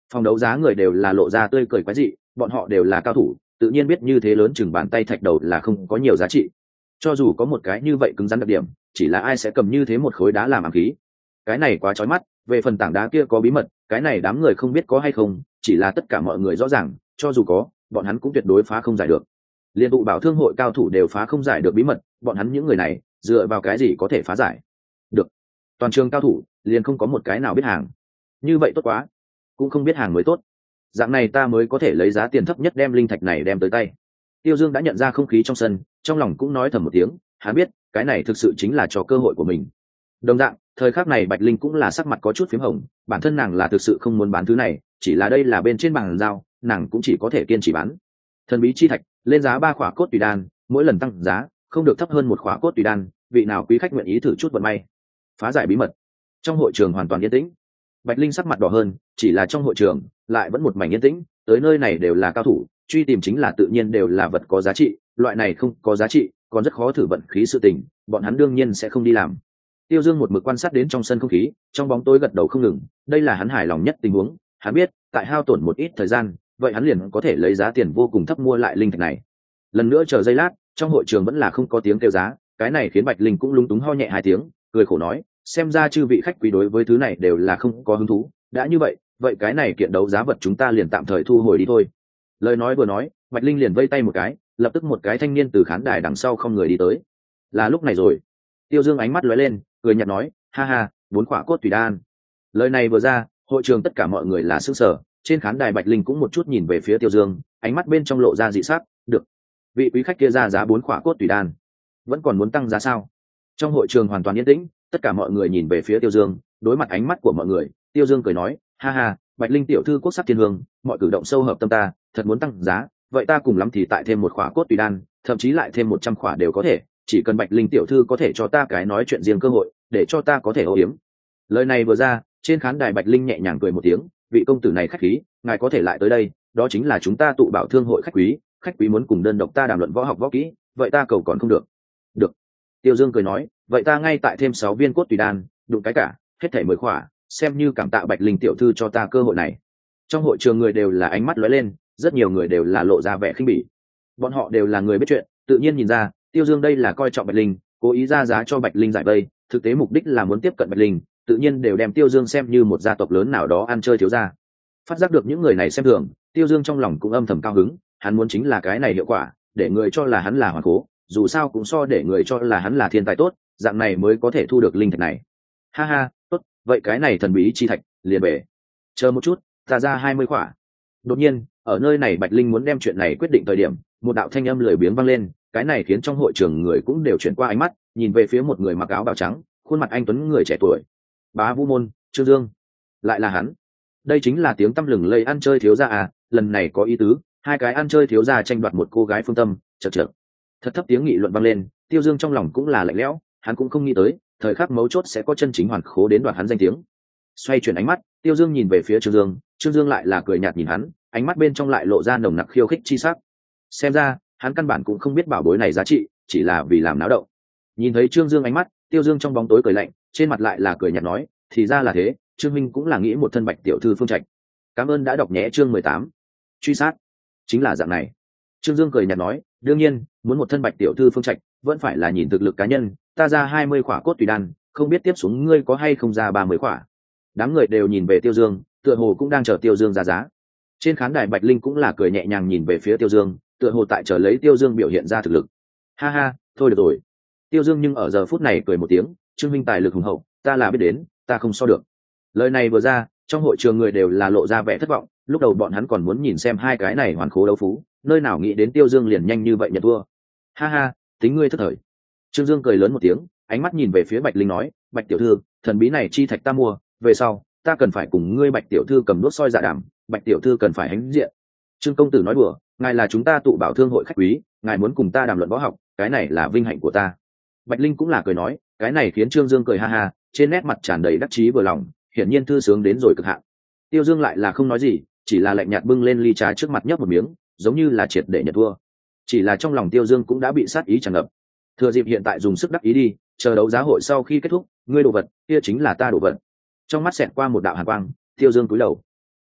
Phòng đấu giá người đều là lộ ra tươi cười quái dị, bọn họ đều là cao thủ, tự nhiên biết như thế lớn chừng bàn tay thạch đầu là không có nhiều giá trị. Cho dù có một cái như vậy cứng rắn đặc điểm, chỉ là ai sẽ cầm như thế một khối đá làm ám khí? Cái này quá chói mắt, về phần tảng đá kia có bí mật, cái này đám người không biết có hay không, chỉ là tất cả mọi người rõ ràng, cho dù có, bọn hắn cũng tuyệt đối phá không giải được. Liên tụ bảo thương hội cao thủ đều phá không giải được bí mật, bọn hắn những người này dựa vào cái gì có thể phá giải được? Toàn trường cao thủ liền không có một cái nào biết hàng. Như vậy tốt quá, cũng không biết hàng mới tốt. Dạng này ta mới có thể lấy giá tiền thấp nhất đem linh thạch này đem tới tay. Tiêu Dương đã nhận ra không khí trong sân, trong lòng cũng nói thầm một tiếng, hắn biết cái này thực sự chính là cho cơ hội của mình. Đồng dạng, thời khắc này Bạch Linh cũng là sắc mặt có chút phím hồng, bản thân nàng là thực sự không muốn bán thứ này, chỉ là đây là bên trên bàn giao, nàng cũng chỉ có thể kiên trì bán. Thần bí chi thạch, lên giá ba khỏa cốt tùy đan, mỗi lần tăng giá không được thấp hơn một khỏa cốt tùy đan, vị nào quý khách nguyện ý thử chút vận may. Phá giải bí mật. Trong hội trường hoàn toàn yên tĩnh. Bạch Linh sắc mặt đỏ hơn, chỉ là trong hội trường lại vẫn một mảnh yên tĩnh, tới nơi này đều là cao thủ, truy tìm chính là tự nhiên đều là vật có giá trị, loại này không có giá trị, còn rất khó thử vận khí sự tình, bọn hắn đương nhiên sẽ không đi làm. Tiêu Dương một mực quan sát đến trong sân không khí, trong bóng tối gật đầu không ngừng, đây là hắn hài lòng nhất tình huống, hắn biết, tại hao tổn một ít thời gian, vậy hắn liền có thể lấy giá tiền vô cùng thấp mua lại linh thạch này. Lần nữa chờ giây lát, trong hội trường vẫn là không có tiếng kêu giá, cái này khiến Bạch Linh cũng lúng túng ho nhẹ hai tiếng, cười khổ nói, xem ra chư vị khách quý đối với thứ này đều là không có hứng thú, đã như vậy, vậy cái này kiện đấu giá vật chúng ta liền tạm thời thu hồi đi thôi. Lời nói vừa nói, Bạch Linh liền vây tay một cái, lập tức một cái thanh niên từ khán đài đằng sau không người đi tới. Là lúc này rồi. Tiêu Dương ánh mắt lóe lên, cười nhạt nói, ha ha, bốn quả cốt tùy đan. Lời này vừa ra, hội trường tất cả mọi người là sửng sở, trên khán đài Bạch Linh cũng một chút nhìn về phía Tiêu Dương, ánh mắt bên trong lộ ra dị sắc, được. Vị quý khách kia ra giá bốn quả cốt tùy đan, vẫn còn muốn tăng giá sao? Trong hội trường hoàn toàn yên tĩnh, tất cả mọi người nhìn về phía Tiêu Dương, đối mặt ánh mắt của mọi người, Tiêu Dương cười nói, ha ha, Bạch Linh tiểu thư quốc sắc thiên hương, mọi cử động sâu hợp tâm ta, thật muốn tăng giá, vậy ta cùng lắm thì tại thêm một khỏa cốt tùy đan, thậm chí lại thêm một trăm khỏa đều có thể, chỉ cần Bạch Linh tiểu thư có thể cho ta cái nói chuyện riêng cơ hội, để cho ta có thể âu yếm. Lời này vừa ra, trên khán đài Bạch Linh nhẹ nhàng cười một tiếng, vị công tử này khách khí, ngài có thể lại tới đây, đó chính là chúng ta tụ bảo thương hội khách quý, khách quý muốn cùng đơn độc ta đàm luận võ học võ kỹ, vậy ta cầu còn không được. Được. Tiêu Dương cười nói, vậy ta ngay tại thêm sáu viên cốt tùy đan, đụng cái cả, hết thảy mười khỏa, xem như cảm tạ Bạch Linh tiểu thư cho ta cơ hội này. Trong hội trường người đều là ánh mắt lóe lên, rất nhiều người đều là lộ ra vẻ khinh bỉ. Bọn họ đều là người biết chuyện, tự nhiên nhìn ra, Tiêu Dương đây là coi trọng Bạch Linh, cố ý ra giá cho Bạch Linh giải vây, thực tế mục đích là muốn tiếp cận Bạch Linh, tự nhiên đều đem Tiêu Dương xem như một gia tộc lớn nào đó ăn chơi thiếu gia. Phát giác được những người này xem thường, Tiêu Dương trong lòng cũng âm thầm cao hứng, hắn muốn chính là cái này hiệu quả, để người cho là hắn là hoàn cố, dù sao cũng so để người cho là hắn là thiên tài tốt, dạng này mới có thể thu được linh thạch này. Ha ha, tốt, vậy cái này thần bí chi thạch, liền bể. Chờ một chút, ta ra hai mươi khỏa. Đột nhiên, ở nơi này Bạch Linh muốn đem chuyện này quyết định thời điểm, một đạo thanh âm lười biếng vang lên, cái này khiến trong hội trường người cũng đều chuyển qua ánh mắt, nhìn về phía một người mặc áo bào trắng, khuôn mặt anh tuấn người trẻ tuổi. Bá Vũ Môn, Trương Dương. Lại là hắn. Đây chính là tiếng tăm lừng lây ăn chơi thiếu gia à, lần này có ý tứ, hai cái ăn chơi thiếu gia tranh đoạt một cô gái phương tâm, chậc chậc. Thật thấp tiếng nghị luận vang lên, Tiêu Dương trong lòng cũng là lạnh lẽo, hắn cũng không nghĩ tới, thời khắc mấu chốt sẽ có chân chính hoàn khố đến đoạt hắn danh tiếng. Xoay chuyển ánh mắt, Tiêu Dương nhìn về phía Trương Dương, Trương Dương lại là cười nhạt nhìn hắn, ánh mắt bên trong lại lộ ra nồng nặc khiêu khích chi sắc. Xem ra, hắn căn bản cũng không biết bảo bối này giá trị, chỉ là vì làm náo động. Nhìn thấy Trương Dương ánh mắt, Tiêu Dương trong bóng tối cười lạnh, trên mặt lại là cười nhạt nói, thì ra là thế, Trương Minh cũng là nghĩ một thân Bạch tiểu thư phương trạch. Cảm ơn đã đọc nhé chương mười tám. Truy sát. Chính là dạng này. Trương Dương cười nhạt nói, đương nhiên, muốn một thân Bạch tiểu thư phương trạch, vẫn phải là nhìn thực lực cá nhân, ta ra hai mươi khỏa cốt tùy đan, không biết tiếp xuống ngươi có hay không ra ba mươi khỏa. Đám người đều nhìn về Tiêu Dương, tựa hồ cũng đang chờ Tiêu Dương ra giá. Trên khán đài Bạch Linh cũng là cười nhẹ nhàng nhìn về phía Tiêu Dương, tựa hồ tại chờ lấy Tiêu Dương biểu hiện ra thực lực. Ha ha, thôi được rồi. Tiêu Dương nhưng ở giờ phút này cười một tiếng, Trương Minh tài lực hùng hậu, ta là biết đến, ta không so được. Lời này vừa ra, trong hội trường người đều là lộ ra vẻ thất vọng, lúc đầu bọn hắn còn muốn nhìn xem hai cái này hoàn khố đấu phú, nơi nào nghĩ đến Tiêu Dương liền nhanh như vậy nhận thua. Ha ha, tính ngươi thất thời. Trương Dương cười lớn một tiếng, ánh mắt nhìn về phía Bạch Linh nói, Bạch tiểu thư, thần bí này chi thạch ta mua, về sau ta cần phải cùng ngươi Bạch tiểu thư cầm đuốc soi dạ đảm, Bạch tiểu thư cần phải hãnh diện. Trương công tử nói đùa, ngài là chúng ta tụ bảo thương hội khách quý, ngài muốn cùng ta đàm luận võ học, cái này là vinh hạnh của ta. Bạch Linh cũng là cười nói, cái này khiến Trương Dương cười ha ha, trên nét mặt tràn đầy đắc chí vừa lòng, hiển nhiên thư sướng đến rồi cực hạn. Tiêu Dương lại là không nói gì, chỉ là lạnh nhạt bưng lên ly trà trước mặt nhấp một miếng, giống như là triệt để nhận thua. Chỉ là trong lòng Tiêu Dương cũng đã bị sát ý tràn ngập. Thừa dịp hiện tại dùng sức đắc ý đi, chờ đấu giá hội sau khi kết thúc, ngươi đồ vật, kia chính là ta đồ vật. Trong mắt xẹt qua một đạo hàn quang, Tiêu Dương cúi đầu.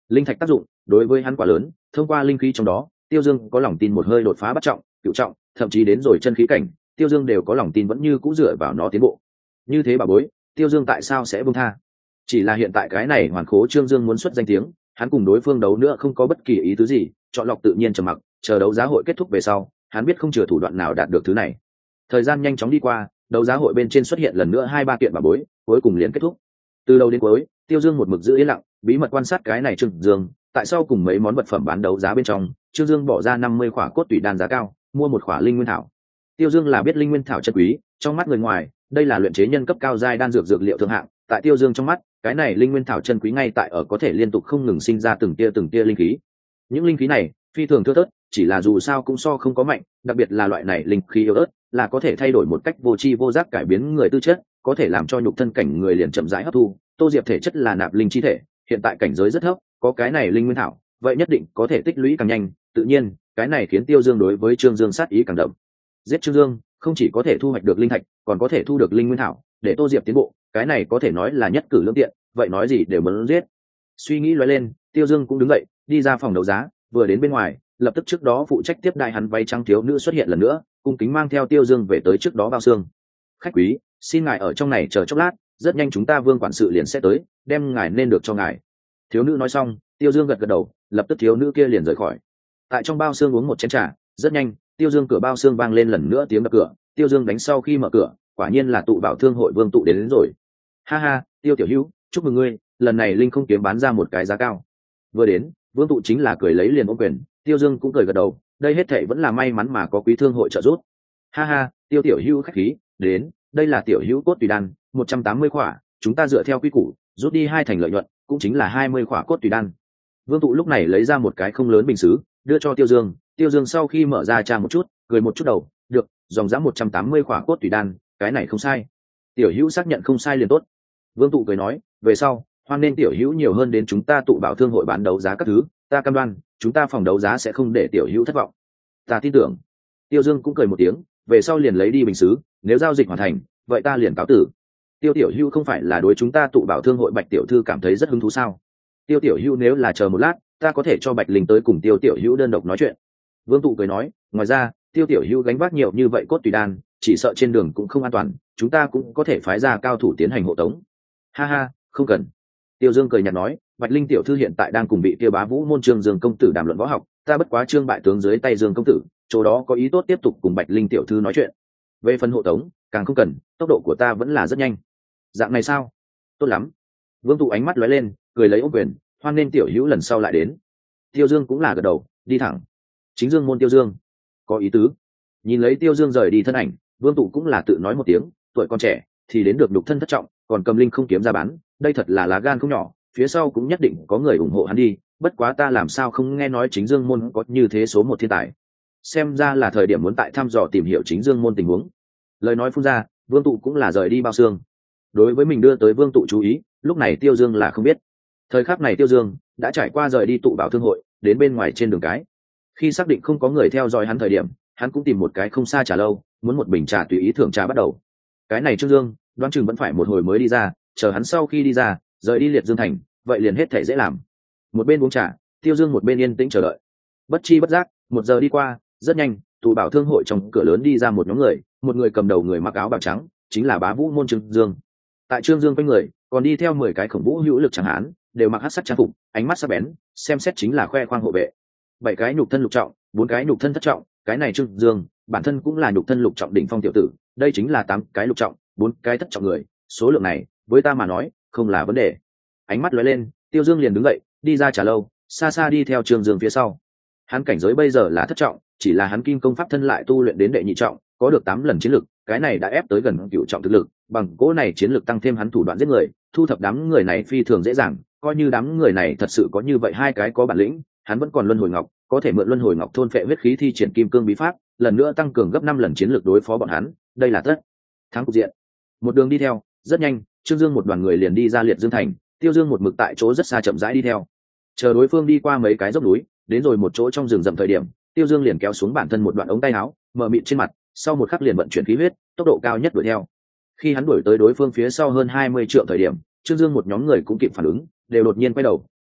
linh thạch tác dụng đối với hắn quá lớn, thông qua linh khí trong đó, Tiêu Dương có lòng tin một hơi đột phá bắt trọng, cửu trọng, thậm chí đến rồi chân khí cảnh, Tiêu Dương đều có lòng tin vẫn như cũ dựa vào nó tiến bộ. Như thế bà bối, Tiêu Dương tại sao sẽ buông tha? Chỉ là hiện tại cái này Hoàn Khố Trương Dương muốn xuất danh tiếng, hắn cùng đối phương đấu nữa không có bất kỳ ý tứ gì, chọn lọc tự nhiên trầm mặc, chờ đấu giá hội kết thúc về sau, hắn biết không chừa thủ đoạn nào đạt được thứ này. Thời gian nhanh chóng đi qua, đấu giá hội bên trên xuất hiện lần nữa hai ba kiện bà bối, cuối cùng liền kết thúc. Từ đầu đến cuối, Tiêu Dương một mực giữ yên lặng, bí mật quan sát cái này Trương Dương. Tại sao cùng mấy món vật phẩm bán đấu giá bên trong, Trương Dương bỏ ra năm mươi khỏa cốt tủy đan giá cao, mua một khỏa linh nguyên thảo. Tiêu Dương là biết linh nguyên thảo chân quý, trong mắt người ngoài, đây là luyện chế nhân cấp cao giai đan dược dược liệu thượng hạng, tại Tiêu Dương trong mắt, cái này linh nguyên thảo chân quý ngay tại ở có thể liên tục không ngừng sinh ra từng tia từng tia linh khí. Những linh khí này phi thường thưa thớt, chỉ là dù sao cũng so không có mạnh, đặc biệt là loại này linh khí yếu ớt, là có thể thay đổi một cách vô tri vô giác cải biến người tư chất, có thể làm cho nhục thân cảnh người liền chậm rãi hấp thu. Tô Diệp thể chất là nạp linh chi thể, hiện tại cảnh giới rất thấp, có cái này linh nguyên thảo, vậy nhất định có thể tích lũy càng nhanh. Tự nhiên, cái này khiến Tiêu Dương đối với Trương Dương sát ý càng đậm. Giết Trương Dương, không chỉ có thể thu hoạch được linh thạch, còn có thể thu được linh nguyên thảo, để Tô Diệp tiến bộ, cái này có thể nói là nhất cử lưỡng tiện, vậy nói gì đều muốn giết. Suy nghĩ lóe lên, Tiêu Dương cũng đứng dậy, đi ra phòng đấu giá, vừa đến bên ngoài, lập tức trước đó phụ trách tiếp đại hắn váy trắng thiếu nữ xuất hiện lần nữa, cung kính mang theo Tiêu Dương về tới trước đó bao xương. Khách quý, xin ngài ở trong này chờ chốc lát, rất nhanh chúng ta Vương quản sự liền sẽ tới, đem ngài nên được cho ngài. Thiếu nữ nói xong, Tiêu Dương gật gật đầu, lập tức thiếu nữ kia liền rời khỏi. Tại trong bao xương uống một chén trà, rất nhanh, Tiêu Dương cửa bao xương vang lên lần nữa tiếng đập cửa. Tiêu Dương đánh sau khi mở cửa, quả nhiên là tụ bảo thương hội Vương tụ đến, đến rồi. Ha ha, Tiêu tiểu hữu, chúc mừng ngươi, lần này linh không kiếm bán ra một cái giá cao. Vừa đến, Vương tụ chính là cười lấy liền ôm quyền, Tiêu Dương cũng cười gật đầu, đây hết thảy vẫn là may mắn mà có quý thương hội trợ giúp. Ha ha, Tiêu tiểu hữu khách khí, đến, đây là tiểu hữu cốt tùy đan, một trăm tám mươi khỏa, chúng ta dựa theo quy củ, rút đi hai thành lợi nhuận, cũng chính là hai mươi khỏa cốt tùy đan. Vương tụ lúc này lấy ra một cái không lớn bình sứ, đưa cho Tiêu Dương. Tiêu Dương sau khi mở ra tra một chút, cười một chút đầu, được, dòng giá một trăm tám mươi khỏa cốt tùy đan, cái này không sai. Tiểu hữu xác nhận không sai liền tốt. Vương tụ cười nói, về sau, hoan nên tiểu hữu nhiều hơn đến chúng ta tụ bảo thương hội bán đấu giá các thứ, ta cam đoan, chúng ta phòng đấu giá sẽ không để tiểu hữu thất vọng. Ta tin tưởng. Tiêu Dương cũng cười một tiếng, về sau liền lấy đi bình sứ, nếu giao dịch hoàn thành, vậy ta liền cáo tử. Tiêu tiểu hữu không phải là đối chúng ta tụ bảo thương hội Bạch tiểu thư cảm thấy rất hứng thú sao? Tiêu tiểu hữu nếu là chờ một lát, ta có thể cho Bạch Linh tới cùng Tiêu tiểu hữu đơn độc nói chuyện. Vương tụ cười nói, ngoài ra, Tiêu tiểu hữu gánh vác nhiều như vậy cốt tùy đan, chỉ sợ trên đường cũng không an toàn, chúng ta cũng có thể phái ra cao thủ tiến hành hộ tống. Ha ha, không cần. Tiêu Dương cười nhạt nói, Bạch Linh tiểu thư hiện tại đang cùng bị Tiêu Bá Vũ môn Trương Dương công tử đàm luận võ học, ta bất quá trương bại tướng dưới tay Dương công tử, chỗ đó có ý tốt tiếp tục cùng Bạch Linh tiểu thư nói chuyện. Về phần hộ tống, càng không cần, tốc độ của ta vẫn là rất nhanh. Dạng này sao? Tốt lắm. Vương tụ ánh mắt lóe lên, cười lấy ôm quyền, hoan nên tiểu hữu lần sau lại đến. Tiêu Dương cũng là gật đầu, đi thẳng. Chính Dương môn Tiêu Dương, có ý tứ. Nhìn lấy Tiêu Dương rời đi thân ảnh, Vương tụ cũng là tự nói một tiếng, tuổi còn trẻ thì đến được nhục thân thất trọng, còn cầm linh không kiếm ra bán, đây thật là lá gan không nhỏ, phía sau cũng nhất định có người ủng hộ hắn đi, bất quá ta làm sao không nghe nói Chính Dương môn có như thế số một thiên tài. Xem ra là thời điểm muốn tại thăm dò tìm hiểu Chính Dương môn tình huống. Lời nói phun ra, Vương tụ cũng là rời đi bao xương. Đối với mình đưa tới Vương tụ chú ý, lúc này Tiêu Dương là không biết. Thời khắc này Tiêu Dương đã trải qua rời đi tụ bảo thương hội, đến bên ngoài trên đường cái. Khi xác định không có người theo dõi hắn thời điểm, hắn cũng tìm một cái không xa trà lâu, muốn một bình trà tùy ý thưởng trà bắt đầu. Cái này Trương Dương, đoán chừng vẫn phải một hồi mới đi ra, chờ hắn sau khi đi ra, rời đi Liệt Dương thành, vậy liền hết thể dễ làm. Một bên uống trà, Tiêu Dương một bên yên tĩnh chờ đợi. Bất chi bất giác, một giờ đi qua, rất nhanh, tụ bảo thương hội trong cửa lớn đi ra một nhóm người, một người cầm đầu người mặc áo bào trắng, chính là Bá Vũ môn Trương Dương. Tại Trương Dương quanh người, còn đi theo mười cái khổng vũ hữu lực chẳng hán, đều mặc hắc sắc trang phục, ánh mắt sắc bén, xem xét chính là khoe khoang hộ vệ. Bảy cái nhục thân lục trọng, bốn cái nhục thân thất trọng, cái này Trương Dương, bản thân cũng là nhục thân lục trọng đỉnh phong tiểu tử, đây chính là tám cái lục trọng, bốn cái thất trọng người, số lượng này, với ta mà nói, không là vấn đề. Ánh mắt lóe lên, Tiêu Dương liền đứng dậy, đi ra trà lâu, xa xa đi theo Trương Dương phía sau. Hắn cảnh giới bây giờ là thất trọng, chỉ là hắn kim công pháp thân lại tu luyện đến đệ nhị trọng, có được tám lần chiến lực, cái này đã ép tới gần cửu trọng thực lực, bằng cỗ này chiến lực tăng thêm hắn thủ đoạn giết người, thu thập đám người này phi thường dễ dàng, coi như đám người này thật sự có như vậy hai cái có bản lĩnh, hắn vẫn còn luân hồi ngọc, có thể mượn luân hồi ngọc thôn phệ huyết khí thi triển kim cương bí pháp, lần nữa tăng cường gấp năm lần chiến lực đối phó bọn hắn, đây là tất thắng cục diện. Một đường đi theo, rất nhanh, Trương Dương một đoàn người liền đi ra Liệt Dương thành, Tiêu Dương một mực tại chỗ rất xa chậm rãi đi theo. Chờ đối phương đi qua mấy cái dốc núi, đến rồi một chỗ trong rừng rậm thời điểm, Tiêu Dương liền kéo xuống bản thân một đoạn ống tay áo, mở mịt trên mặt, sau một khắc liền vận chuyển khí huyết, tốc độ cao nhất đuổi theo. Khi hắn đuổi tới đối phương phía sau hơn hai mươi trượng thời điểm, Trương Dương một nhóm người cũng kịp phản ứng, đều đột nhiên quay đầu,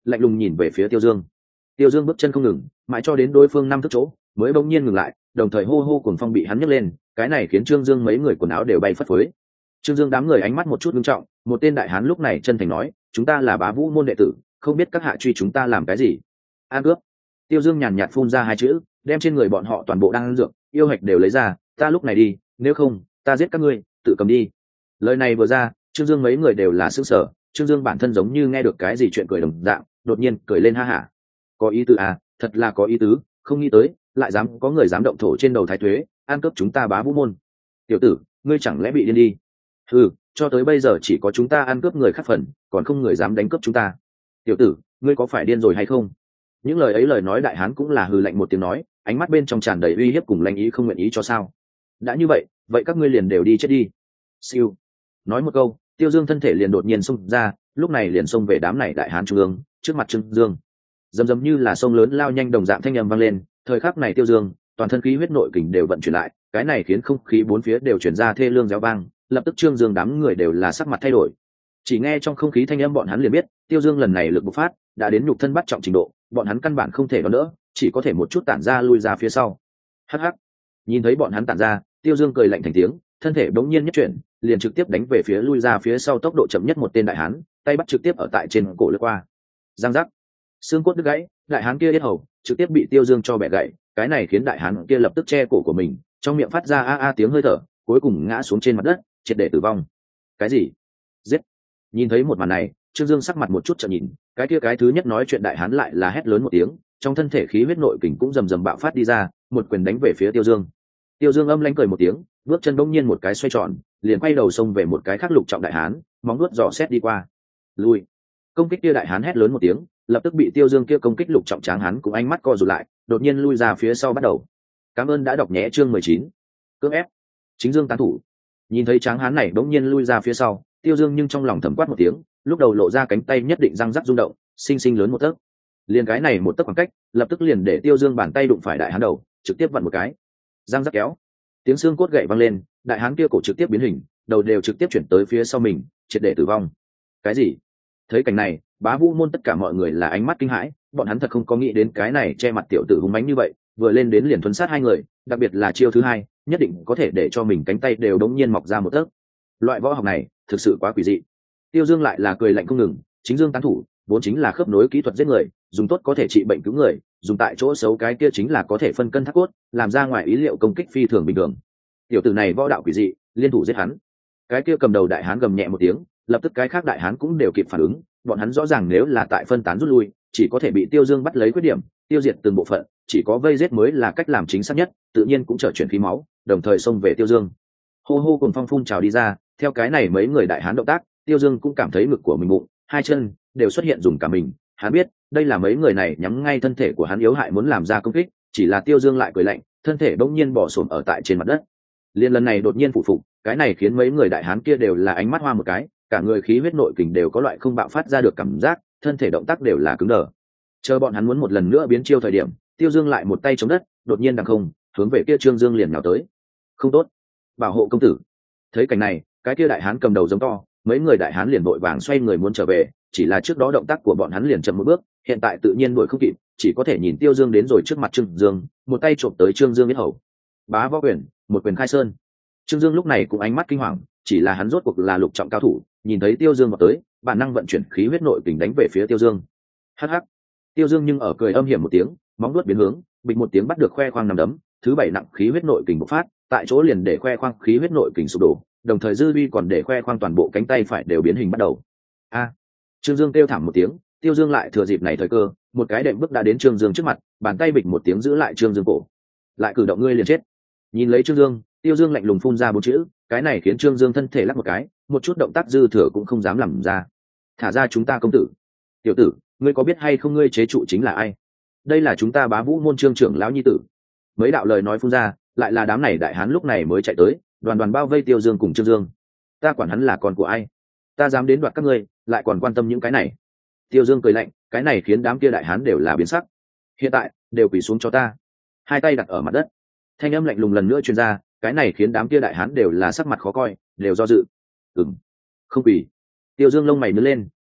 lạnh lùng nhìn về phía Tiêu Dương. Tiêu Dương bước chân không ngừng, mãi cho đến đối phương năm thước chỗ mới bỗng nhiên ngừng lại, đồng thời hô hô cuồng phong bị hắn nhấc lên, cái này khiến Trương Dương mấy người quần áo đều bay phất phới. Trương Dương đám người ánh mắt một chút nghiêm trọng, một tên đại hán lúc này chân thành nói, chúng ta là Bá Vũ môn đệ tử, không biết các hạ truy chúng ta làm cái gì. An cướp. Tiêu Dương nhàn nhạt phun ra hai chữ, đem trên người bọn họ toàn bộ đang ăn dược yêu hạch đều lấy ra, ta lúc này đi, nếu không ta giết các ngươi, tự cầm đi. Lời này vừa ra, Trương Dương mấy người đều là sững sờ. Trương Dương bản thân giống như nghe được cái gì chuyện cười đồng dạng, đột nhiên cười lên ha hả. Có ý tứ à, thật là có ý tứ, không nghĩ tới lại dám có người dám động thổ trên đầu thái thuế, ăn cướp chúng ta Bá Vũ môn. Tiểu tử, ngươi chẳng lẽ bị điên đi? Ừ, cho tới bây giờ chỉ có chúng ta ăn cướp người khác phần, còn không người dám đánh cướp chúng ta. Tiểu tử, ngươi có phải điên rồi hay không? Những lời ấy lời nói đại hán cũng là hừ lạnh một tiếng nói, ánh mắt bên trong tràn đầy uy hiếp cùng lanh ý không nguyện ý cho sao. Đã như vậy, vậy các ngươi liền đều đi chết đi. Siêu. Nói một câu, Tiêu Dương thân thể liền đột nhiên xông ra, lúc này liền xông về đám này đại hán trung ương, trước mặt Trương Dương. Dầm dầm như là sông lớn lao nhanh đồng dạng thanh âm vang lên, thời khắc này Tiêu Dương, toàn thân khí huyết nội kình đều vận chuyển lại, cái này khiến không khí bốn phía đều chuyển ra thê lương réo vang, lập tức Trương Dương đám người đều là sắc mặt thay đổi. Chỉ nghe trong không khí thanh âm bọn hắn liền biết, Tiêu Dương lần này lực bộc phát đã đến nhục thân bắt trọng trình độ, bọn hắn căn bản không thể đón đỡ, chỉ có thể một chút tản ra lui ra phía sau. Hắc hắc. Nhìn thấy bọn hắn tản ra, Tiêu Dương cười lạnh thành tiếng, thân thể bỗng nhiên nhất chuyển, liền trực tiếp đánh về phía lui ra phía sau tốc độ chậm nhất một tên đại hán, tay bắt trực tiếp ở tại trên cổ lướt qua. Giang giác. Xương cốt đứt gãy, đại hán kia yết hầu trực tiếp bị Tiêu Dương cho bẻ gãy, cái này khiến đại hán kia lập tức che cổ của mình, trong miệng phát ra a a tiếng hơi thở, cuối cùng ngã xuống trên mặt đất, triệt để tử vong. Cái gì? Giết. Nhìn thấy một màn này, Trương Dương sắc mặt một chút chợt nhìn, cái kia cái thứ nhất nói chuyện đại hán lại là hét lớn một tiếng, trong thân thể khí huyết nội kình cũng rầm rầm bạo phát đi ra, một quyền đánh về phía Tiêu Dương. Tiêu Dương âm lãnh cười một tiếng, bước chân bỗng nhiên một cái xoay tròn, liền quay đầu xông về một cái khác lục trọng đại hán, móng vuốt dò xét đi qua. Lui. Công kích kia đại hán hét lớn một tiếng, lập tức bị Tiêu Dương kia công kích lục trọng tráng hán cũng ánh mắt co rụt lại, đột nhiên lui ra phía sau bắt đầu. Cảm ơn đã đọc nhé chương mười chín. Cưỡng ép. Chính Dương tán thủ. Nhìn thấy tráng hán này bỗng nhiên lui ra phía sau, Tiêu Dương nhưng trong lòng thầm quát một tiếng, lúc đầu lộ ra cánh tay nhất định răng rắc rung động, sinh sinh lớn một tấc. Liền cái này một tấc khoảng cách, lập tức liền để Tiêu Dương bàn tay đụng phải đại hán đầu, trực tiếp vặn một cái. Răng rắc kéo. Tiếng xương cốt gậy vang lên, đại hán kia cổ trực tiếp biến hình, đầu đều trực tiếp chuyển tới phía sau mình, triệt để tử vong. Cái gì? Thấy cảnh này, Bá Vũ môn tất cả mọi người là ánh mắt kinh hãi, bọn hắn thật không có nghĩ đến cái này che mặt tiểu tử hung mãnh như vậy, vừa lên đến liền thuần sát hai người, đặc biệt là chiêu thứ hai, nhất định có thể để cho mình cánh tay đều đống nhiên mọc ra một tấc. Loại võ học này thực sự quá quỷ dị. Tiêu Dương lại là cười lạnh không ngừng, chính Dương tán thủ vốn chính là khớp nối kỹ thuật giết người, dùng tốt có thể trị bệnh cứu người, dùng tại chỗ xấu cái kia chính là có thể phân cân thác cốt, làm ra ngoài ý liệu công kích phi thường bình thường. Tiểu tử này võ đạo quỷ dị, liên thủ giết hắn. Cái kia cầm đầu đại hán gầm nhẹ một tiếng, lập tức cái khác đại hán cũng đều kịp phản ứng, bọn hắn rõ ràng nếu là tại phân tán rút lui, chỉ có thể bị Tiêu Dương bắt lấy khuyết điểm, tiêu diệt từng bộ phận, chỉ có vây giết mới là cách làm chính xác nhất, tự nhiên cũng trở chuyển khí máu, đồng thời xông về Tiêu Dương. Hô hô cùng phong phun trào đi ra, theo cái này mấy người đại hán động tác, Tiêu Dương cũng cảm thấy ngực của mình bụng, hai chân đều xuất hiện dùng cả mình, hắn biết, đây là mấy người này nhắm ngay thân thể của hắn yếu hại muốn làm ra công kích, chỉ là Tiêu Dương lại cười lạnh, thân thể bỗng nhiên bỏ xổm ở tại trên mặt đất. Liên lần này đột nhiên phủ phục, cái này khiến mấy người đại hán kia đều là ánh mắt hoa một cái, cả người khí huyết nội kình đều có loại không bạo phát ra được cảm giác, thân thể động tác đều là cứng đờ. Chờ bọn hắn muốn một lần nữa biến chiêu thời điểm, Tiêu Dương lại một tay chống đất, đột nhiên đằng không, hướng về kia Trương Dương liền nhào tới. Không tốt, bảo hộ công tử. Thấy cảnh này, cái kia đại hán cầm đầu giống to, mấy người đại hán liền vội vàng xoay người muốn trở về, chỉ là trước đó động tác của bọn hắn liền chậm một bước, hiện tại tự nhiên đuổi không kịp, chỉ có thể nhìn Tiêu Dương đến rồi trước mặt Trương Dương, một tay chộp tới Trương Dương yết hầu. Bá võ quyền, một quyền khai sơn. Trương Dương lúc này cũng ánh mắt kinh hoàng, chỉ là hắn rốt cuộc là lục trọng cao thủ, nhìn thấy Tiêu Dương vào tới, bản năng vận chuyển khí huyết nội kình đánh về phía Tiêu Dương. Hắc hắc. Tiêu Dương nhưng ở cười âm hiểm một tiếng, móng vuốt biến hướng, bịch một tiếng bắt được khoe khoang nằm đấm, thứ bảy nặng khí huyết nội kình bộc phát, tại chỗ liền để khoe khoang khí huyết nội kình sụp đổ, đồng thời dư uy còn để khoe khoang toàn bộ cánh tay phải đều biến hình bắt đầu. A! Trương Dương kêu thảm một tiếng, Tiêu Dương lại thừa dịp này thời cơ, một cái đệm bước đã đến Trương Dương trước mặt, bàn tay bịch một tiếng giữ lại Trương Dương cổ. Lại cử động ngươi liền chết. Nhìn lấy Trương Dương, Tiêu Dương lạnh lùng phun ra bốn chữ, cái này khiến Trương Dương thân thể lắc một cái, một chút động tác dư thừa cũng không dám làm ra. Thả ra chúng ta công tử. Tiểu tử, ngươi có biết hay không ngươi chế trụ chính là ai? Đây là chúng ta Bá Vũ môn Trương trưởng lão nhi tử. Mấy đạo lời nói phun ra, lại là đám này đại hán lúc này mới chạy tới, đoàn đoàn bao vây Tiêu Dương cùng Trương Dương. Ta quản hắn là con của ai? Ta dám đến đoạt các ngươi, lại còn quan tâm những cái này? Tiêu Dương cười lạnh, cái này khiến đám kia đại hán đều là biến sắc. Hiện tại, đều quỳ xuống cho ta. Hai tay đặt ở mặt đất. Thanh âm lạnh lùng lần nữa truyền ra, cái này khiến đám kia đại hán đều là sắc mặt khó coi, đều do dự. Ừm, không quỳ. Tiêu Dương lông mày nhướng lên,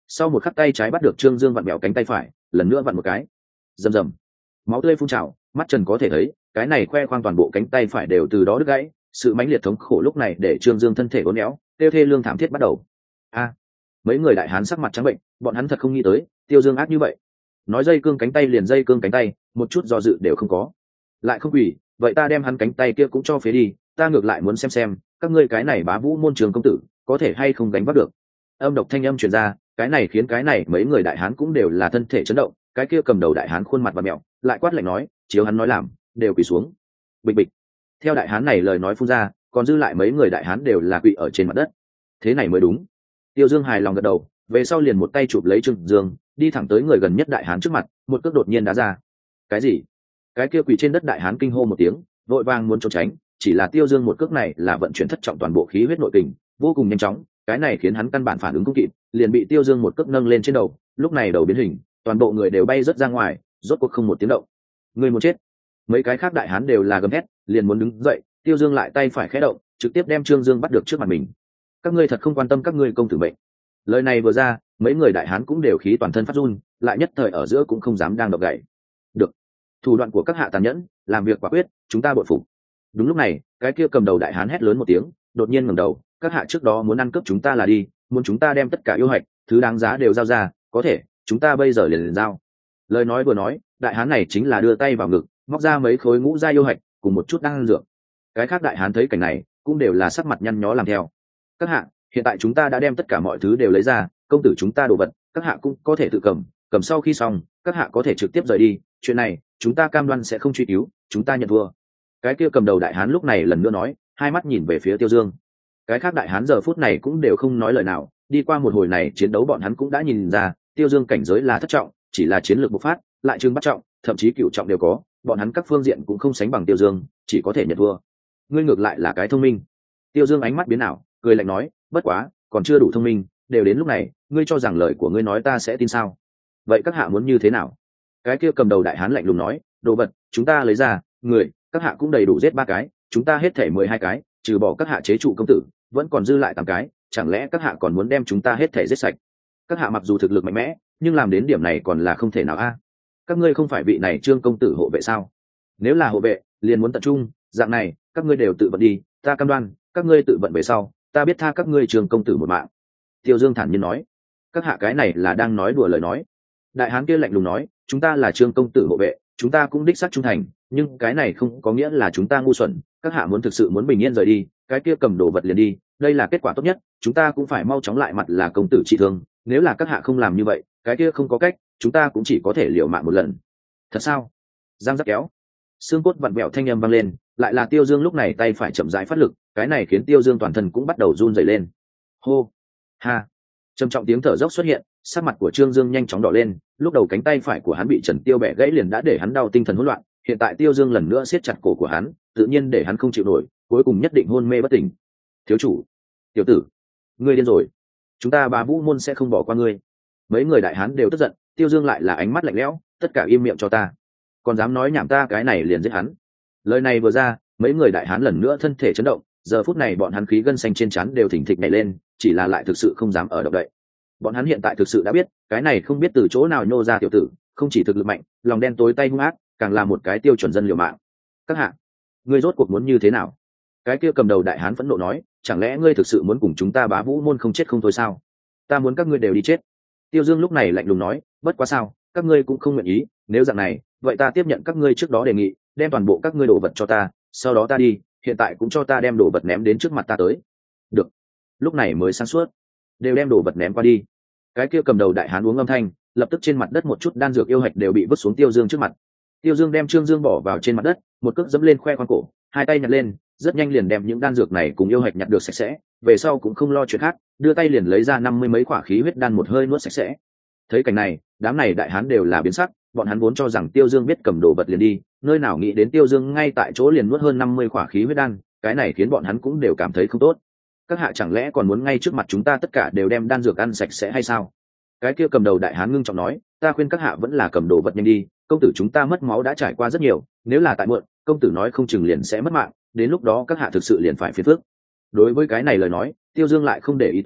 sau một khắc tay trái bắt được trương dương vặn bẹo cánh tay phải, lần nữa vặn một cái, rầm rầm, máu tươi phun trào, mắt trần có thể thấy cái này khoe khoang toàn bộ cánh tay phải đều từ đó đứt gãy. Sự mãnh liệt thống khổ lúc này để trương dương thân thể uốn éo, tiêu thê lương thảm thiết bắt đầu. A, mấy người đại hán sắc mặt trắng bệnh, bọn hắn thật không nghĩ tới tiêu dương ác như vậy, nói dây cương cánh tay liền dây cương cánh tay, một chút do dự đều không có. Lại không quỷ, vậy ta đem hắn cánh tay kia cũng cho phế đi, ta ngược lại muốn xem xem các ngươi cái này bá vũ môn trường công tử có thể hay không gánh vác được. Âm độc thanh âm truyền ra, cái này khiến cái này mấy người đại hán cũng đều là thân thể chấn động. Cái kia cầm đầu đại hán khuôn mặt và mẹo, lại quát lạnh nói, chiếu hắn nói làm, đều quỳ xuống. Bịch bịch, theo đại hán này lời nói phun ra, còn dư lại mấy người đại hán đều là quỳ ở trên mặt đất. Thế này mới đúng. Tiêu Dương hài lòng gật đầu, về sau liền một tay chụp lấy Trương Dương, đi thẳng tới người gần nhất đại hán trước mặt, một cước đột nhiên đá ra. Cái gì? Cái kia quỳ trên đất đại hán kinh hô một tiếng, vội vàng muốn trốn tránh, chỉ là Tiêu Dương một cước này là vận chuyển thất trọng toàn bộ khí huyết nội kình, vô cùng nhanh chóng, cái này khiến hắn căn bản phản ứng không kịp, liền bị Tiêu Dương một cước nâng lên trên đầu, lúc này đầu biến hình, toàn bộ người đều bay rớt ra ngoài, rốt cuộc không một tiếng động. Người muốn chết. Mấy cái khác đại hán đều là gầm hét, liền muốn đứng dậy, Tiêu Dương lại tay phải khẽ động, trực tiếp đem Trương Dương bắt được trước mặt mình. Các ngươi thật không quan tâm các ngươi công tử mệnh. Lời này vừa ra, mấy người đại hán cũng đều khí toàn thân phát run, lại nhất thời ở giữa cũng không dám đang động gậy. Được, thủ đoạn của các hạ tàn nhẫn, làm việc quả quyết, chúng ta bội phục. Đúng lúc này, cái kia cầm đầu đại hán hét lớn một tiếng, đột nhiên ngẩng đầu, các hạ trước đó muốn ăn cướp chúng ta là đi, muốn chúng ta đem tất cả yêu hạch, thứ đáng giá đều giao ra, có thể, chúng ta bây giờ liền liền giao. Lời nói vừa nói, đại hán này chính là đưa tay vào ngực, móc ra mấy khối ngũ gia yêu hạch, cùng một chút đan dược. Cái khác đại hán thấy cảnh này, cũng đều là sắc mặt nhăn nhó làm theo. Các hạ, hiện tại chúng ta đã đem tất cả mọi thứ đều lấy ra, công tử chúng ta đồ vật, các hạ cũng có thể tự cầm, cầm sau khi xong, các hạ có thể trực tiếp rời đi, chuyện này, chúng ta cam đoan sẽ không truy cứu, chúng ta nhận thua. Cái kia cầm đầu đại hán lúc này lần nữa nói, hai mắt nhìn về phía Tiêu Dương. Cái khác đại hán giờ phút này cũng đều không nói lời nào, đi qua một hồi này chiến đấu bọn hắn cũng đã nhìn ra, Tiêu Dương cảnh giới là thất trọng, chỉ là chiến lược bộc phát, lại trưng bắt trọng, thậm chí cửu trọng đều có, bọn hắn các phương diện cũng không sánh bằng Tiêu Dương, chỉ có thể nhận thua. Ngươi ngược lại là cái thông minh. Tiêu Dương ánh mắt biến ảo, cười lạnh nói, bất quá, còn chưa đủ thông minh, đều đến lúc này, ngươi cho rằng lời của ngươi nói ta sẽ tin sao? Vậy các hạ muốn như thế nào? Cái kia cầm đầu đại hán lạnh lùng nói, đồ vật, chúng ta lấy ra, người, các hạ cũng đầy đủ giết ba cái, chúng ta hết thể mười hai cái, trừ bỏ các hạ chế trụ công tử, vẫn còn dư lại tám cái, chẳng lẽ các hạ còn muốn đem chúng ta hết thể giết sạch? Các hạ mặc dù thực lực mạnh mẽ, nhưng làm đến điểm này còn là không thể nào a. Các ngươi không phải vị này Trương công tử hộ vệ sao? Nếu là hộ vệ, liền muốn tập trung, dạng này, các ngươi đều tự vận đi, ta cam đoan, các ngươi tự vận về sau, ta biết tha các ngươi Trương công tử một mạng. Tiêu Dương thản nhiên nói, các hạ cái này là đang nói đùa lời nói. Đại hán kia lạnh lùng nói, chúng ta là Trương công tử hộ vệ, chúng ta cũng đích xác trung thành, nhưng cái này không có nghĩa là chúng ta ngu xuẩn, các hạ muốn thực sự muốn bình yên rời đi, cái kia cầm đồ vật liền đi, đây là kết quả tốt nhất, chúng ta cũng phải mau chóng lại mặt là công tử trị thương, nếu là các hạ không làm như vậy, cái kia không có cách, chúng ta cũng chỉ có thể liều mạng một lần. Thật sao? Giang giác kéo, xương cốt vặn vẹo thanh âm vang lên, lại là Tiêu Dương lúc này tay phải chậm rãi phát lực, cái này khiến Tiêu Dương toàn thân cũng bắt đầu run rẩy lên. Hô, ha, trầm trọng tiếng thở dốc xuất hiện, sắc mặt của Trương Dương nhanh chóng đỏ lên, lúc đầu cánh tay phải của hắn bị Trần Tiêu bẻ gãy liền đã để hắn đau tinh thần hỗn loạn, hiện tại Tiêu Dương lần nữa siết chặt cổ của hắn, tự nhiên để hắn không chịu nổi, cuối cùng nhất định hôn mê bất tỉnh. Thiếu chủ, tiểu tử, ngươi điên rồi, chúng ta Bá Vũ môn sẽ không bỏ qua ngươi. Mấy người đại hán đều tức giận, Tiêu Dương lại là ánh mắt lạnh lẽo, tất cả im miệng cho ta, còn dám nói nhảm ta cái này liền giết hắn. Lời này vừa ra, mấy người đại hán lần nữa thân thể chấn động, giờ phút này bọn hắn khí gân xanh trên trán đều thình thịch nhảy lên, chỉ là lại thực sự không dám ở động đậy. Bọn hắn hiện tại thực sự đã biết, cái này không biết từ chỗ nào nhô ra tiểu tử, không chỉ thực lực mạnh, lòng đen tối tay hung ác, càng là một cái tiêu chuẩn dân liều mạng. Các hạ, ngươi rốt cuộc muốn như thế nào? Cái kia cầm đầu đại hán phẫn nộ nói, chẳng lẽ ngươi thực sự muốn cùng chúng ta Bá Vũ môn không chết không thôi sao? Ta muốn các ngươi đều đi chết. Tiêu Dương lúc này lạnh lùng nói, bất quá sao, các ngươi cũng không nguyện ý, nếu dạng này, vậy ta tiếp nhận các ngươi trước đó đề nghị, đem toàn bộ các ngươi đồ vật cho ta, sau đó ta đi, hiện tại cũng cho ta đem đồ vật ném đến trước mặt ta tới. Được. Lúc này mới sáng suốt, đều đem đồ vật ném qua đi. Cái kia cầm đầu đại hán uống âm thanh, lập tức trên mặt đất một chút đan dược yêu hạch đều bị vứt xuống Tiêu Dương trước mặt. Tiêu Dương đem Trương Dương bỏ vào trên mặt đất, một cước dẫm lên khoe khoang cổ, hai tay nhặt lên, rất nhanh liền đem những đan dược này cùng yêu hạch nhặt được sạch sẽ, về sau cũng không lo chuyện khác, đưa tay liền lấy ra năm mươi mấy quả khí huyết đan một hơi nuốt sạch sẽ. Thấy cảnh này, đám này đại hán đều là biến sắc, bọn hắn vốn cho rằng Tiêu Dương biết cầm đồ vật liền đi, nơi nào nghĩ đến Tiêu Dương ngay tại chỗ liền nuốt hơn năm mươi quả khí huyết đan, cái này khiến bọn hắn cũng đều cảm thấy không tốt. Các hạ chẳng lẽ còn muốn ngay trước mặt chúng ta tất cả đều đem đan dược ăn sạch sẽ hay sao? Cái kia cầm đầu đại hán ngưng trọng nói, ta khuyên các hạ vẫn là cầm đồ vật nhanh đi, công tử chúng ta mất máu đã trải qua rất nhiều, nếu là tại muộn, công tử nói không chừng liền sẽ mất mạng, đến lúc đó các hạ thực sự liền phải phiền phức. Đối với cái này lời nói, Tiêu Dương lại không để ý tới,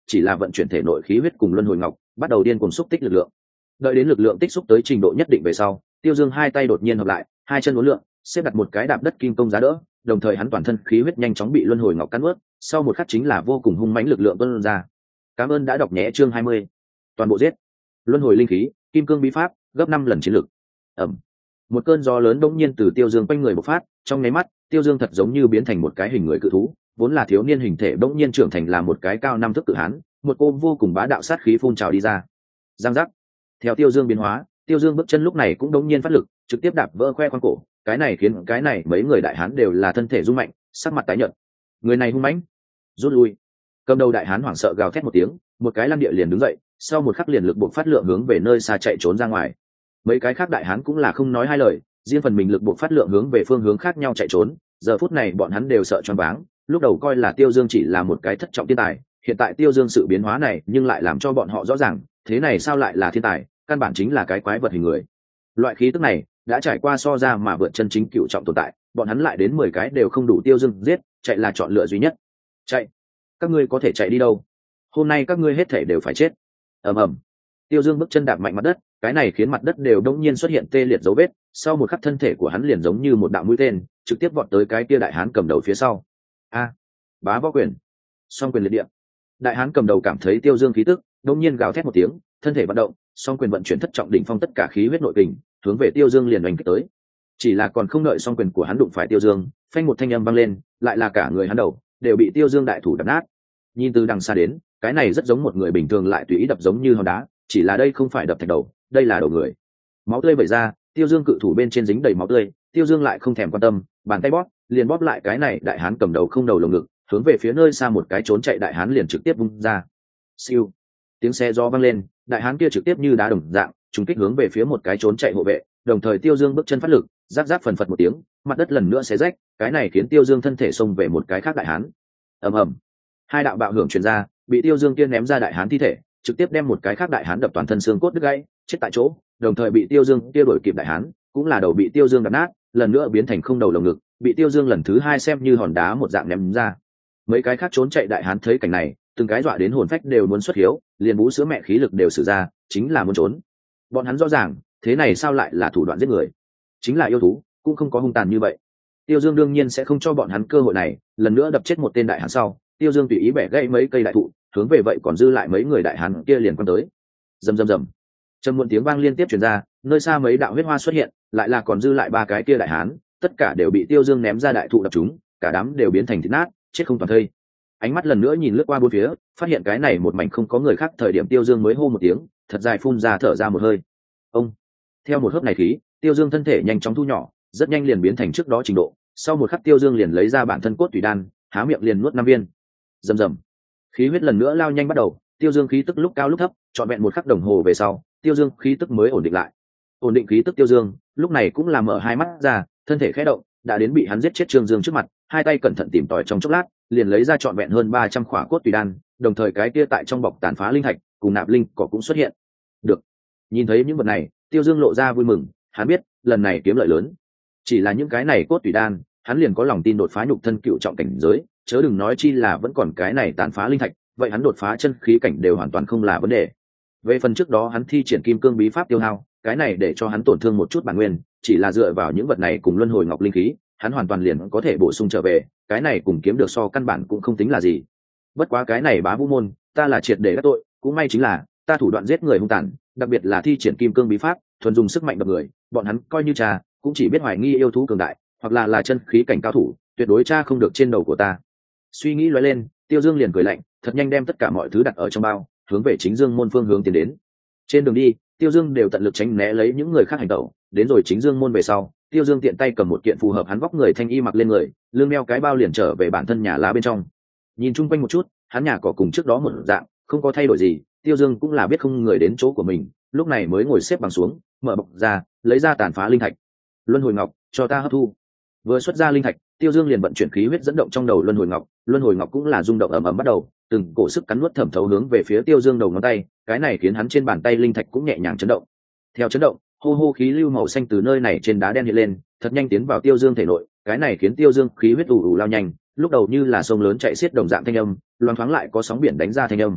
chỉ là vận chuyển thể nội khí huyết cùng luân hồi ngọc bắt đầu điên cuồng xúc tích lực lượng. Đợi đến lực lượng tích xúc tới trình độ nhất định về sau, Tiêu Dương hai tay đột nhiên hợp lại, hai chân uốn lượn, xếp đặt một cái đạp đất kim công giá đỡ, đồng thời hắn toàn thân khí huyết nhanh chóng bị luân hồi ngọc cắn nuốt, sau một khắc chính là vô cùng hung mãnh lực lượng tuôn ra. Cảm ơn đã đọc nhé chương hai mươi. Toàn bộ giết. Luân hồi linh khí, kim cương bí pháp, gấp năm lần chiến lực. Ầm. Một cơn gió lớn bỗng nhiên từ Tiêu Dương quanh người bộc phát, trong nháy mắt, Tiêu Dương thật giống như biến thành một cái hình người cự thú, vốn là thiếu niên hình thể bỗng nhiên trưởng thành là một cái cao năm thước cự hán, một cô vô cùng bá đạo sát khí phun trào đi ra. Giang giác. Theo Tiêu Dương biến hóa, Tiêu Dương bước chân lúc này cũng đống nhiên phát lực, trực tiếp đạp vỡ khoe khoang cổ, cái này khiến cái này mấy người đại hán đều là thân thể rung mạnh, sắc mặt tái nhợt. Người này hung mãnh, rút lui. Cầm đầu đại hán hoảng sợ gào thét một tiếng, một cái lăn địa liền đứng dậy, sau một khắc liền lực buộc phát lượng hướng về nơi xa chạy trốn ra ngoài. Mấy cái khác đại hán cũng là không nói hai lời, riêng phần mình lực buộc phát lượng hướng về phương hướng khác nhau chạy trốn. Giờ phút này bọn hắn đều sợ choáng váng, lúc đầu coi là Tiêu Dương chỉ là một cái thất trọng thiên tài, hiện tại Tiêu Dương sự biến hóa này nhưng lại làm cho bọn họ rõ ràng, thế này sao lại là thiên tài, căn bản chính là cái quái vật hình người. Loại khí tức này đã trải qua so ra mà vượt chân chính cựu trọng tồn tại, bọn hắn lại đến mười cái đều không đủ Tiêu Dương giết, chạy là chọn lựa duy nhất. Chạy? Các ngươi có thể chạy đi đâu? Hôm nay các ngươi hết thể đều phải chết. Ầm ầm. Tiêu Dương bước chân đạp mạnh mặt đất, cái này khiến mặt đất đều đống nhiên xuất hiện tê liệt dấu vết, sau một khắc thân thể của hắn liền giống như một đạo mũi tên, trực tiếp vọt tới cái kia đại hán cầm đầu phía sau. A! Bá võ quyền. Song quyền liệt địa. Đại hán cầm đầu cảm thấy Tiêu Dương khí tức, đống nhiên gào thét một tiếng, thân thể vận động, song quyền vận chuyển thất trọng đỉnh phong tất cả khí huyết nội kình, hướng về Tiêu Dương liền đánh kích tới. Chỉ là còn không đợi song quyền của hắn đụng phải Tiêu Dương, phanh một thanh âm vang lên, lại là cả người hắn đầu đều bị Tiêu Dương đại thủ đập nát. Nhìn từ đằng xa đến, cái này rất giống một người bình thường lại tùy ý đập giống như hòn đá, chỉ là đây không phải đập thạch đầu, đây là đầu người. Máu tươi vẩy ra, Tiêu Dương cự thủ bên trên dính đầy máu tươi, Tiêu Dương lại không thèm quan tâm, bàn tay bóp, liền bóp lại cái này đại hán cầm đầu không đầu lồng ngực, hướng về phía nơi xa một cái trốn chạy đại hán liền trực tiếp vung ra. Siêu. Tiếng xe gió vang lên, đại hán kia trực tiếp như đá đồng dạng, trùng kích hướng về phía một cái trốn chạy hộ vệ, đồng thời Tiêu Dương bước chân phát lực, giáp giáp phần phật một tiếng, mặt đất lần nữa xé rách, cái này khiến Tiêu Dương thân thể xông về một cái khác đại hán. Ầm ầm. Hai đạo bạo hưởng truyền ra, bị Tiêu Dương kia ném ra đại hán thi thể, trực tiếp đem một cái khác đại hán đập toàn thân xương cốt đứt gãy, chết tại chỗ, đồng thời bị Tiêu Dương kia đuổi kịp đại hán, cũng là đầu bị Tiêu Dương đập nát, lần nữa biến thành không đầu lồng ngực, bị Tiêu Dương lần thứ hai xem như hòn đá một dạng ném ra. Mấy cái khác trốn chạy đại hán thấy cảnh này, từng cái dọa đến hồn phách đều muốn xuất hiếu, liền bú sữa mẹ khí lực đều sử ra, chính là muốn trốn. Bọn hắn rõ ràng, thế này sao lại là thủ đoạn giết người, chính là yêu thú, cũng không có hung tàn như vậy. Tiêu Dương đương nhiên sẽ không cho bọn hắn cơ hội này, lần nữa đập chết một tên đại hán sau, Tiêu Dương tùy ý bẻ gãy mấy cây đại thụ, hướng về vậy còn dư lại mấy người đại hán kia liền quan tới. Rầm rầm rầm. Trầm muộn tiếng vang liên tiếp truyền ra, nơi xa mấy đạo huyết hoa xuất hiện, lại là còn dư lại ba cái kia đại hán, tất cả đều bị Tiêu Dương ném ra đại thụ đập chúng, cả đám đều biến thành thịt nát, chết không toàn thây. Ánh mắt lần nữa nhìn lướt qua bốn phía, phát hiện cái này một mảnh không có người khác, thời điểm Tiêu Dương mới hô một tiếng, thật dài phun ra thở ra một hơi. Ông. Theo một hớp này khí, Tiêu Dương thân thể nhanh chóng thu nhỏ, rất nhanh liền biến thành trước đó trình độ, sau một khắc Tiêu Dương liền lấy ra bản thân cốt tùy đan, há miệng liền nuốt năm viên. Rầm rầm. Khí huyết lần nữa lao nhanh bắt đầu, Tiêu Dương khí tức lúc cao lúc thấp, trọn vẹn một khắc đồng hồ về sau, Tiêu Dương khí tức mới ổn định lại. Ổn định khí tức Tiêu Dương, lúc này cũng là mở hai mắt ra, thân thể khẽ động, đã đến bị hắn giết chết Trương Dương trước mặt, hai tay cẩn thận tìm tòi trong chốc lát, liền lấy ra trọn vẹn hơn ba trăm khỏa cốt tùy đan, đồng thời cái kia tại trong bọc tàn phá linh thạch, cùng nạp linh cỏ cũng xuất hiện. Được. Nhìn thấy những vật này, Tiêu Dương lộ ra vui mừng, hắn biết, lần này kiếm lợi lớn. Chỉ là những cái này cốt tùy đan, hắn liền có lòng tin đột phá nhục thân cựu trọng cảnh giới, chớ đừng nói chi là vẫn còn cái này tàn phá linh thạch, vậy hắn đột phá chân khí cảnh đều hoàn toàn không là vấn đề. Về phần trước đó hắn thi triển kim cương bí pháp tiêu hao, cái này để cho hắn tổn thương một chút bản nguyên, chỉ là dựa vào những vật này cùng luân hồi ngọc linh khí, hắn hoàn toàn liền có thể bổ sung trở về, cái này cùng kiếm được so căn bản cũng không tính là gì. Bất quá cái này Bá Vũ môn, ta là triệt để các tội, cũng may chính là ta thủ đoạn giết người hung tàn, đặc biệt là thi triển kim cương bí pháp, thuần dùng sức mạnh đập người, bọn hắn coi như cha, cũng chỉ biết hoài nghi yêu thú cường đại, hoặc là là chân khí cảnh cao thủ, tuyệt đối cha không được trên đầu của ta. Suy nghĩ lóe lên, Tiêu Dương liền cười lạnh, thật nhanh đem tất cả mọi thứ đặt ở trong bao, hướng về Chính Dương môn phương hướng tiến đến. Trên đường đi, Tiêu Dương đều tận lực tránh né lấy những người khác hành động, đến rồi Chính Dương môn về sau, Tiêu Dương tiện tay cầm một kiện phù hợp hắn vóc người thanh y mặc lên người, lưng đeo cái bao liền trở về bản thân nhà lá bên trong. Nhìn chung quanh một chút, hắn nhà cỏ cùng trước đó một dạng, không có thay đổi gì, Tiêu Dương cũng là biết không người đến chỗ của mình, lúc này mới ngồi xếp bằng xuống, mở bọc ra, lấy ra tàn phá linh thạch. Luân hồi ngọc, cho ta hấp thu. Vừa xuất ra linh thạch, Tiêu Dương liền vận chuyển khí huyết dẫn động trong đầu luân hồi ngọc, luân hồi ngọc cũng là rung động ầm ầm bắt đầu, từng cổ sức cắn nuốt thẩm thấu hướng về phía Tiêu Dương đầu ngón tay, cái này khiến hắn trên bàn tay linh thạch cũng nhẹ nhàng chấn động. Theo chấn động, hô hô khí lưu màu xanh từ nơi này trên đá đen hiện lên, thật nhanh tiến vào Tiêu Dương thể nội, cái này khiến Tiêu Dương khí huyết ù ù lao nhanh, lúc đầu như là sông lớn chạy xiết đồng dạng thanh âm, loáng thoáng lại có sóng biển đánh ra thanh âm.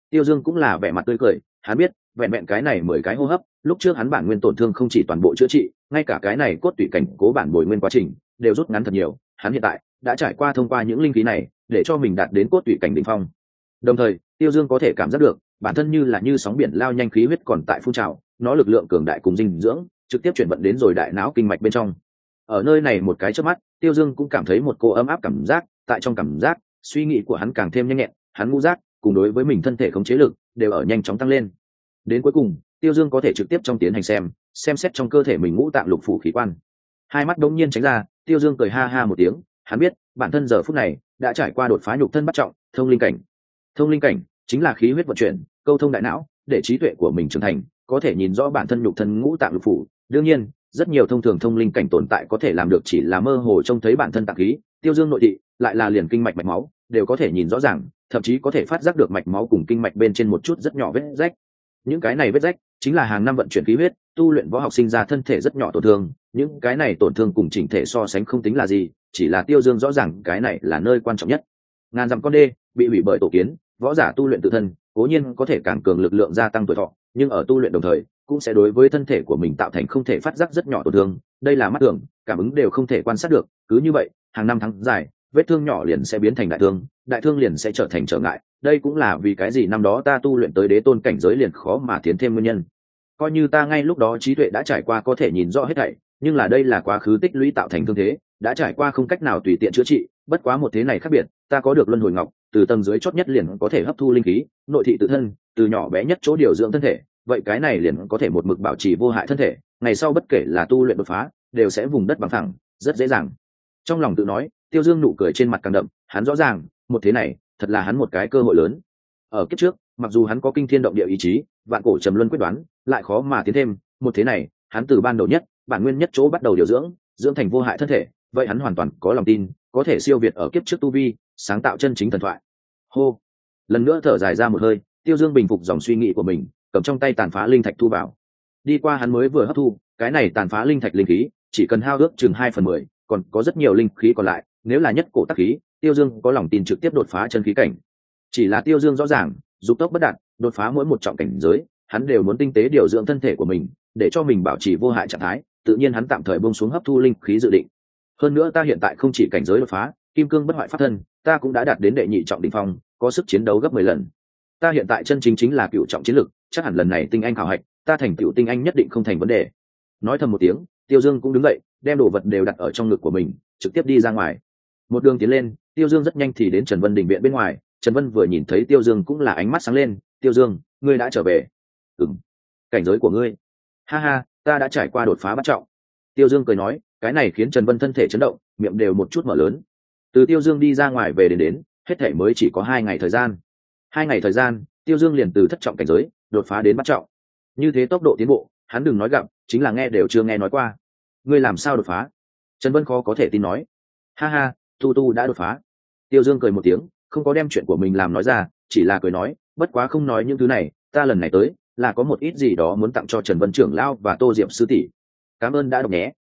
Tiêu Dương cũng là vẻ mặt tươi cười, hắn biết vẹn vẹn cái này mười cái hô hấp, lúc trước hắn bản nguyên tổn thương không chỉ toàn bộ chữa trị, ngay cả cái này cốt tủy cảnh cố bản bồi nguyên quá trình đều rút ngắn thật nhiều. Hắn hiện tại đã trải qua thông qua những linh khí này để cho mình đạt đến cốt tủy cảnh đỉnh phong. Đồng thời, Tiêu Dương có thể cảm giác được bản thân như là như sóng biển lao nhanh, khí huyết còn tại phun trào, nó lực lượng cường đại cùng dinh dưỡng trực tiếp chuyển vận đến rồi đại não kinh mạch bên trong. Ở nơi này một cái chớp mắt, Tiêu Dương cũng cảm thấy một cô ấm áp cảm giác, tại trong cảm giác, suy nghĩ của hắn càng thêm nhanh nhẹn, hắn ngũ giác cùng đối với mình thân thể khống chế lực đều ở nhanh chóng tăng lên. Đến cuối cùng, Tiêu Dương có thể trực tiếp trong tiến hành xem, xem xét trong cơ thể mình ngũ tạng lục phủ khí quan. Hai mắt đống nhiên tránh ra, Tiêu Dương cười ha ha một tiếng, hắn biết, bản thân giờ phút này đã trải qua đột phá nhục thân bắt trọng, thông linh cảnh. Thông linh cảnh chính là khí huyết vận chuyển, câu thông đại não, để trí tuệ của mình trưởng thành, có thể nhìn rõ bản thân nhục thân ngũ tạng lục phủ. Đương nhiên, rất nhiều thông thường thông linh cảnh tồn tại có thể làm được chỉ là mơ hồ trông thấy bản thân tạng khí, Tiêu Dương nội thị lại là liền kinh mạch mạch máu đều có thể nhìn rõ ràng, thậm chí có thể phát giác được mạch máu cùng kinh mạch bên trên một chút rất nhỏ vết rách. Những cái này vết rách chính là hàng năm vận chuyển khí huyết, tu luyện võ học sinh ra thân thể rất nhỏ tổn thương, những cái này tổn thương cùng chỉnh thể so sánh không tính là gì, chỉ là Tiêu Dương rõ ràng cái này là nơi quan trọng nhất. Ngàn dặm con đê bị hủy bởi tổ kiến, võ giả tu luyện tự thân cố nhiên có thể càng cường lực lượng, gia tăng tuổi thọ, nhưng ở tu luyện đồng thời cũng sẽ đối với thân thể của mình tạo thành không thể phát giác rất nhỏ tổn thương. Đây là mắt thường, cảm ứng đều không thể quan sát được, cứ như vậy hàng năm tháng dài, vết thương nhỏ liền sẽ biến thành đại thương, đại thương liền sẽ trở thành trở ngại. Đây cũng là vì cái gì năm đó ta tu luyện tới đế tôn cảnh giới liền khó mà tiến thêm nguyên nhân. Coi như ta ngay lúc đó trí tuệ đã trải qua có thể nhìn rõ hết thảy, nhưng là đây là quá khứ tích lũy tạo thành thương thế, đã trải qua không cách nào tùy tiện chữa trị. Bất quá một thế này khác biệt, ta có được luân hồi ngọc, từ tầng dưới chót nhất liền có thể hấp thu linh khí, nội thị tự thân, từ nhỏ bé nhất chỗ điều dưỡng thân thể, vậy cái này liền có thể một mực bảo trì vô hại thân thể, ngày sau bất kể là tu luyện đột phá đều sẽ vùng đất bằng phẳng, rất dễ dàng. Trong lòng tự nói, Tiêu Dương nụ cười trên mặt càng đậm, hắn rõ ràng một thế này thật là hắn một cái cơ hội lớn. Ở kiếp trước, mặc dù hắn có kinh thiên động địa ý chí, vạn cổ trầm luân quyết đoán, lại khó mà tiến thêm. Một thế này, hắn từ ban đầu nhất, bản nguyên nhất chỗ bắt đầu điều dưỡng, dưỡng thành vô hại thân thể, vậy hắn hoàn toàn có lòng tin, có thể siêu việt ở kiếp trước tu vi, sáng tạo chân chính thần thoại. Hô, lần nữa thở dài ra một hơi, Tiêu Dương bình phục dòng suy nghĩ của mình, cầm trong tay tàn phá linh thạch thu vào. Đi qua hắn mới vừa hấp thu, cái này tàn phá linh thạch linh khí, chỉ cần hao ước chừng hai phần mười, còn có rất nhiều linh khí còn lại, nếu là nhất cổ tác khí, Tiêu Dương có lòng tin trực tiếp đột phá chân khí cảnh. Chỉ là Tiêu Dương rõ ràng, dục tốc bất đạt, đột phá mỗi một trọng cảnh giới, hắn đều muốn tinh tế điều dưỡng thân thể của mình, để cho mình bảo trì vô hại trạng thái, tự nhiên hắn tạm thời buông xuống hấp thu linh khí dự định. Hơn nữa ta hiện tại không chỉ cảnh giới đột phá, kim cương bất hoại pháp thân, ta cũng đã đạt đến đệ nhị trọng đỉnh phong, có sức chiến đấu gấp mười lần. Ta hiện tại chân chính chính là cựu trọng chiến lực, chắc hẳn lần này tinh anh khảo hạch, ta thành cựu tinh anh nhất định không thành vấn đề. Nói thầm một tiếng, Tiêu Dương cũng đứng dậy, đem đồ vật đều đặt ở trong ngực của mình, trực tiếp đi ra ngoài. Một đường tiến lên, Tiêu Dương rất nhanh thì đến Trần Vân đình viện bên ngoài. Trần Vân vừa nhìn thấy Tiêu Dương cũng là ánh mắt sáng lên. Tiêu Dương, ngươi đã trở về? Ừm. Cảnh giới của ngươi? Ha ha, ta đã trải qua đột phá bát trọng. Tiêu Dương cười nói, cái này khiến Trần Vân thân thể chấn động, miệng đều một chút mở lớn. Từ Tiêu Dương đi ra ngoài về đến đến, hết thể mới chỉ có hai ngày thời gian. Hai ngày thời gian, Tiêu Dương liền từ thất trọng cảnh giới đột phá đến bát trọng. Như thế tốc độ tiến bộ, hắn đừng nói gặp, chính là nghe đều chưa nghe nói qua. Ngươi làm sao đột phá? Trần Vân khó có thể tin nói. Ha ha, tu tu đã đột phá. Tiêu Dương cười một tiếng, không có đem chuyện của mình làm nói ra, chỉ là cười nói, bất quá không nói những thứ này, ta lần này tới là có một ít gì đó muốn tặng cho Trần Vân trưởng lão và Tô Diệp sư tỷ. Cảm ơn đã đọc nhé.